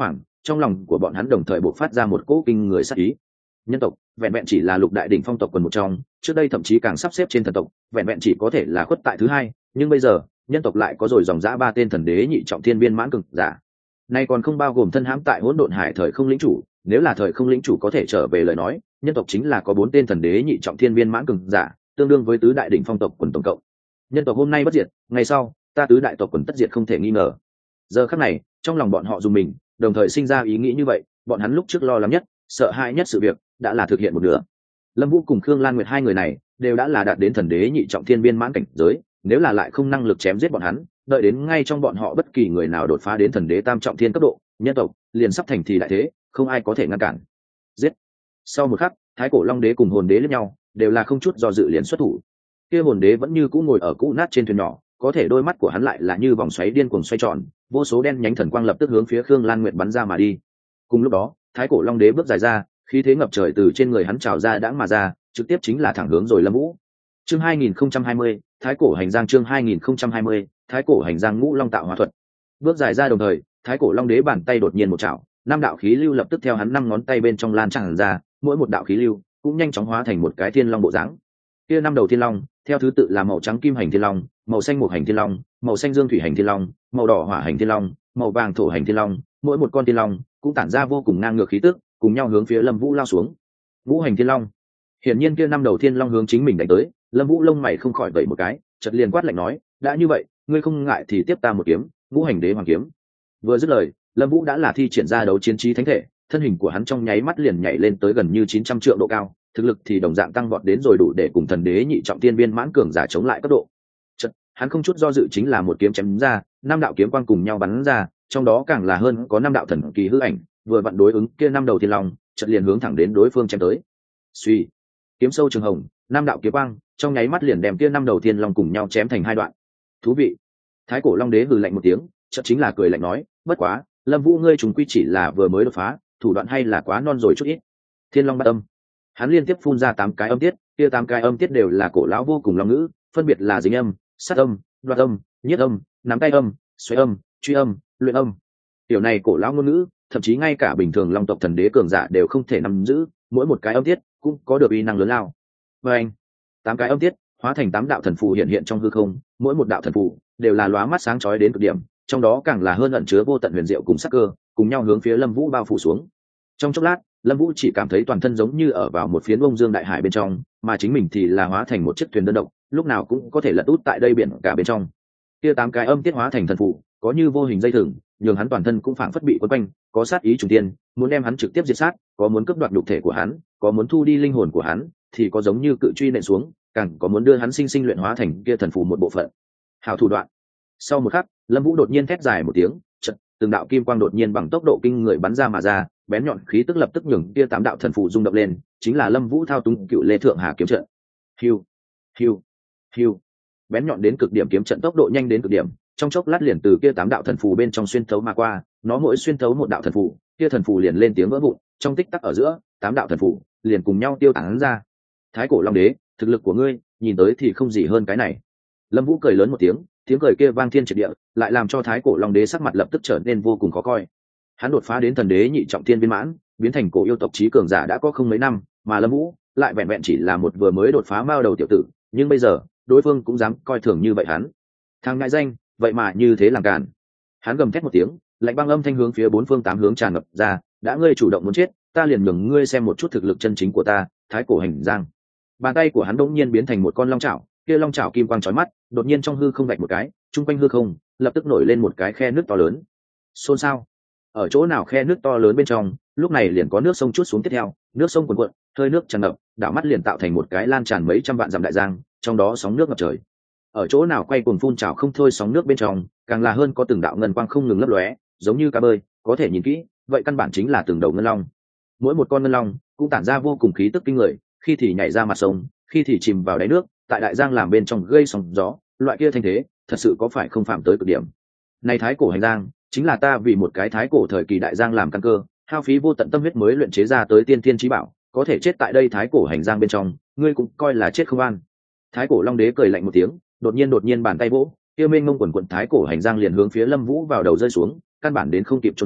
trong lòng của bọn hắn đồng thời bộc phát ra một cỗ kinh người sát ý. Nhân tộc vẹn vẹn chỉ là lục đại đỉnh phong tộc quần một trong, trước đây thậm chí càng sắp xếp trên thần tộc, vẹn vẹn chỉ có thể là khuất tại thứ hai, nhưng bây giờ nhân tộc lại có rồi dòng dã ba tên thần đế nhị trọng thiên viên mãn cường giả. Nay còn không bao gồm thân hãm tại hỗn độn hải thời không lĩnh chủ, nếu là thời không lĩnh chủ có thể trở về lời nói, nhân tộc chính là có bốn tên thần đế nhị trọng thiên viên mãn cường giả, tương đương với tứ đại đỉnh phong tộc quần tổng cộng. Nhân tộc hôm nay bất diệt, ngày sau ta tứ đại tộc quần tất diệt không thể nghi ngờ. Giờ khắc này, trong lòng bọn họ dùng mình, đồng thời sinh ra ý nghĩ như vậy, bọn hắn lúc trước lo lắng nhất, sợ hãi nhất sự việc, đã là thực hiện một nửa. Lâm Vũ cùng Khương Lan Nguyệt hai người này đều đã là đạt đến thần đế nhị trọng thiên viên mãn cảnh giới, nếu là lại không năng lực chém giết bọn hắn, đợi đến ngay trong bọn họ bất kỳ người nào đột phá đến thần đế tam trọng thiên cấp độ, nhân tộc liền sắp thành thì đại thế, không ai có thể ngăn cản. Giết. Sau một khắc, Thái Cổ Long Đế cùng Hồn Đế liếc nhau, đều là không chút do dự liền xuất thủ. Kia Hồn Đế vẫn như cũ ngồi ở cũ nát trên thuyền nhỏ, có thể đôi mắt của hắn lại là như vòng xoáy điên cuồng xoay tròn, vô số đen nhánh thần quang lập tức hướng phía Khương Lan Nguyệt bắn ra mà đi. Cùng lúc đó, Thái Cổ Long Đế bước dài ra, khí thế ngập trời từ trên người hắn trào ra đãng mà ra, trực tiếp chính là thẳng hướng rồi Lâm Vũ. Chương 2020, Thái Cổ Hành Giang. Chương 2020, Thái Cổ Hành Giang ngũ long tạo hóa thuật. Bước dài ra đồng thời, Thái Cổ Long Đế bàn tay đột nhiên một chảo, năm đạo khí lưu lập tức theo hắn năm ngón tay bên trong lan tràn ra, mỗi một đạo khí lưu cũng nhanh chóng hóa thành một cái thiên long bộ dáng. Kia năm đầu thiên long, theo thứ tự là màu trắng kim hành thiên long, màu xanh mộc hành thiên long, màu xanh dương thủy hành thiên long, màu đỏ hỏa hành thiên long, màu vàng thổ hành thiên long, mỗi một con thiên long cũng tản ra vô cùng ngang ngược khí tức, cùng nhau hướng phía Lâm Vũ lao xuống. Ngũ hành thiên long. Hiển nhiên kia năm đầu thiên long hướng chính mình đánh tới, Lâm Vũ lông mày không khỏi vẩy một cái, chợt liền quát lạnh nói, đã như vậy, ngươi không ngại thì tiếp ta một kiếm, Ngũ hành đế hoàng kiếm. Vừa dứt lời, Lâm Vũ đã là thi triển ra đấu chiến trí thánh thể, thân hình của hắn trong nháy mắt liền nhảy lên tới gần như 900 trượng độ cao, thực lực thì đồng dạng tăng vọt đến rồi đủ để cùng thần đế nhị trọng tiên viên mãn cường giả chống lại cấp độ. Chợt, hắn không chút do dự chính là một kiếm chém ra, năm đạo kiếm quang cùng nhau bắn ra, trong đó càng là hơn có năm đạo thần kỳ hư ảnh, vừa vặn đối ứng kia năm đầu thiên long, chợt liền hướng thẳng đến đối phương chém tới. Suy, kiếm sâu trường hồng, năm đạo kiếm quang, trong nháy mắt liền đem kia năm đầu thiên long cùng nhau chém thành hai đoạn. Thú vị. Thái Cổ Long Đế hừ lạnh một tiếng, chợt chính là cười lạnh nói, bất quá, Lâm Vũ ngươi chúng quy chỉ là vừa mới đột phá, thủ đoạn hay là quá non rồi chút ít. Thiên Long Bát Âm. Hắn liên tiếp phun ra 8 cái âm tiết, kia 8 cái âm tiết đều là cổ lão vô cùng long ngữ, phân biệt là dính âm, sát âm, đoạt âm, nhiết âm, nắm tay âm, xoáy âm, truy âm, luyện âm. Tiểu này cổ lão ngôn ngữ, thậm chí ngay cả bình thường long tộc thần đế cường giả đều không thể nắm giữ, mỗi một cái âm tiết cũng có được uy năng lớn lao. Và anh, 8 cái âm tiết hóa thành 8 đạo thần phù hiện hiện trong hư không, mỗi một đạo thần phù đều là lóa mắt sáng chói đến cực điểm, trong đó càng là hơn ẩn chứa vô tận huyền diệu cùng sắc cơ, cùng nhau hướng phía Lâm Vũ bao phủ xuống. Trong chốc lát, Lâm Vũ chỉ cảm thấy toàn thân giống như ở vào một phiến bông dương đại hải bên trong, mà chính mình thì là hóa thành một chiếc thuyền đơn độc, lúc nào cũng có thể lật út tại đây biển cả bên trong. Kia 8 cái âm tiết hóa thành thần phù, có như vô hình dây thừng, nhường hắn toàn thân cũng phảng phất bị quấn quanh, có sát ý trùng tiên, muốn đem hắn trực tiếp diệt sát, có muốn cướp đoạt nhục thể của hắn, có muốn thu đi linh hồn của hắn, thì có giống như cự truy nện xuống, càng có muốn đưa hắn sinh sinh luyện hóa thành kia thần phù một bộ phận. Hảo thủ đoạn. Sau một khắc, Lâm Vũ đột nhiên thét dài một tiếng, chợt, từng đạo kim quang đột nhiên bằng tốc độ kinh người bắn ra mà ra, bén nhọn khí tức lập tức nhường kia 8 đạo thần phù rung động lên, chính là Lâm Vũ thao túng Cựu Lê Thượng Hà kiếm trận. Hiu, hiu, hiu. Bén nhọn đến cực điểm kiếm trận tốc độ nhanh đến cực điểm, trong chốc lát liền từ kia 8 đạo thần phù bên trong xuyên thấu mà qua, nó mỗi xuyên thấu một đạo thần phù, kia thần phù liền lên tiếng vỡ vụn, trong tích tắc ở giữa, 8 đạo thần phù liền cùng nhau tiêu tán ra. Thái Cổ Long Đế, thực lực của ngươi, nhìn tới thì không gì hơn cái này. Lâm Vũ cười lớn một tiếng, tiếng cười kia vang thiên triệt địa, lại làm cho Thái Cổ Long Đế sắc mặt lập tức trở nên vô cùng khó coi. Hắn đột phá đến thần đế nhị trọng thiên viên mãn, biến thành cổ yêu tộc chí cường giả đã có không mấy năm, mà Lâm Vũ lại vẹn vẹn chỉ là một vừa mới đột phá mao đầu tiểu tử, nhưng bây giờ, đối phương cũng dám coi thường như vậy hắn. Thằng ngại danh, vậy mà như thế làm càn. Hắn gầm thét một tiếng, lạnh băng âm thanh hướng phía bốn phương tám hướng tràn ngập ra, đã ngươi chủ động muốn chết, ta liền nhường ngươi xem một chút thực lực chân chính của ta, Thái Cổ Hành Giang. Bàn tay của hắn đột nhiên biến thành một con long chảo, kia long chảo kim quang chói mắt, đột nhiên trong hư không vạch một cái, trung quanh hư không lập tức nổi lên một cái khe nước to lớn. Xôn xao. Ở chỗ nào khe nước to lớn bên trong, lúc này liền có nước sông chút xuống tiếp theo, nước sông cuồn cuộn, hơi nước tràn ngập, đảo mắt liền tạo thành một cái lan tràn mấy trăm vạn dặm đại giang, trong đó sóng nước ngập trời. Ở chỗ nào quay cuồng phun trào không thôi sóng nước bên trong, càng là hơn có từng đạo ngân quang không ngừng lấp lóe, giống như cá bơi, có thể nhìn kỹ, vậy căn bản chính là từng đầu ngân long. Mỗi một con ngân long cũng tản ra vô cùng khí tức kinh người, khi thì nhảy ra mặt sông, khi thì chìm vào đáy nước, tại đại giang làm bên trong gây sóng gió, loại kia thanh thế, thật sự có phải không phạm tới cực điểm. Này Thái Cổ Hành Giang, chính là ta vì một cái thái cổ thời kỳ đại giang làm căn cơ, hao phí vô tận tâm huyết mới luyện chế ra tới tiên thiên chí bảo, có thể chết tại đây Thái Cổ Hành Giang bên trong, ngươi cũng coi là chết không an. Thái Cổ Long Đế cười lạnh một tiếng, đột nhiên bàn tay vỗ, kia mênh mông quần quần Thái Cổ Hành Giang liền hướng phía Lâm Vũ vào đầu rơi xuống, căn bản đến không kịp trốn tránh,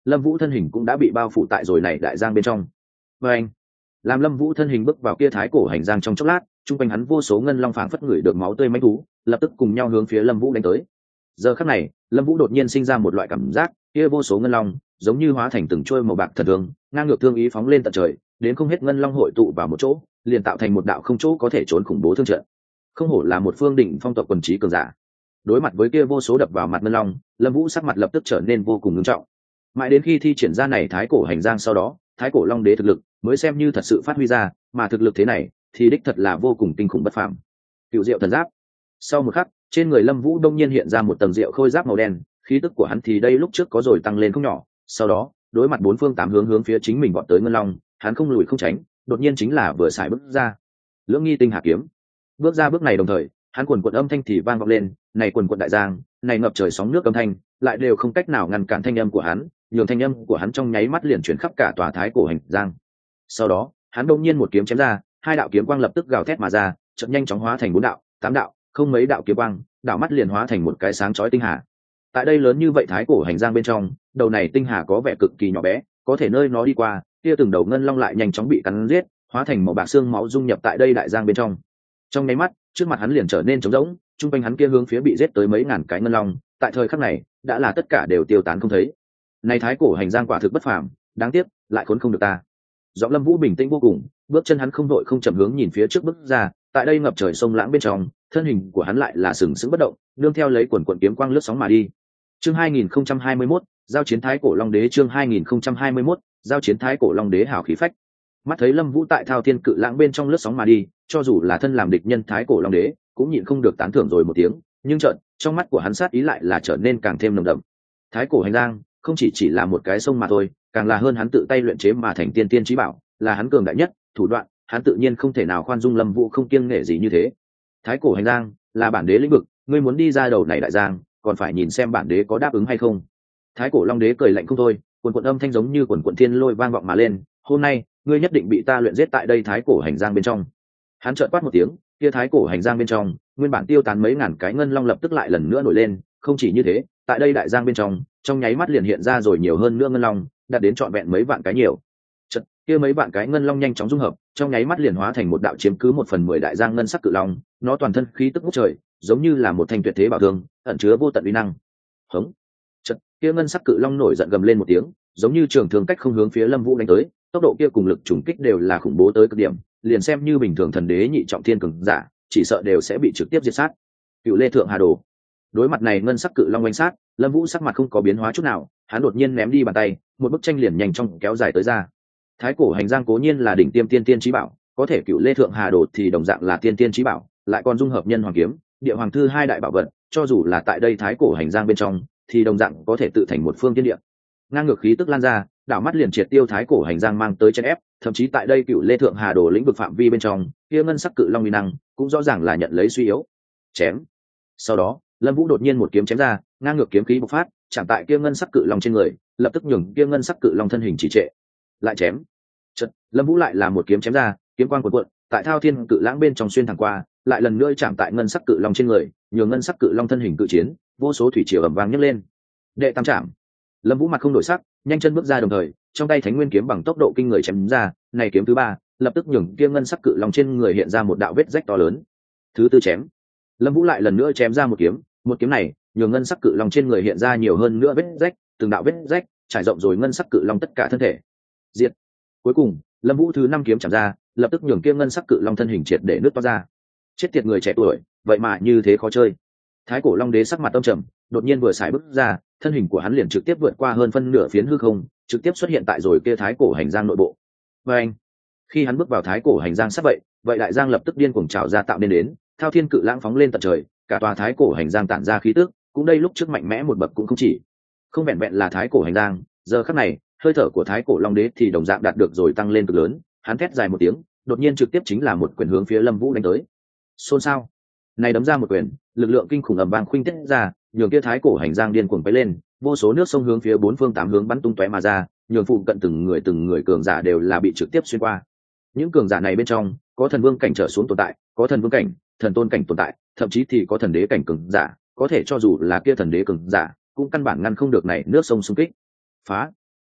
Lâm Vũ thân hình cũng đã bị bao phủ tại rồi này đại giang bên trong. Và anh, làm Lâm Vũ thân hình bước vào kia thái cổ hành giang trong chốc lát, trung quanh hắn vô số ngân long phảng phất ngửi được máu tươi mãnh thú, lập tức cùng nhau hướng phía Lâm Vũ đánh tới. Giờ khắc này, Lâm Vũ đột nhiên sinh ra một loại cảm giác, kia vô số ngân long giống như hóa thành từng trôi màu bạc thần thương, ngang ngược thương ý phóng lên tận trời, đến không hết ngân long hội tụ vào một chỗ, liền tạo thành một đạo không chỗ có thể trốn khủng bố thương trận. Không hổ là một phương đỉnh phong tộc quần trí cường giả. Đối mặt với kia vô số đập vào mặt ngân long, Lâm Vũ sắc mặt lập tức trở nên vô cùng nghiêm trọng. Mãi đến khi thi triển ra này thái cổ hành giang sau đó, thái cổ long đế thực lực mới xem như thật sự phát huy ra, mà thực lực thế này thì đích thật là vô cùng kinh khủng bất phàm. Cựu Diệu thần giáp. Sau một khắc, trên người Lâm Vũ đông nhiên hiện ra một tầng diệu khôi giáp màu đen, khí tức của hắn thì đây lúc trước có rồi tăng lên không nhỏ. Sau đó, đối mặt bốn phương tám hướng phía chính mình vọt tới ngân long, hắn không lùi không tránh, đột nhiên chính là vừa xài bước ra. Lưỡng nghi tinh hà kiếm. Bước ra bước này đồng thời, hắn quần quần âm thanh thì vang vọng lên, này quần quần đại giang, này ngập trời sóng nước âm thanh, lại đều không cách nào ngăn cản thanh âm của hắn, nhường thanh âm của hắn trong nháy mắt liền chuyển khắp cả tòa thái cổ hành giang. Sau đó, hắn đột nhiên một kiếm chém ra, hai đạo kiếm quang lập tức gào thét mà ra, chợt nhanh chóng hóa thành bốn đạo, tám đạo, không mấy đạo kiếm quang, đạo mắt liền hóa thành một cái sáng chói tinh hà. Tại đây lớn như vậy thái cổ hành giang bên trong, đầu này tinh hà có vẻ cực kỳ nhỏ bé, có thể nơi nó đi qua, kia từng đầu ngân long lại nhanh chóng bị cắn giết, hóa thành màu bạc xương máu dung nhập tại đây đại giang bên trong. Trong nháy mắt, trước mặt hắn liền trở nên trống rỗng, trung quanh hắn kia hướng phía bị giết tới mấy ngàn cái ngân long, tại thời khắc này, đã là tất cả đều tiêu tán không thấy. Này thái cổ hành giang quả thực bất phàm, đáng tiếc, lại khốn không được ta. Giọng Lâm Vũ bình tĩnh vô cùng, bước chân hắn không đội không chậm hướng nhìn phía trước bước ra, tại đây ngập trời sông lãng bên trong, thân hình của hắn lại là sừng sững bất động, nương theo lấy quần quần kiếm quang lướt sóng mà đi. Chương 2021, giao chiến thái cổ long đế. Chương 2021, giao chiến thái cổ long đế hào khí phách. Mắt thấy Lâm Vũ tại thao thiên cự lãng bên trong lướt sóng mà đi, cho dù là thân làm địch nhân thái cổ long đế, cũng nhịn không được tán thưởng rồi một tiếng, nhưng chợt, trong mắt của hắn sát ý lại là trở nên càng thêm nồng đậm. Thái cổ hành giang không chỉ là một cái sông mà thôi, càng là hơn hắn tự tay luyện chế mà thành tiên tiên chí bảo, là hắn cường đại nhất thủ đoạn, hắn tự nhiên không thể nào khoan dung Lâm Vũ không kiêng nể gì như thế. Thái cổ hành giang là bản đế lĩnh vực, ngươi muốn đi ra đầu này đại giang, còn phải nhìn xem bản đế có đáp ứng hay không. Thái cổ long đế cười lạnh không thôi, quần quần âm thanh giống như quần quần thiên lôi vang vọng mà lên, hôm nay ngươi nhất định bị ta luyện giết tại đây thái cổ hành giang bên trong. Hắn chợt quát một tiếng, kia thái cổ hành giang bên trong, nguyên bản tiêu tán mấy ngàn cái ngân long lập tức lại lần nữa nổi lên, không chỉ như thế, tại đây đại giang bên trong nháy mắt liền hiện ra rồi nhiều hơn nữa ngân long, đạt đến trọn vẹn mấy vạn cái nhiều. Chợt, kia mấy vạn cái ngân long nhanh chóng dung hợp, trong nháy mắt liền hóa thành một đạo chiếm cứ 1/10 đại giang ngân sắc cự long, nó toàn thân khí tức ngút trời, giống như là một thanh tuyệt thế bảo thương, ẩn chứa vô tận uy năng. Hống! Chợt, kia ngân sắc cự long nổi giận gầm lên một tiếng, giống như trường thương cách không hướng phía Lâm Vũ đánh tới, tốc độ kia cùng lực trùng kích đều là khủng bố tới cực điểm, liền xem như bình thường thần đế nhị trọng thiên cường giả, chỉ sợ đều sẽ bị trực tiếp diệt sát. Cựu Lê Thượng Hà Đồ. Đối mặt này ngân sắc cự long oanh sát, Lâm Vũ sắc mặt không có biến hóa chút nào, hắn đột nhiên ném đi bàn tay, một bức tranh liền nhanh chóng kéo dài tới ra. Thái cổ hành giang cố nhiên là đỉnh tiêm tiên tiên chí bảo, có thể Cựu Lê Thượng Hà Đồ thì đồng dạng là tiên tiên chí bảo, lại còn dung hợp nhân hoàng kiếm, địa hoàng thư hai đại bảo vật, cho dù là tại đây thái cổ hành giang bên trong, thì đồng dạng có thể tự thành một phương tiên địa. Ngang ngược khí tức lan ra, đảo mắt liền triệt tiêu thái cổ hành giang mang tới chèn ép, thậm chí tại đây Cựu Lê Thượng Hà Đồ lĩnh vực phạm vi bên trong, kia ngân sắc cự long uy năng cũng rõ ràng là nhận lấy suy yếu. Chém. Sau đó, Lâm Vũ đột nhiên một kiếm chém ra, ngang ngược kiếm khí bộc phát, chạm tại kia ngân sắc cự long trên người, lập tức nhường kia ngân sắc cự long thân hình trì trệ. Lại chém. Chợt, Lâm Vũ lại là một kiếm chém ra, kiếm quang cuộn cuộn, tại thao thiên cự lãng bên trong xuyên thẳng qua, lại lần nữa chạm tại ngân sắc cự long trên người, nhường ngân sắc cự long thân hình cự chiến, vô số thủy triều ầm vang nhấc lên. Đệ tam trảm. Lâm Vũ mặt không đổi sắc, nhanh chân bước ra đồng thời, trong tay Thánh Nguyên kiếm bằng tốc độ kinh người chém ra, này kiếm thứ ba, lập tức nhường kia ngân sắc cự long trên người hiện ra một đạo vết rách to lớn. Thứ tư chém. Lâm Vũ lại lần nữa chém ra một kiếm này, nhường ngân sắc cự long trên người hiện ra nhiều hơn nữa vết rách, từng đạo vết rách trải rộng rồi ngân sắc cự long tất cả thân thể. Diệt. Cuối cùng, Lâm Vũ thứ năm kiếm chạm ra, lập tức nhường kia ngân sắc cự long thân hình triệt để nứt toát ra. Chết tiệt người trẻ tuổi, vậy mà như thế khó chơi. Thái cổ long đế sắc mặt âm trầm, đột nhiên vừa xài bước ra, thân hình của hắn liền trực tiếp vượt qua hơn phân nửa phiến hư không, trực tiếp xuất hiện tại rồi kia thái cổ hành giang nội bộ. Và anh, khi hắn bước vào thái cổ hành giang sắp vậy đại giang lập tức điên cuồng trào ra tạo nên đến, thao thiên cự lãng phóng lên tận trời, cả tòa thái cổ hành giang tản ra khí tức, cũng đây lúc trước mạnh mẽ một bậc cũng không chỉ. Không vẹn vẹn là thái cổ hành giang, giờ khắc này, hơi thở của thái cổ long đế thì đồng dạng đạt được rồi tăng lên cực lớn, hắn thét dài một tiếng, đột nhiên trực tiếp chính là một quyền hướng phía Lâm Vũ đánh tới. Xôn xao. Này đấm ra một quyền, lực lượng kinh khủng ầm vang khuynh tiết ra, nhường kia thái cổ hành giang điên cuồng bay lên, vô số nước sông hướng phía bốn phương tám hướng bắn tung tóe mà ra, nhường phụ cận từng người cường giả đều là bị trực tiếp xuyên qua. Những cường giả này bên trong, có thần vương cảnh trở xuống tồn tại, có thần vương cảnh, thần tôn cảnh tồn tại, thậm chí thì có thần đế cảnh cường giả, có thể cho dù là kia thần đế cường giả, cũng căn bản ngăn không được này nước sông xung kích. Phá!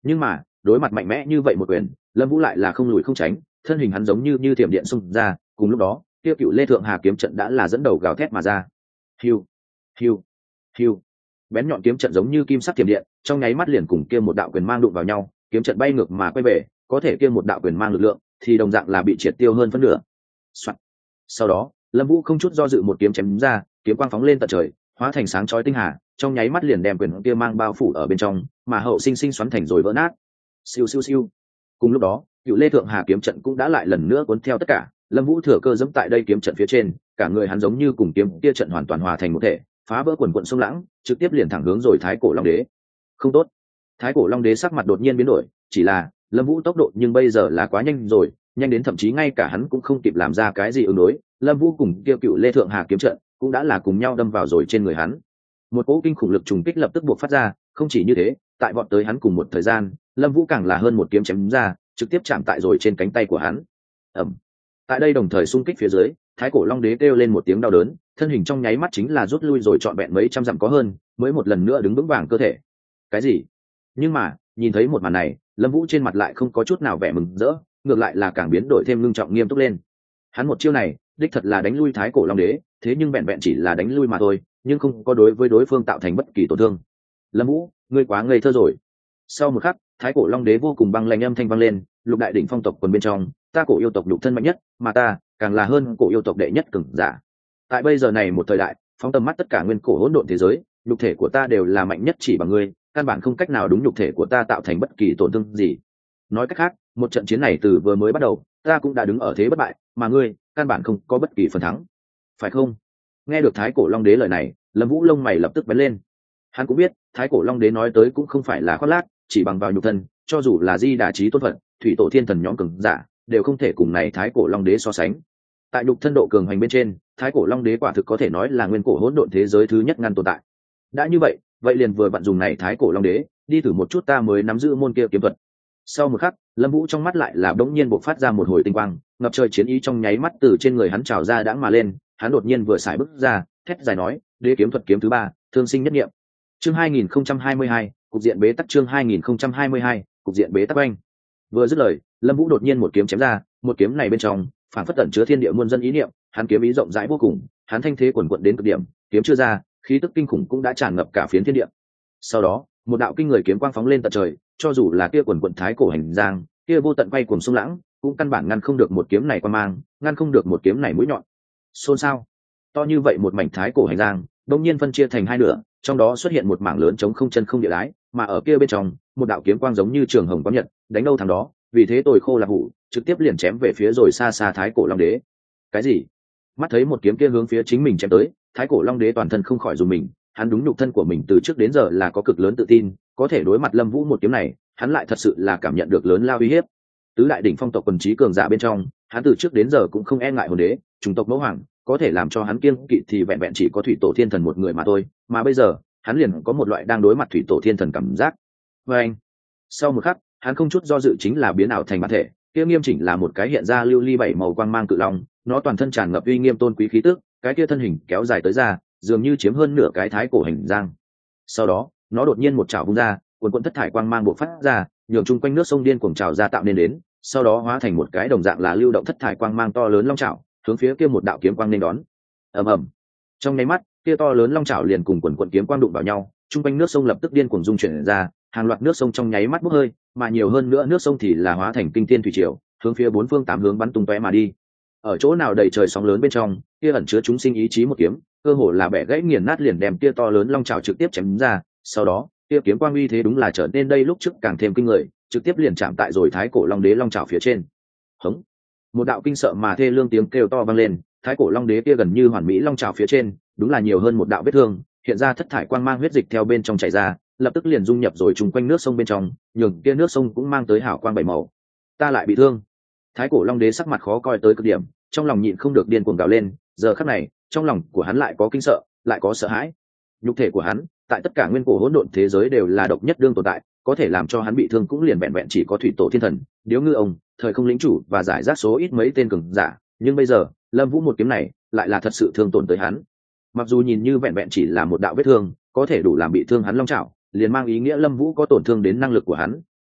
Nhưng mà đối mặt mạnh mẽ như vậy một quyền, Lâm Vũ lại là không lùi không tránh, thân hình hắn giống như thiểm điện xung ra. Cùng lúc đó kia cựu lê thượng hà kiếm trận đã là dẫn đầu gào thét mà ra. Hiu, hiu, hiu, bén nhọn kiếm trận giống như kim sắc thiểm điện, trong nháy mắt liền cùng kia một đạo quyền mang đụng vào nhau, kiếm trận bay ngược mà quay về, có thể kia một đạo quyền mang lực lượng thì đồng dạng là bị triệt tiêu hơn phân nửa. Soạn. Sau đó Lâm Vũ không chút do dự một kiếm chém ra, kiếm quang phóng lên tận trời, hóa thành sáng chói tinh hà, trong nháy mắt liền đem quyền kia mang bao phủ ở bên trong, mà hậu sinh sinh xoắn thành rồi vỡ nát. Siêu siêu siêu. Cùng lúc đó cựu lê thượng hà kiếm trận cũng đã lại lần nữa cuốn theo tất cả. Lâm Vũ thừa cơ dẫm tại đây kiếm trận phía trên, cả người hắn giống như cùng kiếm kia trận hoàn toàn hòa thành một thể, phá vỡ quần quận sông lãng, trực tiếp liền thẳng hướng rồi Thái Cổ Long Đế. Không tốt. Thái Cổ Long Đế sắc mặt đột nhiên biến đổi, chỉ là Lâm Vũ tốc độ nhưng bây giờ là quá nhanh rồi, nhanh đến thậm chí ngay cả hắn cũng không kịp làm ra cái gì ứng đối. Lâm Vũ cùng kia cựu lê thượng hà kiếm trận cũng đã là cùng nhau đâm vào rồi trên người hắn. Một cỗ kinh khủng lực trùng kích lập tức buộc phát ra, không chỉ như thế, tại vọt tới hắn cùng một thời gian, Lâm Vũ càng là hơn một kiếm chém ra, trực tiếp chạm tại rồi trên cánh tay của hắn. Ầm. Tại đây đồng thời xung kích phía dưới, Thái Cổ Long Đế kêu lên một tiếng đau đớn, thân hình trong nháy mắt chính là rút lui rồi trọn vẹn mấy trăm dặm có hơn, mới một lần nữa đứng vững vàng cơ thể. Cái gì? Nhưng mà nhìn thấy một màn này, Lâm Vũ trên mặt lại không có chút nào vẻ mừng rỡ, ngược lại là càng biến đổi thêm ngưng trọng nghiêm túc lên. Hắn một chiêu này đích thật là đánh lui Thái Cổ Long Đế, thế nhưng vẹn vẹn chỉ là đánh lui mà thôi, nhưng không có đối với đối phương tạo thành bất kỳ tổn thương. Lâm Vũ, ngươi quá ngây thơ rồi. Sau một khắc, Thái Cổ Long Đế vô cùng băng lãnh âm thanh vang lên, lục đại đỉnh phong tộc quần bên trong, ta cổ yêu tộc nhục thân mạnh nhất, mà ta càng là hơn cổ yêu tộc đệ nhất cường giả. Tại bây giờ này một thời đại, phóng tầm mắt tất cả nguyên cổ hỗn độn thế giới, nhục thể của ta đều là mạnh nhất chỉ bằng ngươi, căn bản không cách nào đúng nhục thể của ta tạo thành bất kỳ tổn thương gì. Nói cách khác, một trận chiến này từ vừa mới bắt đầu, ta cũng đã đứng ở thế bất bại, mà ngươi căn bản không có bất kỳ phần thắng, phải không? Nghe được Thái Cổ Long Đế lời này, Lâm Vũ lông mày lập tức bén lên. Hắn cũng biết, Thái Cổ Long Đế nói tới cũng không phải là khoác lác, chỉ bằng vào nhục thân, cho dù là Di Đà Chí Tôn Phật, Thủy Tổ Thiên Thần nhóm cường giả, đều không thể cùng này Thái Cổ Long Đế so sánh. Tại nhục thân độ cường hành bên trên, Thái Cổ Long Đế quả thực có thể nói là nguyên cổ hỗn độn thế giới thứ nhất ngăn tồn tại. Đã như vậy, vậy liền vừa vặn dùng này Thái Cổ Long Đế, đi thử một chút ta mới nắm giữ môn kia kiếm thuật. Sau một khắc, Lâm Vũ trong mắt lại là bỗng nhiên bộc phát ra một hồi tinh quang, ngập trời chiến ý trong nháy mắt từ trên người hắn trào ra đãng mà lên, hắn đột nhiên vừa xài bước ra, thét dài nói, Đế kiếm thuật kiếm thứ 3, Thương Sinh Nhất Niệm. Chương 2022, cục diện bế tắc. Chương 2022, cục diện bế tắc anh. Vừa dứt lời, Lâm Vũ đột nhiên một kiếm chém ra, một kiếm này bên trong phản phất tẩn chứa thiên địa muôn dân ý niệm, hắn kiếm ý rộng rãi vô cùng, hắn thanh thế quần quật đến cực điểm, kiếm chưa ra, khí tức kinh khủng cũng đã tràn ngập cả phiến thiên địa. Sau đó, một đạo kinh người kiếm quang phóng lên tận trời, cho dù là kia quần quần Thái Cổ hành giang, kia vô tận quay cuồng sông lãng, cũng căn bản ngăn không được một kiếm này qua mang, ngăn không được một kiếm này mũi nhọn. Xôn xao. To như vậy một mảnh Thái Cổ hành giang, đột nhiên phân chia thành hai nửa, trong đó xuất hiện một mảng lớn trống không chân không địa đái, mà ở kia bên trong, một đạo kiếm quang giống như trường hồng quang nhật, đánh đâu thằng đó, vì thế tồi khô là hủ, trực tiếp liền chém về phía rồi xa xa Thái Cổ Long Đế. Cái gì? Mắt thấy một kiếm kia hướng phía chính mình chém tới, Thái Cổ Long Đế toàn thân không khỏi run mình, hắn đúng nhục thân của mình từ trước đến giờ là có cực lớn tự tin, có thể đối mặt Lâm Vũ một kiếm này, hắn lại thật sự là cảm nhận được lớn lao uy hiếp. Tứ đại đỉnh phong tộc quần trí cường giả bên trong, hắn từ trước đến giờ cũng không e ngại hồn đế, chủng tộc mẫu hoàng, có thể làm cho hắn kiêng kỵ thì vẹn vẹn chỉ có Thủy Tổ Thiên Thần một người mà thôi, mà bây giờ, hắn liền có một loại đang đối mặt Thủy Tổ Thiên Thần cảm giác. Và anh, sau một khắc, hắn không chút do dự chính là biến ảo thành bản thể, kia nghiêm chỉnh là một cái hiện ra lưu ly bảy màu quang mang cự long, nó toàn thân tràn ngập uy nghiêm tôn quý khí tức, cái kia thân hình kéo dài tới ra, dường như chiếm hơn nửa cái Thái Cổ hành giang. Sau đó, nó đột nhiên một chảo vung ra, cuồn cuộn thất thải quang mang bộc phát ra, nhường chung quanh nước sông điên cuồng trào ra tạo nên đến, sau đó hóa thành một cái đồng dạng là lưu động thất thải quang mang to lớn long chảo, hướng phía kia một đạo kiếm quang nên đón. Ầm ầm. Trong nháy mắt, kia to lớn long chảo liền cùng quần quần kiếm quang đụng vào nhau, chung quanh nước sông lập tức điên cuồng dung chuyển ra, hàng loạt nước sông trong nháy mắt bốc hơi, mà nhiều hơn nữa nước sông thì là hóa thành kinh thiên thủy triều, hướng phía bốn phương tám hướng bắn tung tóe mà đi. Ở chỗ nào đầy trời sóng lớn bên trong, kia ẩn chứa chúng sinh ý chí một kiếm, cơ hồ là bẻ gãy nghiền nát liền đem kia to lớn long chảo trực tiếp chém ra, sau đó, kia kiếm quang uy thế đúng là trở nên đây lúc trước càng thêm kinh người, trực tiếp liền chạm tại rồi Thái Cổ Long Đế long chảo phía trên. Hống! Một đạo kinh sợ mà thê lương tiếng kêu to vang lên, Thái Cổ Long Đế kia gần như hoàn mỹ long chảo phía trên, đúng là nhiều hơn một đạo vết thương, hiện ra thất thải quang mang huyết dịch theo bên trong chảy ra, lập tức liền dung nhập rồi trùng quanh nước sông bên trong, nhường kia nước sông cũng mang tới hào quang bảy màu. Ta lại bị thương. Thái Cổ Long Đế sắc mặt khó coi tới cực điểm, trong lòng nhịn không được điên cuồng gào lên, giờ khắc này, trong lòng của hắn lại có kinh sợ, lại có sợ hãi. Nhục thể của hắn, tại tất cả nguyên cổ hỗn độn thế giới đều là độc nhất đương tồn tại, có thể làm cho hắn bị thương cũng liền vẹn vẹn chỉ có Thủy Tổ Thiên Thần, Điếu Ngư ông, thời không lĩnh chủ và giải rác số ít mấy tên cường giả, nhưng bây giờ, Lâm Vũ một kiếm này, lại là thật sự thương tổn tới hắn. Mặc dù nhìn như vẹn vẹn chỉ là một đạo vết thương, có thể đủ làm bị thương hắn long chảo, liền mang ý nghĩa Lâm Vũ có tổn thương đến năng lực của hắn,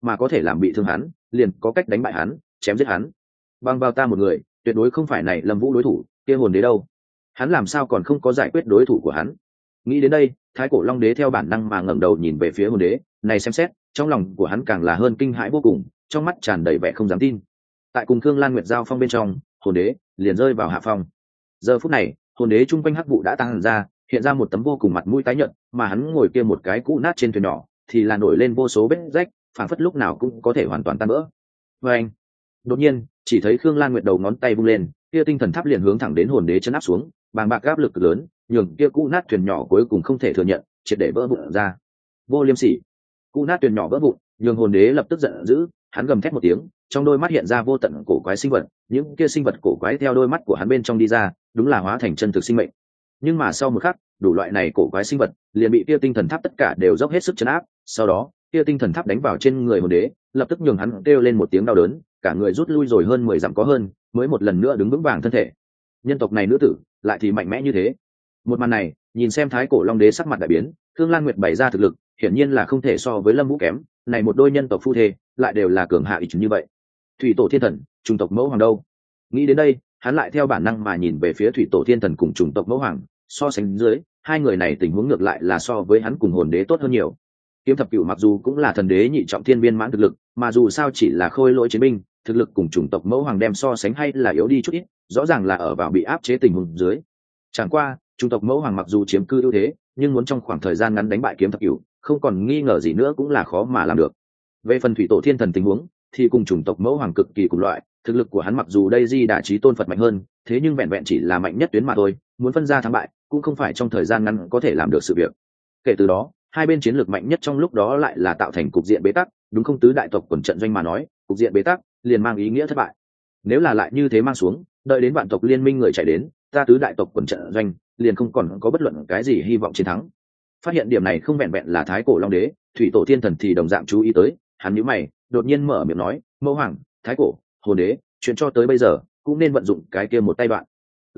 mà có thể làm bị thương hắn liền có cách đánh bại hắn, chém giết hắn. Bằng vào ta một người tuyệt đối không phải này Lâm Vũ đối thủ, kia hồn đế đâu, hắn làm sao còn không có giải quyết đối thủ của hắn. Nghĩ đến đây, thái cổ long đế theo bản năng mà ngẩng đầu nhìn về phía hồn đế này, xem xét trong lòng của hắn càng là hơn kinh hãi vô cùng, trong mắt tràn đầy vẻ không dám tin. Tại cùng Thương Lan Nguyệt giao phong bên trong, hồn đế liền rơi vào hạ phong. Giờ phút này hồn đế trung quanh hắc vụ đã tăng ra, hiện ra một tấm vô cùng mặt mũi tái nhợt, mà hắn ngồi kia một cái cũ nát trên thuyền nhỏ thì là nổi lên vô số vết rách, phảng phất lúc nào cũng có thể hoàn toàn tan vỡ. Và anh, đột nhiên chỉ thấy Khương Lan Nguyệt đầu ngón tay vung lên, kia tinh thần tháp liền hướng thẳng đến hồn đế chấn áp xuống, bàng bạc áp lực lớn nhường kia cũ nát thuyền nhỏ cuối cùng không thể thừa nhận, triệt để vỡ vụn ra. Vô liêm sỉ! Cũ nát thuyền nhỏ vỡ vụn nhường hồn đế lập tức giận dữ, hắn gầm thét một tiếng, trong đôi mắt hiện ra vô tận cổ quái sinh vật, những kia sinh vật cổ quái theo đôi mắt của hắn bên trong đi ra, đúng là hóa thành chân thực sinh mệnh. Nhưng mà sau một khắc, đủ loại này cổ quái sinh vật liền bị kia tinh thần tháp tất cả đều dốc hết sức chấn áp. Sau đó kia tinh thần tháp đánh vào trên người hồn đế, lập tức nhường hắn kêu lên một tiếng đau đớn, cả người rút lui rồi hơn 10 dặm có hơn, mới một lần nữa đứng vững vàng thân thể. Nhân tộc này nữ tử lại thì mạnh mẽ như thế. Một màn này nhìn xem thái cổ long đế sắc mặt đại biến, Thương Lan Nguyệt bày ra thực lực hiển nhiên là không thể so với Lâm Vũ kém, này một đôi nhân tộc phu thê lại đều là cường hạ ý như vậy. Thủy tổ thiên thần, chủng tộc mẫu hoàng đâu? Nghĩ đến đây, hắn lại theo bản năng mà nhìn về phía thủy tổ thiên thần cùng chủng tộc mẫu hoàng, so sánh dưới hai người này tình huống ngược lại là so với hắn cùng hồn đế tốt hơn nhiều. Kiếm thập cửu mặc dù cũng là thần đế nhị trọng thiên viên mãn thực lực, mà dù sao chỉ là khôi lỗi chiến binh, thực lực cùng chủng tộc mẫu hoàng đem so sánh hay là yếu đi chút ít, rõ ràng là ở vào bị áp chế tình huống dưới. Chẳng qua chủng tộc mẫu hoàng mặc dù chiếm cư ưu thế, nhưng muốn trong khoảng thời gian ngắn đánh bại kiếm thập cửu không còn nghi ngờ gì nữa cũng là khó mà làm được. Về phần thủy tổ thiên thần tình huống thì cùng chủng tộc mẫu hoàng cực kỳ cùng loại, thực lực của hắn mặc dù đây di đà trí tôn Phật mạnh hơn, thế nhưng vẹn vẹn chỉ là mạnh nhất tuyến mà thôi, muốn phân ra thắng bại cũng không phải trong thời gian ngắn có thể làm được sự việc. Kể từ đó hai bên chiến lược mạnh nhất trong lúc đó lại là tạo thành cục diện bế tắc, đúng không? Tứ đại tộc quần trận doanh mà nói, cục diện bế tắc liền mang ý nghĩa thất bại. Nếu là lại như thế mang xuống, đợi đến vạn tộc liên minh người chạy đến, ta tứ đại tộc quần trận doanh liền không còn có bất luận cái gì hy vọng chiến thắng. Phát hiện điểm này không vẹn vẹn là thái cổ long đế, thủy tổ thiên thần thì đồng dạng chú ý tới, hắn nhíu mày đột nhiên mở miệng nói, mẫu hoàng, thái cổ, hồn đế, chuyện cho tới bây giờ cũng nên vận dụng cái kia một tay đoạn.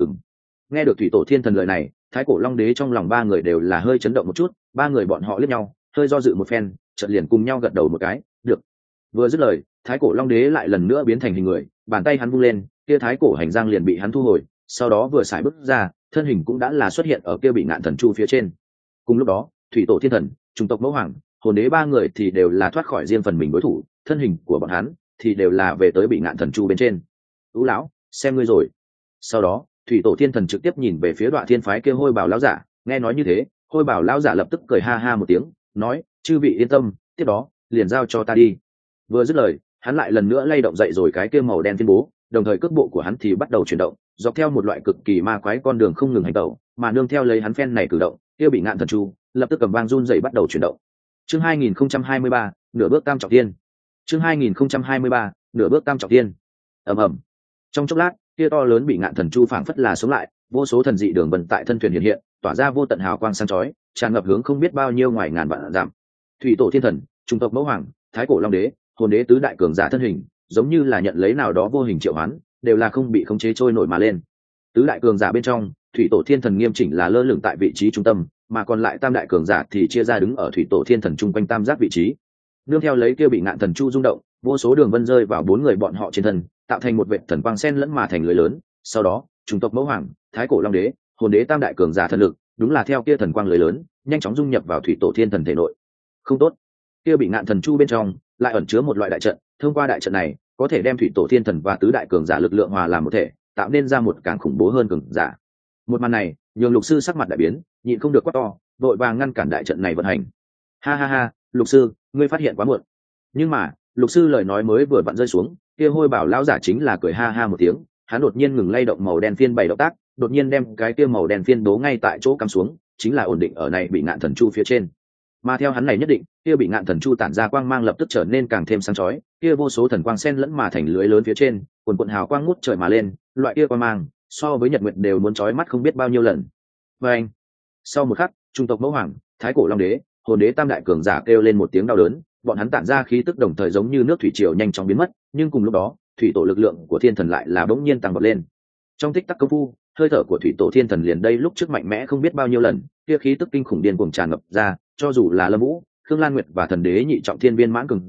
Nghe được thủy tổ thiên thần lời này, thái cổ long đế trong lòng ba người đều là hơi chấn động một chút, ba người bọn họ liếc nhau hơi do dự một phen, chợt liền cùng nhau gật đầu một cái, được. Vừa dứt lời, thái cổ long đế lại lần nữa biến thành hình người, bàn tay hắn vung lên, kia thái cổ hành giang liền bị hắn thu hồi, sau đó vừa xài bước ra, thân hình cũng đã là xuất hiện ở kia bị ngạn thần chu phía trên. Cùng lúc đó thủy tổ thiên thần, chủng tộc mẫu hoàng, hồn đế ba người thì đều là thoát khỏi riêng phần mình đối thủ, thân hình của bọn hắn thì đều là về tới bị ngạn thần chu bên trên. Ú lão, xem ngươi rồi. Sau đó thủy tổ thiên thần trực tiếp nhìn về phía Đoạ Thiên phái kia hôi bảo lão giả, nghe nói như thế, hôi bảo lão giả lập tức cười ha ha một tiếng, nói, chư vị yên tâm, tiếp đó liền giao cho ta đi. Vừa dứt lời, hắn lại lần nữa lay động dậy rồi cái kia màu đen tuyên bố, đồng thời cước bộ của hắn thì bắt đầu chuyển động, dọc theo một loại cực kỳ ma quái con đường không ngừng hành tẩu, mà nương theo lấy hắn phen này cử động, kia bị ngạn thần chu lập tức cầm vang run dậy bắt đầu chuyển động. Chương 2023, nửa bước tam trọng thiên. Chương 2023, nửa bước tam trọng thiên. Ầm ầm. Trong chốc lát, kia to lớn bị ngạn thần chu phảng phất là sống lại, vô số thần dị đường vân tại thân thuyền hiện hiện, tỏa ra vô tận hào quang sáng chói, tràn ngập hướng không biết bao nhiêu ngoài ngàn vạn dặm. Thủy tổ thiên thần, chủng tộc mẫu hoàng, thái cổ long đế, hồn đế tứ đại cường giả thân hình, giống như là nhận lấy nào đó vô hình triệu hoán, đều là không bị khống chế trôi nổi mà lên. Tứ đại cường giả bên trong, thủy tổ thiên thần nghiêm chỉnh là lơ lửng tại vị trí trung tâm, mà còn lại tam đại cường giả thì chia ra đứng ở thủy tổ thiên thần trung quanh tam giác vị trí. Nương theo lấy kia bị ngạn thần chu rung động, vô số đường vân rơi vào bốn người bọn họ trên thân, tạo thành một vệt thần quang sen lẫn mà thành lưới lớn. Sau đó chủng tộc mẫu hoàng, thái cổ long đế, hồn đế tam đại cường giả thần lực đúng là theo kia thần quang lưới lớn nhanh chóng dung nhập vào thủy tổ thiên thần thể nội. Không tốt, kia bị ngạn thần chu bên trong lại ẩn chứa một loại đại trận, thông qua đại trận này có thể đem thủy tổ thiên thần và tứ đại cường giả lực lượng hòa làm một thể, tạo nên ra một càng khủng bố hơn cường giả. Một màn này nhường lục sư sắc mặt đại biến, nhịn không được quát to, vội vàng ngăn cản đại trận này vận hành. Ha ha ha, lục sư, ngươi phát hiện quá muộn. Nhưng mà lục sư lời nói mới vừa vặn rơi xuống, kia hôi bảo lão giả chính là cười ha ha một tiếng, hắn đột nhiên ngừng lay động màu đen phiên bày động tác, đột nhiên đem cái kia màu đen phiên đố ngay tại chỗ cắm xuống, chính là ổn định ở này bị ngạn thần chu phía trên. Mà theo hắn này nhất định, kia bị ngạn thần chu tản ra quang mang lập tức trở nên càng thêm sáng chói, kia vô số thần quang xen lẫn mà thành lưới lớn phía trên, quần quần hào quang ngút trời mà lên, loại kia quang mang so với nhật nguyệt đều muốn chói mắt không biết bao nhiêu lần. Và anh, sau một khắc, trung tộc mẫu hoàng, thái cổ long đế, hồn đế tam đại cường giả kêu lên một tiếng đau đớn, bọn hắn tản ra khí tức đồng thời giống như nước thủy triều nhanh chóng biến mất, nhưng cùng lúc đó thủy tổ lực lượng của thiên thần lại là bỗng nhiên tăng vọt lên. Trong tích tắc công phu, hơi thở của thủy tổ thiên thần liền đây lúc trước mạnh mẽ không biết bao nhiêu lần, kia khí tức kinh khủng điên cuồng tràn ngập ra, cho dù là Lâm Vũ, Khương Lan Nguyệt và thần đế nhị trọng thiên viên mãn cường giả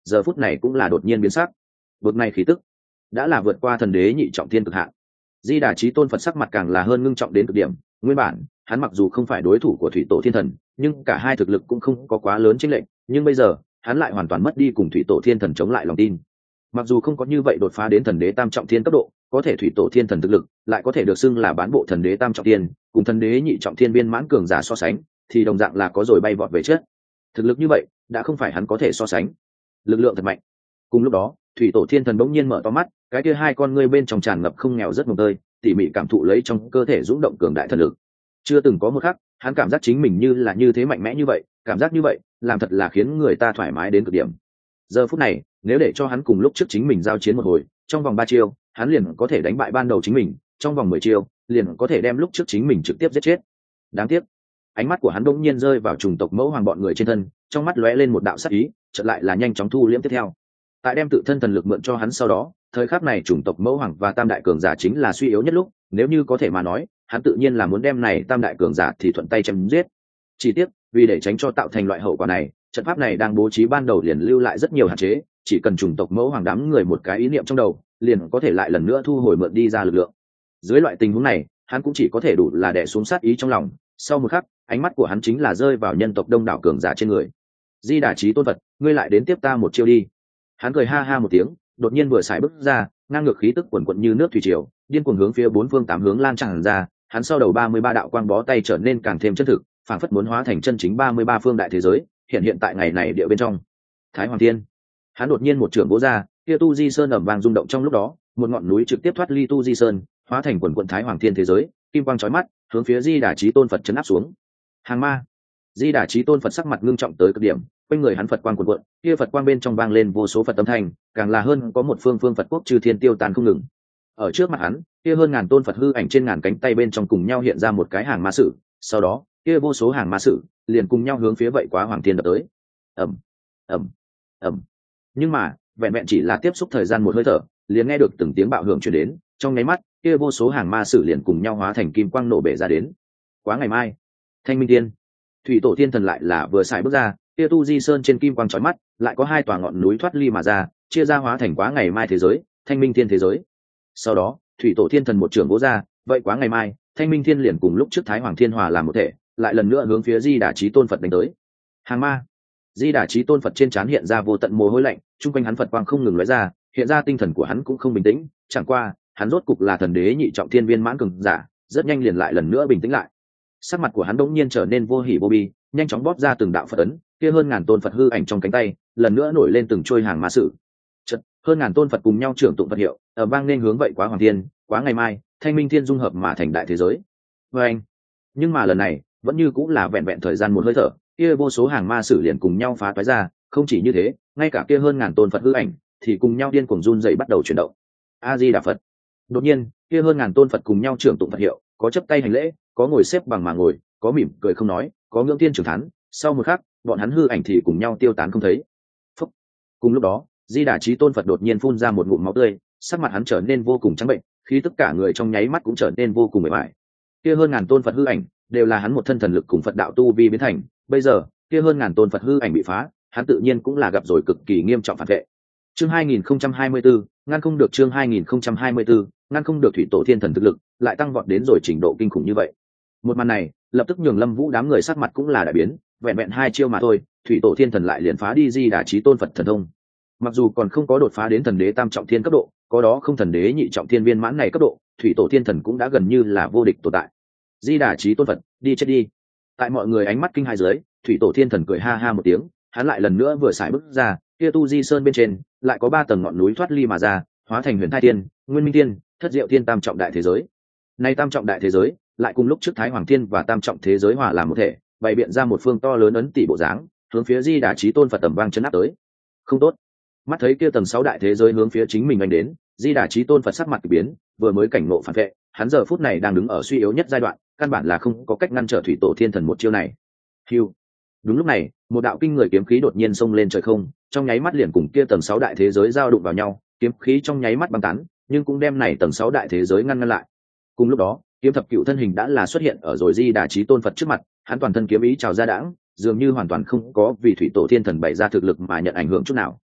giờ phút này cũng là đột nhiên biến sắc. Bực này khí tức đã là vượt qua thần đế nhị trọng thiên cực hạn. Di Đà Chí Tôn Phật sắc mặt càng là hơn ngưng trọng đến cực điểm. Nguyên bản hắn mặc dù không phải đối thủ của thủy tổ thiên thần, nhưng cả hai thực lực cũng không có quá lớn chênh lệch, nhưng bây giờ hắn lại hoàn toàn mất đi cùng thủy tổ thiên thần chống lại lòng tin. Mặc dù không có như vậy đột phá đến thần đế tam trọng thiên cấp độ, có thể thủy tổ thiên thần thực lực lại có thể được xưng là bán bộ thần đế tam trọng thiên, cùng thần đế nhị trọng thiên viên mãn cường giả so sánh thì đồng dạng là có rồi bay vọt về trước. Thực lực như vậy đã không phải hắn có thể so sánh. Lực lượng thật mạnh. Cùng lúc đó thủy tổ thiên thần bỗng nhiên mở to mắt, cái kia hai con ngươi bên trong tràn ngập không nghèo rất mồm tơi, tỉ mỉ cảm thụ lấy trong cơ thể dũng động cường đại thần lực. Chưa từng có một khắc hắn cảm giác chính mình như là như thế mạnh mẽ như vậy, cảm giác như vậy làm thật là khiến người ta thoải mái đến cực điểm. Giờ phút này nếu để cho hắn cùng lúc trước chính mình giao chiến một hồi, trong vòng 3 chiêu hắn liền có thể đánh bại ban đầu chính mình, trong vòng 10 chiêu liền có thể đem lúc trước chính mình trực tiếp giết chết. Đáng tiếc ánh mắt của hắn đột nhiên rơi vào chủng tộc mẫu hoàng bọn người trên thân, trong mắt lóe lên một đạo sắc ý, chợt lại là nhanh chóng thu liễm tiếp theo. Tại đem tự thân thần lực mượn cho hắn sau đó, thời khắc này chủng tộc mẫu hoàng và tam đại cường giả chính là suy yếu nhất lúc, nếu như có thể mà nói hắn tự nhiên là muốn đem này tam đại cường giả thì thuận tay chém giết. Chỉ tiếc vì để tránh cho tạo thành loại hậu quả này, trận pháp này đang bố trí ban đầu liền lưu lại rất nhiều hạn chế, chỉ cần chủng tộc mẫu hoàng đám người một cái ý niệm trong đầu liền có thể lại lần nữa thu hồi mượn đi ra lực lượng. Dưới loại tình huống này hắn cũng chỉ có thể đủ là đè xuống sát ý trong lòng. Sau một khắc ánh mắt của hắn chính là rơi vào nhân tộc đông đảo cường giả trên người. Di Đà Chí Tôn Phật, ngươi lại đến tiếp ta một chiêu đi. Hắn cười ha ha một tiếng, đột nhiên vừa xài bước ra, ngang ngược khí tức quần quận như nước thủy triều, điên cuồng hướng phía bốn phương tám hướng lan tràn ra. Hắn sau đầu 33 đạo quang bó tay trở nên càng thêm chân thực, phảng phất muốn hóa thành chân chính 33 phương đại thế giới hiện tại ngày này địa bên trong Thái Hoàng Thiên. Hắn đột nhiên một trường vỗ ra, kia Tu Di Sơn ầm vang rung động, trong lúc đó một ngọn núi trực tiếp thoát ly Tu Di Sơn, hóa thành quần quận Thái Hoàng Thiên thế giới, kim quang chói mắt hướng phía Di Đà Chí Tôn Phật chấn áp xuống. Hàng ma. Di Đà Chí Tôn Phật sắc mặt ngưng trọng tới cực điểm, quanh người hắn Phật quang cuồn cuộn, kia Phật quang bên trong vang lên vô số Phật âm thanh, càng là hơn có một phương Phật quốc chư thiên tiêu tàn không ngừng. Ở trước mặt hắn, kia hơn ngàn tôn Phật hư ảnh trên ngàn cánh tay bên trong cùng nhau hiện ra một cái hàng ma sử, sau đó kia vô số hàng ma sử liền cùng nhau hướng phía vậy quá Hoàng Thiên đập tới. ầm ầm ầm. Nhưng mà vẹn vẹn chỉ là tiếp xúc thời gian một hơi thở, liền nghe được từng tiếng bạo hưởng truyền đến, trong nháy mắt kia vô số hàng ma sử liền cùng nhau hóa thành kim quang nổ bể ra đến. Quá ngày mai, Thanh Minh Thiên, thủy tổ thiên thần lại là vừa xài bước ra, kia Tu Di Sơn trên kim quang chói mắt lại có hai tòa ngọn núi thoát ly mà ra, chia ra hóa thành quá ngày mai thế giới, Thanh Minh Thiên thế giới. Sau đó thủy tổ thiên thần một trường vỗ ra, vậy quá ngày mai Thanh Minh Thiên liền cùng lúc trước Thái Hoàng Thiên hòa làm một thể, lại lần nữa hướng phía Di Đà Chí Tôn Phật đánh tới. Hàng ma. Di Đà Chí Tôn Phật trên trán hiện ra vô tận mồ hôi lạnh, chung quanh hắn Phật quang không ngừng lóe ra, hiện ra tinh thần của hắn cũng không bình tĩnh, chẳng qua hắn rốt cục là thần đế nhị trọng thiên viên mãn cường giả, rất nhanh liền lại lần nữa bình tĩnh lại. Sắc mặt của hắn đống nhiên trở nên vô hỉ vô bi, nhanh chóng bóp ra từng đạo Phật ấn, kia hơn ngàn tôn Phật hư ảnh trong cánh tay lần nữa nổi lên từng trôi hàng ma sử. Chợt hơn ngàn tôn Phật cùng nhau trưởng tụng Phật hiệu, ở vang nên hướng vậy quá Hoàng Thiên, quá ngày mai Thanh Minh Thiên dung hợp mà thành đại thế giới. Và anh, nhưng mà lần này vẫn như cũng là vẹn vẹn thời gian một hơi thở, kia vô số hàng ma sử liền cùng nhau phá toái ra. Không chỉ như thế, ngay cả kia hơn ngàn tôn Phật hư ảnh thì cùng nhau điên cuồng run rẩy bắt đầu chuyển động. A Di Đà Phật. Đột nhiên kia hơn ngàn tôn Phật cùng nhau trưởng tụng Phật hiệu, có chấp tay hành lễ, có ngồi xếp bằng mà ngồi, có mỉm cười không nói, có ngưỡng thiên trưởng thán. Sau một khắc bọn hắn hư ảnh thì cùng nhau tiêu tán không thấy. Phúc. Cùng lúc đó Di Đà Chí Tôn Phật đột nhiên phun ra một ngụm máu tươi, sắc mặt hắn trở nên vô cùng trắng bệnh, khi tất cả người trong nháy mắt cũng trở nên vô cùng mệt mỏi. Kia hơn ngàn tôn Phật hư ảnh đều là hắn một thân thần lực cùng Phật đạo tu vi biến thành, bây giờ kia hơn ngàn tôn Phật hư ảnh bị phá, hắn tự nhiên cũng là gặp rồi cực kỳ nghiêm trọng phản vệ. Chương 2024, ngăn không được. Chương 2024, ngăn không được. Thủy tổ thiên thần thực lực lại tăng vọt đến rồi trình độ kinh khủng như vậy. Một màn này lập tức nhường Lâm Vũ đám người sắc mặt cũng là đại biến, vẹn vẹn 2 chiêu mà thôi, thủy tổ thiên thần lại liền phá đi Di Đà Chí Tôn Phật thần thông. Mặc dù còn không có đột phá đến thần đế tam trọng thiên cấp độ, có đó không thần đế nhị trọng thiên viên mãn này cấp độ, thủy tổ thiên thần cũng đã gần như là vô địch tồn tại. Di Đà Chí Tôn Phật, đi chết đi. Tại mọi người ánh mắt kinh hãi dưới, thủy tổ thiên thần cười ha ha một tiếng, hắn lại lần nữa vừa xài bước ra, kia Tu Di Sơn bên trên lại có 3 tầng ngọn núi thoát ly mà ra, hóa thành Huyền Thai Thiên, Nguyên Minh Thiên, Thất Diệu Thiên tam trọng đại thế giới. Nay tam trọng đại thế giới lại cùng lúc trước Thái Hoàng Thiên và tam trọng thế giới hòa làm một thể, bày biện ra một phương to lớn ấn tỷ bộ dáng, hướng phía Di Đà Chí Tôn Phật tầm vang chấn áp tới. Không tốt. Mắt thấy kia tầng 6 đại thế giới hướng phía chính mình anh đến, Di Đà Chí Tôn Phật sắc mặt kỳ biến, vừa mới cảnh ngộ phản vệ, hắn giờ phút này đang đứng ở suy yếu nhất giai đoạn, căn bản là không có cách ngăn trở thủy tổ thiên thần một chiêu này. Hưu. Đúng lúc này, một đạo kinh người kiếm khí đột nhiên xông lên trời không, trong nháy mắt liền cùng kia tầng 6 đại thế giới giao đụng vào nhau, kiếm khí trong nháy mắt băng tán, nhưng cũng đem này tầng 6 đại thế giới ngăn lại. Cùng lúc đó, kiếm thập cựu thân hình đã là xuất hiện ở rồi Di Đà Chí Tôn Phật trước mặt, hắn toàn thân kiếm ý trào ra đãng, dường như hoàn toàn không có vì thủy tổ thiên thần bày ra thực lực mà nhận ảnh hưởng chút nào.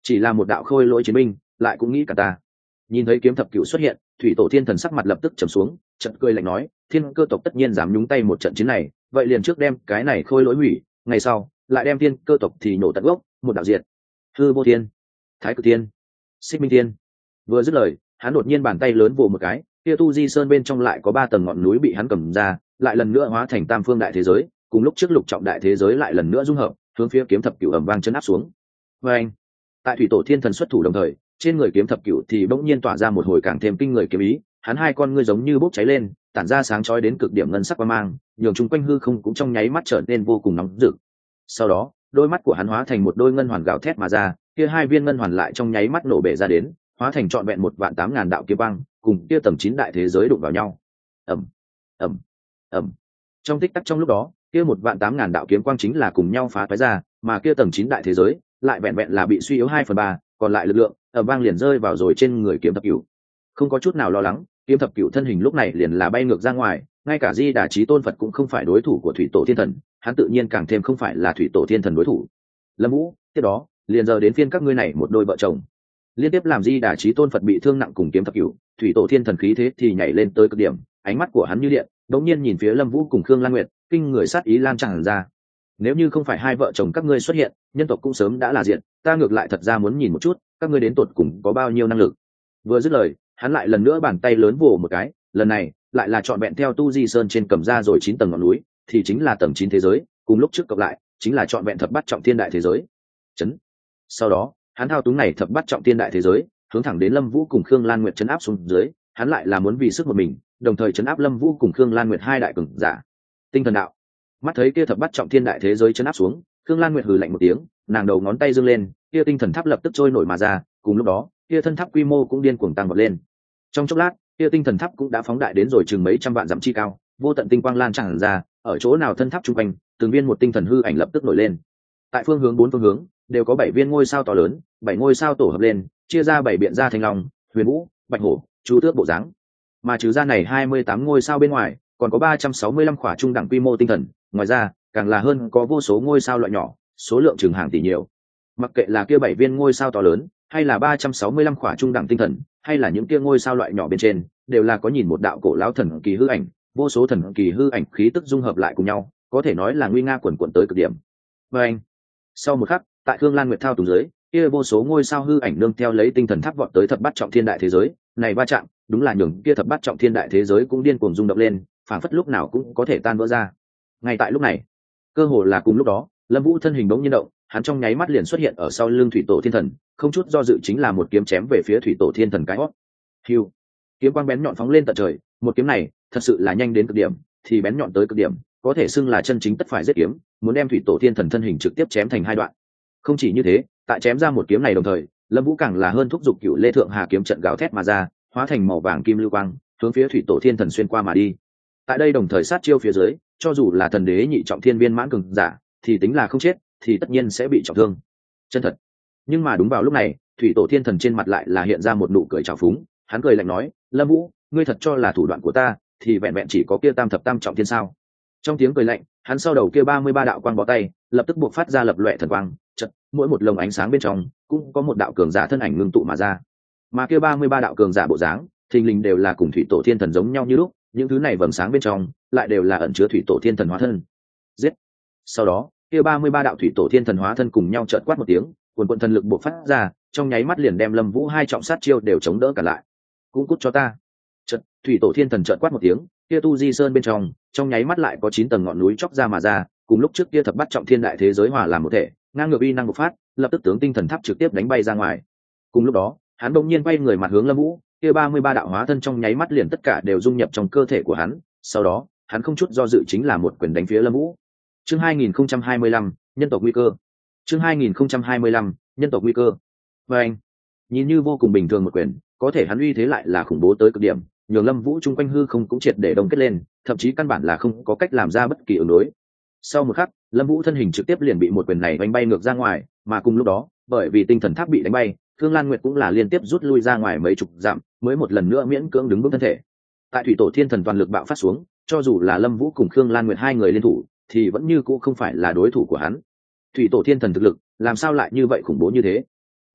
chỉ là một đạo khôi lỗi chiến binh lại cũng nghĩ cả ta. Nhìn thấy kiếm thập cửu xuất hiện, thủy tổ thiên thần sắc mặt lập tức trầm xuống, chợt cười lạnh nói, thiên cơ tộc tất nhiên dám nhúng tay một trận chiến này, vậy liền trước đem cái này khôi lỗi hủy, ngày sau lại đem thiên cơ tộc thì nổ tận gốc, một đạo diệt. Hư vô thiên, thái cực thiên, xích minh thiên. Vừa dứt lời, hắn đột nhiên bàn tay lớn vồ một cái, kia tu di sơn bên trong lại có 3 tầng ngọn núi bị hắn cầm ra, lại lần nữa hóa thành tam phương đại thế giới, cùng lúc trước lục trọng đại thế giới lại lần nữa dung hợp, hướng phía kiếm thập cửu ầm vang chấn áp xuống. Và anh, tại thủy tổ thiên thần xuất thủ đồng thời, trên người kiếm thập cửu thì bỗng nhiên tỏa ra một hồi càng thêm kinh người kiếm ý, hắn hai con ngươi giống như bốc cháy lên, tản ra sáng chói đến cực điểm ngân sắc quang mang, nhường chung quanh hư không cũng trong nháy mắt trở nên vô cùng nóng rực. Sau đó, đôi mắt của hắn hóa thành một đôi ngân hoàn gào thét mà ra, kia 2 viên ngân hoàn lại trong nháy mắt nổ bể ra đến, hóa thành trọn vẹn 18000 đạo kiếm băng, cùng kia tầng 9 đại thế giới đụng vào nhau. Ầm, ầm, ầm. Trong tích tắc trong lúc đó, kia 18000 đạo kiếm quang chính là cùng nhau phá toái ra, mà kia tầng 9 đại thế giới lại vẹn vẹn là bị suy yếu 2/3, còn lại lực lượng ầm vang liền rơi vào rồi trên người kiếm thập cửu. Không có chút nào lo lắng, kiếm thập cửu thân hình lúc này liền là bay ngược ra ngoài, ngay cả Di Đà Chí Tôn Phật cũng không phải đối thủ của thủy tổ thiên thần, hắn tự nhiên càng thêm không phải là thủy tổ thiên thần đối thủ. Lâm Vũ, tiếp đó, liền giờ đến phiên các ngươi này một đôi vợ chồng. Liên tiếp làm Di Đà Chí Tôn Phật bị thương nặng cùng kiếm thập cửu, thủy tổ thiên thần khí thế thì nhảy lên tới cực điểm, ánh mắt của hắn như điện, đột nhiên nhìn phía Lâm Vũ cùng Khương Lan Nguyệt, kinh người sát ý lan tràn ra. Nếu như không phải hai vợ chồng các ngươi xuất hiện, nhân tộc cũng sớm đã là diện, ta ngược lại thật ra muốn nhìn một chút, các ngươi đến tột cùng có bao nhiêu năng lực. Vừa dứt lời, hắn lại lần nữa bàn tay lớn vồ một cái, lần này lại là trọn vẹn theo tu di sơn trên cầm ra rồi 9 tầng ngọn núi, thì chính là tầng 9 thế giới, cùng lúc trước cộng lại, chính là trọn vẹn thập bát trọng thiên đại thế giới. Chấn. Sau đó, hắn thao túng này thập bát trọng thiên đại thế giới, hướng thẳng đến Lâm Vũ cùng Khương Lan Nguyệt chấn áp xuống dưới, hắn lại là muốn vì sức một mình, đồng thời chấn áp Lâm Vũ cùng Khương Lan Nguyệt hai đại cường giả. Tinh thần đạo. Mắt thấy kia thập bát trọng thiên đại thế giới chấn áp xuống, Khương Lan Nguyệt hừ lạnh một tiếng, nàng đầu ngón tay giương lên, kia tinh thần tháp lập tức trôi nổi mà ra, cùng lúc đó, kia thân tháp quy mô cũng điên cuồng tăng vọt lên. Trong chốc lát, kia tinh thần tháp cũng đã phóng đại đến rồi chừng mấy trăm vạn dặm chi cao, vô tận tinh quang lan tràn ra, ở chỗ nào thân tháp trung quanh, từng viên một tinh thần hư ảnh lập tức nổi lên. Tại phương hướng 4 phương hướng, đều có 7 viên ngôi sao to lớn, 7 ngôi sao tổ hợp lên, chia ra 7 biện ra thành long, huyền vũ, bạch hổ, chu tước bộ dáng. Mà trừ ra này 28 ngôi sao bên ngoài, còn có 365 khỏa trung đẳng quy mô tinh thần, ngoài ra, càng là hơn có vô số ngôi sao loại nhỏ, số lượng chừng hàng tỷ nhiều. Mặc kệ là kia 7 viên ngôi sao to lớn, hay là 365 khỏa trung đẳng tinh thần, hay là những kia ngôi sao loại nhỏ bên trên, đều là có nhìn một đạo cổ lão thần kỳ hư ảnh, vô số thần kỳ hư ảnh khí tức dung hợp lại cùng nhau, có thể nói là nguy nga quần quần tới cực điểm. Và anh, sau một khắc, tại Khương Lan Nguyệt thao túng dưới, kia vô số ngôi sao hư ảnh nương theo lấy tinh thần tháp vọt tới thập bát trọng thiên đại thế giới, này va chạm, đúng là nhường kia thập bát trọng thiên đại thế giới cũng điên cuồng rung động lên, phảng phất lúc nào cũng có thể tan vỡ ra. Ngay tại lúc này, cơ hồ là cùng lúc đó, Lâm Vũ thân hình bỗng nhiên động, hắn trong nháy mắt liền xuất hiện ở sau lưng thủy tổ thiên thần, không chút do dự chính là một kiếm chém về phía thủy tổ thiên thần cái hót. Hưu, kiếm quang bén nhọn phóng lên tận trời, một kiếm này thật sự là nhanh đến cực điểm, thì bén nhọn tới cực điểm, có thể xưng là chân chính tất phải giết kiếm, muốn đem thủy tổ thiên thần thân hình trực tiếp chém thành 2 đoạn. Không chỉ như thế, tại chém ra một kiếm này đồng thời, Lâm Vũ càng là hơn thúc giục Cửu Lê Thượng Hà kiếm trận gào thét mà ra, hóa thành màu vàng kim lưu quang, hướng phía thủy tổ thiên thần xuyên qua mà đi. Tại đây đồng thời sát chiêu phía dưới, cho dù là thần đế nhị trọng thiên viên mãn cường giả, thì tính là không chết, thì tất nhiên sẽ bị trọng thương. Chân thật. Nhưng mà đúng vào lúc này, thủy tổ thiên thần trên mặt lại là hiện ra một nụ cười trào phúng, hắn cười lạnh nói, Lâm Vũ, ngươi thật cho là thủ đoạn của ta thì vẹn vẹn chỉ có kia tam thập tam trọng thiên sao? Trong tiếng cười lạnh, hắn sau đầu kia 33 đạo quang bó tay, lập tức buộc phát ra lập loè thần quang, chợt, mỗi một lồng ánh sáng bên trong cũng có một đạo cường giả thân ảnh ngưng tụ mà ra. Mà kia 33 đạo cường giả bộ dáng, thình lình đều là cùng thủy tổ thiên thần giống nhau như lúc, những thứ này vầng sáng bên trong lại đều là ẩn chứa thủy tổ thiên thần hóa thân. Giết. Sau đó, kia 33 đạo thủy tổ thiên thần hóa thân cùng nhau chợt quát một tiếng, quần quần thần lực bộc phát ra, trong nháy mắt liền đem Lâm Vũ hai trọng sát chiêu đều chống đỡ cả lại. Cũng cút cho ta. Chợt, thủy tổ thiên thần chợt quát một tiếng, kia tu di sơn bên trong nháy mắt lại có 9 tầng ngọn núi chóc ra mà ra, cùng lúc trước kia thập bát trọng thiên đại thế giới hòa làm một thể, ngang ngược uy năng bộc phát, lập tức tướng tinh thần tháp trực tiếp đánh bay ra ngoài. Cùng lúc đó, hắn đột nhiên quay người mặt hướng Lâm Vũ, kia 33 đạo hóa thân trong nháy mắt liền tất cả đều dung nhập trong cơ thể của hắn, sau đó, hắn không chút do dự chính là một quyền đánh phía Lâm Vũ. Chương 2025, nhân tộc nguy cơ. Chương 2025, nhân tộc nguy cơ. Và anh, nhìn như vô cùng bình thường một quyền, có thể hắn uy thế lại là khủng bố tới cực điểm, nhường Lâm Vũ chung quanh hư không cũng triệt để đông kết lên, thậm chí căn bản là không có cách làm ra bất kỳ ứng đối. Sau một khắc, Lâm Vũ thân hình trực tiếp liền bị một quyền này đánh bay ngược ra ngoài, mà cùng lúc đó, bởi vì tinh thần tháp bị đánh bay, Thương Lan Nguyệt cũng là liên tiếp rút lui ra ngoài mấy chục dặm, mới một lần nữa miễn cưỡng đứng vững thân thể. Tại thủy tổ thiên thần toàn lực bạo phát xuống, cho dù là Lâm Vũ cùng Khương Lan Nguyệt hai người liên thủ, thì vẫn như cũ không phải là đối thủ của hắn. Thủy tổ thiên thần thực lực, làm sao lại như vậy khủng bố như thế?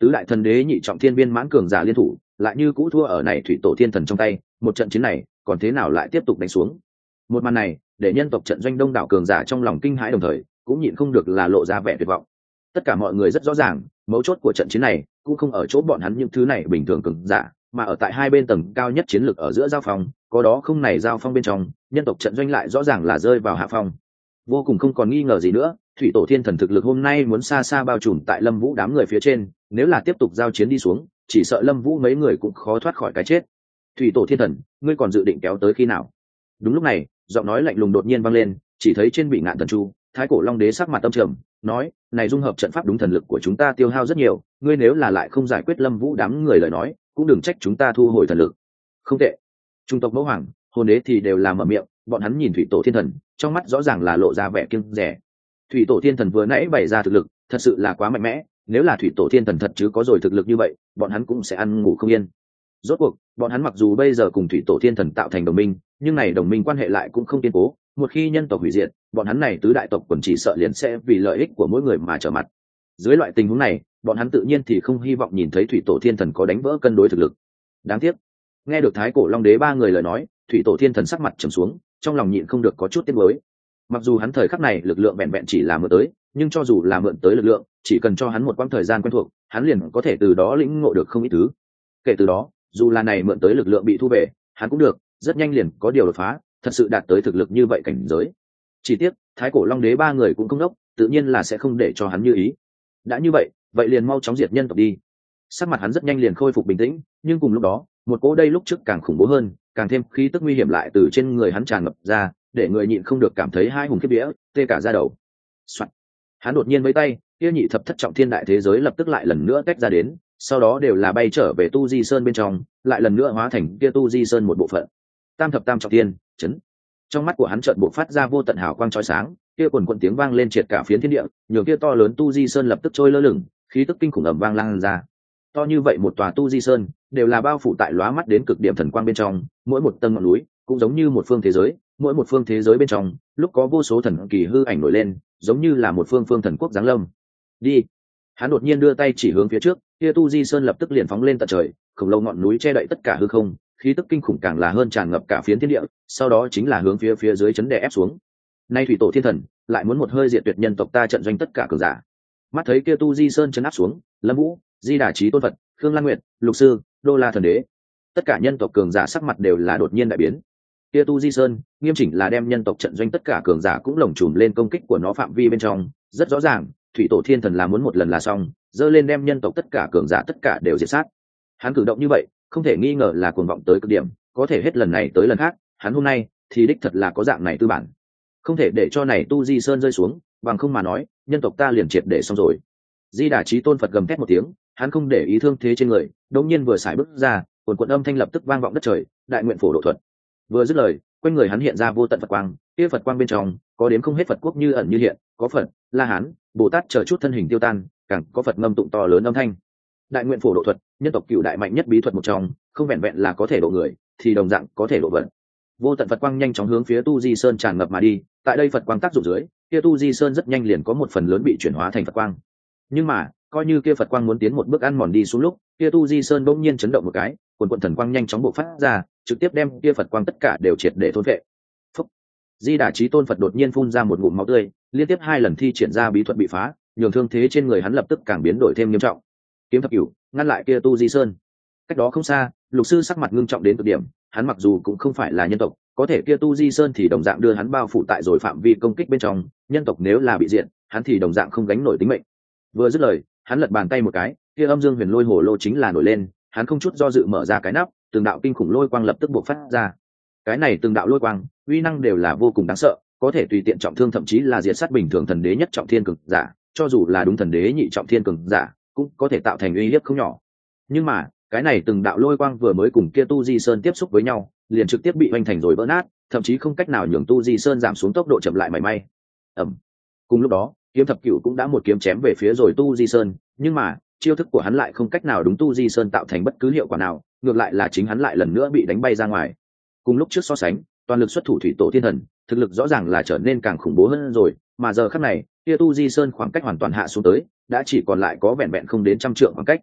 Tứ đại thần đế nhị trọng thiên viên mãn cường giả liên thủ lại như cũ thua ở này thủy tổ thiên thần trong tay, một trận chiến này còn thế nào lại tiếp tục đánh xuống. Một màn này để nhân tộc trận doanh đông đảo cường giả trong lòng kinh hãi, đồng thời cũng nhịn không được là lộ ra vẻ tuyệt vọng. Tất cả mọi người rất rõ ràng, mấu chốt của trận chiến này cũng không ở chỗ bọn hắn những thứ này bình thường cường giả, mà ở tại hai bên tầng cao nhất chiến lược ở giữa giao phong, có đó không này giao phong bên trong, nhân tộc trận doanh lại rõ ràng là rơi vào hạ phong. Vô cùng không còn nghi ngờ gì nữa, thủy tổ thiên thần thực lực hôm nay muốn xa xa bao trùm tại Lâm Vũ đám người phía trên, nếu là tiếp tục giao chiến đi xuống, chỉ sợ Lâm Vũ mấy người cũng khó thoát khỏi cái chết. Thủy tổ thiên thần, ngươi còn dự định kéo tới khi nào? Đúng lúc này, giọng nói lạnh lùng đột nhiên vang lên, chỉ thấy trên bị ngạn thần chu, thái cổ long đế sắc mặt âm trầm, nói: này dung hợp trận pháp đúng thần lực của chúng ta tiêu hao rất nhiều, ngươi nếu là lại không giải quyết Lâm Vũ đám người lời nói, cũng đừng trách chúng ta thu hồi thần lực. Không tệ. Trung tộc mẫu hoàng, hồn đế thì đều là mở miệng, bọn hắn nhìn thủy tổ thiên thần, trong mắt rõ ràng là lộ ra vẻ kiêng dè. Thủy tổ thiên thần vừa nãy bày ra thực lực, thật sự là quá mạnh mẽ, nếu là thủy tổ thiên thần thật chứ có rồi thực lực như vậy, bọn hắn cũng sẽ ăn ngủ không yên. Rốt cuộc, bọn hắn mặc dù bây giờ cùng thủy tổ thiên thần tạo thành đồng minh, nhưng này đồng minh quan hệ lại cũng không kiên cố, một khi nhân tộc hủy diệt, bọn hắn này tứ đại tộc quần chỉ sợ liền sẽ vì lợi ích của mỗi người mà trở mặt. Dưới loại tình huống này, bọn hắn tự nhiên thì không hy vọng nhìn thấy thủy tổ thiên thần có đánh vỡ cân đối thực lực. Đáng tiếc, nghe được thái cổ long đế ba người lời nói, thủy tổ thiên thần sắc mặt trầm xuống, trong lòng nhịn không được có chút tiếc nuối. Mặc dù hắn thời khắc này lực lượng vẹn vẹn chỉ là mượn tới, nhưng cho dù là mượn tới lực lượng, chỉ cần cho hắn một quãng thời gian quen thuộc, hắn liền có thể từ đó lĩnh ngộ được không ít thứ. Kể từ đó, dù là này mượn tới lực lượng bị thu về, hắn cũng được rất nhanh liền có điều đột phá, thật sự đạt tới thực lực như vậy cảnh giới. Chỉ tiếc, thái cổ long đế ba người cũng không đốc, tự nhiên là sẽ không để cho hắn như ý. Đã như vậy, vậy liền mau chóng diệt nhân tộc đi. Sắc mặt hắn rất nhanh liền khôi phục bình tĩnh, nhưng cùng lúc đó, một cỗ đây lúc trước càng khủng bố hơn, càng thêm khí tức nguy hiểm lại từ trên người hắn tràn ngập ra, để người nhịn không được cảm thấy hai hùng khiếp vía, tê cả da đầu. Soạn. Hắn đột nhiên với tay, kia nhị thập thất trọng thiên đại thế giới lập tức lại lần nữa tách ra đến, sau đó đều là bay trở về Tu Di Sơn bên trong, lại lần nữa hóa thành kia Tu Di Sơn một bộ phận. Tam thập tam trọng thiên, chấn. Trong mắt của hắn chợt bộc phát ra vô tận hào quang chói sáng, kia quần quần tiếng vang lên triệt cả phiến thiên địa, nhường kia to lớn Tu Di Sơn lập tức trôi lơ lửng, khí tức kinh khủng ầm vang lan ra. To như vậy một tòa Tu Di Sơn, đều là bao phủ tại lóa mắt đến cực điểm thần quang bên trong, mỗi một tầng ngọn núi cũng giống như một phương thế giới, mỗi một phương thế giới bên trong, lúc có vô số thần kỳ hư ảnh nổi lên, giống như là một phương phương thần quốc giáng lâm. Đi. Hắn đột nhiên đưa tay chỉ hướng phía trước, kia Tu Di Sơn lập tức liền phóng lên tận trời, khổng lồ ngọn núi che đậy tất cả hư không, khí tức kinh khủng càng là hơn tràn ngập cả phiến thiên địa, sau đó chính là hướng phía dưới chấn đè ép xuống. Nay thủy tổ thiên thần lại muốn một hơi diệt tuyệt nhân tộc ta trận doanh tất cả cường giả. Mắt thấy kia Tu Di Sơn chấn áp xuống, Lâm Vũ, Di Đà Chí Tôn Phật, Khương Lan Nguyệt, Lục Sư, Đô La Thần Đế, tất cả nhân tộc cường giả sắc mặt đều là đột nhiên đại biến. Kia Tu Di Sơn nghiêm chỉnh là đem nhân tộc trận doanh tất cả cường giả cũng lồng chùm lên công kích của nó phạm vi bên trong, rất rõ ràng, thủy tổ thiên thần là muốn một lần là xong, dơ lên đem nhân tộc tất cả cường giả tất cả đều diệt sát. Hắn cử động như vậy, không thể nghi ngờ là cuồng vọng tới cực điểm, có thể hết lần này tới lần khác, hắn hôm nay thì đích thật là có dạng này tư bản. Không thể để cho này Tu Di Sơn rơi xuống, bằng không mà nói, nhân tộc ta liền triệt để xong rồi. Di Đà Chí Tôn Phật gầm thét một tiếng, hắn không để ý thương thế trên người, đột nhiên vừa xài bước ra, cuồn cuộn âm thanh lập tức vang vọng đất trời, đại nguyện phổ độ thuật. Vừa dứt lời, quanh người hắn hiện ra vô tận Phật quang, kia Phật quang bên trong có đến không hết Phật quốc như ẩn như hiện, có Phật, La Hán, Bồ Tát chờ chút thân hình tiêu tan, càng có Phật ngâm tụng to lớn âm thanh. Đại nguyện phổ độ thuật, nhân tộc cựu đại mạnh nhất bí thuật một trong, không vẹn vẹn là có thể độ người, thì đồng dạng có thể độ vận. Vô tận Phật quang nhanh chóng hướng phía Tu Di Sơn tràn ngập mà đi, tại đây Phật quang tác dụng dưới, kia Tu Di Sơn rất nhanh liền có một phần lớn bị chuyển hóa thành Phật quang. Nhưng mà, coi như kia Phật quang muốn tiến một bước ăn mòn đi xuống lúc, kia Tu Di Sơn bỗng nhiên chấn động một cái, quần quần thần quang nhanh chóng bộc phát ra, trực tiếp đem kia Phật quang tất cả đều triệt để thôn phệ. Phúc. Di Đà Chí Tôn Phật đột nhiên phun ra một ngụm máu tươi, liên tiếp 2 lần thi triển ra bí thuật bị phá, nhường thương thế trên người hắn lập tức càng biến đổi thêm nghiêm trọng. Kiếm thập cửu ngăn lại kia Tu Di Sơn. Cách đó không xa, Lục Sư sắc mặt ngưng trọng đến cực điểm, hắn mặc dù cũng không phải là nhân tộc, có thể kia Tu Di Sơn thì đồng dạng đưa hắn bao phủ tại rồi phạm vi công kích bên trong, nhân tộc nếu là bị diện, hắn thì đồng dạng không gánh nổi tính mệnh. Vừa dứt lời, hắn lật bàn tay một cái, kia âm dương huyền lôi hồ lô chính là nổi lên, hắn không chút do dự mở ra cái nắp, từng đạo kinh khủng lôi quang lập tức bộc phát ra. Cái này từng đạo lôi quang, uy năng đều là vô cùng đáng sợ, có thể tùy tiện trọng thương thậm chí là diệt sát bình thường thần đế nhất trọng thiên cường giả, cho dù là đúng thần đế nhị trọng thiên cường giả, cũng có thể tạo thành uy hiếp không nhỏ. Nhưng mà, cái này từng đạo lôi quang vừa mới cùng kia Tu Di Sơn tiếp xúc với nhau, liền trực tiếp bị hoành thành rồi vỡ nát, thậm chí không cách nào nhường Tu Di Sơn giảm xuống tốc độ chậm lại mảy may. Ầm. Cùng lúc đó, kiếm thập cửu cũng đã một kiếm chém về phía rồi Tu Di Sơn, nhưng mà chiêu thức của hắn lại không cách nào đúng Tu Di Sơn tạo thành bất cứ hiệu quả nào, ngược lại là chính hắn lại lần nữa bị đánh bay ra ngoài. Cùng lúc trước so sánh, toàn lực xuất thủ thủy tổ thiên thần, thực lực rõ ràng là trở nên càng khủng bố hơn rồi, mà giờ khắc này, kia Tu Di Sơn khoảng cách hoàn toàn hạ xuống tới, đã chỉ còn lại có vẹn vẹn không đến trăm trượng khoảng cách.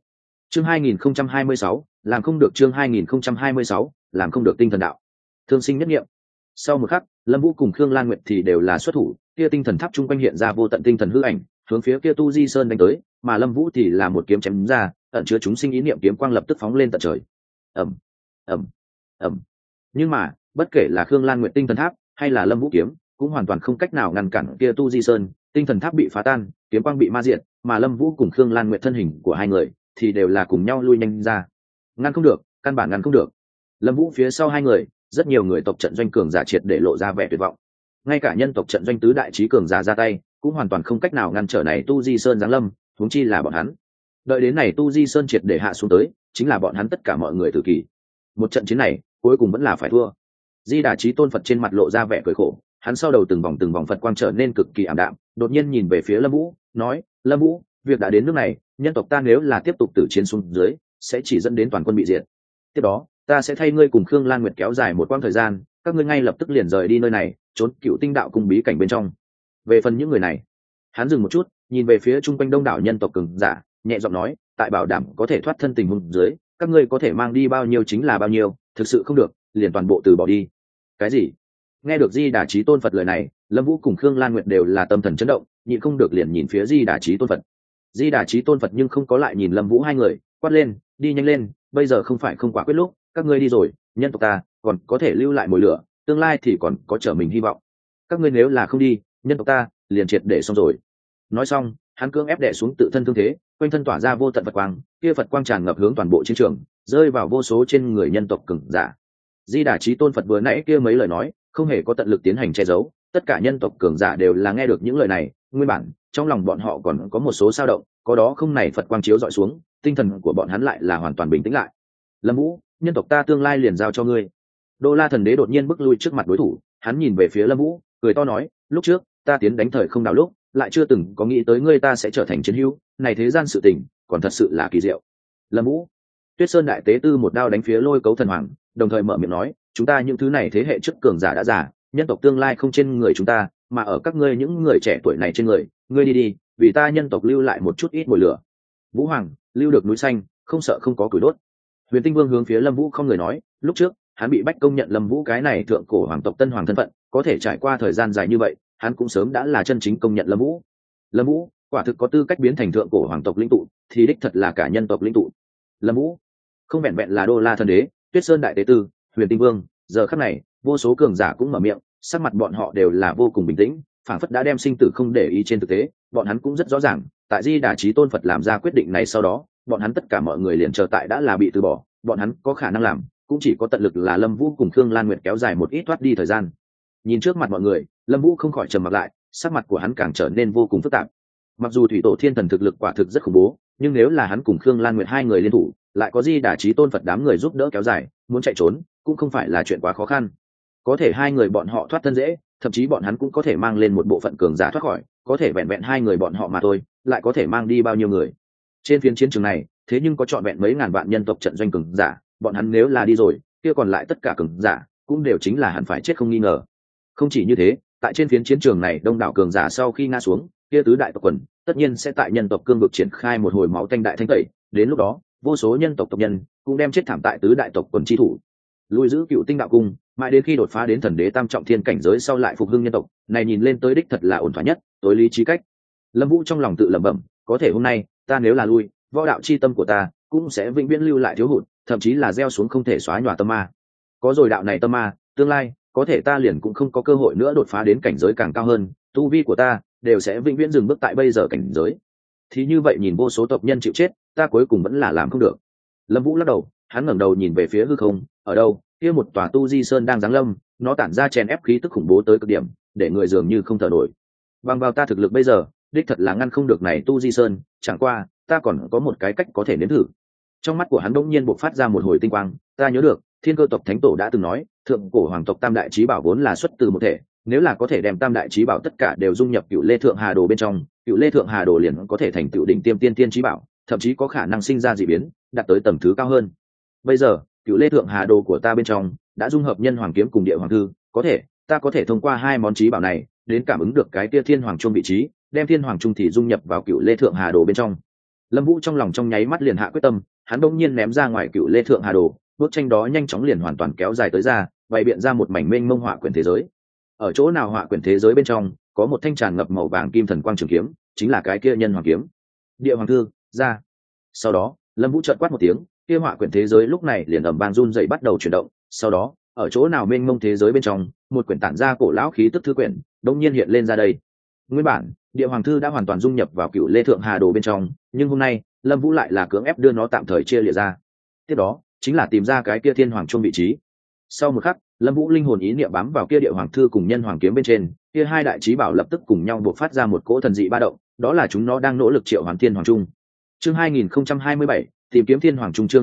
Chương 2026, làm không được. Chương 2026, làm không được. Tinh thần đạo, thương sinh nhất nghiệm. Sau một khắc, Lâm Vũ cùng Khương Lan Nguyệt thì đều là xuất thủ, kia tinh thần tháp trung quanh hiện ra vô tận tinh thần hư ảnh, hướng phía kia Tu Di Sơn đánh tới, mà Lâm Vũ thì là một kiếm chém ra, ẩn chứa chúng sinh ý niệm kiếm quang lập tức phóng lên tận trời. Ầm, ầm, ầm. Nhưng mà, bất kể là Khương Lan Nguyệt tinh thần tháp hay là Lâm Vũ kiếm, cũng hoàn toàn không cách nào ngăn cản kia Tu Di Sơn, tinh thần tháp bị phá tan, kiếm quang bị ma diệt, mà Lâm Vũ cùng Khương Lan Nguyệt thân hình của hai người thì đều là cùng nhau lui nhanh ra. Ngăn không được, căn bản ngăn không được. Lâm Vũ phía sau hai người, rất nhiều người tộc trận doanh cường giả triệt để lộ ra vẻ tuyệt vọng. Ngay cả nhân tộc trận doanh tứ đại chí cường giả ra tay, cũng hoàn toàn không cách nào ngăn trở này Tu Di Sơn giáng lâm, huống chi là bọn hắn. Đợi đến này Tu Di Sơn triệt để hạ xuống tới, chính là bọn hắn tất cả mọi người tử kỳ. Một trận chiến này, cuối cùng vẫn là phải thua. Di Đà Chí Tôn Phật trên mặt lộ ra vẻ cười khổ, hắn sau đầu từng vòng Phật quang trở nên cực kỳ ảm đạm, đột nhiên nhìn về phía Lâm Vũ, nói: "Lâm Vũ, việc đã đến nước này, nhân tộc ta nếu là tiếp tục tử chiến xuống dưới, sẽ chỉ dẫn đến toàn quân bị diệt. Tiếp đó, ta sẽ thay ngươi cùng Khương Lan Nguyệt kéo dài một quãng thời gian, các ngươi ngay lập tức liền rời đi nơi này, trốn Cựu Tinh Đạo Cung bí cảnh bên trong. Về phần những người này." Hắn dừng một chút, nhìn về phía trung quanh đông đảo nhân tộc cường giả, nhẹ giọng nói: "Tại bảo đảm có thể thoát thân tình huống dưới, các ngươi có thể mang đi bao nhiêu chính là bao nhiêu, thực sự không được, liền toàn bộ từ bỏ đi." Cái gì? Nghe được Di Đà Chí Tôn Phật lời này, Lâm Vũ cùng Khương Lan Nguyệt đều là tâm thần chấn động, nhịn không được liền nhìn phía Di Đà Chí Tôn Phật. Di Đà Chí Tôn Phật nhưng không có lại nhìn Lâm Vũ hai người, quát lên: "Đi nhanh lên, bây giờ không phải không quả quyết lúc, các ngươi đi rồi, nhân tộc ta còn có thể lưu lại mồi lửa, tương lai thì còn có trở mình hy vọng. Các ngươi nếu là không đi, nhân tộc ta liền triệt để xong rồi." Nói xong, hắn cưỡng ép đè xuống tự thân thương thế, quanh thân tỏa ra vô tận Phật quang, kia Phật quang tràn ngập hướng toàn bộ chiến trường, rơi vào vô số trên người nhân tộc cường giả. Di Đà Chí Tôn Phật vừa nãy kia mấy lời nói, không hề có tận lực tiến hành che giấu, tất cả nhân tộc cường giả đều là nghe được những lời này, nguyên bản trong lòng bọn họ còn có một số dao động, có đó không này Phật quang chiếu dọi xuống, tinh thần của bọn hắn lại là hoàn toàn bình tĩnh lại. Lâm Vũ, nhân tộc ta tương lai liền giao cho ngươi. Đô La Thần Đế đột nhiên bước lui trước mặt đối thủ, hắn nhìn về phía Lâm Vũ, cười to nói: "Lúc trước, ta tiến đánh thời không đảo lúc, lại chưa từng có nghĩ tới ngươi ta sẽ trở thành chiến hữu, này thế gian sự tình, còn thật sự là kỳ diệu." Lâm Vũ. Tuyết Sơn Đại Tế Tư một đao đánh phía Lôi Cấu Thần Hoàng, đồng thời mở miệng nói: "Chúng ta những thứ này thế hệ trước cường giả đã già, nhân tộc tương lai không trên người chúng ta, mà ở các ngươi những người trẻ tuổi này trên người, ngươi đi đi, vì ta nhân tộc lưu lại một chút ít mồi lửa." Vũ Hoàng, lưu được núi xanh, không sợ không có củi đốt. Huyền Tinh Vương hướng phía Lâm Vũ không người nói: "Lúc trước, hắn bị bách công nhận Lâm Vũ cái này thượng cổ hoàng tộc tân hoàng thân phận, có thể trải qua thời gian dài như vậy, hắn cũng sớm đã là chân chính công nhận Lâm Vũ. Lâm Vũ, quả thực có tư cách biến thành thượng cổ hoàng tộc lĩnh tụ, thì đích thật là cả nhân tộc lĩnh tụ." Lâm Vũ, không vẹn vẹn là Đô La Thần Đế, Tuyết Sơn Đại Tế Tư, Huyền Tinh Vương, giờ khắc này, vô số cường giả cũng mở miệng, sắc mặt bọn họ đều là vô cùng bình tĩnh, phảng phất đã đem sinh tử không để ý trên thực tế, bọn hắn cũng rất rõ ràng, tại Di Đà Chí Tôn Phật làm ra quyết định này sau đó, bọn hắn tất cả mọi người liền chờ tại đã là bị từ bỏ, bọn hắn có khả năng làm, cũng chỉ có tận lực là Lâm Vũ cùng Khương Lan Nguyệt kéo dài một ít thoát đi thời gian. Nhìn trước mặt mọi người, Lâm Vũ không khỏi trầm mặc lại, sắc mặt của hắn càng trở nên vô cùng phức tạp. Mặc dù Thủy Tổ Thiên Thần thực lực quả thực rất khủng bố, nhưng nếu là hắn cùng Khương Lan Nguyệt hai người liên thủ, lại có Di Đà Chí Tôn Phật đám người giúp đỡ kéo dài, muốn chạy trốn cũng không phải là chuyện quá khó khăn. Có thể hai người bọn họ thoát thân dễ, thậm chí bọn hắn cũng có thể mang lên một bộ phận cường giả thoát khỏi, có thể vẹn vẹn hai người bọn họ mà thôi, lại có thể mang đi bao nhiêu người. Trên phiến chiến trường này, thế nhưng có trọn vẹn mấy ngàn vạn nhân tộc trận doanh cường giả, bọn hắn nếu là đi rồi, kia còn lại tất cả cường giả cũng đều chính là hẳn phải chết không nghi ngờ. Không chỉ như thế, tại trên phiến chiến trường này, đông đảo cường giả sau khi ngã xuống, kia tứ đại tộc quần tất nhiên sẽ tại nhân tộc cương vực triển khai một hồi máu tanh đại thanh tẩy, đến lúc đó, vô số nhân tộc tộc nhân cũng đem chết thảm tại tứ đại tộc quần chi thủ. Lui giữ Cựu Tinh Đạo Cung, mãi đến khi đột phá đến thần đế tam trọng thiên cảnh giới sau lại phục hưng nhân tộc, này nhìn lên tới đích thật là ổn thỏa nhất, tối lý trí cách. Lâm Vũ trong lòng tự lẩm bẩm, có thể hôm nay, ta nếu là lui, võ đạo chi tâm của ta cũng sẽ vĩnh viễn lưu lại thiếu hụt, thậm chí là gieo xuống không thể xóa nhòa tâm ma. Có rồi đạo này tâm ma, tương lai có thể ta liền cũng không có cơ hội nữa đột phá đến cảnh giới càng cao hơn, tu vi của ta đều sẽ vĩnh viễn dừng bước tại bây giờ cảnh giới. Thì như vậy nhìn vô số tộc nhân chịu chết, ta cuối cùng vẫn là làm không được. Lâm Vũ lắc đầu, hắn ngẩng đầu nhìn về phía hư không, ở đâu, kia một tòa Tu Di Sơn đang giáng lâm, nó tản ra chèn ép khí tức khủng bố tới cực điểm, để người dường như không thở nổi. Bằng vào ta thực lực bây giờ, đích thật là ngăn không được này Tu Di Sơn, chẳng qua, ta còn có một cái cách có thể nếm thử. Trong mắt của hắn bỗng nhiên bộc phát ra một hồi tinh quang, ta nhớ được, Thiên Cơ tộc thánh tổ đã từng nói, thượng cổ hoàng tộc Tam đại chí bảo vốn là xuất từ một thể, nếu là có thể đem Tam đại chí bảo tất cả đều dung nhập Cựu Lê Thượng Hà Đồ bên trong, Cựu Lê Thượng Hà Đồ liền có thể thành tựu đỉnh tiêm tiên tiên chí bảo, thậm chí có khả năng sinh ra dị biến, đạt tới tầm thứ cao hơn. Bây giờ, Cựu Lê Thượng Hà Đồ của ta bên trong đã dung hợp Nhân Hoàng kiếm cùng Địa Hoàng thư, có thể, ta có thể thông qua hai món chí bảo này, đến cảm ứng được cái kia Thiên Hoàng trung vị trí, đem Thiên Hoàng trung thì dung nhập vào Cựu Lê Thượng Hà Đồ bên trong. Lâm Vũ trong lòng trong nháy mắt liền hạ quyết tâm, hắn bỗng nhiên ném ra ngoài Cựu Lê Thượng Hà Đồ, bức tranh đó nhanh chóng liền hoàn toàn kéo dài tới ra, bày biện ra một mảnh mênh mông họa quyển thế giới. Ở chỗ nào họa quyển thế giới bên trong có một thanh tràn ngập màu vàng kim thần quang trường kiếm, chính là cái kia Nhân Hoàng kiếm. Địa Hoàng Thư ra. Sau đó Lâm Vũ chợt quát một tiếng, kia họa quyển thế giới lúc này liền ầm vang run dậy bắt đầu chuyển động. Sau đó ở chỗ nào mênh mông thế giới bên trong, một quyển tản ra cổ lão khí tức thư quyển đống nhiên hiện lên ra đây. Nguyên bản Địa Hoàng Thư đã hoàn toàn dung nhập vào Cựu Lê Thượng Hà Đồ bên trong, nhưng hôm nay Lâm Vũ lại là cưỡng ép đưa nó tạm thời chia lìa ra. Tiếp đó chính là tìm ra cái kia Thiên Hoàng Trung vị trí. Sau một khắc, Lâm Vũ linh hồn ý niệm bám vào kia Địa Hoàng Thư cùng Nhân Hoàng kiếm bên trên, kia hai đại chí bảo lập tức cùng nhau bộc phát ra một cỗ thần dị ba động, đó là chúng nó đang nỗ lực triệu hoán Thiên Hoàng Trung. Chương 2027, tìm kiếm Thiên Hoàng Trung. Chương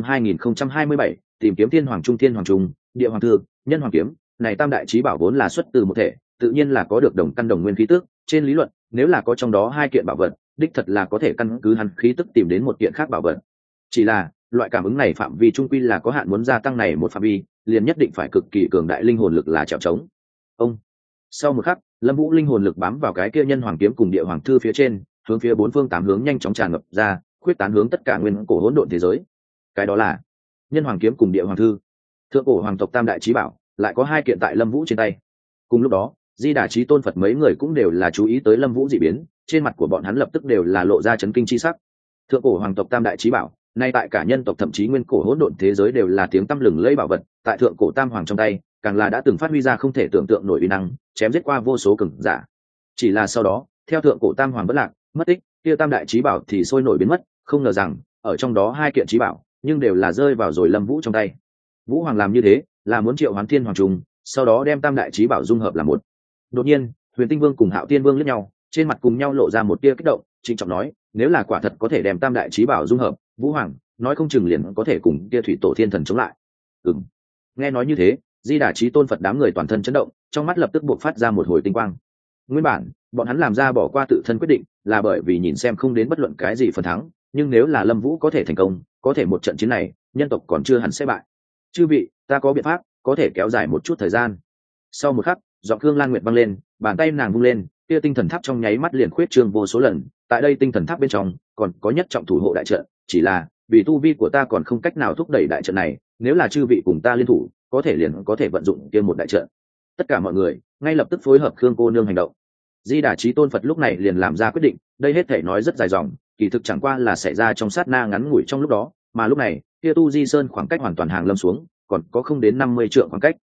2027, tìm kiếm Thiên Hoàng Trung. Thiên Hoàng Trung, Địa Hoàng Thư, Nhân Hoàng kiếm, này tam đại chí bảo vốn là xuất từ một thể, tự nhiên là có được đồng căn đồng nguyên khí tức, trên lý luận, nếu là có trong đó hai kiện bảo vật, đích thật là có thể căn cứ hắn khí tức tìm đến một kiện khác bảo vật. Chỉ là, loại cảm ứng này phạm vi trung quy là có hạn, muốn gia tăng này một phạm vi, liền nhất định phải cực kỳ cường đại linh hồn lực là trèo trống. Ông. Sau một khắc, Lâm Vũ linh hồn lực bám vào cái kia Nhân Hoàng kiếm cùng Địa Hoàng Thư phía trên, hướng phía bốn phương tám hướng nhanh chóng tràn ngập ra, khuyết tán hướng tất cả nguyên cổ hỗn độn thế giới. Cái đó là Nhân Hoàng kiếm cùng Địa Hoàng Thư. Thượng cổ hoàng tộc tam đại chí bảo, lại có hai kiện tại Lâm Vũ trên tay. Cùng lúc đó, Di Đà Chí Tôn Phật mấy người cũng đều là chú ý tới Lâm Vũ dị biến, trên mặt của bọn hắn lập tức đều là lộ ra chấn kinh chi sắc. Thượng cổ hoàng tộc tam đại chí bảo, nay tại cả nhân tộc thậm chí nguyên cổ hỗn độn thế giới đều là tiếng tăm lừng lẫy bảo vật, tại thượng cổ tam hoàng trong tay, càng là đã từng phát huy ra không thể tưởng tượng nổi uy năng, chém giết qua vô số cường giả. Chỉ là sau đó, theo thượng cổ tam hoàng bất lạc, mất tích, kia tam đại chí bảo thì sôi nổi biến mất, không ngờ rằng, ở trong đó hai kiện chí bảo, nhưng đều là rơi vào rồi Lâm Vũ trong tay. Vũ Hoàng làm như thế, là muốn triệu hoán Thiên Hoàng Trung, sau đó đem tam đại chí bảo dung hợp làm một. Đột nhiên, Huyền Tinh Vương cùng Hạo Tiên Vương liếc nhau, trên mặt cùng nhau lộ ra một tia kích động, trịnh trọng nói, nếu là quả thật có thể đem tam đại chí bảo dung hợp, Vũ Hoàng nói không chừng liền có thể cùng kia Thủy Tổ Thiên Thần chống lại. Nghe nói như thế, Di Đà Chí Tôn Phật đám người toàn thân chấn động, trong mắt lập tức bộc phát ra một hồi tinh quang. Nguyên bản, bọn hắn làm ra bỏ qua tự thân quyết định, là bởi vì nhìn xem không đến bất luận cái gì phần thắng, nhưng nếu là Lâm Vũ có thể thành công, có thể một trận chiến này, nhân tộc còn chưa hẳn sẽ bại. Chư vị, ta có biện pháp, có thể kéo dài một chút thời gian. Sau một khắc, giọng Khương Lan Nguyệt vang lên, bàn tay nàng vung lên, kia tinh thần tháp trong nháy mắt liền khuyết trương vô số lần. Tại đây tinh thần tháp bên trong, còn có nhất trọng thủ hộ đại trận, chỉ là vì tu vi của ta còn không cách nào thúc đẩy đại trận này, nếu là chư vị cùng ta liên thủ, có thể liền có thể vận dụng kia một đại trận. Tất cả mọi người ngay lập tức phối hợp Khương cô nương hành động. Di Đà Chí Tôn Phật lúc này liền làm ra quyết định, đây hết thể nói rất dài dòng, kỳ thực chẳng qua là xảy ra trong sát na ngắn ngủi trong lúc đó, mà lúc này, kia Tu Di Sơn khoảng cách hoàn toàn hàng lâm xuống, còn có không đến 50 trượng khoảng cách.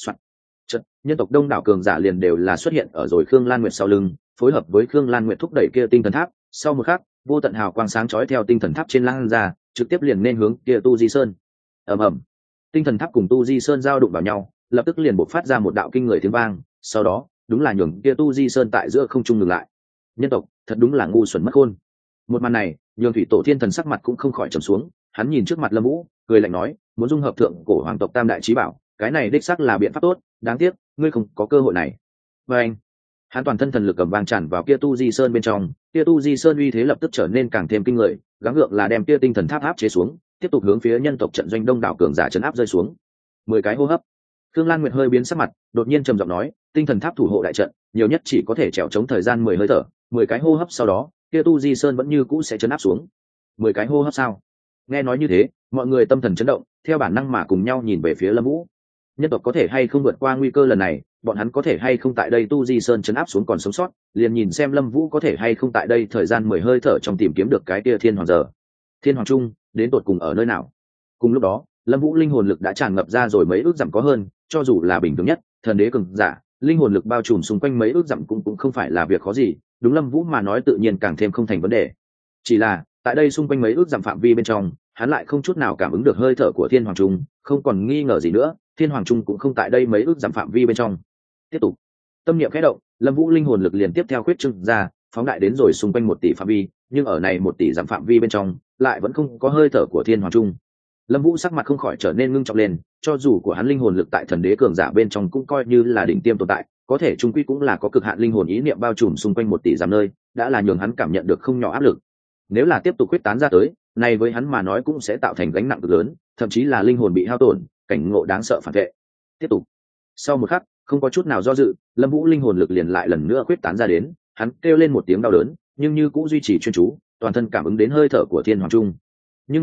Chợt, nhân tộc đông đảo cường giả liền đều là xuất hiện ở rồi Khương Lan Nguyệt sau lưng, phối hợp với Khương Lan Nguyệt thúc đẩy kia tinh thần tháp, sau một khắc, vô tận hào quang sáng chói theo tinh thần tháp trên lan ra, trực tiếp liền nên hướng kia Tu Di Sơn. Ầm ầm. Tinh thần tháp cùng Tu Di Sơn giao đụng vào nhau, lập tức liền bộc phát ra một đạo kinh người tiếng vang, sau đó, đúng là nhường kia Tu Di Sơn tại giữa không trung ngừng lại. Nhân tộc, thật đúng là ngu xuẩn mất khôn. Một màn này, nhường Thủy Tổ Thiên Thần sắc mặt cũng không khỏi trầm xuống, hắn nhìn trước mặt Lâm Vũ, cười lạnh nói, muốn dung hợp thượng cổ hoàng tộc tam đại chí bảo, cái này đích xác là biện pháp tốt, đáng tiếc, ngươi không có cơ hội này. Và anh, hắn toàn thân thần lực cầm vang tràn vào kia Tu Di Sơn bên trong, kia Tu Di Sơn uy thế lập tức trở nên càng thêm kinh người, gắng gượng là đem kia tinh thần tháp áp chế xuống, tiếp tục hướng phía nhân tộc trận doanh đông đảo cường giả trấn áp rơi xuống. 10 cái hô hấp. Khương Lan Nguyệt hơi biến sắc mặt, đột nhiên trầm giọng nói, tinh thần tháp thủ hộ đại trận, nhiều nhất chỉ có thể trèo chống thời gian 10 hơi thở, 10 cái hô hấp sau đó, kia Tu Di Sơn vẫn như cũ sẽ trấn áp xuống. 10 cái hô hấp sao? Nghe nói như thế, mọi người tâm thần chấn động, theo bản năng mà cùng nhau nhìn về phía Lâm Vũ. Nhân tộc có thể hay không vượt qua nguy cơ lần này, bọn hắn có thể hay không tại đây Tu Di Sơn trấn áp xuống còn sống sót, liền nhìn xem Lâm Vũ có thể hay không tại đây thời gian 10 hơi thở trong tìm kiếm được cái kia Thiên Hoàng giờ. Thiên Hoàng Trung, đến tột cùng ở nơi nào? Cùng lúc đó, Lâm Vũ linh hồn lực đã tràn ngập ra rồi mấy ước dặm có hơn, cho dù là bình thường nhất, thần đế cường giả, linh hồn lực bao trùm xung quanh mấy ước dặm cũng không phải là việc khó gì, đúng Lâm Vũ mà nói tự nhiên càng thêm không thành vấn đề. Chỉ là, tại đây xung quanh mấy ước dặm phạm vi bên trong, hắn lại không chút nào cảm ứng được hơi thở của Thiên Hoàng Trung, không còn nghi ngờ gì nữa, Thiên Hoàng Trung cũng không tại đây mấy ước dặm phạm vi bên trong. Tiếp tục, tâm niệm khẽ động, Lâm Vũ linh hồn lực liền tiếp theo khuyết trương ra, phóng đại đến rồi xung quanh 1 tỷ phạm vi, nhưng ở này 1 tỷ dặm phạm vi bên trong, lại vẫn không có hơi thở của Thiên Hoàng Trung. Lâm Vũ sắc mặt không khỏi trở nên ngưng trọng lên, cho dù của hắn linh hồn lực tại thần đế cường giả bên trong cũng coi như là đỉnh tiêm tồn tại, có thể chung quy cũng là có cực hạn linh hồn ý niệm bao trùm xung quanh 1 tỷ dặm nơi, đã là nhường hắn cảm nhận được không nhỏ áp lực. Nếu là tiếp tục quyết tán ra tới, này với hắn mà nói cũng sẽ tạo thành gánh nặng cực lớn, thậm chí là linh hồn bị hao tổn, cảnh ngộ đáng sợ phản vệ. Tiếp tục. Sau một khắc, không có chút nào do dự, Lâm Vũ linh hồn lực liền lại lần nữa quyết tán ra đến, hắn kêu lên một tiếng đau đớn, nhưng như cũng duy trì chuyên chú, toàn thân cảm ứng đến hơi thở của Thiên Hoàng Trung. Nhưng mà,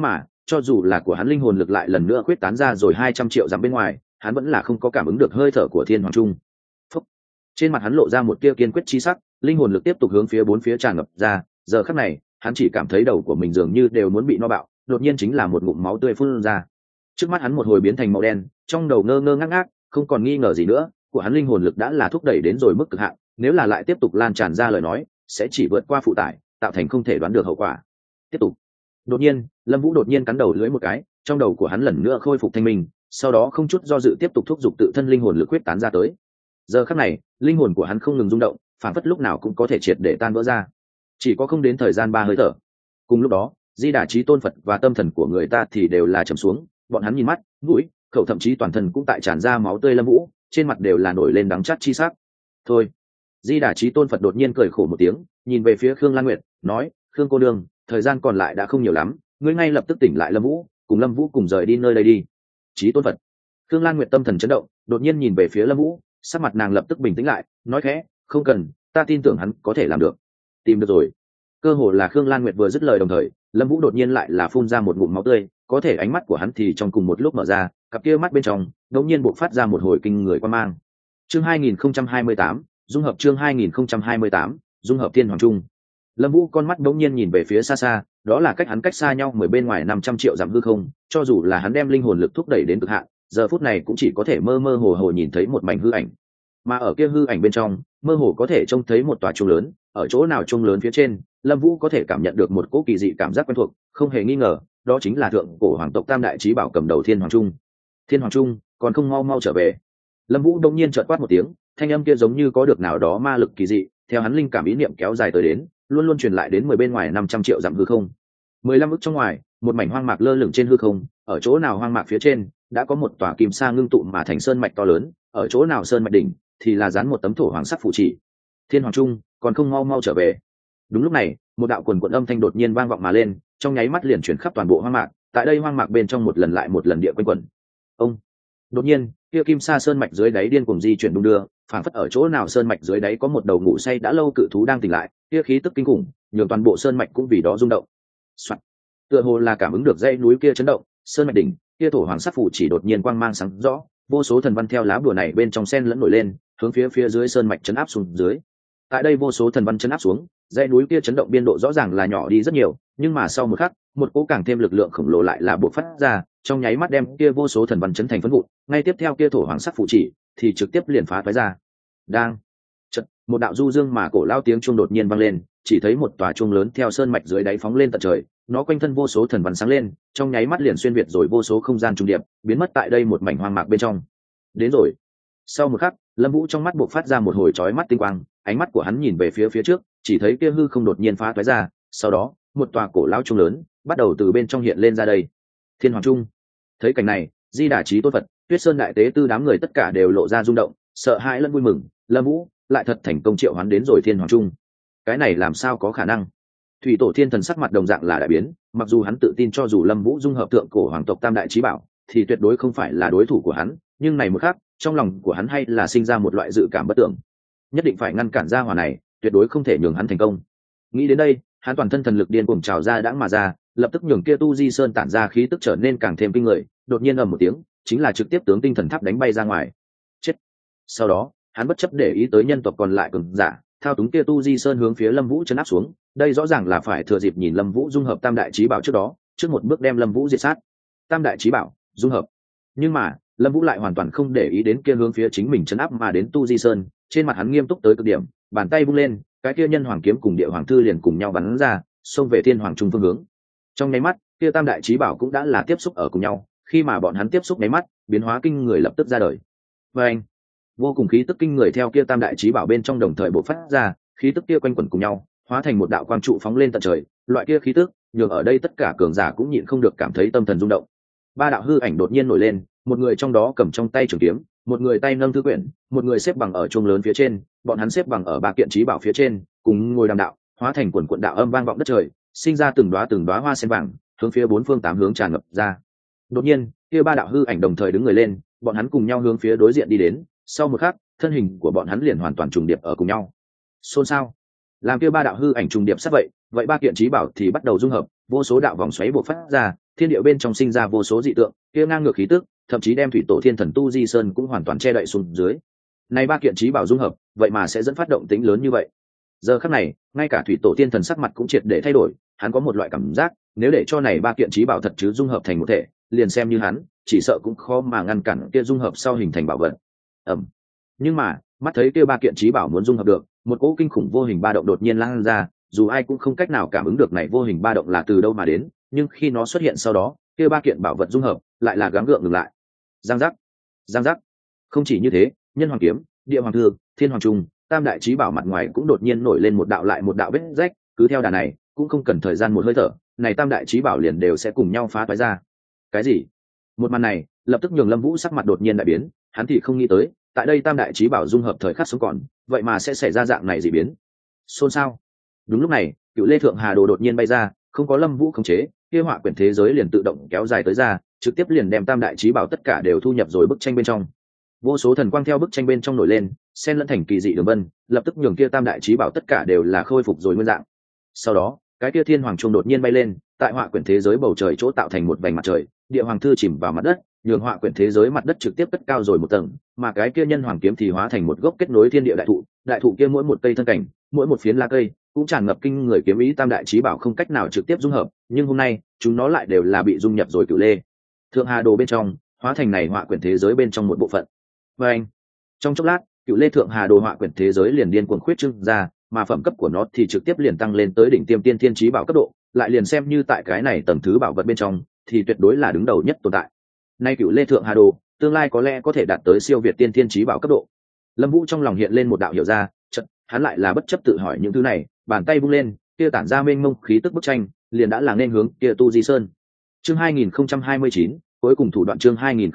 cho dù là của hắn linh hồn lực lại lần nữa khuyết tán ra rồi 200 triệu dặm bên ngoài, hắn vẫn là không có cảm ứng được hơi thở của thiên hoàng trung. Phúc. Trên mặt hắn lộ ra một tia kiên quyết chi sắc, linh hồn lực tiếp tục hướng phía bốn phía tràn ngập ra. Giờ khắc này hắn chỉ cảm thấy đầu của mình dường như đều muốn bị no bạo, đột nhiên chính là một ngụm máu tươi phun ra. Trước mắt hắn một hồi biến thành màu đen, trong đầu ngơ ngơ ngác ngác, không còn nghi ngờ gì nữa, của hắn linh hồn lực đã là thúc đẩy đến rồi mức cực hạn, nếu là lại tiếp tục lan tràn ra lời nói, sẽ chỉ vượt qua phụ tải, tạo thành không thể đoán được hậu quả. Tiếp tục. Đột nhiên, Lâm Vũ đột nhiên cắn đầu lưỡi một cái, trong đầu của hắn lần nữa khôi phục thanh minh, sau đó không chút do dự tiếp tục thúc giục tự thân linh hồn lực huyết tán ra tới. Giờ khắc này, linh hồn của hắn không ngừng rung động, phản phất lúc nào cũng có thể triệt để tan vỡ ra. Chỉ có không đến thời gian 3 hơi thở. Cùng lúc đó, Di Đà Chí Tôn Phật và tâm thần của người ta thì đều là trầm xuống, bọn hắn nhìn mắt, mũi, khẩu thậm chí toàn thân cũng tại tràn ra máu tươi. Lâm Vũ, trên mặt đều là nổi lên đắng chát chi sắc. Thôi. Di Đà Chí Tôn Phật đột nhiên cười khổ một tiếng, nhìn về phía Khương Lan Nguyệt, nói: "Khương cô nương, thời gian còn lại đã không nhiều lắm, ngươi ngay lập tức tỉnh lại Lâm Vũ, cùng Lâm Vũ cùng rời đi nơi đây đi." Chí Tôn Phật. Khương Lan Nguyệt tâm thần chấn động, đột nhiên nhìn về phía Lâm Vũ, sắc mặt nàng lập tức bình tĩnh lại, nói khẽ: "Không cần, ta tin tưởng hắn có thể làm được." Tìm được rồi. Cơ hồ là Khương Lan Nguyệt vừa dứt lời đồng thời, Lâm Vũ đột nhiên lại là phun ra một ngụm máu tươi, có thể ánh mắt của hắn thì trong cùng một lúc mở ra, cặp kia mắt bên trong đột nhiên bộc phát ra một hồi kinh người quan mang. Chương 2028, dung hợp chương 2028, dung hợp thiên hoàng trung. Lâm Vũ con mắt đống nhiên nhìn về phía xa xa, đó là cách hắn cách xa nhau 10 bên ngoài 500 triệu dặm hư không, cho dù là hắn đem linh hồn lực thúc đẩy đến cực hạn, giờ phút này cũng chỉ có thể mơ mơ hồ hồ nhìn thấy một mảnh hư ảnh. Mà ở kia hư ảnh bên trong, mơ hồ có thể trông thấy một tòa chuông lớn, ở chỗ nào chuông lớn phía trên, Lâm Vũ có thể cảm nhận được một cỗ kỳ dị cảm giác quen thuộc, không hề nghi ngờ, đó chính là thượng cổ hoàng tộc Tam đại chí bảo cầm đầu Thiên Hoàng Trung. Thiên Hoàng Trung, còn không mau mau trở về. Lâm Vũ đột nhiên chợt quát một tiếng, thanh âm kia giống như có được nào đó ma lực kỳ dị, theo hắn linh cảm ý niệm kéo dài tới đến, luôn luôn truyền lại đến 10 bên ngoài 500 triệu dặm hư không. 15 ức trong ngoài, một mảnh hoang mạc lơ lửng trên hư không, ở chỗ nào hoang mạc phía trên đã có một tòa kim sa ngưng tụ mà thành sơn mạch to lớn, ở chỗ nào sơn mạch đỉnh thì là dán một tấm thổ hoàng sắc phù chỉ. Thiên Hoàng Trung, còn không mau mau trở về. Đúng lúc này, một đạo quần quần âm thanh đột nhiên vang vọng mà lên, trong nháy mắt liền chuyển khắp toàn bộ hoang mạc, tại đây hoang mạc bên trong một lần lại một lần địa quanh quẩn. Ông. Đột nhiên, kia kim sa sơn mạch dưới đáy điên cuồng di chuyển đung đưa, phảng phất ở chỗ nào sơn mạch dưới đáy có một đầu ngủ say đã lâu cự thú đang tỉnh lại, kia khí tức kinh khủng, nhường toàn bộ sơn mạch cũng vì đó rung động. Soạn. Tựa hồ là cảm ứng được dãy núi kia chấn động, sơn mạch đỉnh, kia thổ hoàng sắc phù chỉ đột nhiên quang mang sáng rõ, vô số thần văn theo lá bùa này bên trong sen lẫn nổi lên, hướng phía dưới sơn mạch chấn áp xuống dưới. Tại đây vô số thần văn chấn áp xuống, dãy núi kia chấn động biên độ rõ ràng là nhỏ đi rất nhiều, nhưng mà sau một khắc, một cỗ càng thêm lực lượng khổng lồ lại là bộc phát ra, trong nháy mắt đem kia vô số thần văn chấn thành phấn vụn, ngay tiếp theo kia thổ hoàng sắc phù chỉ thì trực tiếp liền phá toái ra. Đang chợt, một đạo du dương mà cổ lao tiếng chuông đột nhiên vang lên, chỉ thấy một tòa chuông lớn theo sơn mạch dưới đáy phóng lên tận trời, nó quanh thân vô số thần văn sáng lên, trong nháy mắt liền xuyên việt rồi vô số không gian trùng điệp, biến mất tại đây một mảnh hoang mạc bên trong. Đến rồi. Sau một khắc, Lâm Vũ trong mắt bộc phát ra một hồi chói mắt tinh quang, ánh mắt của hắn nhìn về phía trước, chỉ thấy kia hư không đột nhiên phá toái ra, sau đó, một tòa cổ lão chuông lớn bắt đầu từ bên trong hiện lên ra đây. Thiên Hoàng Trung. Thấy cảnh này, Di Đà Chí Tôn Phật, Tuyết Sơn đại tế tư đám người tất cả đều lộ ra rung động, sợ hãi lẫn vui mừng, Lâm Vũ lại thật thành công triệu hoán đến rồi Thiên Hoàng Trung. Cái này làm sao có khả năng? Thủy Tổ Thiên Thần sắc mặt đồng dạng là đại biến, mặc dù hắn tự tin cho dù Lâm Vũ dung hợp thượng cổ hoàng tộc Tam đại chí bảo, thì tuyệt đối không phải là đối thủ của hắn, nhưng này một khắc, trong lòng của hắn hay là sinh ra một loại dự cảm bất tưởng. Nhất định phải ngăn cản gia hỏa này, tuyệt đối không thể nhường hắn thành công. Nghĩ đến đây, hắn toàn thân thần lực điên cuồng trào ra đãng mà ra, lập tức nhường kia tu di sơn tản ra khí tức trở nên càng thêm kinh người, đột nhiên ầm một tiếng, chính là trực tiếp tướng tinh thần tháp đánh bay ra ngoài. Chết. Sau đó, hắn bất chấp để ý tới nhân tộc còn lại cường giả, thao túng kia tu di sơn hướng phía Lâm Vũ trấn áp xuống, đây rõ ràng là phải thừa dịp nhìn Lâm Vũ dung hợp Tam đại chí bảo trước đó, trước một bước đem Lâm Vũ diệt sát. Tam đại chí bảo, dung hợp. Nhưng mà, Lâm Vũ lại hoàn toàn không để ý đến kia hướng phía chính mình trấn áp mà đến tu di sơn, trên mặt hắn nghiêm túc tới cực điểm, bàn tay vung lên, cái kia nhân hoàng kiếm cùng địa hoàng thư liền cùng nhau bắn ra, xông về Thiên Hoàng Trung phương hướng. Trong nháy mắt, kia Tam đại chí bảo cũng đã là tiếp xúc ở cùng nhau, khi mà bọn hắn tiếp xúc nháy mắt, biến hóa kinh người lập tức ra đời. Và anh, vô cùng khí tức kinh người theo kia Tam đại chí bảo bên trong đồng thời bộc phát ra, khí tức kia quanh quẩn cùng nhau, hóa thành một đạo quang trụ phóng lên tận trời, loại kia khí tức, nhường ở đây tất cả cường giả cũng nhịn không được cảm thấy tâm thần rung động. Ba đạo hư ảnh đột nhiên nổi lên, một người trong đó cầm trong tay trường kiếm, một người tay nâng thư quyển, một người xếp bằng ở chuông lớn phía trên, bọn hắn xếp bằng ở ba kiện chí bảo phía trên, cùng ngồi đàm đạo, hóa thành quần quần đạo âm vang vọng đất trời, sinh ra từng đóa hoa sen vàng, hướng phía bốn phương tám hướng tràn ngập ra. Đột nhiên, kia ba đạo hư ảnh đồng thời đứng người lên, bọn hắn cùng nhau hướng phía đối diện đi đến, sau một khắc, thân hình của bọn hắn liền hoàn toàn trùng điệp ở cùng nhau. Xôn xao. Làm kia ba đạo hư ảnh trùng điệp sát vậy ba kiện chí bảo thì bắt đầu dung hợp, vô số đạo vòng xoáy bộc phát ra, thiên địa bên trong sinh ra vô số dị tượng, kia ngang ngược khí tức, thậm chí đem thủy tổ thiên thần tu di sơn cũng hoàn toàn che đậy xuống dưới. Này ba kiện trí bảo dung hợp, vậy mà sẽ dẫn phát động tĩnh lớn như vậy. Giờ khắc này, ngay cả thủy tổ thiên thần sắc mặt cũng triệt để thay đổi, hắn có một loại cảm giác, nếu để cho này ba kiện trí bảo thật chứ dung hợp thành một thể, liền xem như hắn, chỉ sợ cũng khó mà ngăn cản kia dung hợp sau hình thành bảo vật. Nhưng mà, mắt thấy kia ba kiện trí bảo muốn dung hợp được, một cỗ kinh khủng vô hình ba động đột nhiên lan ra, dù ai cũng không cách nào cảm ứng được này vô hình ba động là từ đâu mà đến, nhưng khi nó xuất hiện sau đó, kia ba kiện bảo vật dung hợp lại là gắng gượng ngừng lại. Giang giác, giang giác. Không chỉ như thế, nhân hoàng kiếm, địa hoàng thư, thiên hoàng trung, tam đại trí bảo mặt ngoài cũng đột nhiên nổi lên một đạo lại một đạo vết rách, cứ theo đà này, cũng không cần thời gian một hơi thở, này tam đại trí bảo liền đều sẽ cùng nhau phá toái ra. Cái gì? Một màn này lập tức nhường Lâm Vũ sắc mặt đột nhiên đại biến, hắn thì không nghĩ tới, tại đây tam đại trí bảo dung hợp thời khắc sống còn, vậy mà sẽ xảy ra dạng này dị biến. Xôn xao. Đúng lúc này, Cựu Lê Thượng Hà Đồ đột nhiên bay ra, không có Lâm Vũ khống chế, kia họa quyển thế giới liền tự động kéo dài tới ra, trực tiếp liền đem tam đại trí bảo tất cả đều thu nhập rồi bức tranh bên trong. Vô số thần quang theo bức tranh bên trong nổi lên, xen lẫn thành kỳ dị đường vân, lập tức nhường kia tam đại trí bảo tất cả đều là khôi phục rồi nguyên dạng. Sau đó, cái kia thiên hoàng trung đột nhiên bay lên, tại họa quyển thế giới bầu trời chỗ tạo thành một vành mặt trời, địa hoàng thư chìm vào mặt đất, nhường họa quyển thế giới mặt đất trực tiếp cất cao rồi một tầng, mà cái kia nhân hoàng kiếm thì hóa thành một gốc kết nối thiên địa đại thụ kia mỗi một cây thân cảnh, mỗi một phiến lá cây cũng tràn ngập kinh người kiếm ý tam đại trí bảo không cách nào trực tiếp dung hợp, nhưng hôm nay, chúng nó lại đều là bị dung nhập rồi Cựu Lê Thượng Hà Đồ bên trong, hóa thành này họa quyển thế giới bên trong một bộ phận. Và anh, trong chốc lát, Cựu Lê Thượng Hà Đồ họa quyển thế giới liền điên cuồng khuyết trương ra, mà phẩm cấp của nó thì trực tiếp liền tăng lên tới đỉnh tiêm tiên thiên trí bảo cấp độ, lại liền xem như tại cái này tầng thứ bảo vật bên trong, thì tuyệt đối là đứng đầu nhất tồn tại. Nay Cựu Lê Thượng Hà Đồ, tương lai có lẽ có thể đạt tới siêu việt tiên thiên trí bảo cấp độ. Lâm Vũ trong lòng hiện lên một đạo hiểu ra, chợt, hắn lại là bất chấp tự hỏi những thứ này, bàn tay vung lên, kia tản ra mênh mông khí tức bức tranh, liền đã là nên hướng kia Tu Di Sơn. Chương 2029, cuối cùng thủ đoạn chương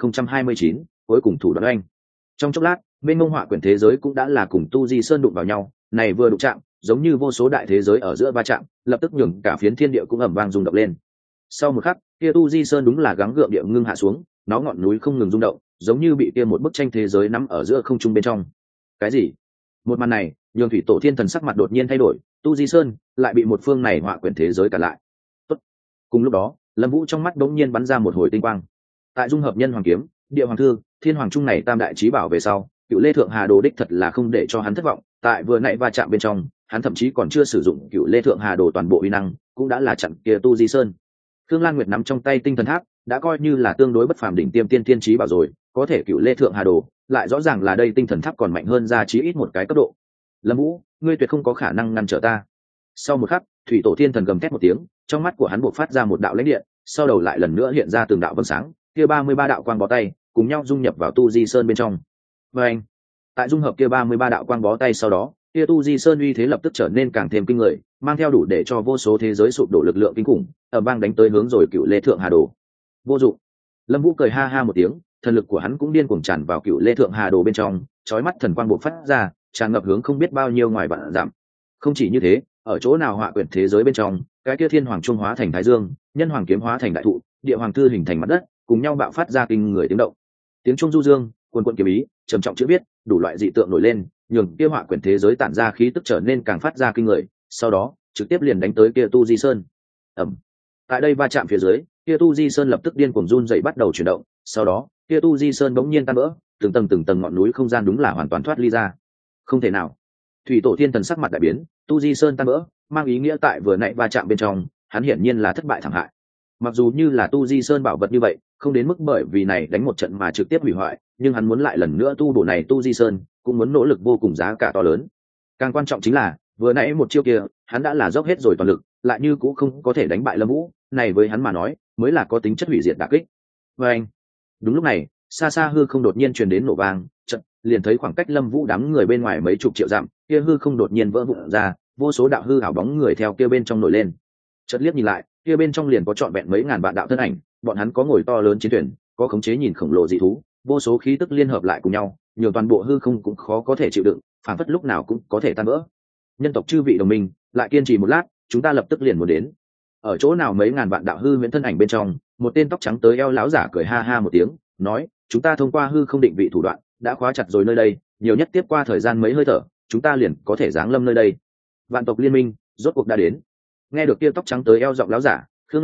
2029, cuối cùng thủ đoạn anh. Trong chốc lát, mênh mông họa quyển thế giới cũng đã là cùng Tu Di Sơn đụng vào nhau, này vừa đụng chạm, giống như vô số đại thế giới ở giữa va chạm, lập tức nhường cả phiến thiên địa cũng ầm vang rung động lên. Sau một khắc, kia Tu Di Sơn đúng là gắng gượng địa ngưng hạ xuống, nó ngọn núi không ngừng rung động, giống như bị kia một bức tranh thế giới nắm ở giữa không trung bên trong. Cái gì? Một màn này, nhường thủy tổ thiên thần sắc mặt đột nhiên thay đổi, Tu Di Sơn lại bị một phương này họa quyển thế giới cả lại. Tốt. Cùng lúc đó, Lâm Vũ trong mắt đống nhiên bắn ra một hồi tinh quang. Tại dung hợp nhân hoàng kiếm, địa hoàng thư, thiên hoàng trung này tam đại trí bảo về sau, Cựu Lê Thượng Hà Đồ đích thật là không để cho hắn thất vọng, tại vừa nãy va chạm bên trong, hắn thậm chí còn chưa sử dụng Cựu Lê Thượng Hà Đồ toàn bộ uy năng, cũng đã là chặn kia Tu Di Sơn. Khương Lan Nguyệt nắm trong tay tinh thần tháp, đã coi như là tương đối bất phàm đỉnh tiêm tiên thiên trí bảo rồi, có thể Cựu Lê Thượng Hà Đồ, lại rõ ràng là đây tinh thần tháp còn mạnh hơn ra chí ít một cái cấp độ. Lâm Vũ, ngươi tuyệt không có khả năng ngăn trở ta. Sau một khắc, thủy tổ thiên thần gầm thét một tiếng, trong mắt của hắn bộc phát ra một đạo lãnh điện, sau đầu lại lần nữa hiện ra từng đạo vầng sáng, kia 33 đạo quang bó tay, cùng nhau dung nhập vào Tu Di Sơn bên trong. Và anh, tại dung hợp kia 33 đạo quang bó tay sau đó, kia Tu Di Sơn uy thế lập tức trở nên càng thêm kinh người, mang theo đủ để cho vô số thế giới sụp đổ lực lượng kinh khủng, ở bang đánh tới hướng rồi Cựu Lê Thượng Hà Đồ. Vô dụng. Lâm Vũ cười ha ha một tiếng, thần lực của hắn cũng điên cuồng tràn vào Cựu Lê Thượng Hà Đồ bên trong, chói mắt thần quang bộc phát ra, tràn ngập hướng không biết bao nhiêu ngoài vạn dặm. Không chỉ như thế, ở chỗ nào họa quyển thế giới bên trong, cái kia thiên hoàng trung hóa thành thái dương, nhân hoàng kiếm hóa thành đại thụ, địa hoàng thư hình thành mặt đất, cùng nhau bạo phát ra kinh người tiếng động. Tiếng trung du dương, cuồn cuộn kiếm ý, trầm trọng chữ viết, đủ loại dị tượng nổi lên, nhường kia họa quyển thế giới tản ra khí tức trở nên càng phát ra kinh người, sau đó, trực tiếp liền đánh tới kia Tu Di Sơn. Ầm. Tại đây va chạm phía dưới, kia Tu Di Sơn lập tức điên cuồng run rẩy bắt đầu chuyển động, sau đó, kia Tu Di Sơn bỗng nhiên tan vỡ, từng tầng ngọn núi không gian đúng là hoàn toàn thoát ly ra. Không thể nào. Thủy tổ thiên thần sắc mặt đại biến, Tu Di Sơn tan vỡ, mang ý nghĩa tại vừa nãy va chạm bên trong, hắn hiển nhiên là thất bại thảm hại. Mặc dù như là Tu Di Sơn bảo vật như vậy, không đến mức bởi vì này đánh một trận mà trực tiếp hủy hoại, nhưng hắn muốn lại lần nữa tu bổ này Tu Di Sơn, cũng muốn nỗ lực vô cùng giá cả to lớn. Càng quan trọng chính là, vừa nãy một chiêu kia, hắn đã là dốc hết rồi toàn lực, lại như cũng không có thể đánh bại Lâm Vũ, này với hắn mà nói, mới là có tính chất hủy diệt đả kích. Và anh, đúng lúc này, xa xa hư không đột nhiên truyền đến nổ vang, chợt liền thấy khoảng cách Lâm Vũ đám người bên ngoài mấy chục triệu dặm, kia hư không đột nhiên vỡ vụn ra, vô số đạo hư ảo bóng người theo kia bên trong nổi lên. Chợt liếc nhìn lại, kia bên trong liền có trọn vẹn mấy ngàn vạn đạo thân ảnh, bọn hắn có ngồi to lớn chiến thuyền, có khống chế nhìn khổng lồ dị thú, vô số khí tức liên hợp lại cùng nhau, nhiều toàn bộ hư không cũng khó có thể chịu đựng, phản phất lúc nào cũng có thể tan vỡ. Nhân tộc chư vị đồng minh, lại kiên trì một lát, chúng ta lập tức liền muốn đến. Ở chỗ nào mấy ngàn vạn đạo hư huyễn thân ảnh bên trong, một tên tóc trắng tới eo lão giả cười ha ha một tiếng, nói, chúng ta thông qua hư không định vị thủ đoạn, đã khóa chặt rồi nơi đây, nhiều nhất tiếp qua thời gian mấy hơi thở, chúng ta liền có thể giáng lâm nơi đây. Vạn tộc liên minh rốt cuộc đã đến. Nghe được kia tóc trắng tới eo giọng lão giả, Khương Lan Nguyệt,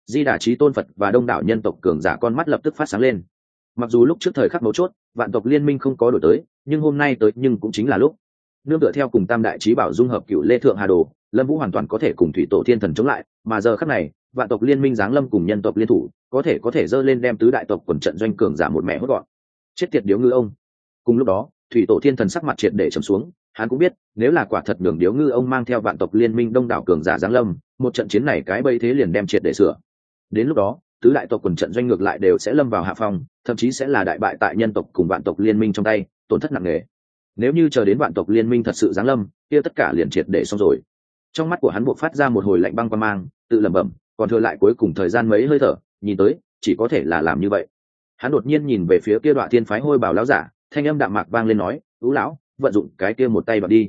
Di Đà Chí Tôn Phật và đông đảo nhân tộc cường giả con mắt lập tức phát sáng lên. Mặc dù lúc trước thời khắc mấu chốt vạn tộc liên minh không có đổi tới, nhưng hôm nay tới nhưng cũng chính là lúc. Nương tựa theo cùng tam đại chí bảo dung hợp Cựu Lê Thượng Hà Đồ, Lâm Vũ hoàn toàn có thể cùng thủy tổ thiên thần chống lại, mà giờ khắc này vạn tộc liên minh giáng lâm cùng nhân tộc liên thủ, có thể dơ lên đem tứ đại tộc quần trận doanh cường giả một mẹ hốt gọn. Chết tiệt điếu ngư ông. Cùng lúc đó thủy tổ thiên thần sắc mặt triệt để trầm xuống, hắn cũng biết nếu là quả thật nhường điếu ngư ông mang theo vạn tộc liên minh đông đảo cường giả giáng lâm, một trận chiến này cái bây thế liền đem triệt để sửa. Đến lúc đó tứ đại tộc quần trận doanh ngược lại đều sẽ lâm vào hạ phong, thậm chí sẽ là đại bại tại nhân tộc cùng vạn tộc liên minh trong tay, tổn thất nặng nề. Nếu như chờ đến vạn tộc liên minh thật sự giáng lâm, kia tất cả liền triệt để xong rồi. Trong mắt của hắn buộc phát ra một hồi lạnh băng qua mang, tự lẩm bẩm, còn thừa lại cuối cùng thời gian mấy hơi thở, nhìn tới chỉ có thể là làm như vậy. Hắn đột nhiên nhìn về phía kia Đoạ Thiên phái hôi bảo lão giả, thanh âm đạm mạc vang lên nói, "Ú lão, vận dụng cái kia một tay vào đi."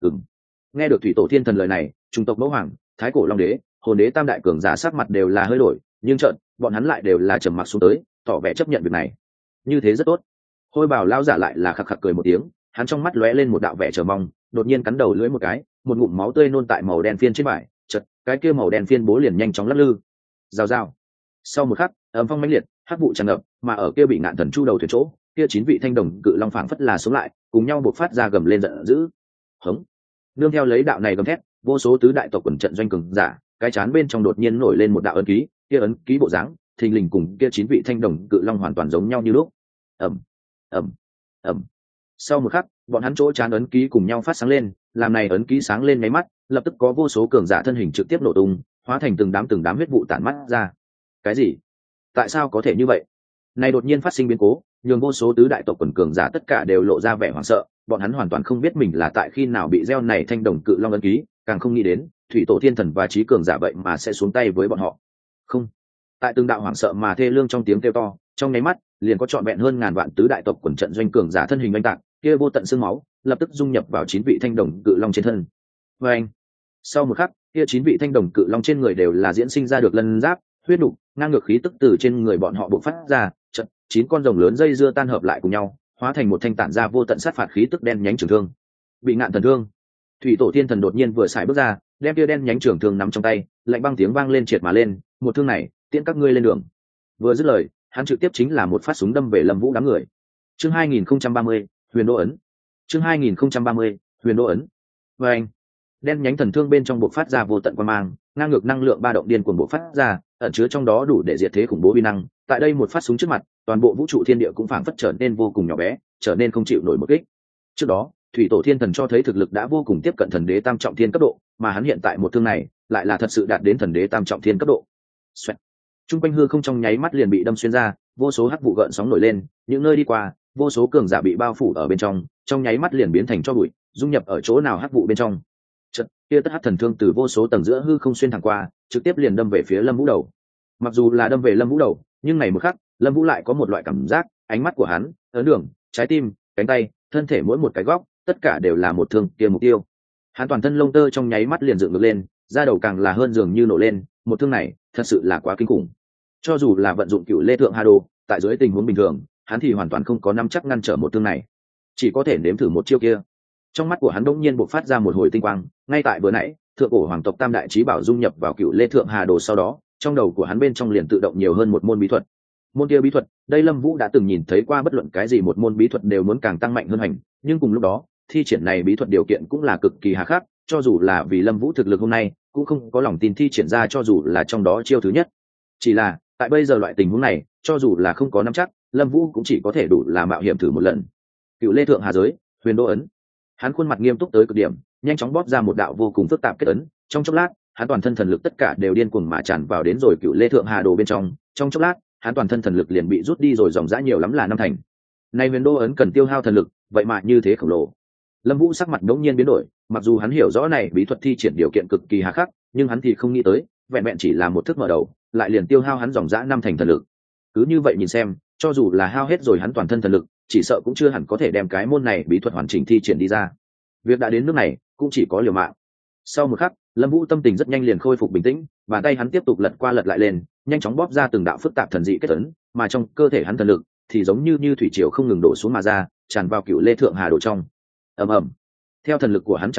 Nghe được thủy tổ thiên thần lời này, trung tộc mẫu hoàng, thái cổ long đế, hồn đế tam đại cường giả sắc mặt đều là hơi đổi, nhưng chợt bọn hắn lại đều là trầm mặc xuống tới, tỏ vẻ chấp nhận việc này. Như thế rất tốt. Hôi bảo lão giả lại là khặc khặc cười một tiếng, hắn trong mắt lóe lên một đạo vẻ chờ mong, đột nhiên cắn đầu lưỡi một cái, một ngụm máu tươi nôn tại màu đen phiên trên vải, chợt cái kia màu đen phiên bố liền nhanh chóng lắc lư. Rào rào. Sau một khắc, ấm phong mãnh liệt, hắc vụ tràn ngập, mà ở kia bị ngạn thần chu đầu thuyền chỗ, kia 9 vị thanh đồng cự long phảng phất là sống lại, cùng nhau bộc phát ra gầm lên giận dữ. Hống. Nương theo lấy đạo này gầm thét, vô số tứ đại tộc quần trận doanh cường giả, cái chán bên trong đột nhiên nổi lên một đạo ấn ký, kia ấn ký bộ dáng, thình lình cùng kia 9 vị thanh đồng cự long hoàn toàn giống nhau như lúc. Ầm, ầm, ầm. Sau một khắc, bọn hắn chỗ chán ấn ký cùng nhau phát sáng lên, làm này ấn ký sáng lên mấy mắt, lập tức có vô số cường giả thân hình trực tiếp nổ tung, hóa thành từng đám huyết vụ tản mắt ra. Cái gì? Tại sao có thể như vậy? Này đột nhiên phát sinh biến cố, nhường vô số tứ đại tộc quần cường giả tất cả đều lộ ra vẻ hoảng sợ, bọn hắn hoàn toàn không biết mình là tại khi nào bị gieo này thanh đồng cự long ấn ký, càng không nghĩ đến thủy tổ thiên thần và trí cường giả vậy mà sẽ xuống tay với bọn họ. Không. Tại từng đạo hoảng sợ mà thê lương trong tiếng kêu to, trong nháy mắt liền có trọn vẹn hơn ngàn vạn tứ đại tộc quần trận doanh cường giả thân hình oanh tạc, kia vô tận xương máu lập tức dung nhập vào 9 vị thanh đồng cự long trên thân. Và anh. Sau một khắc, kia 9 vị thanh đồng cự long trên người đều là diễn sinh ra được lân giáp, huyết nục, ngang ngược khí tức từ trên người bọn họ bộc phát ra, chợt 9 con rồng lớn dây dưa tan hợp lại cùng nhau, hóa thành một thanh tản ra vô tận sát phạt khí tức đen nhánh trường thương. Bị ngạn thần thương. Thủy tổ thiên thần đột nhiên vừa xài bước ra, đem kia đen nhánh trường thương nắm trong tay, lạnh băng tiếng vang lên triệt mà lên, một thương này, tiễn các ngươi lên đường. Vừa dứt lời, hắn trực tiếp chính là một phát súng đâm về Lâm Vũ đám người. Chương 2030, Huyền Đô ấn. Chương 2030, Huyền Đô ấn. Và anh, đen nhánh thần thương bên trong bộc phát ra vô tận quang mang, ngang ngược năng lượng ba động điên cuồng bộc phát ra, ẩn chứa trong đó đủ để diệt thế khủng bố uy năng. Tại đây một phát súng trước mặt, toàn bộ vũ trụ thiên địa cũng phảng phất trở nên vô cùng nhỏ bé, trở nên không chịu nổi một kích. Trước đó, thủy tổ thiên thần cho thấy thực lực đã vô cùng tiếp cận thần đế tam trọng thiên cấp độ, mà hắn hiện tại một thương này lại là thật sự đạt đến thần đế tam trọng thiên cấp độ. Trung quanh hư không trong nháy mắt liền bị đâm xuyên ra, vô số hắc vụ gợn sóng nổi lên, những nơi đi qua, vô số cường giả bị bao phủ ở bên trong nháy mắt liền biến thành tro bụi, dung nhập ở chỗ nào hắc vụ bên trong. Chợt, kia tất hắc thần thương từ vô số tầng giữa hư không xuyên thẳng qua, trực tiếp liền đâm về phía Lâm Vũ đầu. Mặc dù là đâm về Lâm Vũ đầu, nhưng này một khắc, Lâm Vũ lại có một loại cảm giác, ánh mắt của hắn, ấn đường, trái tim, cánh tay, thân thể mỗi một cái góc, tất cả đều là một thương kia mục tiêu. Hắn toàn thân lông tơ trong nháy mắt liền dựng ngược lên, da đầu càng là hơn dường như nổ lên, một thương này, thật sự là quá kinh khủng. Cho dù là vận dụng Cựu Lê Thượng Hà Đồ, tại dưới tình huống bình thường, hắn thì hoàn toàn không có nắm chắc ngăn trở một thương này, chỉ có thể nếm thử một chiêu kia. Trong mắt của hắn đột nhiên bộc phát ra một hồi tinh quang, ngay tại vừa nãy, thượng cổ hoàng tộc tam đại chí bảo dung nhập vào Cựu Lê Thượng Hà Đồ sau đó, trong đầu của hắn bên trong liền tự động nhiều hơn một môn bí thuật. Môn kia bí thuật, đây Lâm Vũ đã từng nhìn thấy qua, bất luận cái gì một môn bí thuật đều muốn càng tăng mạnh hơn hành, nhưng cùng lúc đó, thi triển này bí thuật điều kiện cũng là cực kỳ hà khắc, cho dù là vì Lâm Vũ thực lực hôm nay, cũng không có lòng tin thi triển ra cho dù là trong đó chiêu thứ nhất. Chỉ là, tại bây giờ loại tình huống này, cho dù là không có nắm chắc, Lâm Vũ cũng chỉ có thể đủ là mạo hiểm thử một lần. Cựu Lê Thượng Hà giới, Huyền Đô ấn. Hắn khuôn mặt nghiêm túc tới cực điểm, nhanh chóng bóp ra một đạo vô cùng phức tạp kết ấn, trong chốc lát, hắn toàn thân thần lực tất cả đều điên cuồng mà tràn vào đến rồi Cựu Lê Thượng Hà Đồ bên trong chốc lát, hắn toàn thân thần lực liền bị rút đi rồi dòng dã nhiều lắm là năm thành. Này Huyền Đô ấn cần tiêu hao thần lực, vậy mà như thế khổng lồ. Lâm Vũ sắc mặt đột nhiên biến đổi, mặc dù hắn hiểu rõ này bí thuật thi triển điều kiện cực kỳ hà khắc, nhưng hắn thì không nghĩ tới, vẹn vẹn chỉ là một thức mở đầu, lại liền tiêu hao hắn dòng dã năm thành thần lực. Cứ như vậy nhìn xem, cho dù là hao hết rồi hắn toàn thân thần lực, chỉ sợ cũng chưa hẳn có thể đem cái môn này bí thuật hoàn chỉnh thi triển đi ra. Việc đã đến nước này, cũng chỉ có liều mạng. Sau một khắc, Lâm Vũ tâm tình rất nhanh liền khôi phục bình tĩnh, bàn tay hắn tiếp tục lật qua lật lại lên, nhanh chóng bóp ra từng đạo phức tạp thần dị kết ấn, mà trong cơ thể hắn thần lực thì giống như thủy triều không ngừng đổ xuống mà ra, tràn vào Cựu Lê Thượng Hà Đồ trong. Ầm ầm. Theo thần lực của hắn tràn vào,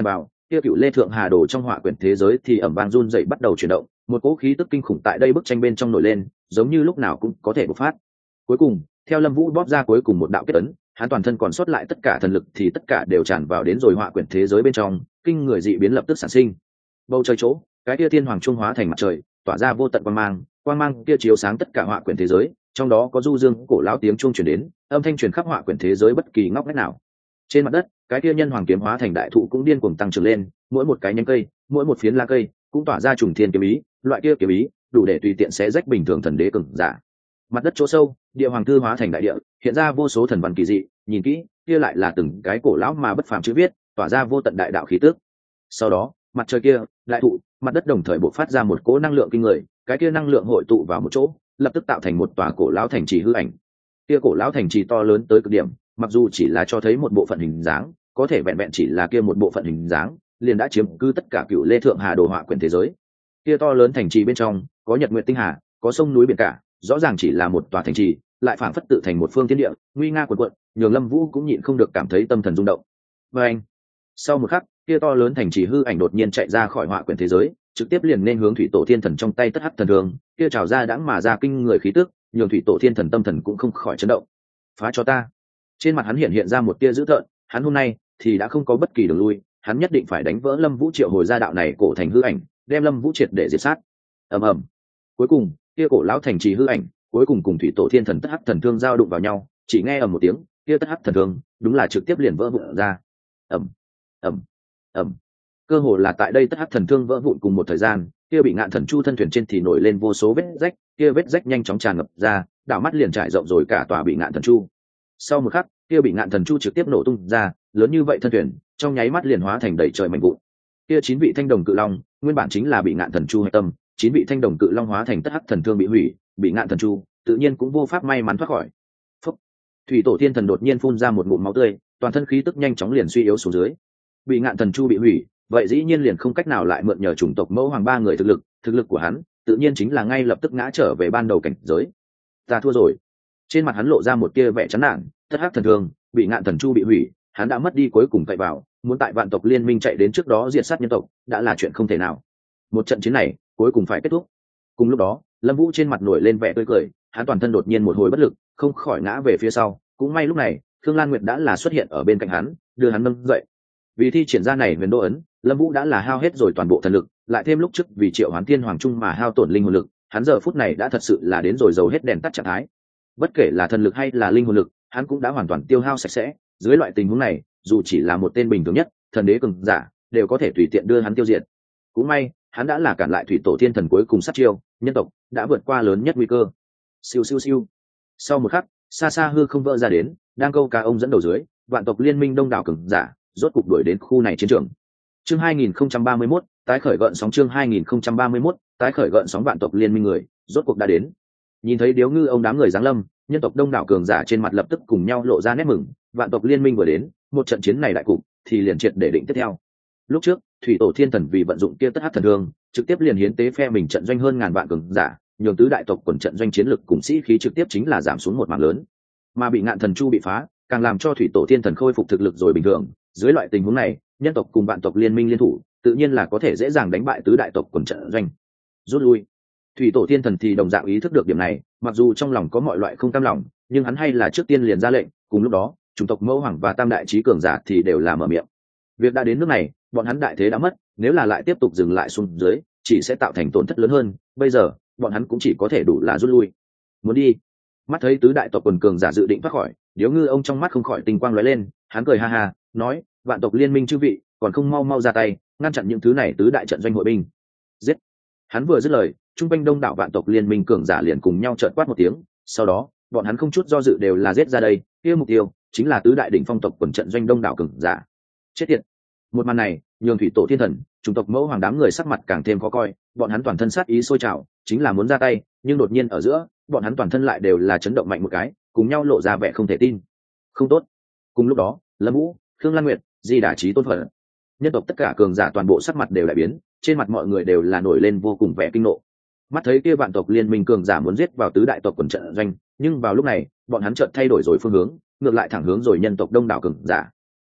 kia cựu lê thượng hà đồ trong họa quyển thế giới thì ẩm vang run dậy bắt đầu chuyển động, một cỗ khí tức kinh khủng tại đây bức tranh bên trong nổi lên, giống như lúc nào cũng có thể bộc phát. Cuối cùng, theo Lâm Vũ bóp ra cuối cùng một đạo kết ấn, hắn toàn thân còn sót lại tất cả thần lực thì tất cả đều tràn vào đến rồi họa quyển thế giới bên trong, kinh người dị biến lập tức sản sinh. Bầu trời chỗ, cái kia thiên hoàng trung hóa thành mặt trời, tỏa ra vô tận quang mang kia chiếu sáng tất cả họa quyển thế giới, trong đó có du dương cổ lão tiếng chuông truyền đến, âm thanh truyền khắp họa quyển thế giới bất kỳ ngóc ngách nào. Trên mặt đất, cái kia nhân hoàng kiếm hóa thành đại thụ cũng điên cuồng tăng trưởng lên, mỗi một cái nhánh cây, mỗi một phiến lá cây cũng tỏa ra trùng thiên kiếm ý, loại kia kiếm ý đủ để tùy tiện xé rách bình thường thần đế cường giả. Mặt đất chỗ sâu, địa hoàng thư hóa thành đại địa, hiện ra vô số thần văn kỳ dị, nhìn kỹ, kia lại là từng cái cổ lão mà bất phàm chữ viết, tỏa ra vô tận đại đạo khí tức. Sau đó, mặt trời kia, đại thụ, mặt đất đồng thời bộc phát ra một cỗ năng lượng kinh người, cái kia năng lượng hội tụ vào một chỗ, lập tức tạo thành một tòa cổ lão thành trì hư ảnh. Kia cổ lão thành trì to lớn tới cực điểm, mặc dù chỉ là cho thấy một bộ phận hình dáng, có thể vẹn vẹn chỉ là kia một bộ phận hình dáng, liền đã chiếm cứ tất cả cựu lê thượng hà đồ họa quyển thế giới. Kia to lớn thành trì bên trong, có nhật nguyệt tinh hà, có sông núi biển cả, rõ ràng chỉ là một tòa thành trì, lại phảng phất tự thành một phương thiên địa, nguy nga cuồn cuộn, nhường Lâm Vũ cũng nhịn không được cảm thấy tâm thần rung động. Và anh, sau một khắc, kia to lớn thành trì hư ảnh đột nhiên chạy ra khỏi họa quyển thế giới, trực tiếp liền nên hướng thủy tổ thiên thần trong tay tất hắc thần đường, kia trào ra đãng mà ra kinh người khí tức, nhường thủy tổ thiên thần tâm thần cũng không khỏi chấn động. Phá cho ta! Trên mặt hắn hiện ra một tia dữ tợn, hắn hôm nay thì đã không có bất kỳ đường lui, hắn nhất định phải đánh vỡ Lâm Vũ triệu hồi ra đạo này cổ thành hư ảnh, đem Lâm Vũ triệt để diệt sát. Ầm ầm. Cuối cùng, kia cổ lão thành trì hư ảnh, cuối cùng cùng thủy tổ thiên thần tất hắc thần thương giao đụng vào nhau, chỉ nghe ầm một tiếng, kia tất hắc thần thương đúng là trực tiếp liền vỡ vụn ra. Ầm ầm ầm. Cơ hồ là tại đây tất hắc thần thương vỡ vụn cùng một thời gian, kia bị ngạn thần chu thân thuyền trên thì nổi lên vô số vết rách, kia vết rách nhanh chóng tràn ngập ra, đảo mắt liền trải rộng rồi cả tòa bị ngạn thần chu. Sau một khắc, kia bị ngạn thần chu trực tiếp nổ tung ra, lớn như vậy thân thuyền, trong nháy mắt liền hóa thành đầy trời mảnh vụn. Kia 9 vị thanh đồng cự long, nguyên bản chính là bị ngạn thần chu hệ tâm, 9 vị thanh đồng cự long hóa thành tất hắc thần thương bị hủy, bị ngạn thần chu, tự nhiên cũng vô pháp may mắn thoát khỏi. Phúc. Thủy tổ thiên thần đột nhiên phun ra một ngụm máu tươi, toàn thân khí tức nhanh chóng liền suy yếu xuống dưới. Bị ngạn thần chu bị hủy, vậy dĩ nhiên liền không cách nào lại mượn nhờ chủng tộc mẫu hoàng ba người thực lực của hắn, tự nhiên chính là ngay lập tức ngã trở về ban đầu cảnh giới. Ta thua rồi. Trên mặt hắn lộ ra một tia vẻ chán nản, tất hắc thần thương, bị ngạn thần chu bị hủy, hắn đã mất đi cuối cùng cậy vào, muốn tại vạn tộc liên minh chạy đến trước đó diệt sát nhân tộc, đã là chuyện không thể nào. Một trận chiến này, cuối cùng phải kết thúc. Cùng lúc đó, Lâm Vũ trên mặt nổi lên vẻ tươi cười, hắn toàn thân đột nhiên một hồi bất lực, không khỏi ngã về phía sau, cũng may lúc này, Khương Lan Nguyệt đã là xuất hiện ở bên cạnh hắn, đưa hắn nâng dậy. Vì thi triển ra này huyền đô ấn, Lâm Vũ đã là hao hết rồi toàn bộ thần lực, lại thêm lúc trước vì Triệu Hoán Thiên Hoàng Trung mà hao tổn linh hồn lực, hắn giờ phút này đã thật sự là đến rồi dầu hết đèn tắt trạng thái. Bất kể là thần lực hay là linh hồn lực, hắn cũng đã hoàn toàn tiêu hao sạch sẽ, dưới loại tình huống này, dù chỉ là một tên bình thường nhất, thần đế cường giả đều có thể tùy tiện đưa hắn tiêu diệt. Cũng may, hắn đã là cản lại thủy tổ thiên thần cuối cùng sát chiêu, nhân tộc đã vượt qua lớn nhất nguy cơ. Siêu siêu siêu. Sau một khắc, xa xa hư không vỡ ra đến, đang câu cá ông dẫn đầu dưới, vạn tộc liên minh đông đảo cường giả rốt cục đuổi đến khu này chiến trường. Chương 2031, tái khởi gợn sóng chương 2031, tái khởi gợn sóng vạn tộc liên minh người, rốt cuộc đã đến. Nhìn thấy Điếu Ngư ông đám người giáng lâm, nhân tộc đông đảo cường giả trên mặt lập tức cùng nhau lộ ra nét mừng, vạn tộc liên minh vừa đến, một trận chiến này đại cục thì liền triệt để định tiếp theo. Lúc trước, thủy tổ thiên thần vì vận dụng kia tất hắc thần thương, trực tiếp liền hiến tế phe mình trận doanh hơn ngàn vạn cường giả, nhường tứ đại tộc quần trận doanh chiến lực cùng sĩ khí trực tiếp chính là giảm xuống một mảng lớn. Mà bị ngạn thần chu bị phá, càng làm cho thủy tổ thiên thần khôi phục thực lực rồi bình thường. Dưới loại tình huống này, nhân tộc cùng vạn tộc liên minh liên thủ, tự nhiên là có thể dễ dàng đánh bại tứ đại tộc quần trận doanh. Rút lui. Thủy tổ thiên thần thì đồng dạng ý thức được điểm này, mặc dù trong lòng có mọi loại không cam lòng, nhưng hắn hay là trước tiên liền ra lệnh. Cùng lúc đó, chủng tộc mẫu hoàng và tam đại trí cường giả thì đều là mở miệng. Việc đã đến nước này, bọn hắn đại thế đã mất, nếu là lại tiếp tục dừng lại xuống dưới, chỉ sẽ tạo thành tổn thất lớn hơn. Bây giờ, bọn hắn cũng chỉ có thể đủ là rút lui. Muốn đi. Mắt thấy tứ đại tộc quần cường giả dự định thoát khỏi, Điếu Ngư ông trong mắt không khỏi tinh quang lóe lên, hắn cười ha ha, nói: vạn tộc liên minh chư vị, còn không mau mau ra tay, ngăn chặn những thứ này tứ đại trận doanh hội binh. Giết. Hắn vừa dứt lời, trung quanh đông đảo vạn tộc liên minh cường giả liền cùng nhau trợn quát một tiếng, sau đó, bọn hắn không chút do dự đều là giết ra đây, kia mục tiêu chính là tứ đại đỉnh phong tộc quần trận doanh đông đảo cường giả. Chết tiệt. Một màn này, nhường thủy tổ thiên thần, chủng tộc mẫu hoàng đám người sắc mặt càng thêm khó coi, bọn hắn toàn thân sát ý sôi trào, chính là muốn ra tay, nhưng đột nhiên ở giữa, bọn hắn toàn thân lại đều là chấn động mạnh một cái, cùng nhau lộ ra vẻ không thể tin. Không tốt. Cùng lúc đó, Lâm Vũ, Khương Lan Nguyệt, Di Đà Chí Tôn Phật, nhân tộc tất cả cường giả toàn bộ sắc mặt đều đại biến, trên mặt mọi người đều là nổi lên vô cùng vẻ kinh nộ. Mắt thấy kia vạn tộc liên minh cường giả muốn giết vào tứ đại tộc quần trận doanh, nhưng vào lúc này, bọn hắn chợt thay đổi rồi phương hướng, ngược lại thẳng hướng rồi nhân tộc đông đảo cường giả.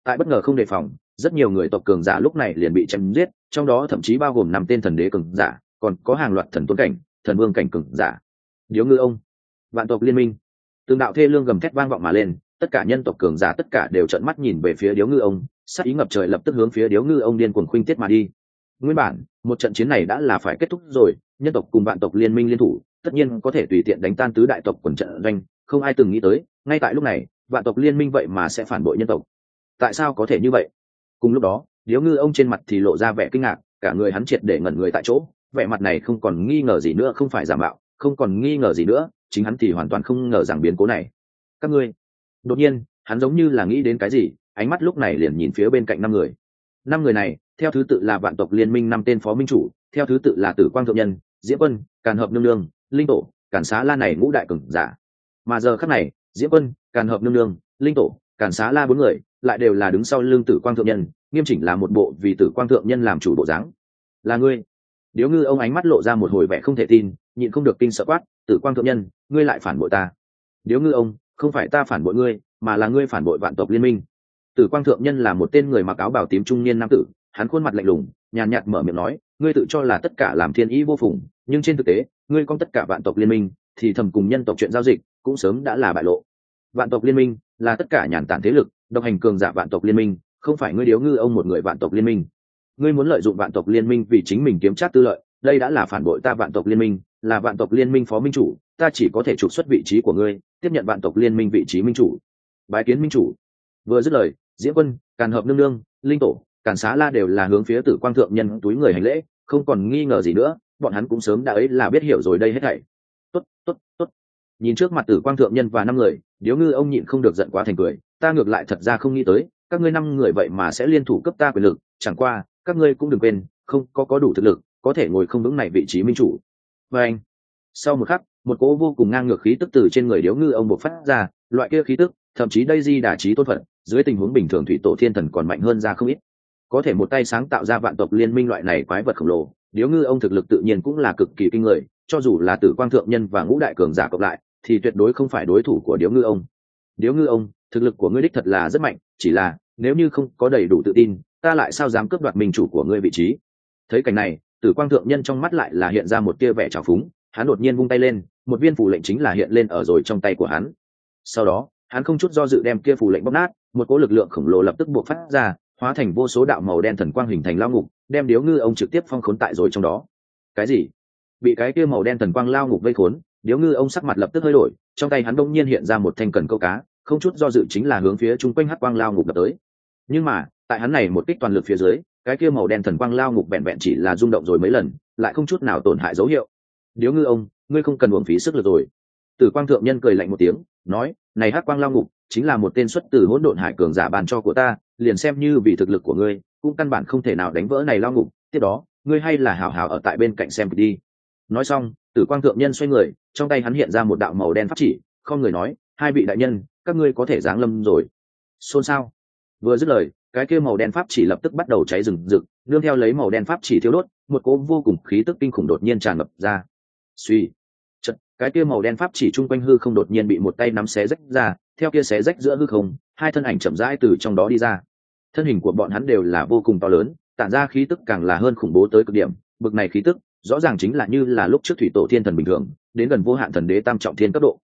Tại bất ngờ không đề phòng, rất nhiều người tộc cường giả lúc này liền bị chém giết, trong đó thậm chí bao gồm 5 tên thần đế cường giả, còn có hàng loạt thần tôn cảnh, thần vương cảnh cường giả. Điếu ngư ông, vạn tộc liên minh. Từng đạo thê lương gầm thét vang vọng mà lên, tất cả nhân tộc cường giả tất cả đều trợn mắt nhìn về phía điếu ngư ông, sát ý ngập trời lập tức hướng phía điếu ngư ông điên cuồng khuynh tiết mà đi. Nguyên bản, một trận chiến này đã là phải kết thúc rồi, nhân tộc cùng vạn tộc liên minh liên thủ, tất nhiên có thể tùy tiện đánh tan tứ đại tộc quần trận doanh, không ai từng nghĩ tới, ngay tại lúc này, vạn tộc liên minh vậy mà sẽ phản bội nhân tộc. Tại sao có thể như vậy? Cùng lúc đó, điếu ngư ông trên mặt thì lộ ra vẻ kinh ngạc, cả người hắn triệt để ngẩn người tại chỗ, vẻ mặt này không còn nghi ngờ gì nữa không phải giả mạo, không còn nghi ngờ gì nữa, chính hắn thì hoàn toàn không ngờ rằng biến cố này. Các ngươi. Đột nhiên, hắn giống như là nghĩ đến cái gì, ánh mắt lúc này liền nhìn phía bên cạnh 5 người. 5 người này, theo thứ tự là vạn tộc liên minh 5 tên phó minh chủ, theo thứ tự là Tử Quang thượng nhân, Diễm Quân, Càn Hợp nương nương, Linh Tổ, Càn Xá La này ngũ đại cường giả. Mà giờ khắc này, Diễm Quân, Càn Hợp nương nương, Linh Tổ, Càn Xá La 4 người, lại đều là đứng sau lưng Tử Quang thượng nhân, nghiêm chỉnh là một bộ vì Tử Quang thượng nhân làm chủ bộ dáng. Là ngươi? Điếu ngư ông ánh mắt lộ ra một hồi vẻ không thể tin, nhịn không được kinh sợ quát, Tử Quang thượng nhân, ngươi lại phản bội ta? Điếu ngư ông, không phải ta phản bội ngươi, mà là ngươi phản bội vạn tộc liên minh. Tử Quang thượng nhân là một tên người mặc áo bào tím trung niên nam tử, hắn khuôn mặt lạnh lùng, nhàn nhạt mở miệng nói, ngươi tự cho là tất cả làm thiên ý vô phùng, nhưng trên thực tế, ngươi con tất cả vạn tộc liên minh, thì thầm cùng nhân tộc chuyện giao dịch, cũng sớm đã là bại lộ. Vạn tộc liên minh là tất cả nhàn tản thế lực, độc hành cường giả vạn tộc liên minh, không phải ngươi điếu ngư ông một người vạn tộc liên minh. Ngươi muốn lợi dụng vạn tộc liên minh vì chính mình kiếm trác tư lợi, đây đã là phản bội ta vạn tộc liên minh, là vạn tộc liên minh phó minh chủ, ta chỉ có thể trục xuất vị trí của ngươi, tiếp nhận vạn tộc liên minh vị trí minh chủ. Bái kiến minh chủ. Vừa dứt lời, Diễm Quân, Càn Hợp nương nương, Linh Tổ, Càn Xá La đều là hướng phía Tử Quang thượng nhân túi người hành lễ, không còn nghi ngờ gì nữa, bọn hắn cũng sớm đã ấy là biết hiểu rồi đây hết thảy. Tốt, tốt, tốt. Nhìn trước mặt Tử Quang thượng nhân và 5 người, điếu ngư ông nhịn không được giận quá thành cười, ta ngược lại thật ra không nghĩ tới, các ngươi 5 người vậy mà sẽ liên thủ cấp ta quyền lực, chẳng qua, các ngươi cũng đừng quên, không có đủ thực lực, có thể ngồi không vững này vị trí minh chủ. Và anh. Sau một khắc, một cỗ vô cùng ngang ngược khí tức từ trên người điếu ngư ông bộc phát ra, loại kia khí tức, thậm chí đây di đả trí tôn phận, dưới tình huống bình thường thủy tổ thiên thần còn mạnh hơn ra không ít. Có thể một tay sáng tạo ra vạn tộc liên minh loại này quái vật khổng lồ, điếu ngư ông thực lực tự nhiên cũng là cực kỳ kinh người, cho dù là Tử Quang thượng nhân và ngũ đại cường giả cộng lại, thì tuyệt đối không phải đối thủ của điếu ngư ông. Điếu ngư ông, thực lực của ngươi đích thật là rất mạnh, chỉ là nếu như không có đầy đủ tự tin, ta lại sao dám cướp đoạt minh chủ của ngươi vị trí? Thấy cảnh này, Tử Quang thượng nhân trong mắt lại là hiện ra một tia vẻ trào phúng, hắn đột nhiên vung tay lên, một viên phù lệnh chính là hiện lên ở rồi trong tay của hắn. Sau đó, hắn không chút do dự đem kia phù lệnh bóp nát, một cỗ lực lượng khổng lồ lập tức buộc phát ra, hóa thành vô số đạo màu đen thần quang hình thành lao ngục, đem điếu ngư ông trực tiếp phong khốn tại rồi trong đó. Cái gì? Bị cái kia màu đen thần quang lao ngục vây khốn, điếu ngư ông sắc mặt lập tức hơi đổi, trong tay hắn đông nhiên hiện ra một thanh cần câu cá, không chút do dự chính là hướng phía chung quanh hắc quang lao ngục đập tới. Nhưng mà, tại hắn này một kích toàn lực phía dưới, cái kia màu đen thần quang lao ngục vẹn vẹn chỉ là rung động rồi mấy lần, lại không chút nào tổn hại dấu hiệu. Điếu ngư ông, ngươi không cần uổng phí sức lực rồi. Tử Quang thượng nhân cười lạnh một tiếng, nói, này hắc quang lao ngục chính là một tên xuất từ hỗn độn hải cường giả bàn cho của ta, liền xem như vì thực lực của ngươi, cũng căn bản không thể nào đánh vỡ này lao ngục. Tiếp đó, ngươi hay là hảo hảo ở tại bên cạnh xem đi. Nói xong, Tử Quang thượng nhân xoay người, trong tay hắn hiện ra một đạo màu đen pháp chỉ, không người nói, hai vị đại nhân, các ngươi có thể giáng lâm rồi. Xôn xao. Vừa dứt lời, cái kia màu đen pháp chỉ lập tức bắt đầu cháy rừng rực, nương theo lấy màu đen pháp chỉ thiêu đốt, một cỗ vô cùng khí tức kinh khủng đột nhiên tràn ngập ra. Suy, chợt, cái kia màu đen pháp chỉ chung quanh hư không đột nhiên bị một tay nắm xé rách ra, theo kia xé rách giữa hư không, hai thân ảnh chậm rãi từ trong đó đi ra. Thân hình của bọn hắn đều là vô cùng to lớn, tản ra khí tức càng là hơn khủng bố tới cực điểm, bực này khí tức, rõ ràng chính là như là lúc trước thủy tổ thiên thần bình thường, đến gần vô hạn thần đế tam trọng thiên cấp độ,